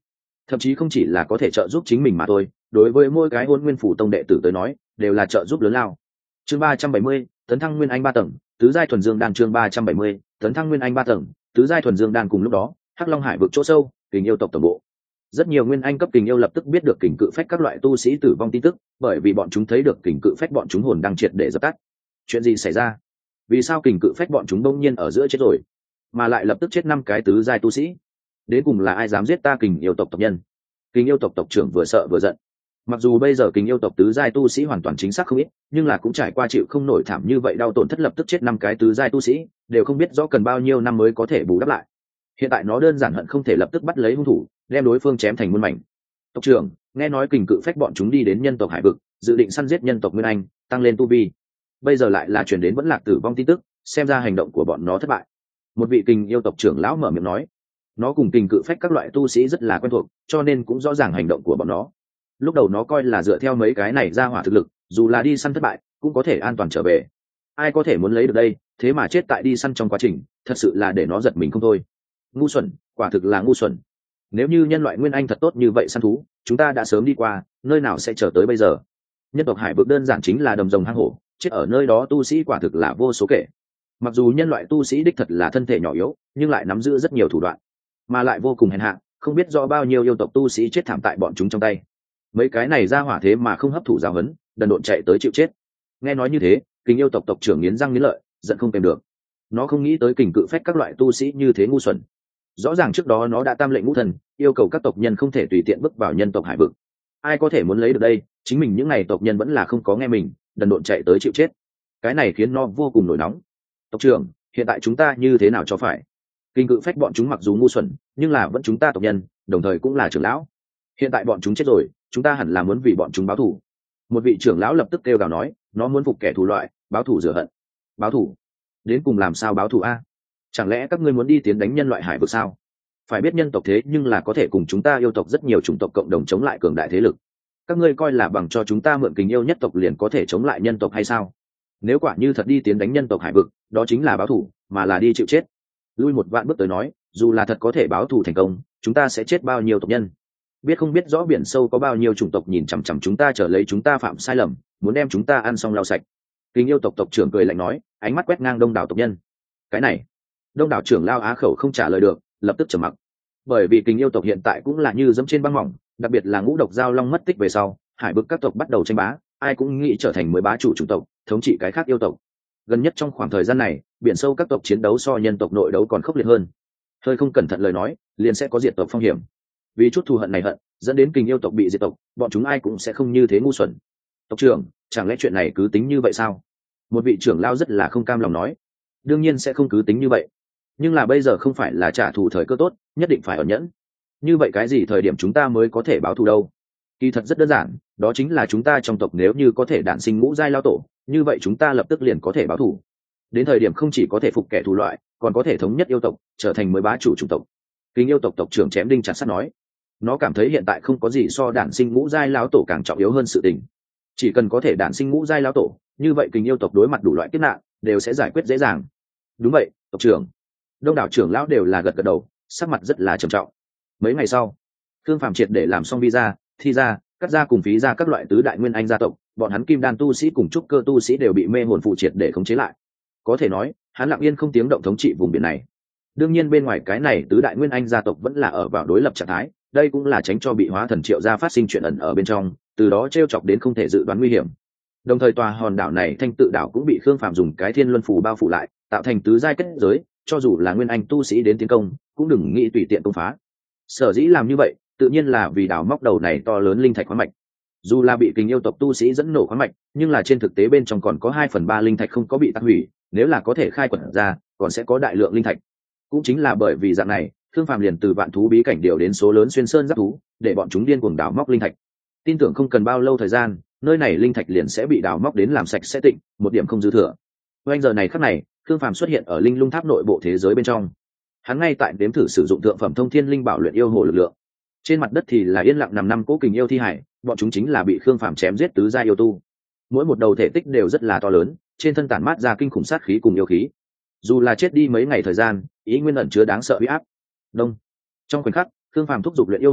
thậm chí không chỉ là có thể trợ giúp chính mình mà thôi, đối với mỗi cái Hôn Nguyên Phủ tông đệ tử tới nói đều là trợ giúp lớn lao. Chương ba trăm bảy mươi, tấn thăng nguyên anh ba tầng, tứ giai thuần dương đan. Chương ba trăm bảy mươi, tấn thăng nguyên anh ba tầng, tứ giai thuần dương đan. Cùng lúc đó, Hắc Long Hải vực chỗ sâu, Kình yêu tộc tổng bộ. Rất nhiều nguyên anh cấp Kình yêu lập tức biết được Kình cự phách các loại tu sĩ tử vong tin tức, bởi vì bọn chúng thấy được Kình cự phách bọn chúng hồn đang triệt để dập tắt. Chuyện gì xảy ra? Vì sao Kình cự phách bọn chúng đông nhiên ở giữa chết rồi, mà lại lập tức chết năm cái tứ giai tu sĩ? Đến cùng là ai dám giết ta Kình yêu tộc tộc nhân? Kình yêu tộc tộc trưởng vừa sợ vừa giận. Mặc dù bây giờ Kình yêu tộc tứ giai tu sĩ hoàn toàn chính xác không ít, nhưng là cũng trải qua chịu không nổi thảm như vậy đau tổn thất, lập tức chết năm cái tứ giai tu sĩ, đều không biết rõ cần bao nhiêu năm mới có thể bù đắp lại. Hiện tại nó đơn giản hận không thể lập tức bắt lấy hung thủ, đem đối phương chém thành muôn mảnh. Tộc trưởng, nghe nói Kình cự phách bọn chúng đi đến nhân tộc hải vực, dự định săn giết nhân tộc nguyên anh, tăng lên tu vi. Bây giờ lại là chuyển đến vẫn lạc tử vong tin tức, xem ra hành động của bọn nó thất bại. Một vị Kình yêu tộc trưởng lão mở miệng nói, nó cùng Kình cự phách các loại tu sĩ rất là quen thuộc, cho nên cũng rõ ràng hành động của bọn nó. Lúc đầu nó coi là dựa theo mấy cái này ra hỏa thực lực, dù là đi săn thất bại cũng có thể an toàn trở về. Ai có thể muốn lấy được đây, thế mà chết tại đi săn trong quá trình, thật sự là để nó giật mình không thôi. Ngu xuẩn, quả thực là ngu xuẩn. Nếu như nhân loại nguyên anh thật tốt như vậy săn thú, chúng ta đã sớm đi qua, nơi nào sẽ chờ tới bây giờ? Nhân tộc hải vực đơn giản chính là đầm rồng hang hổ, chết ở nơi đó tu sĩ quả thực là vô số kể. Mặc dù nhân loại tu sĩ đích thật là thân thể nhỏ yếu, nhưng lại nắm giữ rất nhiều thủ đoạn, mà lại vô cùng hèn hạ, không biết rõ bao nhiêu yêu tộc tu sĩ chết thảm tại bọn chúng trong tay. Mấy cái này ra hỏa thế mà không hấp thụ giáo huấn, đần độn chạy tới chịu chết. Nghe nói như thế, Kình yêu tộc tộc trưởng nghiến răng nghiến lợi, giận không kèm được. Nó không nghĩ tới Kình cự phách các loại tu sĩ như thế ngu xuẩn. Rõ ràng trước đó nó đã tam lệnh ngũ thần, yêu cầu các tộc nhân không thể tùy tiện bước vào nhân tộc hải vực. Ai có thể muốn lấy được đây, chính mình những ngày tộc nhân vẫn là không có nghe mình, đần độn chạy tới chịu chết. Cái này khiến nó vô cùng nổi nóng. Tộc trưởng, hiện tại chúng ta như thế nào cho phải? Kình cự phách bọn chúng mặc dù ngu xuẩn, nhưng là vẫn chúng ta tộc nhân, đồng thời cũng là trưởng lão. Hiện tại bọn chúng chết rồi, chúng ta hẳn là muốn vì bọn chúng báo thù. Một vị trưởng lão lập tức kêu gào nói, nó muốn phục kẻ thù loại, báo thù rửa hận. Báo thù? Đến cùng làm sao báo thù a? Chẳng lẽ các ngươi muốn đi tiến đánh nhân loại hải vực sao? Phải biết nhân tộc thế nhưng là có thể cùng chúng ta yêu tộc rất nhiều chủng tộc cộng đồng chống lại cường đại thế lực. Các ngươi coi là bằng cho chúng ta mượn Kình yêu nhất tộc liền có thể chống lại nhân tộc hay sao? Nếu quả như thật đi tiến đánh nhân tộc hải vực, đó chính là báo thù, mà là đi chịu chết. Lui một vạn bước tới nói, dù là thật có thể báo thù thành công, chúng ta sẽ chết bao nhiêu tộc nhân? Biết không biết rõ biển sâu có bao nhiêu chủng tộc nhìn chằm chằm chúng ta, trở lấy chúng ta phạm sai lầm, muốn đem chúng ta ăn xong lau sạch. Kình yêu tộc tộc trưởng cười lạnh nói, ánh mắt quét ngang đông đảo tộc nhân. Cái này, đông đảo trưởng lao á khẩu không trả lời được, lập tức trầm mặc. Bởi vì Kình yêu tộc hiện tại cũng là như dẫm trên băng mỏng, đặc biệt là ngũ độc giao long mất tích về sau, hải vực các tộc bắt đầu tranh bá, ai cũng nghĩ trở thành mới bá chủ chủng tộc, thống trị cái khác yêu tộc. Gần nhất trong khoảng thời gian này, biển sâu các tộc chiến đấu so nhân tộc nội đấu còn khốc liệt hơn. Hơi không cẩn thận lời nói, liền sẽ có diệt tộc phong hiểm. Vì chút thù hận này hận, dẫn đến Kình yêu tộc bị diệt tộc, bọn chúng ai cũng sẽ không như thế ngu xuẩn. Tộc trưởng, chẳng lẽ chuyện này cứ tính như vậy sao? Một vị trưởng lao rất là không cam lòng nói. Đương nhiên sẽ không cứ tính như vậy, nhưng là bây giờ không phải là trả thù thời cơ tốt, nhất định phải ẩn nhẫn. Như vậy cái gì thời điểm chúng ta mới có thể báo thù đâu? Kỳ thật rất đơn giản, đó chính là chúng ta trong tộc nếu như có thể đản sinh ngũ giai lao tổ, như vậy chúng ta lập tức liền có thể báo thù. Đến thời điểm không chỉ có thể phục kẻ thù loại, còn có thể thống nhất yêu tộc, trở thành mới bá chủ chủng tộc. Kình yêu tộc tộc trưởng chém đinh chặt sắt nói. Nó cảm thấy hiện tại không có gì so đản sinh ngũ giai lão tổ càng trọng yếu hơn sự tình. Chỉ cần có thể đản sinh ngũ giai lão tổ, như vậy Kình yêu tộc đối mặt đủ loại kiếp nạn đều sẽ giải quyết dễ dàng. Đúng vậy, tộc trưởng. Đông đảo trưởng lão đều là gật gật đầu, sắc mặt rất là trầm trọng. Mấy ngày sau, Thương Phàm triệt để làm xong visa, thi ra, cắt ra cùng phí ra các loại tứ đại nguyên anh gia tộc, bọn hắn kim đan tu sĩ cùng trúc cơ tu sĩ đều bị mê hồn phụ triệt để khống chế lại. Có thể nói, hắn lặng yên không tiếng động thống trị vùng biển này. Đương nhiên bên ngoài cái này tứ đại nguyên anh gia tộc vẫn là ở vào đối lập trạng thái, đây cũng là tránh cho bị hóa thần triệu gia phát sinh chuyện ẩn ở bên trong, từ đó trêu chọc đến không thể dự đoán nguy hiểm. Đồng thời tòa hòn đảo này Thanh Tự đảo cũng bị Khương Phàm dùng cái Thiên Luân phù bao phủ lại, tạo thành tứ giai kết giới, cho dù là nguyên anh tu sĩ đến tiến công, cũng đừng nghĩ tùy tiện công phá. Sở dĩ làm như vậy, tự nhiên là vì đảo móc đầu này to lớn linh thạch khoáng mạch. Dù là bị Kình yêu tộc tu sĩ dẫn nổ khoáng mạch, nhưng là trên thực tế bên trong còn có hai phần ba linh thạch không có bị tạc hủy, nếu là có thể khai quật ra, còn sẽ có đại lượng linh thạch. Cũng chính là bởi vì dạng này, Thương Phàm liền từ vạn thú bí cảnh điều đến số lớn xuyên sơn giáp thú, để bọn chúng điên cuồng đào móc linh thạch. Tin tưởng không cần bao lâu thời gian, nơi này linh thạch liền sẽ bị đào móc đến làm sạch sẽ tịnh, một điểm không dư thừa. Oanh giờ này khắc này, Thương Phàm xuất hiện ở linh lung tháp nội bộ thế giới bên trong. Hắn ngay tại đếm thử sử dụng thượng phẩm thông thiên linh bảo luyện yêu hồ lực lượng. Trên mặt đất thì là yên lặng nằm năm cỗ kình yêu thi hải, bọn chúng chính là bị Khương Phàm chém giết tứ gia yêu tu. Mỗi một đầu thể tích đều rất là to lớn, trên thân tản mát ra kinh khủng sát khí cùng yêu khí. Dù là chết đi mấy ngày thời gian, ý nguyên ẩn chứa đáng sợ uy áp. Đông. Trong khoảnh khắc, Khương Phàm thúc giục luyện yêu hồ,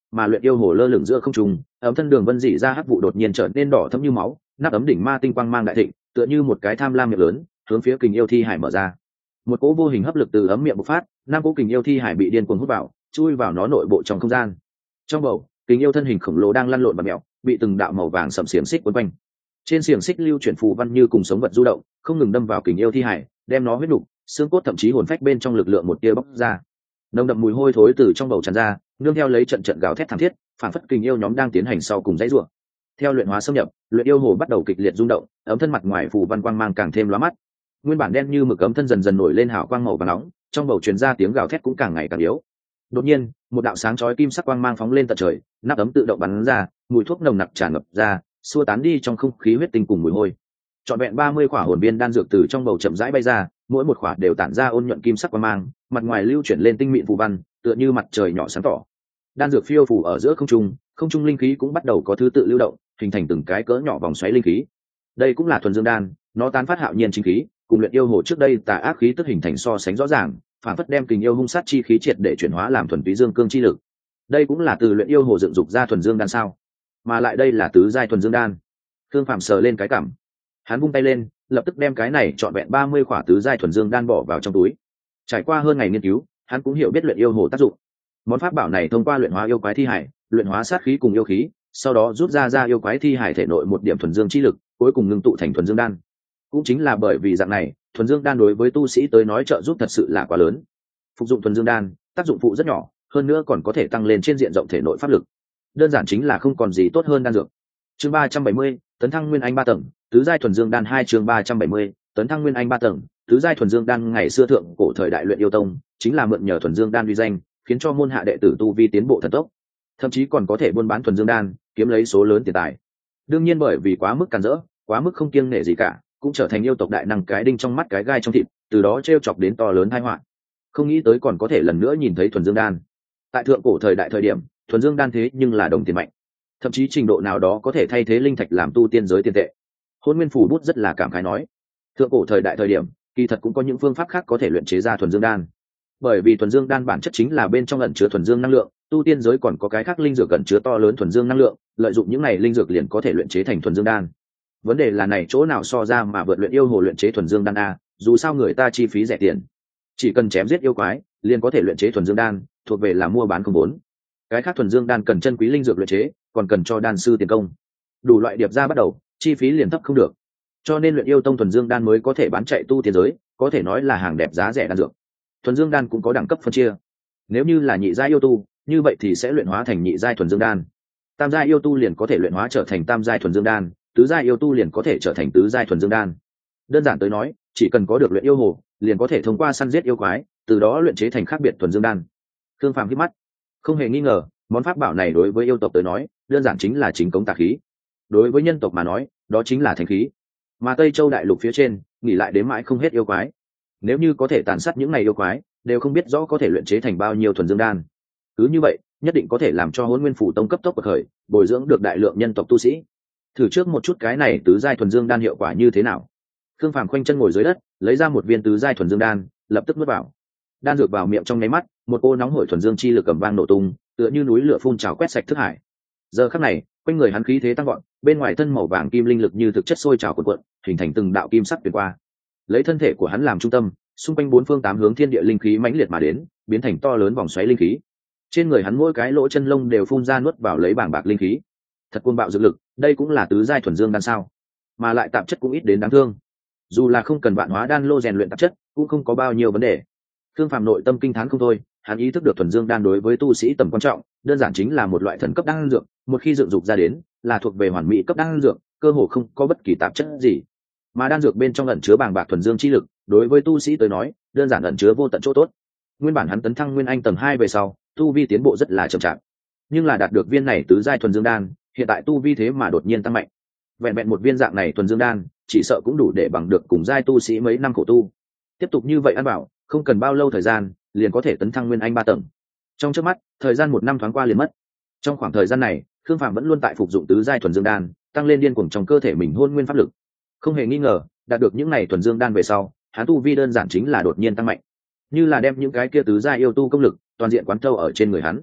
mà luyện yêu hồ lơ lửng giữa không trung, ấm thân đường vân dỉ ra hắc vụ đột nhiên trở nên đỏ thẫm như máu, nắp ấm đỉnh ma tinh quang mang đại thịnh, tựa như một cái tham lam miệng lớn hướng phía kình yêu thi hải mở ra. Một cỗ vô hình hấp lực từ ấm miệng bộc phát, năm cỗ kình yêu thi hải bị điên cuồng hút vào, chui vào nó nội bộ trong không gian. Trong bầu, kình yêu thân hình khổng lồ đang lăn lộn và mèo, bị từng đạo màu vàng sẫm xiềng xích quấn quanh. Trên xiềng xích lưu chuyển phù văn như cùng sống vật du động, không ngừng đâm vào kình yêu thi hải, đem nó huyết nục, xương cốt thậm chí hồn phách bên trong lực lượng một tia bốc ra. Nồng đậm mùi hôi thối từ trong bầu tràn ra, nương theo lấy trận trận gào thét thảm thiết, phản phất kình yêu nhóm đang tiến hành sau cùng dãy rủa. Theo luyện hóa xâm nhập, luyện yêu hồ bắt đầu kịch liệt rung động, ấm thân mặt ngoài phù văn quang mang càng thêm lóa mắt. Nguyên bản đen như mực ấm thân dần dần nổi lên hào quang màu vàng nóng, trong bầu truyền ra tiếng gào thét cũng càng ngày càng yếu. Đột nhiên, một đạo sáng chói kim sắc quang mang phóng lên tận trời, nắp ấm tự động bắn ra, mùi thuốc nồng nặc tràn ngập ra, xua tán đi trong không khí huyết tinh cùng mùi hôi. Trọn vẹn ba mươi quả hồn viên đan dược từ trong bầu chậm rãi bay ra, mỗi một quả đều tản ra ôn nhuận kim sắc quang mang, mặt ngoài lưu chuyển lên tinh mịn phù văn, tựa như mặt trời nhỏ sáng tỏ. Đan dược phiêu phù ở giữa không trung, không trung linh khí cũng bắt đầu có thứ tự lưu động, hình thành từng cái cỡ nhỏ vòng xoáy linh khí. Đây cũng là thuần dương đan, nó tán phát hạo nhiên chính khí, cùng luyện yêu hồ trước đây tà ác khí tức hình thành so sánh rõ ràng, phản phất đem kình yêu hung sát chi khí triệt để chuyển hóa làm thuần túy dương cương chi lực. Đây cũng là từ luyện yêu hồ dựng dục ra thuần dương đan sao? Mà lại đây là tứ giai thuần dương đan. Thương Phạm sờ lên cái cảm, hắn vung tay lên, lập tức đem cái này trọn vẹn ba mươi khỏa tứ giai thuần dương đan bỏ vào trong túi. Trải qua hơn ngày nghiên cứu, hắn cũng hiểu biết luyện yêu hồ tác dụng. Món pháp bảo này thông qua luyện hóa yêu quái thi hải, luyện hóa sát khí cùng yêu khí, sau đó rút ra ra yêu quái thi hải thể nội một điểm thuần dương chi lực, cuối cùng ngưng tụ thành thuần dương đan. Cũng chính là bởi vì dạng này, thuần dương đan đối với tu sĩ tới nói trợ giúp thật sự là quá lớn. Phục dụng thuần dương đan, tác dụng phụ rất nhỏ, hơn nữa còn có thể tăng lên trên diện rộng thể nội pháp lực. Đơn giản chính là không còn gì tốt hơn đan dược. Chương ba trăm bảy mươi, tấn thăng nguyên anh ba tầng, tứ giai thuần dương đan hai chương ba trăm bảy mươi, tấn thăng nguyên anh ba tầng, tứ giai thuần dương đan ngày xưa thượng cổ thời đại luyện yêu tông, chính là mượn nhờ thuần dương đan uy danh, khiến cho môn hạ đệ tử tu vi tiến bộ thần tốc, thậm chí còn có thể buôn bán thuần dương đan, kiếm lấy số lớn tiền tài. Đương nhiên bởi vì quá mức càn rỡ, quá mức không kiêng nể gì cả, cũng trở thành yêu tộc đại năng cái đinh trong mắt cái gai trong thịt, từ đó trêu chọc đến to lớn tai họa. Không nghĩ tới còn có thể lần nữa nhìn thấy thuần dương đan. Tại thượng cổ thời đại thời điểm, thuần dương đan thế nhưng là đồng tiền mạnh, thậm chí trình độ nào đó có thể thay thế linh thạch làm tu tiên giới tiền tệ. Hôn Nguyên Phủ Bút rất là cảm khái nói, thượng cổ thời đại thời điểm, kỳ thật cũng có những phương pháp khác có thể luyện chế ra thuần dương đan. Bởi vì thuần dương đan bản chất chính là bên trong ẩn chứa thuần dương năng lượng, tu tiên giới còn có cái khác linh dược ẩn chứa to lớn thuần dương năng lượng, lợi dụng những này linh dược liền có thể luyện chế thành thuần dương đan. Vấn đề là này chỗ nào so ra mà vượt luyện yêu hồ luyện chế thuần dương đan a, dù sao người ta chi phí rẻ tiền, chỉ cần chém giết yêu quái liền có thể luyện chế thuần dương đan, thuộc về là mua bán không vốn. Cái khác thuần dương đan cần chân quý linh dược luyện chế, còn cần cho đan sư tiền công, đủ loại điệp ra bắt đầu, chi phí liền thấp không được. Cho nên luyện yêu tông thuần dương đan mới có thể bán chạy tu tiên giới, có thể nói là hàng đẹp giá rẻ đan dược. Thuần dương đan cũng có đẳng cấp phân chia, nếu như là nhị giai yêu tu, như vậy thì sẽ luyện hóa thành nhị giai thuần dương đan, tam giai yêu tu liền có thể luyện hóa trở thành tam giai thuần dương đan, tứ giai yêu tu liền có thể trở thành tứ giai thuần dương đan. Đơn giản tới nói, chỉ cần có được luyện yêu hồ, liền có thể thông qua săn giết yêu quái, từ đó luyện chế thành khác biệt thuần dương đan. Thương Phàm hít mắt, không hề nghi ngờ, món pháp bảo này đối với yêu tộc tới nói, đơn giản chính là chính cống tà khí. Đối với nhân tộc mà nói, đó chính là thánh khí. Mà Tây Châu đại lục phía trên, nghỉ lại đến mãi không hết yêu quái. Nếu như có thể tàn sát những này yêu quái, đều không biết rõ có thể luyện chế thành bao nhiêu thuần dương đan. Cứ như vậy, nhất định có thể làm cho Hỗn Nguyên Phủ Tông cấp tốc bậc khởi, bồi dưỡng được đại lượng nhân tộc tu sĩ. Thử trước một chút cái này tứ giai thuần dương đan hiệu quả như thế nào. Khương Phàm khoanh chân ngồi dưới đất, lấy ra một viên tứ giai thuần dương đan, lập tức nuốt vào. Đan dược vào miệng trong nháy mắt, một cô nóng hổi thuần dương chi lực cầm vang nổ tung, tựa như núi lửa phun trào quét sạch thức hải. Giờ khắc này, quanh người hắn khí thế tăng vọt, bên ngoài thân màu vàng kim linh lực như thực chất sôi trào cuộn cuộn, hình thành từng đạo kim sắc truyền qua. Lấy thân thể của hắn làm trung tâm, xung quanh bốn phương tám hướng thiên địa linh khí mãnh liệt mà đến, biến thành to lớn vòng xoáy linh khí. Trên người hắn mỗi cái lỗ chân lông đều phun ra nuốt vào lấy bảng bạc linh khí. Thật cuồng bạo dược lực, đây cũng là tứ giai thuần dương đan sao? Mà lại tạp chất cũng ít đến đáng thương. Dù là không cần vạn hóa đan lô rèn luyện tạp chất, cũng không có bao nhiêu vấn đề. Thương Phàm nội tâm kinh thán không thôi, hắn ý thức được thuần dương đan đối với tu sĩ tầm quan trọng, đơn giản chính là một loại thần cấp đan dược, một khi dựng dục ra đến, là thuộc về hoàn mỹ cấp đan dược, cơ hồ không có bất kỳ tạp chất gì. Mà đan dược bên trong ẩn chứa bàng bạc thuần dương chi lực, đối với tu sĩ tới nói, đơn giản ẩn chứa vô tận chỗ tốt. Nguyên bản hắn tấn thăng nguyên anh tầng hai về sau, tu vi tiến bộ rất là chậm chạp, nhưng là đạt được viên này tứ giai thuần dương đan, hiện tại tu vi thế mà đột nhiên tăng mạnh. Vẹn vẹn một viên dạng này thuần dương đan, chỉ sợ cũng đủ để bằng được cùng giai tu sĩ mấy năm khổ tu. Tiếp tục như vậy ăn bảo, không cần bao lâu thời gian, liền có thể tấn thăng nguyên anh ba tầng. Trong chớp mắt, thời gian một năm thoáng qua liền mất. Trong khoảng thời gian này, Khương Phàm vẫn luôn tại phục dụng tứ giai thuần dương đan, tăng lên điên cuồng trong cơ thể mình hôn nguyên pháp lực. Không hề nghi ngờ, đạt được những này thuần dương đan về sau, hắn tu vi đơn giản chính là đột nhiên tăng mạnh, như là đem những cái kia tứ giai yêu tu công lực toàn diện quán thâu ở trên người hắn.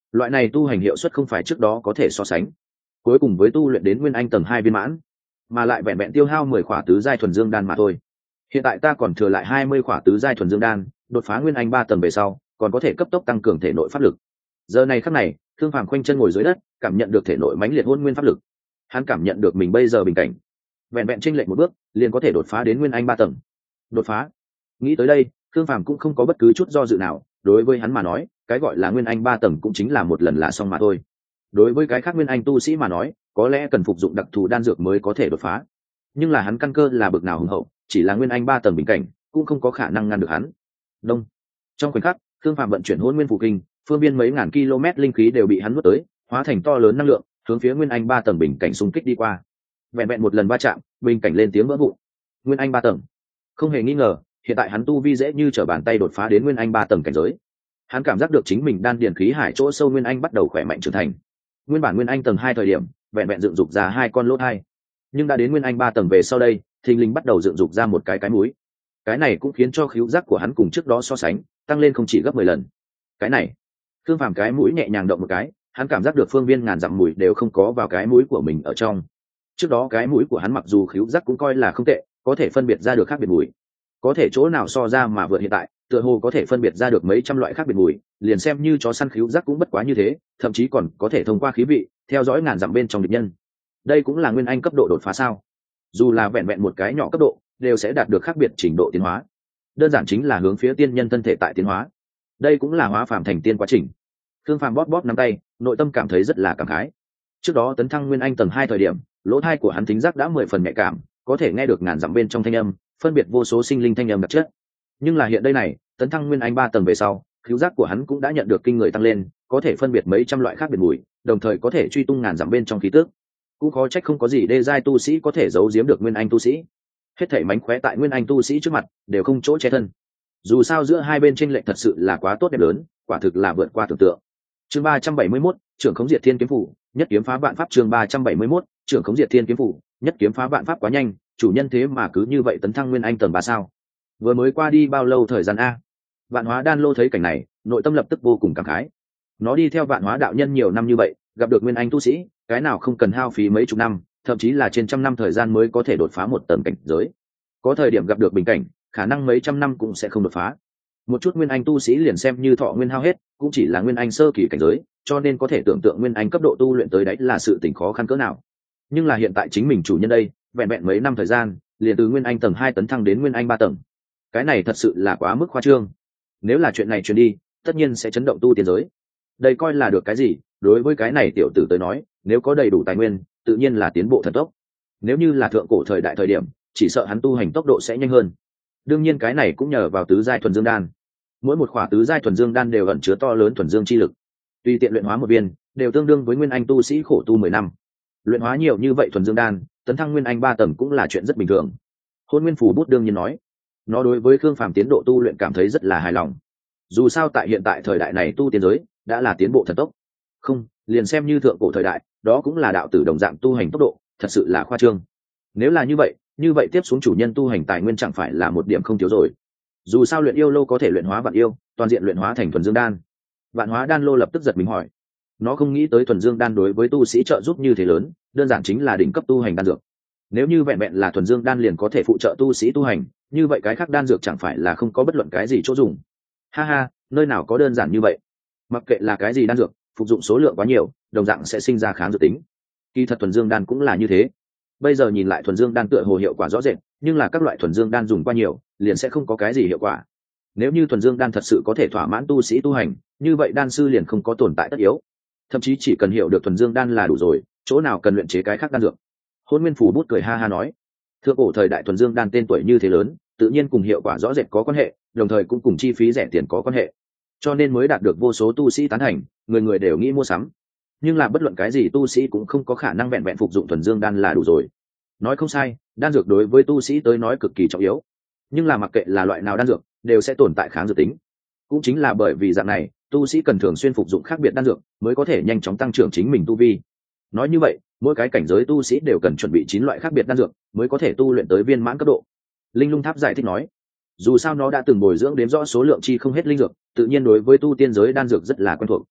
loại này tu hành hiệu suất không phải trước đó có thể so sánh. Cuối cùng với tu luyện đến nguyên anh tầng hai viên mãn, mà lại vẹn vẹn tiêu hao mười khỏa tứ giai thuần dương đan mà thôi. Hiện tại ta còn thừa lại hai mươi khỏa tứ giai thuần dương đan, đột phá nguyên anh ba tầng về sau, còn có thể cấp tốc tăng cường thể nội pháp lực. Giờ này khắc này, Thương Phàm khoanh chân ngồi dưới đất, cảm nhận được thể nội mãnh liệt hôn nguyên pháp lực. Hắn cảm nhận được mình bây giờ bình cảnh, vẹn vẹn chênh lệch một bước, liền có thể đột phá đến nguyên anh ba tầng. Đột phá. Nghĩ tới đây, Thương Phàm cũng không có bất cứ chút do dự nào, đối với hắn mà nói, cái gọi là nguyên anh ba tầng cũng chính là một lần là xong mà thôi. Đối với cái khác nguyên anh tu sĩ mà nói, có lẽ cần phục dụng đặc thù đan dược mới có thể đột phá. Nhưng là hắn căn cơ là bực nào hùng hậu, chỉ là nguyên anh ba tầng bình cảnh, cũng không có khả năng ngăn được hắn. Đông. Trong khoảnh khắc, Thương Phàm vận chuyển Hỗn Nguyên Phù Kinh, phương biên mấy ngàn km linh khí đều bị hắn nuốt tới, hóa thành to lớn năng lượng, hướng phía nguyên anh ba tầng bình cảnh xung kích đi qua. Vẹn vẹn một lần va chạm, bình cảnh lên tiếng vỡ vụn. Nguyên anh ba tầng. Không hề nghi ngờ, hiện tại hắn tu vi dễ như trở bàn tay đột phá đến nguyên anh ba tầng cảnh giới. Hắn cảm giác được chính mình đan điền khí hải chỗ sâu nguyên anh bắt đầu khỏe mạnh trưởng thành. Nguyên bản nguyên anh tầng hai thời điểm, vẹn vẹn dựng dục ra hai con lỗ hai, nhưng đã đến nguyên anh ba tầng về sau đây, thình lình bắt đầu dựng dục ra một cái cái mũi. Cái này cũng khiến cho khứu giác của hắn cùng trước đó so sánh, tăng lên không chỉ gấp mười lần. Cái này, Thương Phàm cái mũi nhẹ nhàng động một cái, hắn cảm giác được phương viên ngàn dặm mùi đều không có vào cái mũi của mình ở trong. Trước đó cái mũi của hắn mặc dù khứu giác cũng coi là không tệ, có thể phân biệt ra được khác biệt mùi. Có thể chỗ nào so ra mà vượt hiện tại, tựa hồ có thể phân biệt ra được mấy trăm loại khác biệt mùi, liền xem như chó săn khứu giác cũng bất quá như thế, thậm chí còn có thể thông qua khí vị, theo dõi ngàn dặm bên trong địch nhân. Đây cũng là nguyên anh cấp độ đột phá sao? Dù là vẹn vẹn một cái nhỏ cấp độ, đều sẽ đạt được khác biệt trình độ tiến hóa. Đơn giản chính là hướng phía tiên nhân thân thể tại tiến hóa. Đây cũng là hóa phàm thành tiên quá trình. Thương Phàm bóp bóp nắm tay, nội tâm cảm thấy rất là cảm khái. Trước đó tấn thăng nguyên anh tầng hai thời điểm, lỗ tai của hắn thính giác đã mười phần nhạy cảm, có thể nghe được ngàn dặm bên trong thanh âm, phân biệt vô số sinh linh thanh âm đặc chất. Nhưng là hiện đây này, tấn thăng nguyên anh ba tầng về sau, khứu giác của hắn cũng đã nhận được kinh người tăng lên, có thể phân biệt mấy trăm loại khác biệt mùi, đồng thời có thể truy tung ngàn dặm bên trong khí tức. Cũng khó trách không có gì đê giai tu sĩ có thể giấu giếm được nguyên anh tu sĩ. Hết thảy mánh khóe tại nguyên anh tu sĩ trước mặt đều không chỗ che thân. Dù sao giữa hai bên chênh lệch thật sự là quá tốt đẹp lớn, quả thực là vượt qua tưởng tượng. Chương ba trăm bảy mươi mốt, trưởng khống diệt thiên kiếm phủ, nhất kiếm phá vạn pháp. Chương ba trăm bảy mươi mốt, trưởng khống diệt thiên kiếm phủ, nhất kiếm phá vạn pháp. Quá nhanh, chủ nhân thế mà cứ như vậy tấn thăng nguyên anh tầng ba sao? Vừa mới qua đi bao lâu thời gian a? Vạn Hóa Đan Lô thấy cảnh này, nội tâm lập tức vô cùng cảm khái. Nó đi theo Vạn Hóa đạo nhân nhiều năm như vậy, gặp được nguyên anh tu sĩ, cái nào không cần hao phí mấy chục năm, thậm chí là trên trăm năm thời gian mới có thể đột phá một tầng cảnh giới. Có thời điểm gặp được bình cảnh, khả năng mấy trăm năm cũng sẽ không đột phá. Một chút nguyên anh tu sĩ liền xem như thọ nguyên hao hết, cũng chỉ là nguyên anh sơ kỳ cảnh giới, cho nên có thể tưởng tượng nguyên anh cấp độ tu luyện tới đấy là sự tình khó khăn cỡ nào. Nhưng là hiện tại chính mình chủ nhân đây, vẹn vẹn mấy năm thời gian, liền từ nguyên anh tầng hai tấn thăng đến nguyên anh ba tầng. Cái này thật sự là quá mức khoa trương. Nếu là chuyện này truyền đi, tất nhiên sẽ chấn động tu tiên giới. Đây coi là được cái gì? Đối với cái này tiểu tử tới nói, nếu có đầy đủ tài nguyên, tự nhiên là tiến bộ thần tốc. Nếu như là thượng cổ thời đại thời điểm, chỉ sợ hắn tu hành tốc độ sẽ nhanh hơn. Đương nhiên cái này cũng nhờ vào tứ giai thuần dương đan. Mỗi một khỏa tứ giai thuần dương đan đều ẩn chứa to lớn thuần dương chi lực. Tùy tiện luyện hóa một viên, đều tương đương với nguyên anh tu sĩ khổ tu mười năm. Luyện hóa nhiều như vậy thuần dương đan, tấn thăng nguyên anh ba tầng cũng là chuyện rất bình thường. Hôn Nguyên Phù Bút đương nhiên nói, nó đối với Khương Phàm tiến độ tu luyện cảm thấy rất là hài lòng. Dù sao tại hiện tại thời đại này tu tiên giới đã là tiến bộ thần tốc. Không, liền xem như thượng cổ thời đại, đó cũng là đạo tử đồng dạng tu hành tốc độ, thật sự là khoa trương. Nếu là như vậy, như vậy tiếp xuống chủ nhân tu hành tài nguyên chẳng phải là một điểm không thiếu rồi. Dù sao luyện yêu lô có thể luyện hóa vạn yêu, toàn diện luyện hóa thành thuần dương đan. Vạn Hóa Đan Lô lập tức giật mình hỏi, nó không nghĩ tới thuần dương đan đối với tu sĩ trợ giúp như thế lớn, đơn giản chính là đỉnh cấp tu hành đan dược. Nếu như vẹn vẹn là thuần dương đan liền có thể phụ trợ tu sĩ tu hành, như vậy cái khác đan dược chẳng phải là không có bất luận cái gì chỗ dùng. Ha ha, nơi nào có đơn giản như vậy. Mặc kệ là cái gì đan dược, phục dụng số lượng quá nhiều, đồng dạng sẽ sinh ra kháng dược tính. Kỳ thật thuần dương đan cũng là như thế. Bây giờ nhìn lại thuần dương đan tựa hồ hiệu quả rõ rệt, nhưng là các loại thuần dương đan dùng qua nhiều, liền sẽ không có cái gì hiệu quả. Nếu như thuần dương đan thật sự có thể thỏa mãn tu sĩ tu hành, như vậy đan sư liền không có tồn tại tất yếu. Thậm chí chỉ cần hiểu được thuần dương đan là đủ rồi, chỗ nào cần luyện chế cái khác đan dược. Hôn Nguyên Phù Bút cười ha ha nói, thượng cổ thời đại thuần dương đan tên tuổi như thế lớn, tự nhiên cùng hiệu quả rõ rệt có quan hệ, đồng thời cũng cùng chi phí rẻ tiền có quan hệ, cho nên mới đạt được vô số tu sĩ tán thành, người người đều nghĩ mua sắm. Nhưng là bất luận cái gì tu sĩ cũng không có khả năng vẹn vẹn phục dụng thuần dương đan là đủ rồi. Nói không sai, đan dược đối với tu sĩ tới nói cực kỳ trọng yếu, nhưng là mặc kệ là loại nào đan dược, đều sẽ tồn tại kháng dược tính. Cũng chính là bởi vì dạng này, tu sĩ cần thường xuyên phục dụng khác biệt đan dược, mới có thể nhanh chóng tăng trưởng chính mình tu vi. Nói như vậy, mỗi cái cảnh giới tu sĩ đều cần chuẩn bị chín loại khác biệt đan dược, mới có thể tu luyện tới viên mãn cấp độ. Linh Lung Tháp giải thích nói, dù sao nó đã từng bồi dưỡng đến rõ số lượng chi không hết linh dược, tự nhiên đối với tu tiên giới đan dược rất là quen thuộc.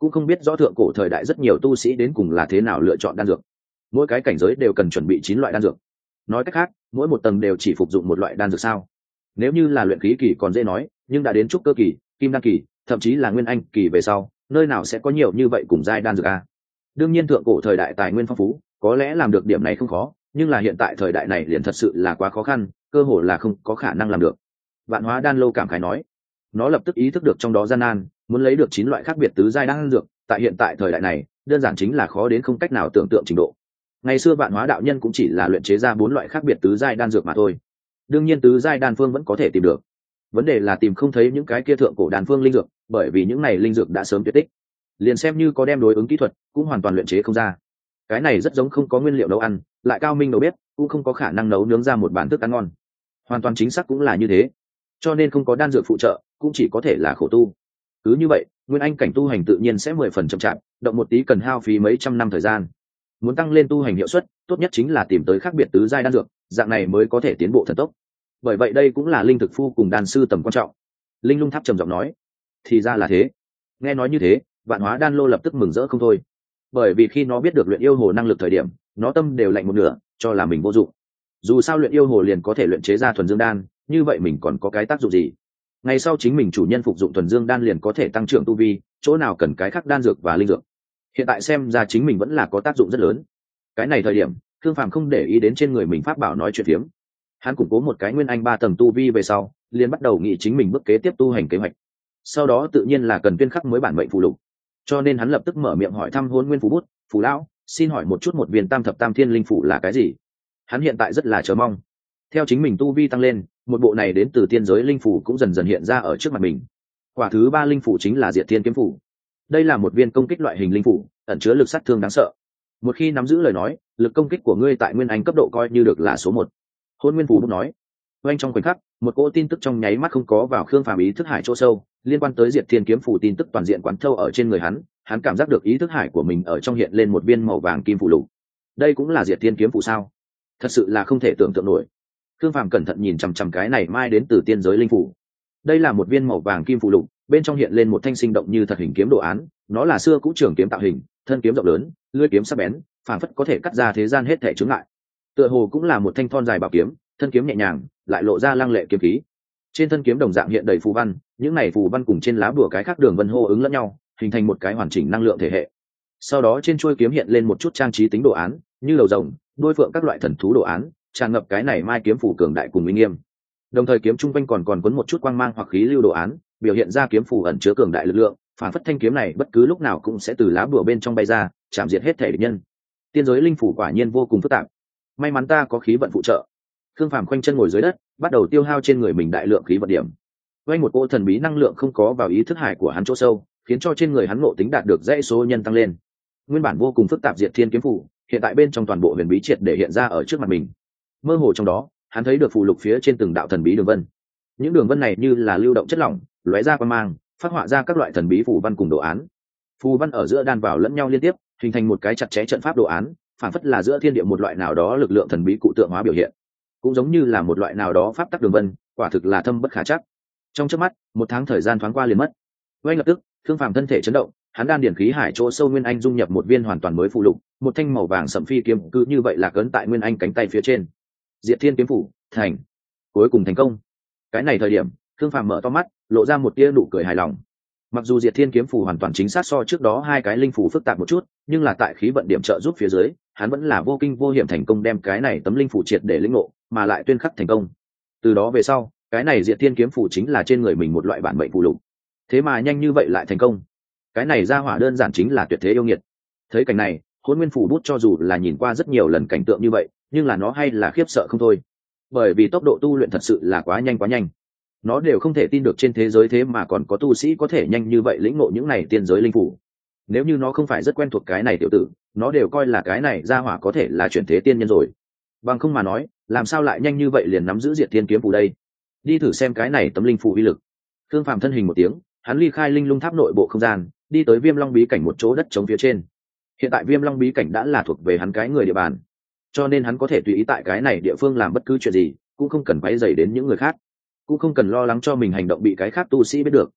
cũng không biết rõ thượng cổ thời đại rất nhiều tu sĩ đến cùng là thế nào lựa chọn đan dược. Mỗi cái cảnh giới đều cần chuẩn bị chín loại đan dược. Nói cách khác, mỗi một tầng đều chỉ phục dụng một loại đan dược sao? Nếu như là luyện khí kỳ còn dễ nói, nhưng đã đến trúc cơ kỳ, kim đan kỳ, thậm chí là nguyên anh kỳ về sau, nơi nào sẽ có nhiều như vậy cùng giai đan dược a? Đương nhiên thượng cổ thời đại tài nguyên phong phú, có lẽ làm được điểm này không khó, nhưng là hiện tại thời đại này liền thật sự là quá khó khăn, cơ hồ là không có khả năng làm được. Vạn Hóa Đan Lô cảm khái nói. Nó lập tức ý thức được trong đó gian nan, muốn lấy được chín loại khác biệt tứ giai đan dược, tại hiện tại thời đại này, đơn giản chính là khó đến không cách nào tưởng tượng trình độ. Ngày xưa Vạn Hóa đạo nhân cũng chỉ là luyện chế ra bốn loại khác biệt tứ giai đan dược mà thôi. Đương nhiên tứ giai đan phương vẫn có thể tìm được. Vấn đề là tìm không thấy những cái kia thượng cổ đan phương linh dược, bởi vì những này linh dược đã sớm tuyệt tích. Liền xem như có đem đối ứng kỹ thuật, cũng hoàn toàn luyện chế không ra. Cái này rất giống không có nguyên liệu nấu ăn, lại cao minh đầu bếp, cũng không có khả năng nấu nướng ra một bản thức ăn ngon. Hoàn toàn chính xác cũng là như thế. Cho nên không có đan dược phụ trợ, cũng chỉ có thể là khổ tu. Cứ như vậy, nguyên anh cảnh tu hành tự nhiên sẽ mười phần chậm chạp, động một tí cần hao phí mấy trăm năm thời gian. Muốn tăng lên tu hành hiệu suất, tốt nhất chính là tìm tới khác biệt tứ giai đan dược, dạng này mới có thể tiến bộ thần tốc. Bởi vậy đây cũng là linh thực phu cùng đan sư tầm quan trọng. Linh Lung Tháp trầm giọng nói, thì ra là thế. Nghe nói như thế, Vạn Hóa Đan Lô lập tức mừng rỡ không thôi. Bởi vì khi nó biết được luyện yêu hồ năng lực thời điểm, nó tâm đều lạnh một nửa, cho là mình vô dụng. Dù sao luyện yêu hồ liền có thể luyện chế ra thuần dương đan, như vậy mình còn có cái tác dụng gì? Ngày sau chính mình chủ nhân phục dụng thuần dương đan liền có thể tăng trưởng tu vi, chỗ nào cần cái khác đan dược và linh dược. Hiện tại xem ra chính mình vẫn là có tác dụng rất lớn. Cái này thời điểm, Thương Phàm không để ý đến trên người mình pháp bảo nói chuyện phiếm. Hắn củng cố một cái nguyên anh ba tầng tu vi về sau, liền bắt đầu nghĩ chính mình bước kế tiếp tu hành kế hoạch. Sau đó tự nhiên là cần tuyên khắc mới bản mệnh phù lục. Cho nên hắn lập tức mở miệng hỏi thăm Hôn Nguyên phù bút, "Phù lão, xin hỏi một chút một viên Tam thập Tam thiên linh phù là cái gì?" Hắn hiện tại rất là chờ mong. Theo chính mình tu vi tăng lên, một bộ này đến từ tiên giới linh phù cũng dần dần hiện ra ở trước mặt mình. Quả thứ ba linh phù chính là Diệt Thiên kiếm phù. Đây là một viên công kích loại hình linh phù, ẩn chứa lực sát thương đáng sợ. Một khi nắm giữ lời nói, lực công kích của ngươi tại nguyên anh cấp độ coi như được là số một. Hôn Nguyên phù bút nói. Oanh trong khoảnh khắc, một cỗ tin tức trong nháy mắt không có vào Khương Phàm ý thức hải chỗ sâu, liên quan tới Diệt Thiên kiếm phù tin tức toàn diện quán thâu ở trên người hắn, hắn cảm giác được ý thức hải của mình ở trong hiện lên một viên màu vàng kim phù lục. Đây cũng là Diệt Thiên kiếm phù sao? Thật sự là không thể tưởng tượng nổi. Khương Phàm cẩn thận nhìn chằm chằm cái này mai đến từ tiên giới linh phù. Đây là một viên màu vàng kim phù lục, bên trong hiện lên một thanh sinh động như thật hình kiếm đồ án, nó là xưa cũ trường kiếm tạo hình, thân kiếm rộng lớn, lưỡi kiếm sắc bén, phảng phất có thể cắt ra thế gian hết thảy chướng ngại. Tựa hồ cũng là một thanh thon dài bảo kiếm, thân kiếm nhẹ nhàng, lại lộ ra lăng lệ kiếm khí. Trên thân kiếm đồng dạng hiện đầy phù văn, những này phù văn cùng trên lá bùa cái khác đường vân hô ứng lẫn nhau, hình thành một cái hoàn chỉnh năng lượng thể hệ. Sau đó trên chuôi kiếm hiện lên một chút trang trí tính đồ án, như đầu rồng, đuôi phượng các loại thần thú đồ án, tràn ngập cái này mai kiếm phù cường đại cùng uy nghiêm. Đồng thời kiếm trung quanh còn còn cuốn một chút quang mang hoặc khí lưu đồ án, biểu hiện ra kiếm phù ẩn chứa cường đại lực lượng, phản phất thanh kiếm này bất cứ lúc nào cũng sẽ từ lá bùa bên trong bay ra, chạm diệt hết thể địch nhân. Tiên giới linh phù quả nhiên vô cùng phức tạp. May mắn ta có khí vận phụ trợ. Khương Phàm khoanh chân ngồi dưới đất, bắt đầu tiêu hao trên người mình đại lượng khí vận điểm. Quanh một cỗ thần bí năng lượng không có vào ý thức hải của hắn chỗ sâu, khiến cho trên người hắn ngộ tính đạt được dãy số nhân tăng lên. Nguyên bản vô cùng phức tạp Diệt Thiên kiếm phù, hiện tại bên trong toàn bộ huyền bí triệt để hiện ra ở trước mặt mình. Mơ hồ trong đó, hắn thấy được phù lục phía trên từng đạo thần bí đường vân. Những đường vân này như là lưu động chất lỏng, lóe ra quang mang, phát họa ra các loại thần bí phù văn cùng đồ án. Phù văn ở giữa đan vào lẫn nhau liên tiếp, hình thành một cái chặt chẽ trận pháp đồ án, phản phất là giữa thiên địa một loại nào đó lực lượng thần bí cụ tượng hóa biểu hiện, cũng giống như là một loại nào đó pháp tắc đường vân, quả thực là thâm bất khả trắc. Trong chớp mắt, một tháng thời gian thoáng qua liền mất. Ngay lập tức, Thương Phàm thân thể chấn động, hắn đan điển khí hải chỗ sâu nguyên anh dung nhập một viên hoàn toàn mới phù lục, một thanh màu vàng sẫm phi kiếm cứ như vậy lạc ấn tại nguyên anh cánh tay phía trên. Diệt Thiên kiếm phủ, thành. Cuối cùng thành công. Cái này thời điểm, Thương Phàm mở to mắt, lộ ra một tia nụ cười hài lòng. Mặc dù Diệt Thiên kiếm phủ hoàn toàn chính xác so trước đó hai cái linh phủ phức tạp một chút, nhưng là tại khí vận điểm trợ giúp phía dưới, hắn vẫn là vô kinh vô hiểm thành công đem cái này tấm linh phủ triệt để lĩnh ngộ, mà lại tuyên khắc thành công. Từ đó về sau, cái này Diệt Thiên kiếm phủ chính là trên người mình một loại bản mệnh phù lục. Thế mà nhanh như vậy lại thành công. Cái này ra hỏa đơn giản chính là tuyệt thế yêu nghiệt. Thấy cảnh này, Hỗn Nguyên phủ bút cho dù là nhìn qua rất nhiều lần cảnh tượng như vậy, nhưng là nó hay là khiếp sợ không thôi. Bởi vì tốc độ tu luyện thật sự là quá nhanh quá nhanh. Nó đều không thể tin được trên thế giới thế mà còn có tu sĩ có thể nhanh như vậy lĩnh ngộ những này tiên giới linh phủ. Nếu như nó không phải rất quen thuộc cái này tiểu tử, nó đều coi là cái này ra hỏa có thể là chuyển thế tiên nhân rồi. Bằng không mà nói, làm sao lại nhanh như vậy liền nắm giữ Diệt Thiên kiếm phù đây? Đi thử xem cái này tấm linh phù uy lực. Thương Phàm thân hình một tiếng, hắn ly khai linh lung tháp nội bộ không gian, đi tới Viêm Long bí cảnh một chỗ đất trống phía trên. Hiện tại Viêm Long bí cảnh đã là thuộc về hắn cái người địa bàn, cho nên hắn có thể tùy ý tại cái này địa phương làm bất cứ chuyện gì, cũng không cần quấy rầy đến những người khác, cũng không cần lo lắng cho mình hành động bị cái khác tu sĩ biết được.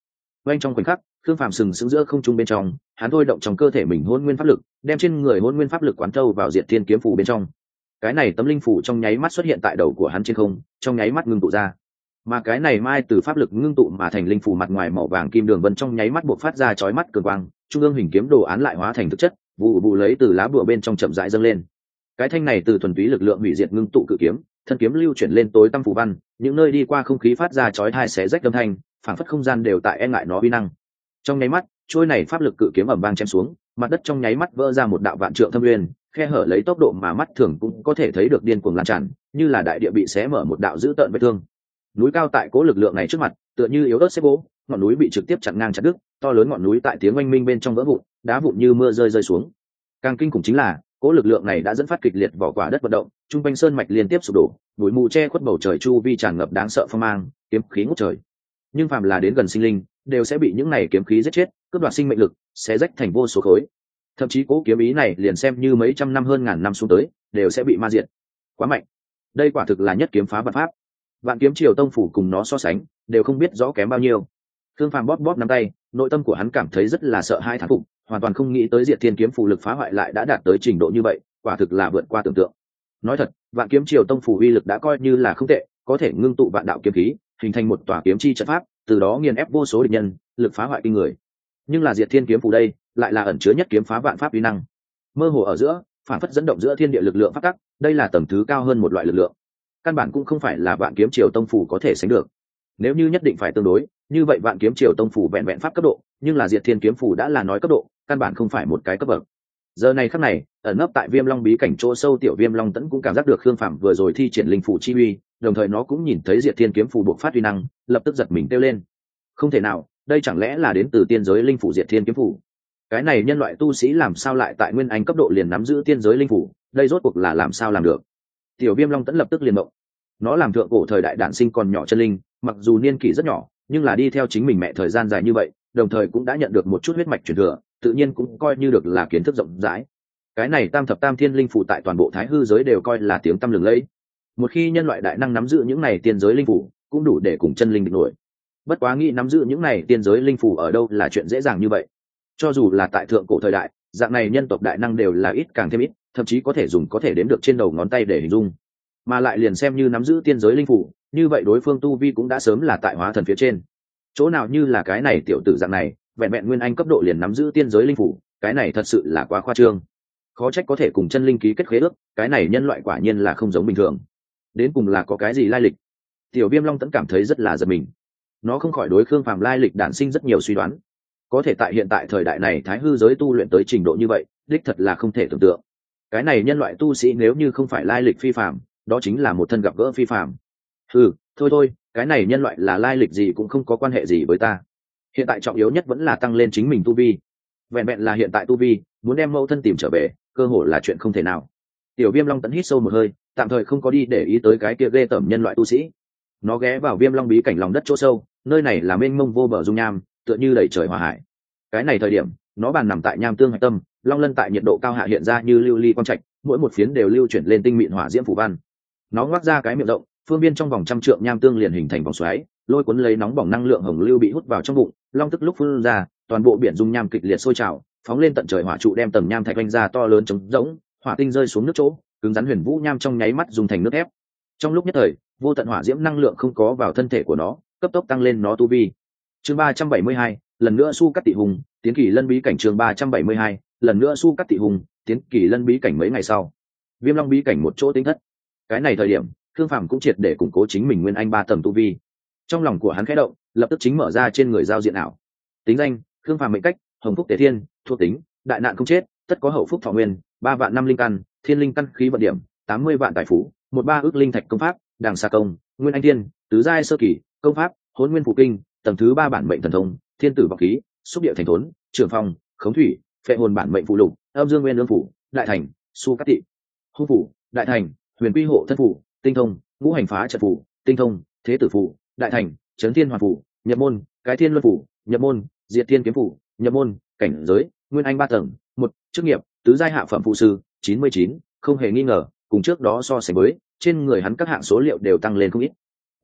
Oanh trong khoảnh khắc, Khương Phàm sừng sững giữa không trung bên trong, hắn thôi động trong cơ thể mình hỗn nguyên pháp lực, đem trên người hỗn nguyên pháp lực quán thâu vào Diệt Thiên kiếm phủ bên trong. Cái này tấm linh phủ trong nháy mắt xuất hiện tại đầu của hắn trên không, trong nháy mắt ngưng tụ ra. Mà cái này mai từ pháp lực ngưng tụ mà thành linh phủ mặt ngoài màu vàng kim đường vân trong nháy mắt bộc phát ra chói mắt cường quang, trung ương hình kiếm đồ án lại hóa thành thực chất, vụ vụ lấy từ lá bùa bên trong chậm rãi dâng lên. Cái thanh này từ thuần túy lực lượng hủy diệt ngưng tụ cự kiếm, thân kiếm lưu chuyển lên tối tăm phủ văn, những nơi đi qua không khí phát ra chói tai xé rách âm thanh, phảng phất không gian đều tại e ngại nó uy năng. Trong nháy mắt, trôi này pháp lực cự kiếm ầm vang chém xuống, mặt đất trong nháy mắt vỡ ra một đạo vạn trượng thâm uyên, khe hở lấy tốc độ mà mắt thường cũng có thể thấy được điên cuồng lan tràn, như là đại địa bị xé mở một đạo dữ tợn vết thương. Núi cao tại cố lực lượng này trước mặt, tựa như yếu ớt xếp gỗ, ngọn núi bị trực tiếp chặn ngang chặt đứt, to lớn ngọn núi tại tiếng oanh minh bên trong vỡ vụn, đá vụn như mưa rơi rơi xuống. Càng kinh khủng chính là, cố lực lượng này đã dẫn phát kịch liệt vỏ quả đất vận động, trung quanh sơn mạch liên tiếp sụp đổ, bụi mù che khuất bầu trời chu vi tràn ngập đáng sợ phong mang, kiếm khí ngút trời. Nhưng phàm là đến gần sinh linh, đều sẽ bị những này kiếm khí giết chết, cướp đoạt sinh mệnh lực, xé rách thành vô số khối. Thậm chí cố kiếm ý này liền xem như mấy trăm năm hơn ngàn năm xuống tới, đều sẽ bị ma diệt. Quá mạnh. Đây quả thực là nhất kiếm phá vạn pháp. Vạn kiếm triều tông phủ cùng nó so sánh, đều không biết rõ kém bao nhiêu. Thương Phàm bóp bóp nắm tay, nội tâm của hắn cảm thấy rất là sợ hãi thán phục, hoàn toàn không nghĩ tới Diệt Thiên kiếm phủ lực phá hoại lại đã đạt tới trình độ như vậy, quả thực là vượt qua tưởng tượng. Nói thật, Vạn kiếm triều tông phủ uy lực đã coi như là không tệ, có thể ngưng tụ vạn đạo kiếm khí, hình thành một tòa kiếm chi trận pháp, từ đó nghiền ép vô số địch nhân, lực phá hoại kinh người. Nhưng là Diệt Thiên kiếm phủ đây, lại là ẩn chứa nhất kiếm phá vạn pháp uy năng. Mơ hồ ở giữa, phản phất dẫn động giữa thiên địa lực lượng pháp tắc, đây là tầng thứ cao hơn một loại lực lượng. Căn bản cũng không phải là Vạn kiếm triều tông phủ có thể sánh được. Nếu như nhất định phải tương đối, như vậy Vạn kiếm triều tông phủ vẹn vẹn pháp cấp độ, nhưng là Diệt Thiên kiếm phủ đã là nói cấp độ, căn bản không phải một cái cấp bậc. Giờ này khắc này, ẩn nấp tại Viêm Long bí cảnh chỗ sâu tiểu Viêm Long Tẫn cũng cảm giác được Khương Phàm vừa rồi thi triển linh phủ chi uy, đồng thời nó cũng nhìn thấy Diệt Thiên kiếm phủ bộc phát uy năng, lập tức giật mình kêu lên. Không thể nào, đây chẳng lẽ là đến từ tiên giới linh phủ Diệt Thiên kiếm phủ? Cái này nhân loại tu sĩ làm sao lại tại nguyên anh cấp độ liền nắm giữ tiên giới linh phủ, đây rốt cuộc là làm sao làm được? Tiểu Viêm Long Tẫn lập tức liền động. Nó làm thượng cổ thời đại đản sinh còn nhỏ chân linh, mặc dù niên kỷ rất nhỏ, nhưng là đi theo chính mình mẹ thời gian dài như vậy, đồng thời cũng đã nhận được một chút huyết mạch truyền thừa, tự nhiên cũng coi như được là kiến thức rộng rãi. Cái này tam thập tam thiên linh phủ tại toàn bộ thái hư giới đều coi là tiếng tăm lừng lẫy. Một khi nhân loại đại năng nắm giữ những này tiên giới linh phủ, cũng đủ để cùng chân linh địch nổi. Bất quá nghĩ nắm giữ những này tiên giới linh phủ ở đâu là chuyện dễ dàng như vậy. Cho dù là tại thượng cổ thời đại, dạng này nhân tộc đại năng đều là ít càng thêm ít, thậm chí có thể dùng có thể đếm được trên đầu ngón tay để hình dung. Mà lại liền xem như nắm giữ tiên giới linh phủ, như vậy đối phương tu vi cũng đã sớm là tại hóa thần phía trên. Chỗ nào như là cái này tiểu tử dạng này, vẹn vẹn nguyên anh cấp độ liền nắm giữ tiên giới linh phủ, cái này thật sự là quá khoa trương. Khó trách có thể cùng chân linh ký kết khế ước, cái này nhân loại quả nhiên là không giống bình thường. Đến cùng là có cái gì lai lịch? Tiểu Viêm Long Tẫn cảm thấy rất là giật mình. Nó không khỏi đối Khương Phàm lai lịch đản sinh rất nhiều suy đoán. Có thể tại hiện tại thời đại này thái hư giới tu luyện tới trình độ như vậy, đích thật là không thể tưởng tượng. Cái này nhân loại tu sĩ nếu như không phải lai lịch phi phàm, đó chính là một thân gặp gỡ phi phàm. Ừ, thôi thôi, cái này nhân loại là lai lịch gì cũng không có quan hệ gì với ta. Hiện tại trọng yếu nhất vẫn là tăng lên chính mình tu vi. Vẹn vẹn là hiện tại tu vi, muốn đem mẫu thân tìm trở về, cơ hội là chuyện không thể nào. Tiểu Viêm Long Tẫn hít sâu một hơi, tạm thời không có đi để ý tới cái kia ghê tởm nhân loại tu sĩ. Nó ghé vào Viêm Long bí cảnh lòng đất chỗ sâu, nơi này là mênh mông vô bờ dung nham, tựa như đầy trời hỏa hải. Cái này thời điểm, nó bàn nằm tại nham tương hạch tâm, long lân tại nhiệt độ cao hạ hiện ra như lưu ly quang trạch, mỗi một phiến đều lưu chuyển lên tinh mịn hỏa diễm phủ văn. Nó ngoác ra cái miệng rộng, phương viên trong vòng trăm trượng nham tương liền hình thành vòng xoáy, lôi cuốn lấy nóng bỏng năng lượng hồng lưu bị hút vào trong bụng, long tức lúc phun ra, toàn bộ biển dung nham kịch liệt sôi trào, phóng lên tận trời hỏa trụ đem tầng nham thạch vành ra to lớn trống rỗng, hỏa tinh rơi xuống nước chỗ, cứng rắn huyền vũ nham trong nháy mắt dùng thành nước thép. Trong lúc nhất thời, vô tận hỏa diễm năng lượng không có vào thân thể của nó, cấp tốc tăng lên nó tu vi. Chương ba trăm bảy mươi hai, lần nữa su cắt tị hùng, tiến kỳ lân bí cảnh. Chương ba trăm bảy mươi hai, lần nữa su cắt tị hùng, tiến kỳ lân bí cảnh. Mấy ngày sau, Viêm Long bí cảnh một chỗ tính thất. Cái này thời điểm, Khương Phàm cũng triệt để củng cố chính mình nguyên anh ba tầng tu vi. Trong lòng của hắn khẽ động, lập tức chính mở ra trên người giao diện ảo. Tính danh: Khương Phàm, mệnh cách: Hồng Phúc Tề Thiên, thuộc tính: đại nạn không chết, tất có hậu phúc thọ nguyên, ba vạn năm linh căn, thiên linh căn khí vận điểm, tám mươi vạn tài phú, một ba ước linh thạch công pháp, đàng xa công, nguyên anh thiên, tứ giai sơ kỳ, công pháp, hỗn nguyên phù kinh, tầng thứ ba bản mệnh thần thông, thiên tử vọng khí, xúc địa thành thốn, trường phong, khống thủy, phệ hồn bản mệnh phụ lục, âm dương nguyên lương phủ, đại thành, su cát tị hung phủ, đại thành, huyền quy hộ thân phủ, tinh thông, ngũ hành phá trận phủ, tinh thông, thế tử phủ, đại thành, chấn thiên hoàn phủ, nhập môn, cái thiên luân phủ, nhập môn, diệt thiên kiếm phủ, nhập môn, cảnh giới, nguyên anh ba tầng, một, chức nghiệp, tứ giai hạ phẩm phụ sư, chín mươi chín, không hề nghi ngờ, cùng trước đó so sánh với, trên người hắn các hạng số liệu đều tăng lên không ít.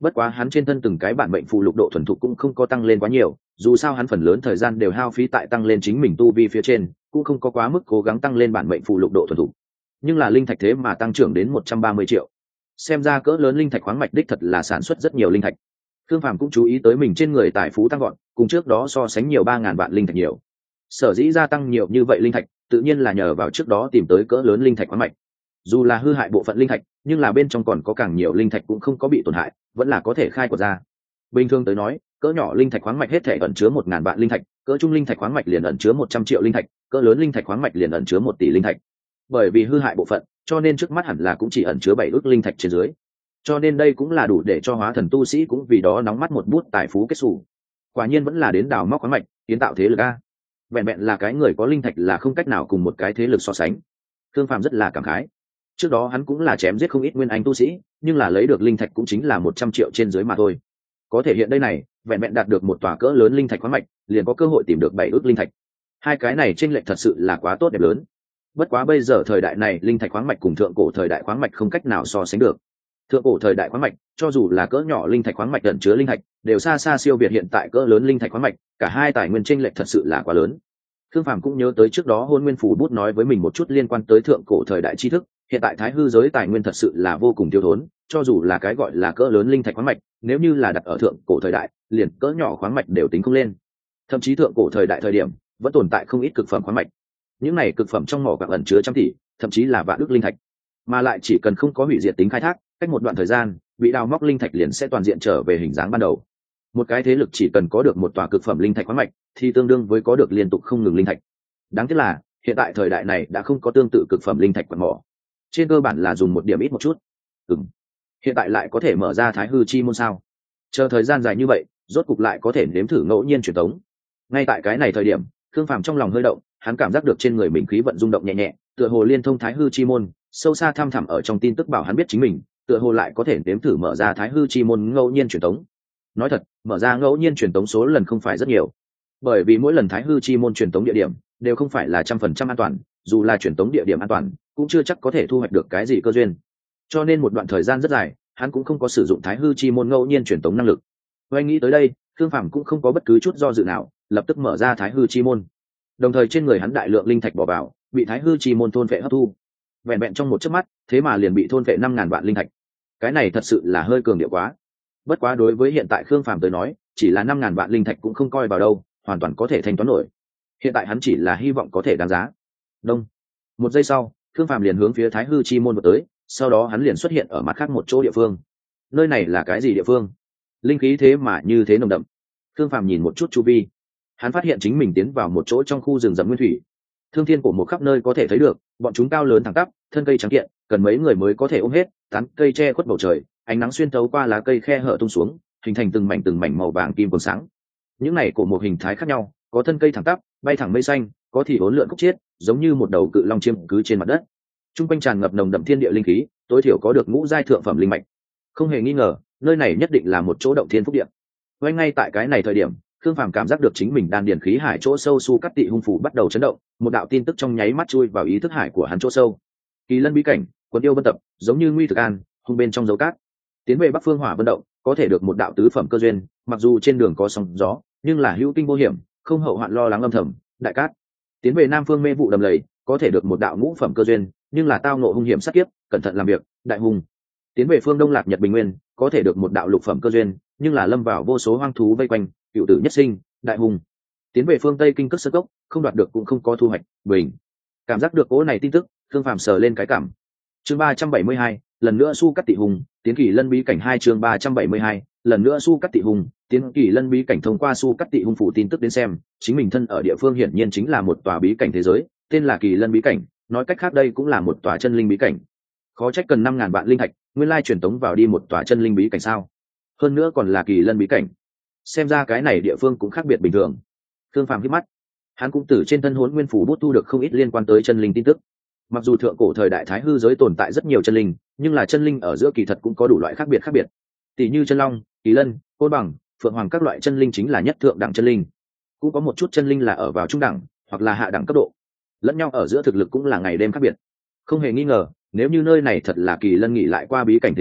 Bất quá hắn trên thân từng cái bản mệnh phù lục độ thuần thục cũng không có tăng lên quá nhiều, dù sao hắn phần lớn thời gian đều hao phí tại tăng lên chính mình tu vi phía trên, cũng không có quá mức cố gắng tăng lên bản mệnh phù lục độ thuần thục. Nhưng là linh thạch thế mà tăng trưởng đến một trăm ba mươi triệu, xem ra cỡ lớn linh thạch khoáng mạch đích thật là sản xuất rất nhiều linh thạch. Thương Phàm cũng chú ý tới mình trên người tài phú tăng gọn, cùng trước đó so sánh nhiều ba ngàn vạn linh thạch nhiều. Sở dĩ gia tăng nhiều như vậy linh thạch, tự nhiên là nhờ vào trước đó tìm tới cỡ lớn linh thạch khoáng mạch. Dù là hư hại bộ phận linh thạch, nhưng là bên trong còn có càng nhiều linh thạch cũng không có bị tổn hại, vẫn là có thể khai quật ra. Bình thường tới nói, cỡ nhỏ linh thạch khoáng mạch hết thể ẩn chứa một ngàn vạn linh thạch, cỡ trung linh thạch khoáng mạch liền ẩn chứa một trăm triệu linh thạch, cỡ lớn linh thạch khoáng mạch liền ẩn chứa một tỷ linh thạch. Bởi vì hư hại bộ phận, cho nên trước mắt hẳn là cũng chỉ ẩn chứa bảy ước linh thạch trên dưới. Cho nên đây cũng là đủ để cho hóa thần tu sĩ cũng vì đó nóng mắt một bút tài phú kết xù. Quả nhiên vẫn là đến đào móc khoáng mạch, kiến tạo thế lực a. Vẹn vẹn là cái người có linh thạch là không cách nào cùng một cái thế lực so sánh. Thương Phàm rất là cảm khái. Trước đó hắn cũng là chém giết không ít nguyên anh tu sĩ, nhưng là lấy được linh thạch cũng chính là một trăm triệu trên dưới mà thôi. Có thể hiện đây này, vẹn vẹn đạt được một tòa cỡ lớn linh thạch khoáng mạch, liền có cơ hội tìm được bảy ước linh thạch. Hai cái này chênh lệch thật sự là quá tốt đẹp lớn. Bất quá bây giờ thời đại này, linh thạch khoáng mạch cùng thượng cổ thời đại khoáng mạch không cách nào so sánh được. Thượng cổ thời đại khoáng mạch, cho dù là cỡ nhỏ linh thạch khoáng mạch ẩn chứa linh thạch, đều xa xa siêu việt hiện tại cỡ lớn linh thạch khoáng mạch, cả hai tài nguyên chênh lệch thật sự là quá lớn. Thương Phàm cũng nhớ tới trước đó Hôn Nguyên Phù Bút nói với mình một chút liên quan tới thượng cổ thời đại tri thức, hiện tại Thái Hư giới tài nguyên thật sự là vô cùng thiếu thốn, cho dù là cái gọi là cỡ lớn linh thạch khoáng mạch, nếu như là đặt ở thượng cổ thời đại, liền cỡ nhỏ khoáng mạch đều tính không lên. Thậm chí thượng cổ thời đại thời điểm, vẫn tồn tại không ít cực phẩm khoáng mạch. Những này cực phẩm trong mỏ quặng ẩn chứa trăm tỷ, thậm chí là vạn ức linh thạch, mà lại chỉ cần không có hủy diệt tính khai thác, cách một đoạn thời gian, bị đào móc linh thạch liền sẽ toàn diện trở về hình dáng ban đầu. Một cái thế lực chỉ cần có được một tòa cực phẩm linh thạch khoáng mạch, thì tương đương với có được liên tục không ngừng linh thạch. Đáng tiếc là hiện tại thời đại này đã không có tương tự cực phẩm linh thạch quặng mỏ, trên cơ bản là dùng một điểm ít một chút. Ừm, hiện tại lại có thể mở ra Thái Hư chi môn sao? Chờ thời gian dài như vậy, rốt cục lại có thể nếm thử ngẫu nhiên truyền tống. Ngay tại cái này thời điểm, Thương Phàm trong lòng hơi động, hắn cảm giác được trên người mình khí vận rung động nhẹ nhẹ, tựa hồ liên thông Thái Hư chi môn, sâu xa thăm thẳm ở trong tin tức bảo hắn biết chính mình, tựa hồ lại có thể nếm thử mở ra Thái Hư chi môn ngẫu nhiên truyền tống. Nói thật, mở ra ngẫu nhiên truyền tống số lần không phải rất nhiều, bởi vì mỗi lần Thái Hư chi môn truyền tống địa điểm đều không phải là trăm phần trăm an toàn, dù là truyền tống địa điểm an toàn, cũng chưa chắc có thể thu hoạch được cái gì cơ duyên. Cho nên một đoạn thời gian rất dài, hắn cũng không có sử dụng Thái Hư chi môn ngẫu nhiên truyền tống năng lực. Oanh nghĩ tới đây, Thương Phàm cũng không có bất cứ chút do dự nào, lập tức mở ra Thái Hư chi môn. Đồng thời trên người hắn đại lượng linh thạch bỏ vào, bị Thái Hư chi môn thôn phệ hấp thu. Vẹn vẹn trong một chớp mắt, thế mà liền bị thôn phệ năm ngàn vạn linh thạch. Cái này thật sự là hơi cường điệu quá. Bất quá đối với hiện tại Khương Phàm tới nói, chỉ là năm ngàn vạn linh thạch cũng không coi vào đâu, hoàn toàn có thể thanh toán nổi. Hiện tại hắn chỉ là hy vọng có thể đáng giá. Đông. Một giây sau, Khương Phàm liền hướng phía Thái Hư chi môn vọt tới, sau đó hắn liền xuất hiện ở mặt khác một chỗ địa phương. Nơi này là cái gì địa phương? Linh khí thế mà như thế nồng đậm. Khương Phàm nhìn một chút chu vi, hắn phát hiện chính mình tiến vào một chỗ trong khu rừng rậm nguyên thủy. Thương thiên của một khắp nơi có thể thấy được, bọn chúng cao lớn thẳng tắp, thân cây trắng kiện, cần mấy người mới có thể ôm hết, tán cây che khuất bầu trời, ánh nắng xuyên thấu qua lá cây khe hở tung xuống, hình thành từng mảnh từng mảnh màu vàng kim còn sáng. Những này của một hình thái khác nhau, có thân cây thẳng tắp, bay thẳng mây xanh, có thì uốn lượn khúc chiết, giống như một đầu cự long chiêm cứ trên mặt đất. Trung quanh tràn ngập nồng đậm thiên địa linh khí, tối thiểu có được ngũ giai thượng phẩm linh mạch. Không hề nghi ngờ, nơi này nhất định là một chỗ động thiên phúc địa. Ngay ngay tại cái này thời điểm, Khương Phàm cảm giác được chính mình đan điền khí hải chỗ sâu su cắt tị hung phủ bắt đầu chấn động, một đạo tin tức trong nháy mắt chui vào ý thức hải của hắn chỗ sâu. Kỳ lân bí cảnh, quân yêu vân tập, giống như nguy thực an, hung bên trong dấu cát. Tiến về Bắc Phương Hỏa Vân động, có thể được một đạo tứ phẩm cơ duyên, mặc dù trên đường có sóng gió, nhưng là hữu kinh vô hiểm, không hậu hoạn lo lắng âm thầm. Đại cát. Tiến về Nam Phương Mê vụ đầm lầy, có thể được một đạo ngũ phẩm cơ duyên, nhưng là tao ngộ hung hiểm sát kiếp, cẩn thận làm việc. Đại hùng. Tiến về Phương Đông Lạc Nhật Bình Nguyên, có thể được một đạo lục phẩm cơ duyên, nhưng là lâm vào vô số hoang thú vây quanh, cựu tử nhất sinh. Đại hùng. Tiến về Phương Tây Kinh Cất Sơn Cốc, không đoạt được cũng không có thu hoạch. Bình. Cảm giác được cỗ này tin tức, Thương Phàm sờ lên cái cảm. Chương ba trăm bảy mươi hai, lần nữa su cắt tị hùng, tiến Kỳ Lân bí cảnh hai chương ba trăm bảy mươi hai, lần nữa su cắt tị hùng, tiến Kỳ Lân bí cảnh. Thông qua su cắt tị hung phụ tin tức đến xem, chính mình thân ở địa phương hiển nhiên chính là một tòa bí cảnh thế giới, tên là Kỳ Lân bí cảnh, nói cách khác đây cũng là một tòa chân linh bí cảnh. Khó trách cần năm ngàn vạn linh thạch, nguyên lai truyền tống vào đi một tòa chân linh bí cảnh sao? Hơn nữa còn là Kỳ Lân bí cảnh. Xem ra cái này địa phương cũng khác biệt bình thường. Thương Phàm hít mắt, hắn cũng từ trên thân Hỗn Nguyên Phủ Bút thu được không ít liên quan tới chân linh tin tức. Mặc dù thượng cổ thời đại Thái Hư giới tồn tại rất nhiều chân linh, nhưng là chân linh ở giữa kỳ thật cũng có đủ loại khác biệt khác biệt. Tỷ như chân long, kỳ lân, côn bằng, phượng hoàng các loại chân linh chính là nhất thượng đẳng chân linh. Cũng có một chút chân linh là ở vào trung đẳng hoặc là hạ đẳng cấp độ. Lẫn nhau ở giữa thực lực cũng là ngày đêm khác biệt. Không hề nghi ngờ, nếu như nơi này thật là Kỳ Lân nghỉ lại qua bí cảnh thế giới,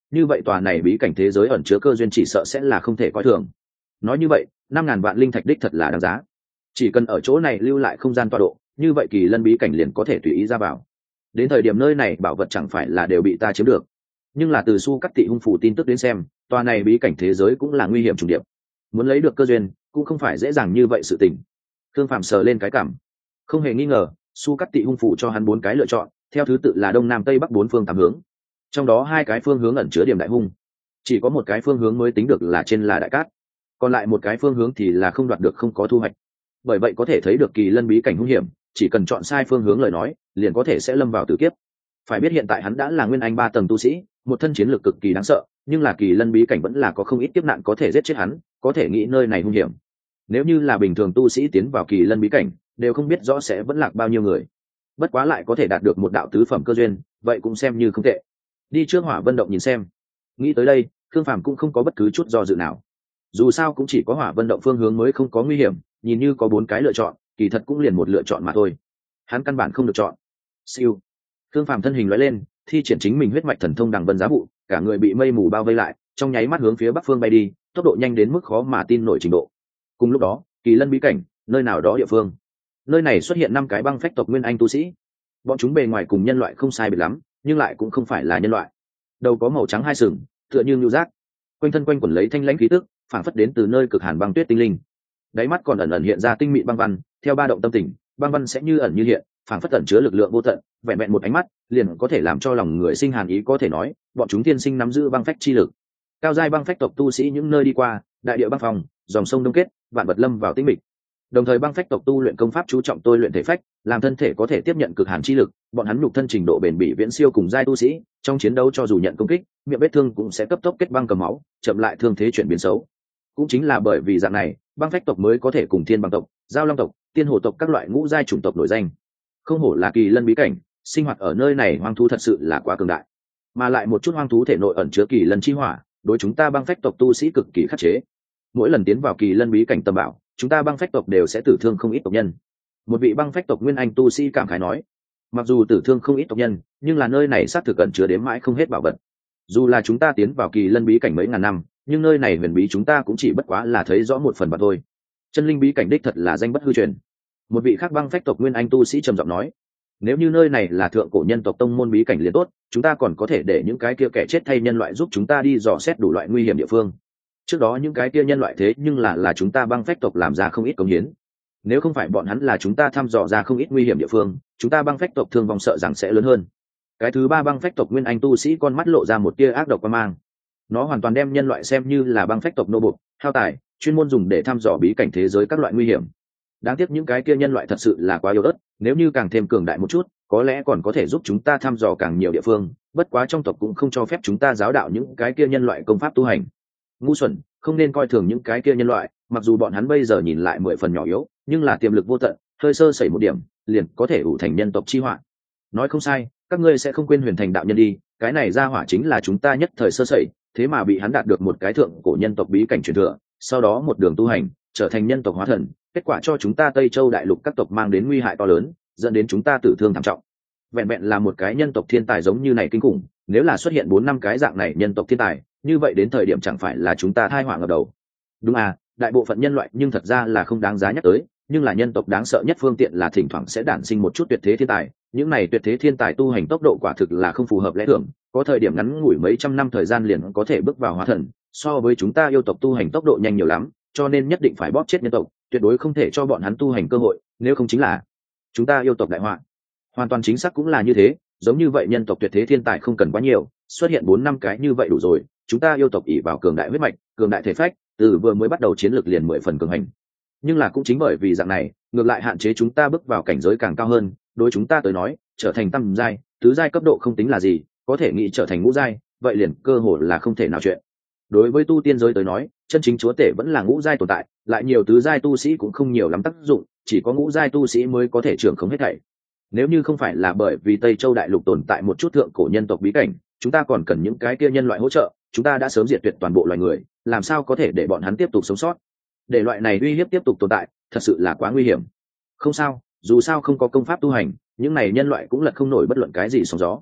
như vậy tòa này bí cảnh thế giới ẩn chứa cơ duyên chỉ sợ sẽ là không thể coi thường. Nói như vậy năm ngàn vạn linh thạch đích thật là đáng giá, chỉ cần ở chỗ này lưu lại không gian tọa độ, như vậy kỳ lân bí cảnh liền có thể tùy ý ra vào. Đến thời điểm nơi này bảo vật chẳng phải là đều bị ta chiếm được. Nhưng là từ Su Cắt Tị hung phủ tin tức đến xem, tòa này bí cảnh thế giới cũng là nguy hiểm trùng điệp, muốn lấy được cơ duyên cũng không phải dễ dàng như vậy sự tình. Thương Phạm sờ lên cái cảm, không hề nghi ngờ Su Cắt Tị hung phủ cho hắn bốn cái lựa chọn, theo thứ tự là đông nam tây bắc bốn phương tám hướng, trong đó hai cái phương hướng ẩn chứa điểm đại hung, chỉ có một cái phương hướng mới tính được là trên là đại cát, còn lại một cái phương hướng thì là không đoạt được, không có thu hoạch. Bởi vậy có thể thấy được kỳ lân bí cảnh hung hiểm, chỉ cần chọn sai phương hướng lời nói liền có thể sẽ lâm vào tử kiếp. Phải biết hiện tại hắn đã là nguyên anh ba tầng tu sĩ, một thân chiến lược cực kỳ đáng sợ, nhưng là kỳ lân bí cảnh vẫn là có không ít kiếp nạn có thể giết chết hắn, có thể nghĩ nơi này hung hiểm. Nếu như là bình thường tu sĩ tiến vào kỳ lân bí cảnh đều không biết rõ sẽ vẫn lạc bao nhiêu người, bất quá lại có thể đạt được một đạo tứ phẩm cơ duyên, vậy cũng xem như không tệ. Đi trước Hỏa Vân Động nhìn xem. Nghĩ tới đây Khương Phàm cũng không có bất cứ chút do dự nào, dù sao cũng chỉ có Hỏa Vân Động phương hướng mới không có nguy hiểm, nhìn như có bốn cái lựa chọn kỳ thật cũng liền một lựa chọn mà thôi, hắn căn bản không được chọn. Siêu, Khương Phàm thân hình lóe lên, thi triển chính mình huyết mạch thần thông đằng vân giá vụ, cả người bị mây mù bao vây lại, trong nháy mắt hướng phía bắc phương bay đi, tốc độ nhanh đến mức khó mà tin nổi trình độ. Cùng lúc đó kỳ lân bí cảnh nơi nào đó địa phương, nơi này xuất hiện năm cái băng phách tộc nguyên anh tu sĩ. Bọn chúng bề ngoài cùng nhân loại không sai biệt lắm, nhưng lại cũng không phải là nhân loại. Đầu có màu trắng hai sừng, tựa như nhu giác, quanh thân quanh quẩn lấy thanh lãnh khí tức, phảng phất đến từ nơi cực hàn băng tuyết tinh linh. Đáy mắt còn ẩn ẩn hiện ra tinh mịn băng văn, theo ba động tâm tình, băng văn sẽ như ẩn như hiện, phảng phất ẩn chứa lực lượng vô tận, vẹn vẹn một ánh mắt liền có thể làm cho lòng người sinh hàn ý. Có thể nói bọn chúng tiên sinh nắm giữ băng phách chi lực. Cao giai băng phách tộc tu sĩ những nơi đi qua, đại địa băng phòng, dòng sông đông kết, vạn vật lâm vào tĩnh mịch. Đồng thời băng phách tộc tu luyện công pháp chú trọng tôi luyện thể phách, làm thân thể có thể tiếp nhận cực hàn chi lực, bọn hắn nhục thân trình độ bền bỉ viễn siêu cùng giai tu sĩ, trong chiến đấu cho dù nhận công kích, miệng vết thương cũng sẽ cấp tốc kết băng cầm máu, chậm lại thương thế chuyển biến xấu. Cũng chính là bởi vì dạng này, băng phách tộc mới có thể cùng thiên băng tộc, giao long tộc, tiên hồ tộc các loại ngũ giai chủng tộc nổi danh. Không hổ là kỳ lân bí cảnh, sinh hoạt ở nơi này hoang thú thật sự là quá cường đại, mà lại một chút hoang thú thể nội ẩn chứa kỳ lân chi hỏa, đối chúng ta băng phách tộc tu sĩ cực kỳ khắc chế. Mỗi lần tiến vào kỳ lân bí cảnh tầm bảo, chúng ta băng phách tộc đều sẽ tử thương không ít tộc nhân. Một vị băng phách tộc nguyên anh tu sĩ cảm khái nói, mặc dù tử thương không ít tộc nhân, nhưng là nơi này xác thực ẩn chứa đến mãi không hết bảo vật. Dù là chúng ta tiến vào kỳ lân bí cảnh mấy ngàn năm, nhưng nơi này huyền bí chúng ta cũng chỉ bất quá là thấy rõ một phần mà thôi. Chân linh bí cảnh đích thật là danh bất hư truyền. Một vị khác băng phách tộc nguyên anh tu sĩ trầm giọng nói, nếu như nơi này là thượng cổ nhân tộc tông môn bí cảnh liền tốt, chúng ta còn có thể để những cái kia kẻ chết thay nhân loại giúp chúng ta đi dò xét đủ loại nguy hiểm địa phương. Trước đó những cái kia nhân loại thế nhưng là là chúng ta băng phách tộc làm ra không ít công hiến, nếu không phải bọn hắn là chúng ta thăm dò ra không ít nguy hiểm địa phương, chúng ta băng phách tộc thương vong sợ rằng sẽ lớn hơn. Cái thứ ba băng phách tộc nguyên anh tu sĩ con mắt lộ ra một tia ác độc quan mang, nó hoàn toàn đem nhân loại xem như là băng phách tộc nô bộc, hao tài, chuyên môn dùng để thăm dò bí cảnh thế giới các loại nguy hiểm. Đáng tiếc những cái kia nhân loại thật sự là quá yếu ớt, nếu như càng thêm cường đại một chút, có lẽ còn có thể giúp chúng ta thăm dò càng nhiều địa phương, bất quá trong tộc cũng không cho phép chúng ta giáo đạo những cái kia nhân loại công pháp tu hành. Ngu xuẩn, không nên coi thường những cái kia nhân loại, mặc dù bọn hắn bây giờ nhìn lại mười phần nhỏ yếu, nhưng là tiềm lực vô tận, hơi sơ sẩy một điểm liền có thể ủ thành nhân tộc chi họa. Nói không sai, các ngươi sẽ không quên Huyền Thành đạo nhân đi, cái này ra hỏa chính là chúng ta nhất thời sơ sẩy, thế mà bị hắn đạt được một cái thượng cổ nhân tộc bí cảnh truyền thừa, sau đó một đường tu hành trở thành nhân tộc hóa thần, kết quả cho chúng ta Tây Châu đại lục các tộc mang đến nguy hại to lớn, dẫn đến chúng ta tử thương thảm trọng. Vẹn vẹn là một cái nhân tộc thiên tài giống như này kinh khủng, nếu là xuất hiện bốn năm cái dạng này nhân tộc thiên tài, như vậy đến thời điểm chẳng phải là chúng ta thai họa ngập đầu. Đúng à, đại bộ phận nhân loại nhưng thật ra là không đáng giá nhắc tới, nhưng là nhân tộc đáng sợ nhất phương tiện là thỉnh thoảng sẽ đản sinh một chút tuyệt thế thiên tài, những này tuyệt thế thiên tài tu hành tốc độ quả thực là không phù hợp lẽ thường, có thời điểm ngắn ngủi mấy trăm năm thời gian liền có thể bước vào hóa thần, so với chúng ta yêu tộc tu hành tốc độ nhanh nhiều lắm, cho nên nhất định phải bóp chết nhân tộc, tuyệt đối không thể cho bọn hắn tu hành cơ hội, nếu không chính là chúng ta yêu tộc đại họa. Hoàn toàn chính xác cũng là như thế, giống như vậy nhân tộc tuyệt thế thiên tài không cần quá nhiều, xuất hiện bốn năm cái như vậy đủ rồi, chúng ta yêu tộc ỷ vào cường đại huyết mạch, cường đại thể phách, từ vừa mới bắt đầu chiến lược liền mười phần cường hành. Nhưng là cũng chính bởi vì dạng này, ngược lại hạn chế chúng ta bước vào cảnh giới càng cao hơn, đối chúng ta tới nói, trở thành tam giai, tứ giai cấp độ không tính là gì, có thể nghĩ trở thành ngũ giai, vậy liền cơ hội là không thể nào chuyện. Đối với tu tiên giới tới nói, chân chính chúa tể vẫn là ngũ giai tồn tại, lại nhiều tứ giai tu sĩ cũng không nhiều lắm tác dụng, chỉ có ngũ giai tu sĩ mới có thể trưởng khống hết thảy. Nếu như không phải là bởi vì Tây Châu đại lục tồn tại một chút thượng cổ nhân tộc bí cảnh, chúng ta còn cần những cái kia nhân loại hỗ trợ, chúng ta đã sớm diệt tuyệt toàn bộ loài người, làm sao có thể để bọn hắn tiếp tục sống sót. Để loại này uy hiếp tiếp tục tồn tại, thật sự là quá nguy hiểm. Không sao, dù sao không có công pháp tu hành, những này nhân loại cũng lật không nổi bất luận cái gì sóng gió.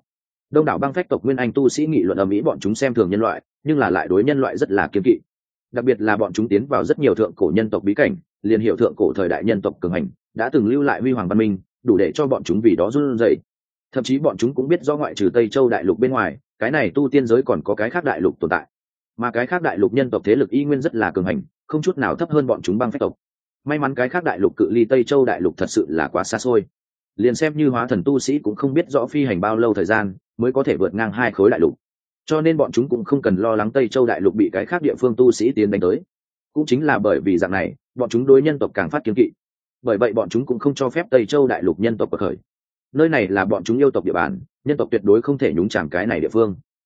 đông đảo băng phách tộc nguyên anh tu sĩ nghị luận ở mỹ bọn chúng xem thường nhân loại nhưng là lại đối nhân loại rất là kiên kỵ, đặc biệt là bọn chúng tiến vào rất nhiều thượng cổ nhân tộc bí cảnh, liền hiệu thượng cổ thời đại nhân tộc cường hành đã từng lưu lại huy hoàng văn minh, đủ để cho bọn chúng vì đó run rẩy. Thậm chí bọn chúng cũng biết do ngoại trừ Tây Châu đại lục bên ngoài, cái này tu tiên giới còn có cái khác đại lục tồn tại, mà cái khác đại lục nhân tộc thế lực y nguyên rất là cường hành, không chút nào thấp hơn bọn chúng băng phách tộc. May mắn cái khác đại lục cự ly Tây Châu đại lục thật sự là quá xa xôi, liền xem như hóa thần tu sĩ cũng không biết rõ phi hành bao lâu thời gian mới có thể vượt ngang hai khối đại lục, cho nên bọn chúng cũng không cần lo lắng Tây Châu đại lục bị cái khác địa phương tu sĩ tiến đánh tới. Cũng chính là bởi vì dạng này, bọn chúng đối nhân tộc càng phát kiêng kỵ, bởi vậy bọn chúng cũng không cho phép Tây Châu đại lục nhân tộc bộc khởi. Nơi này là bọn chúng yêu tộc địa bàn, nhân tộc tuyệt đối không thể nhúng chàm cái này địa phương.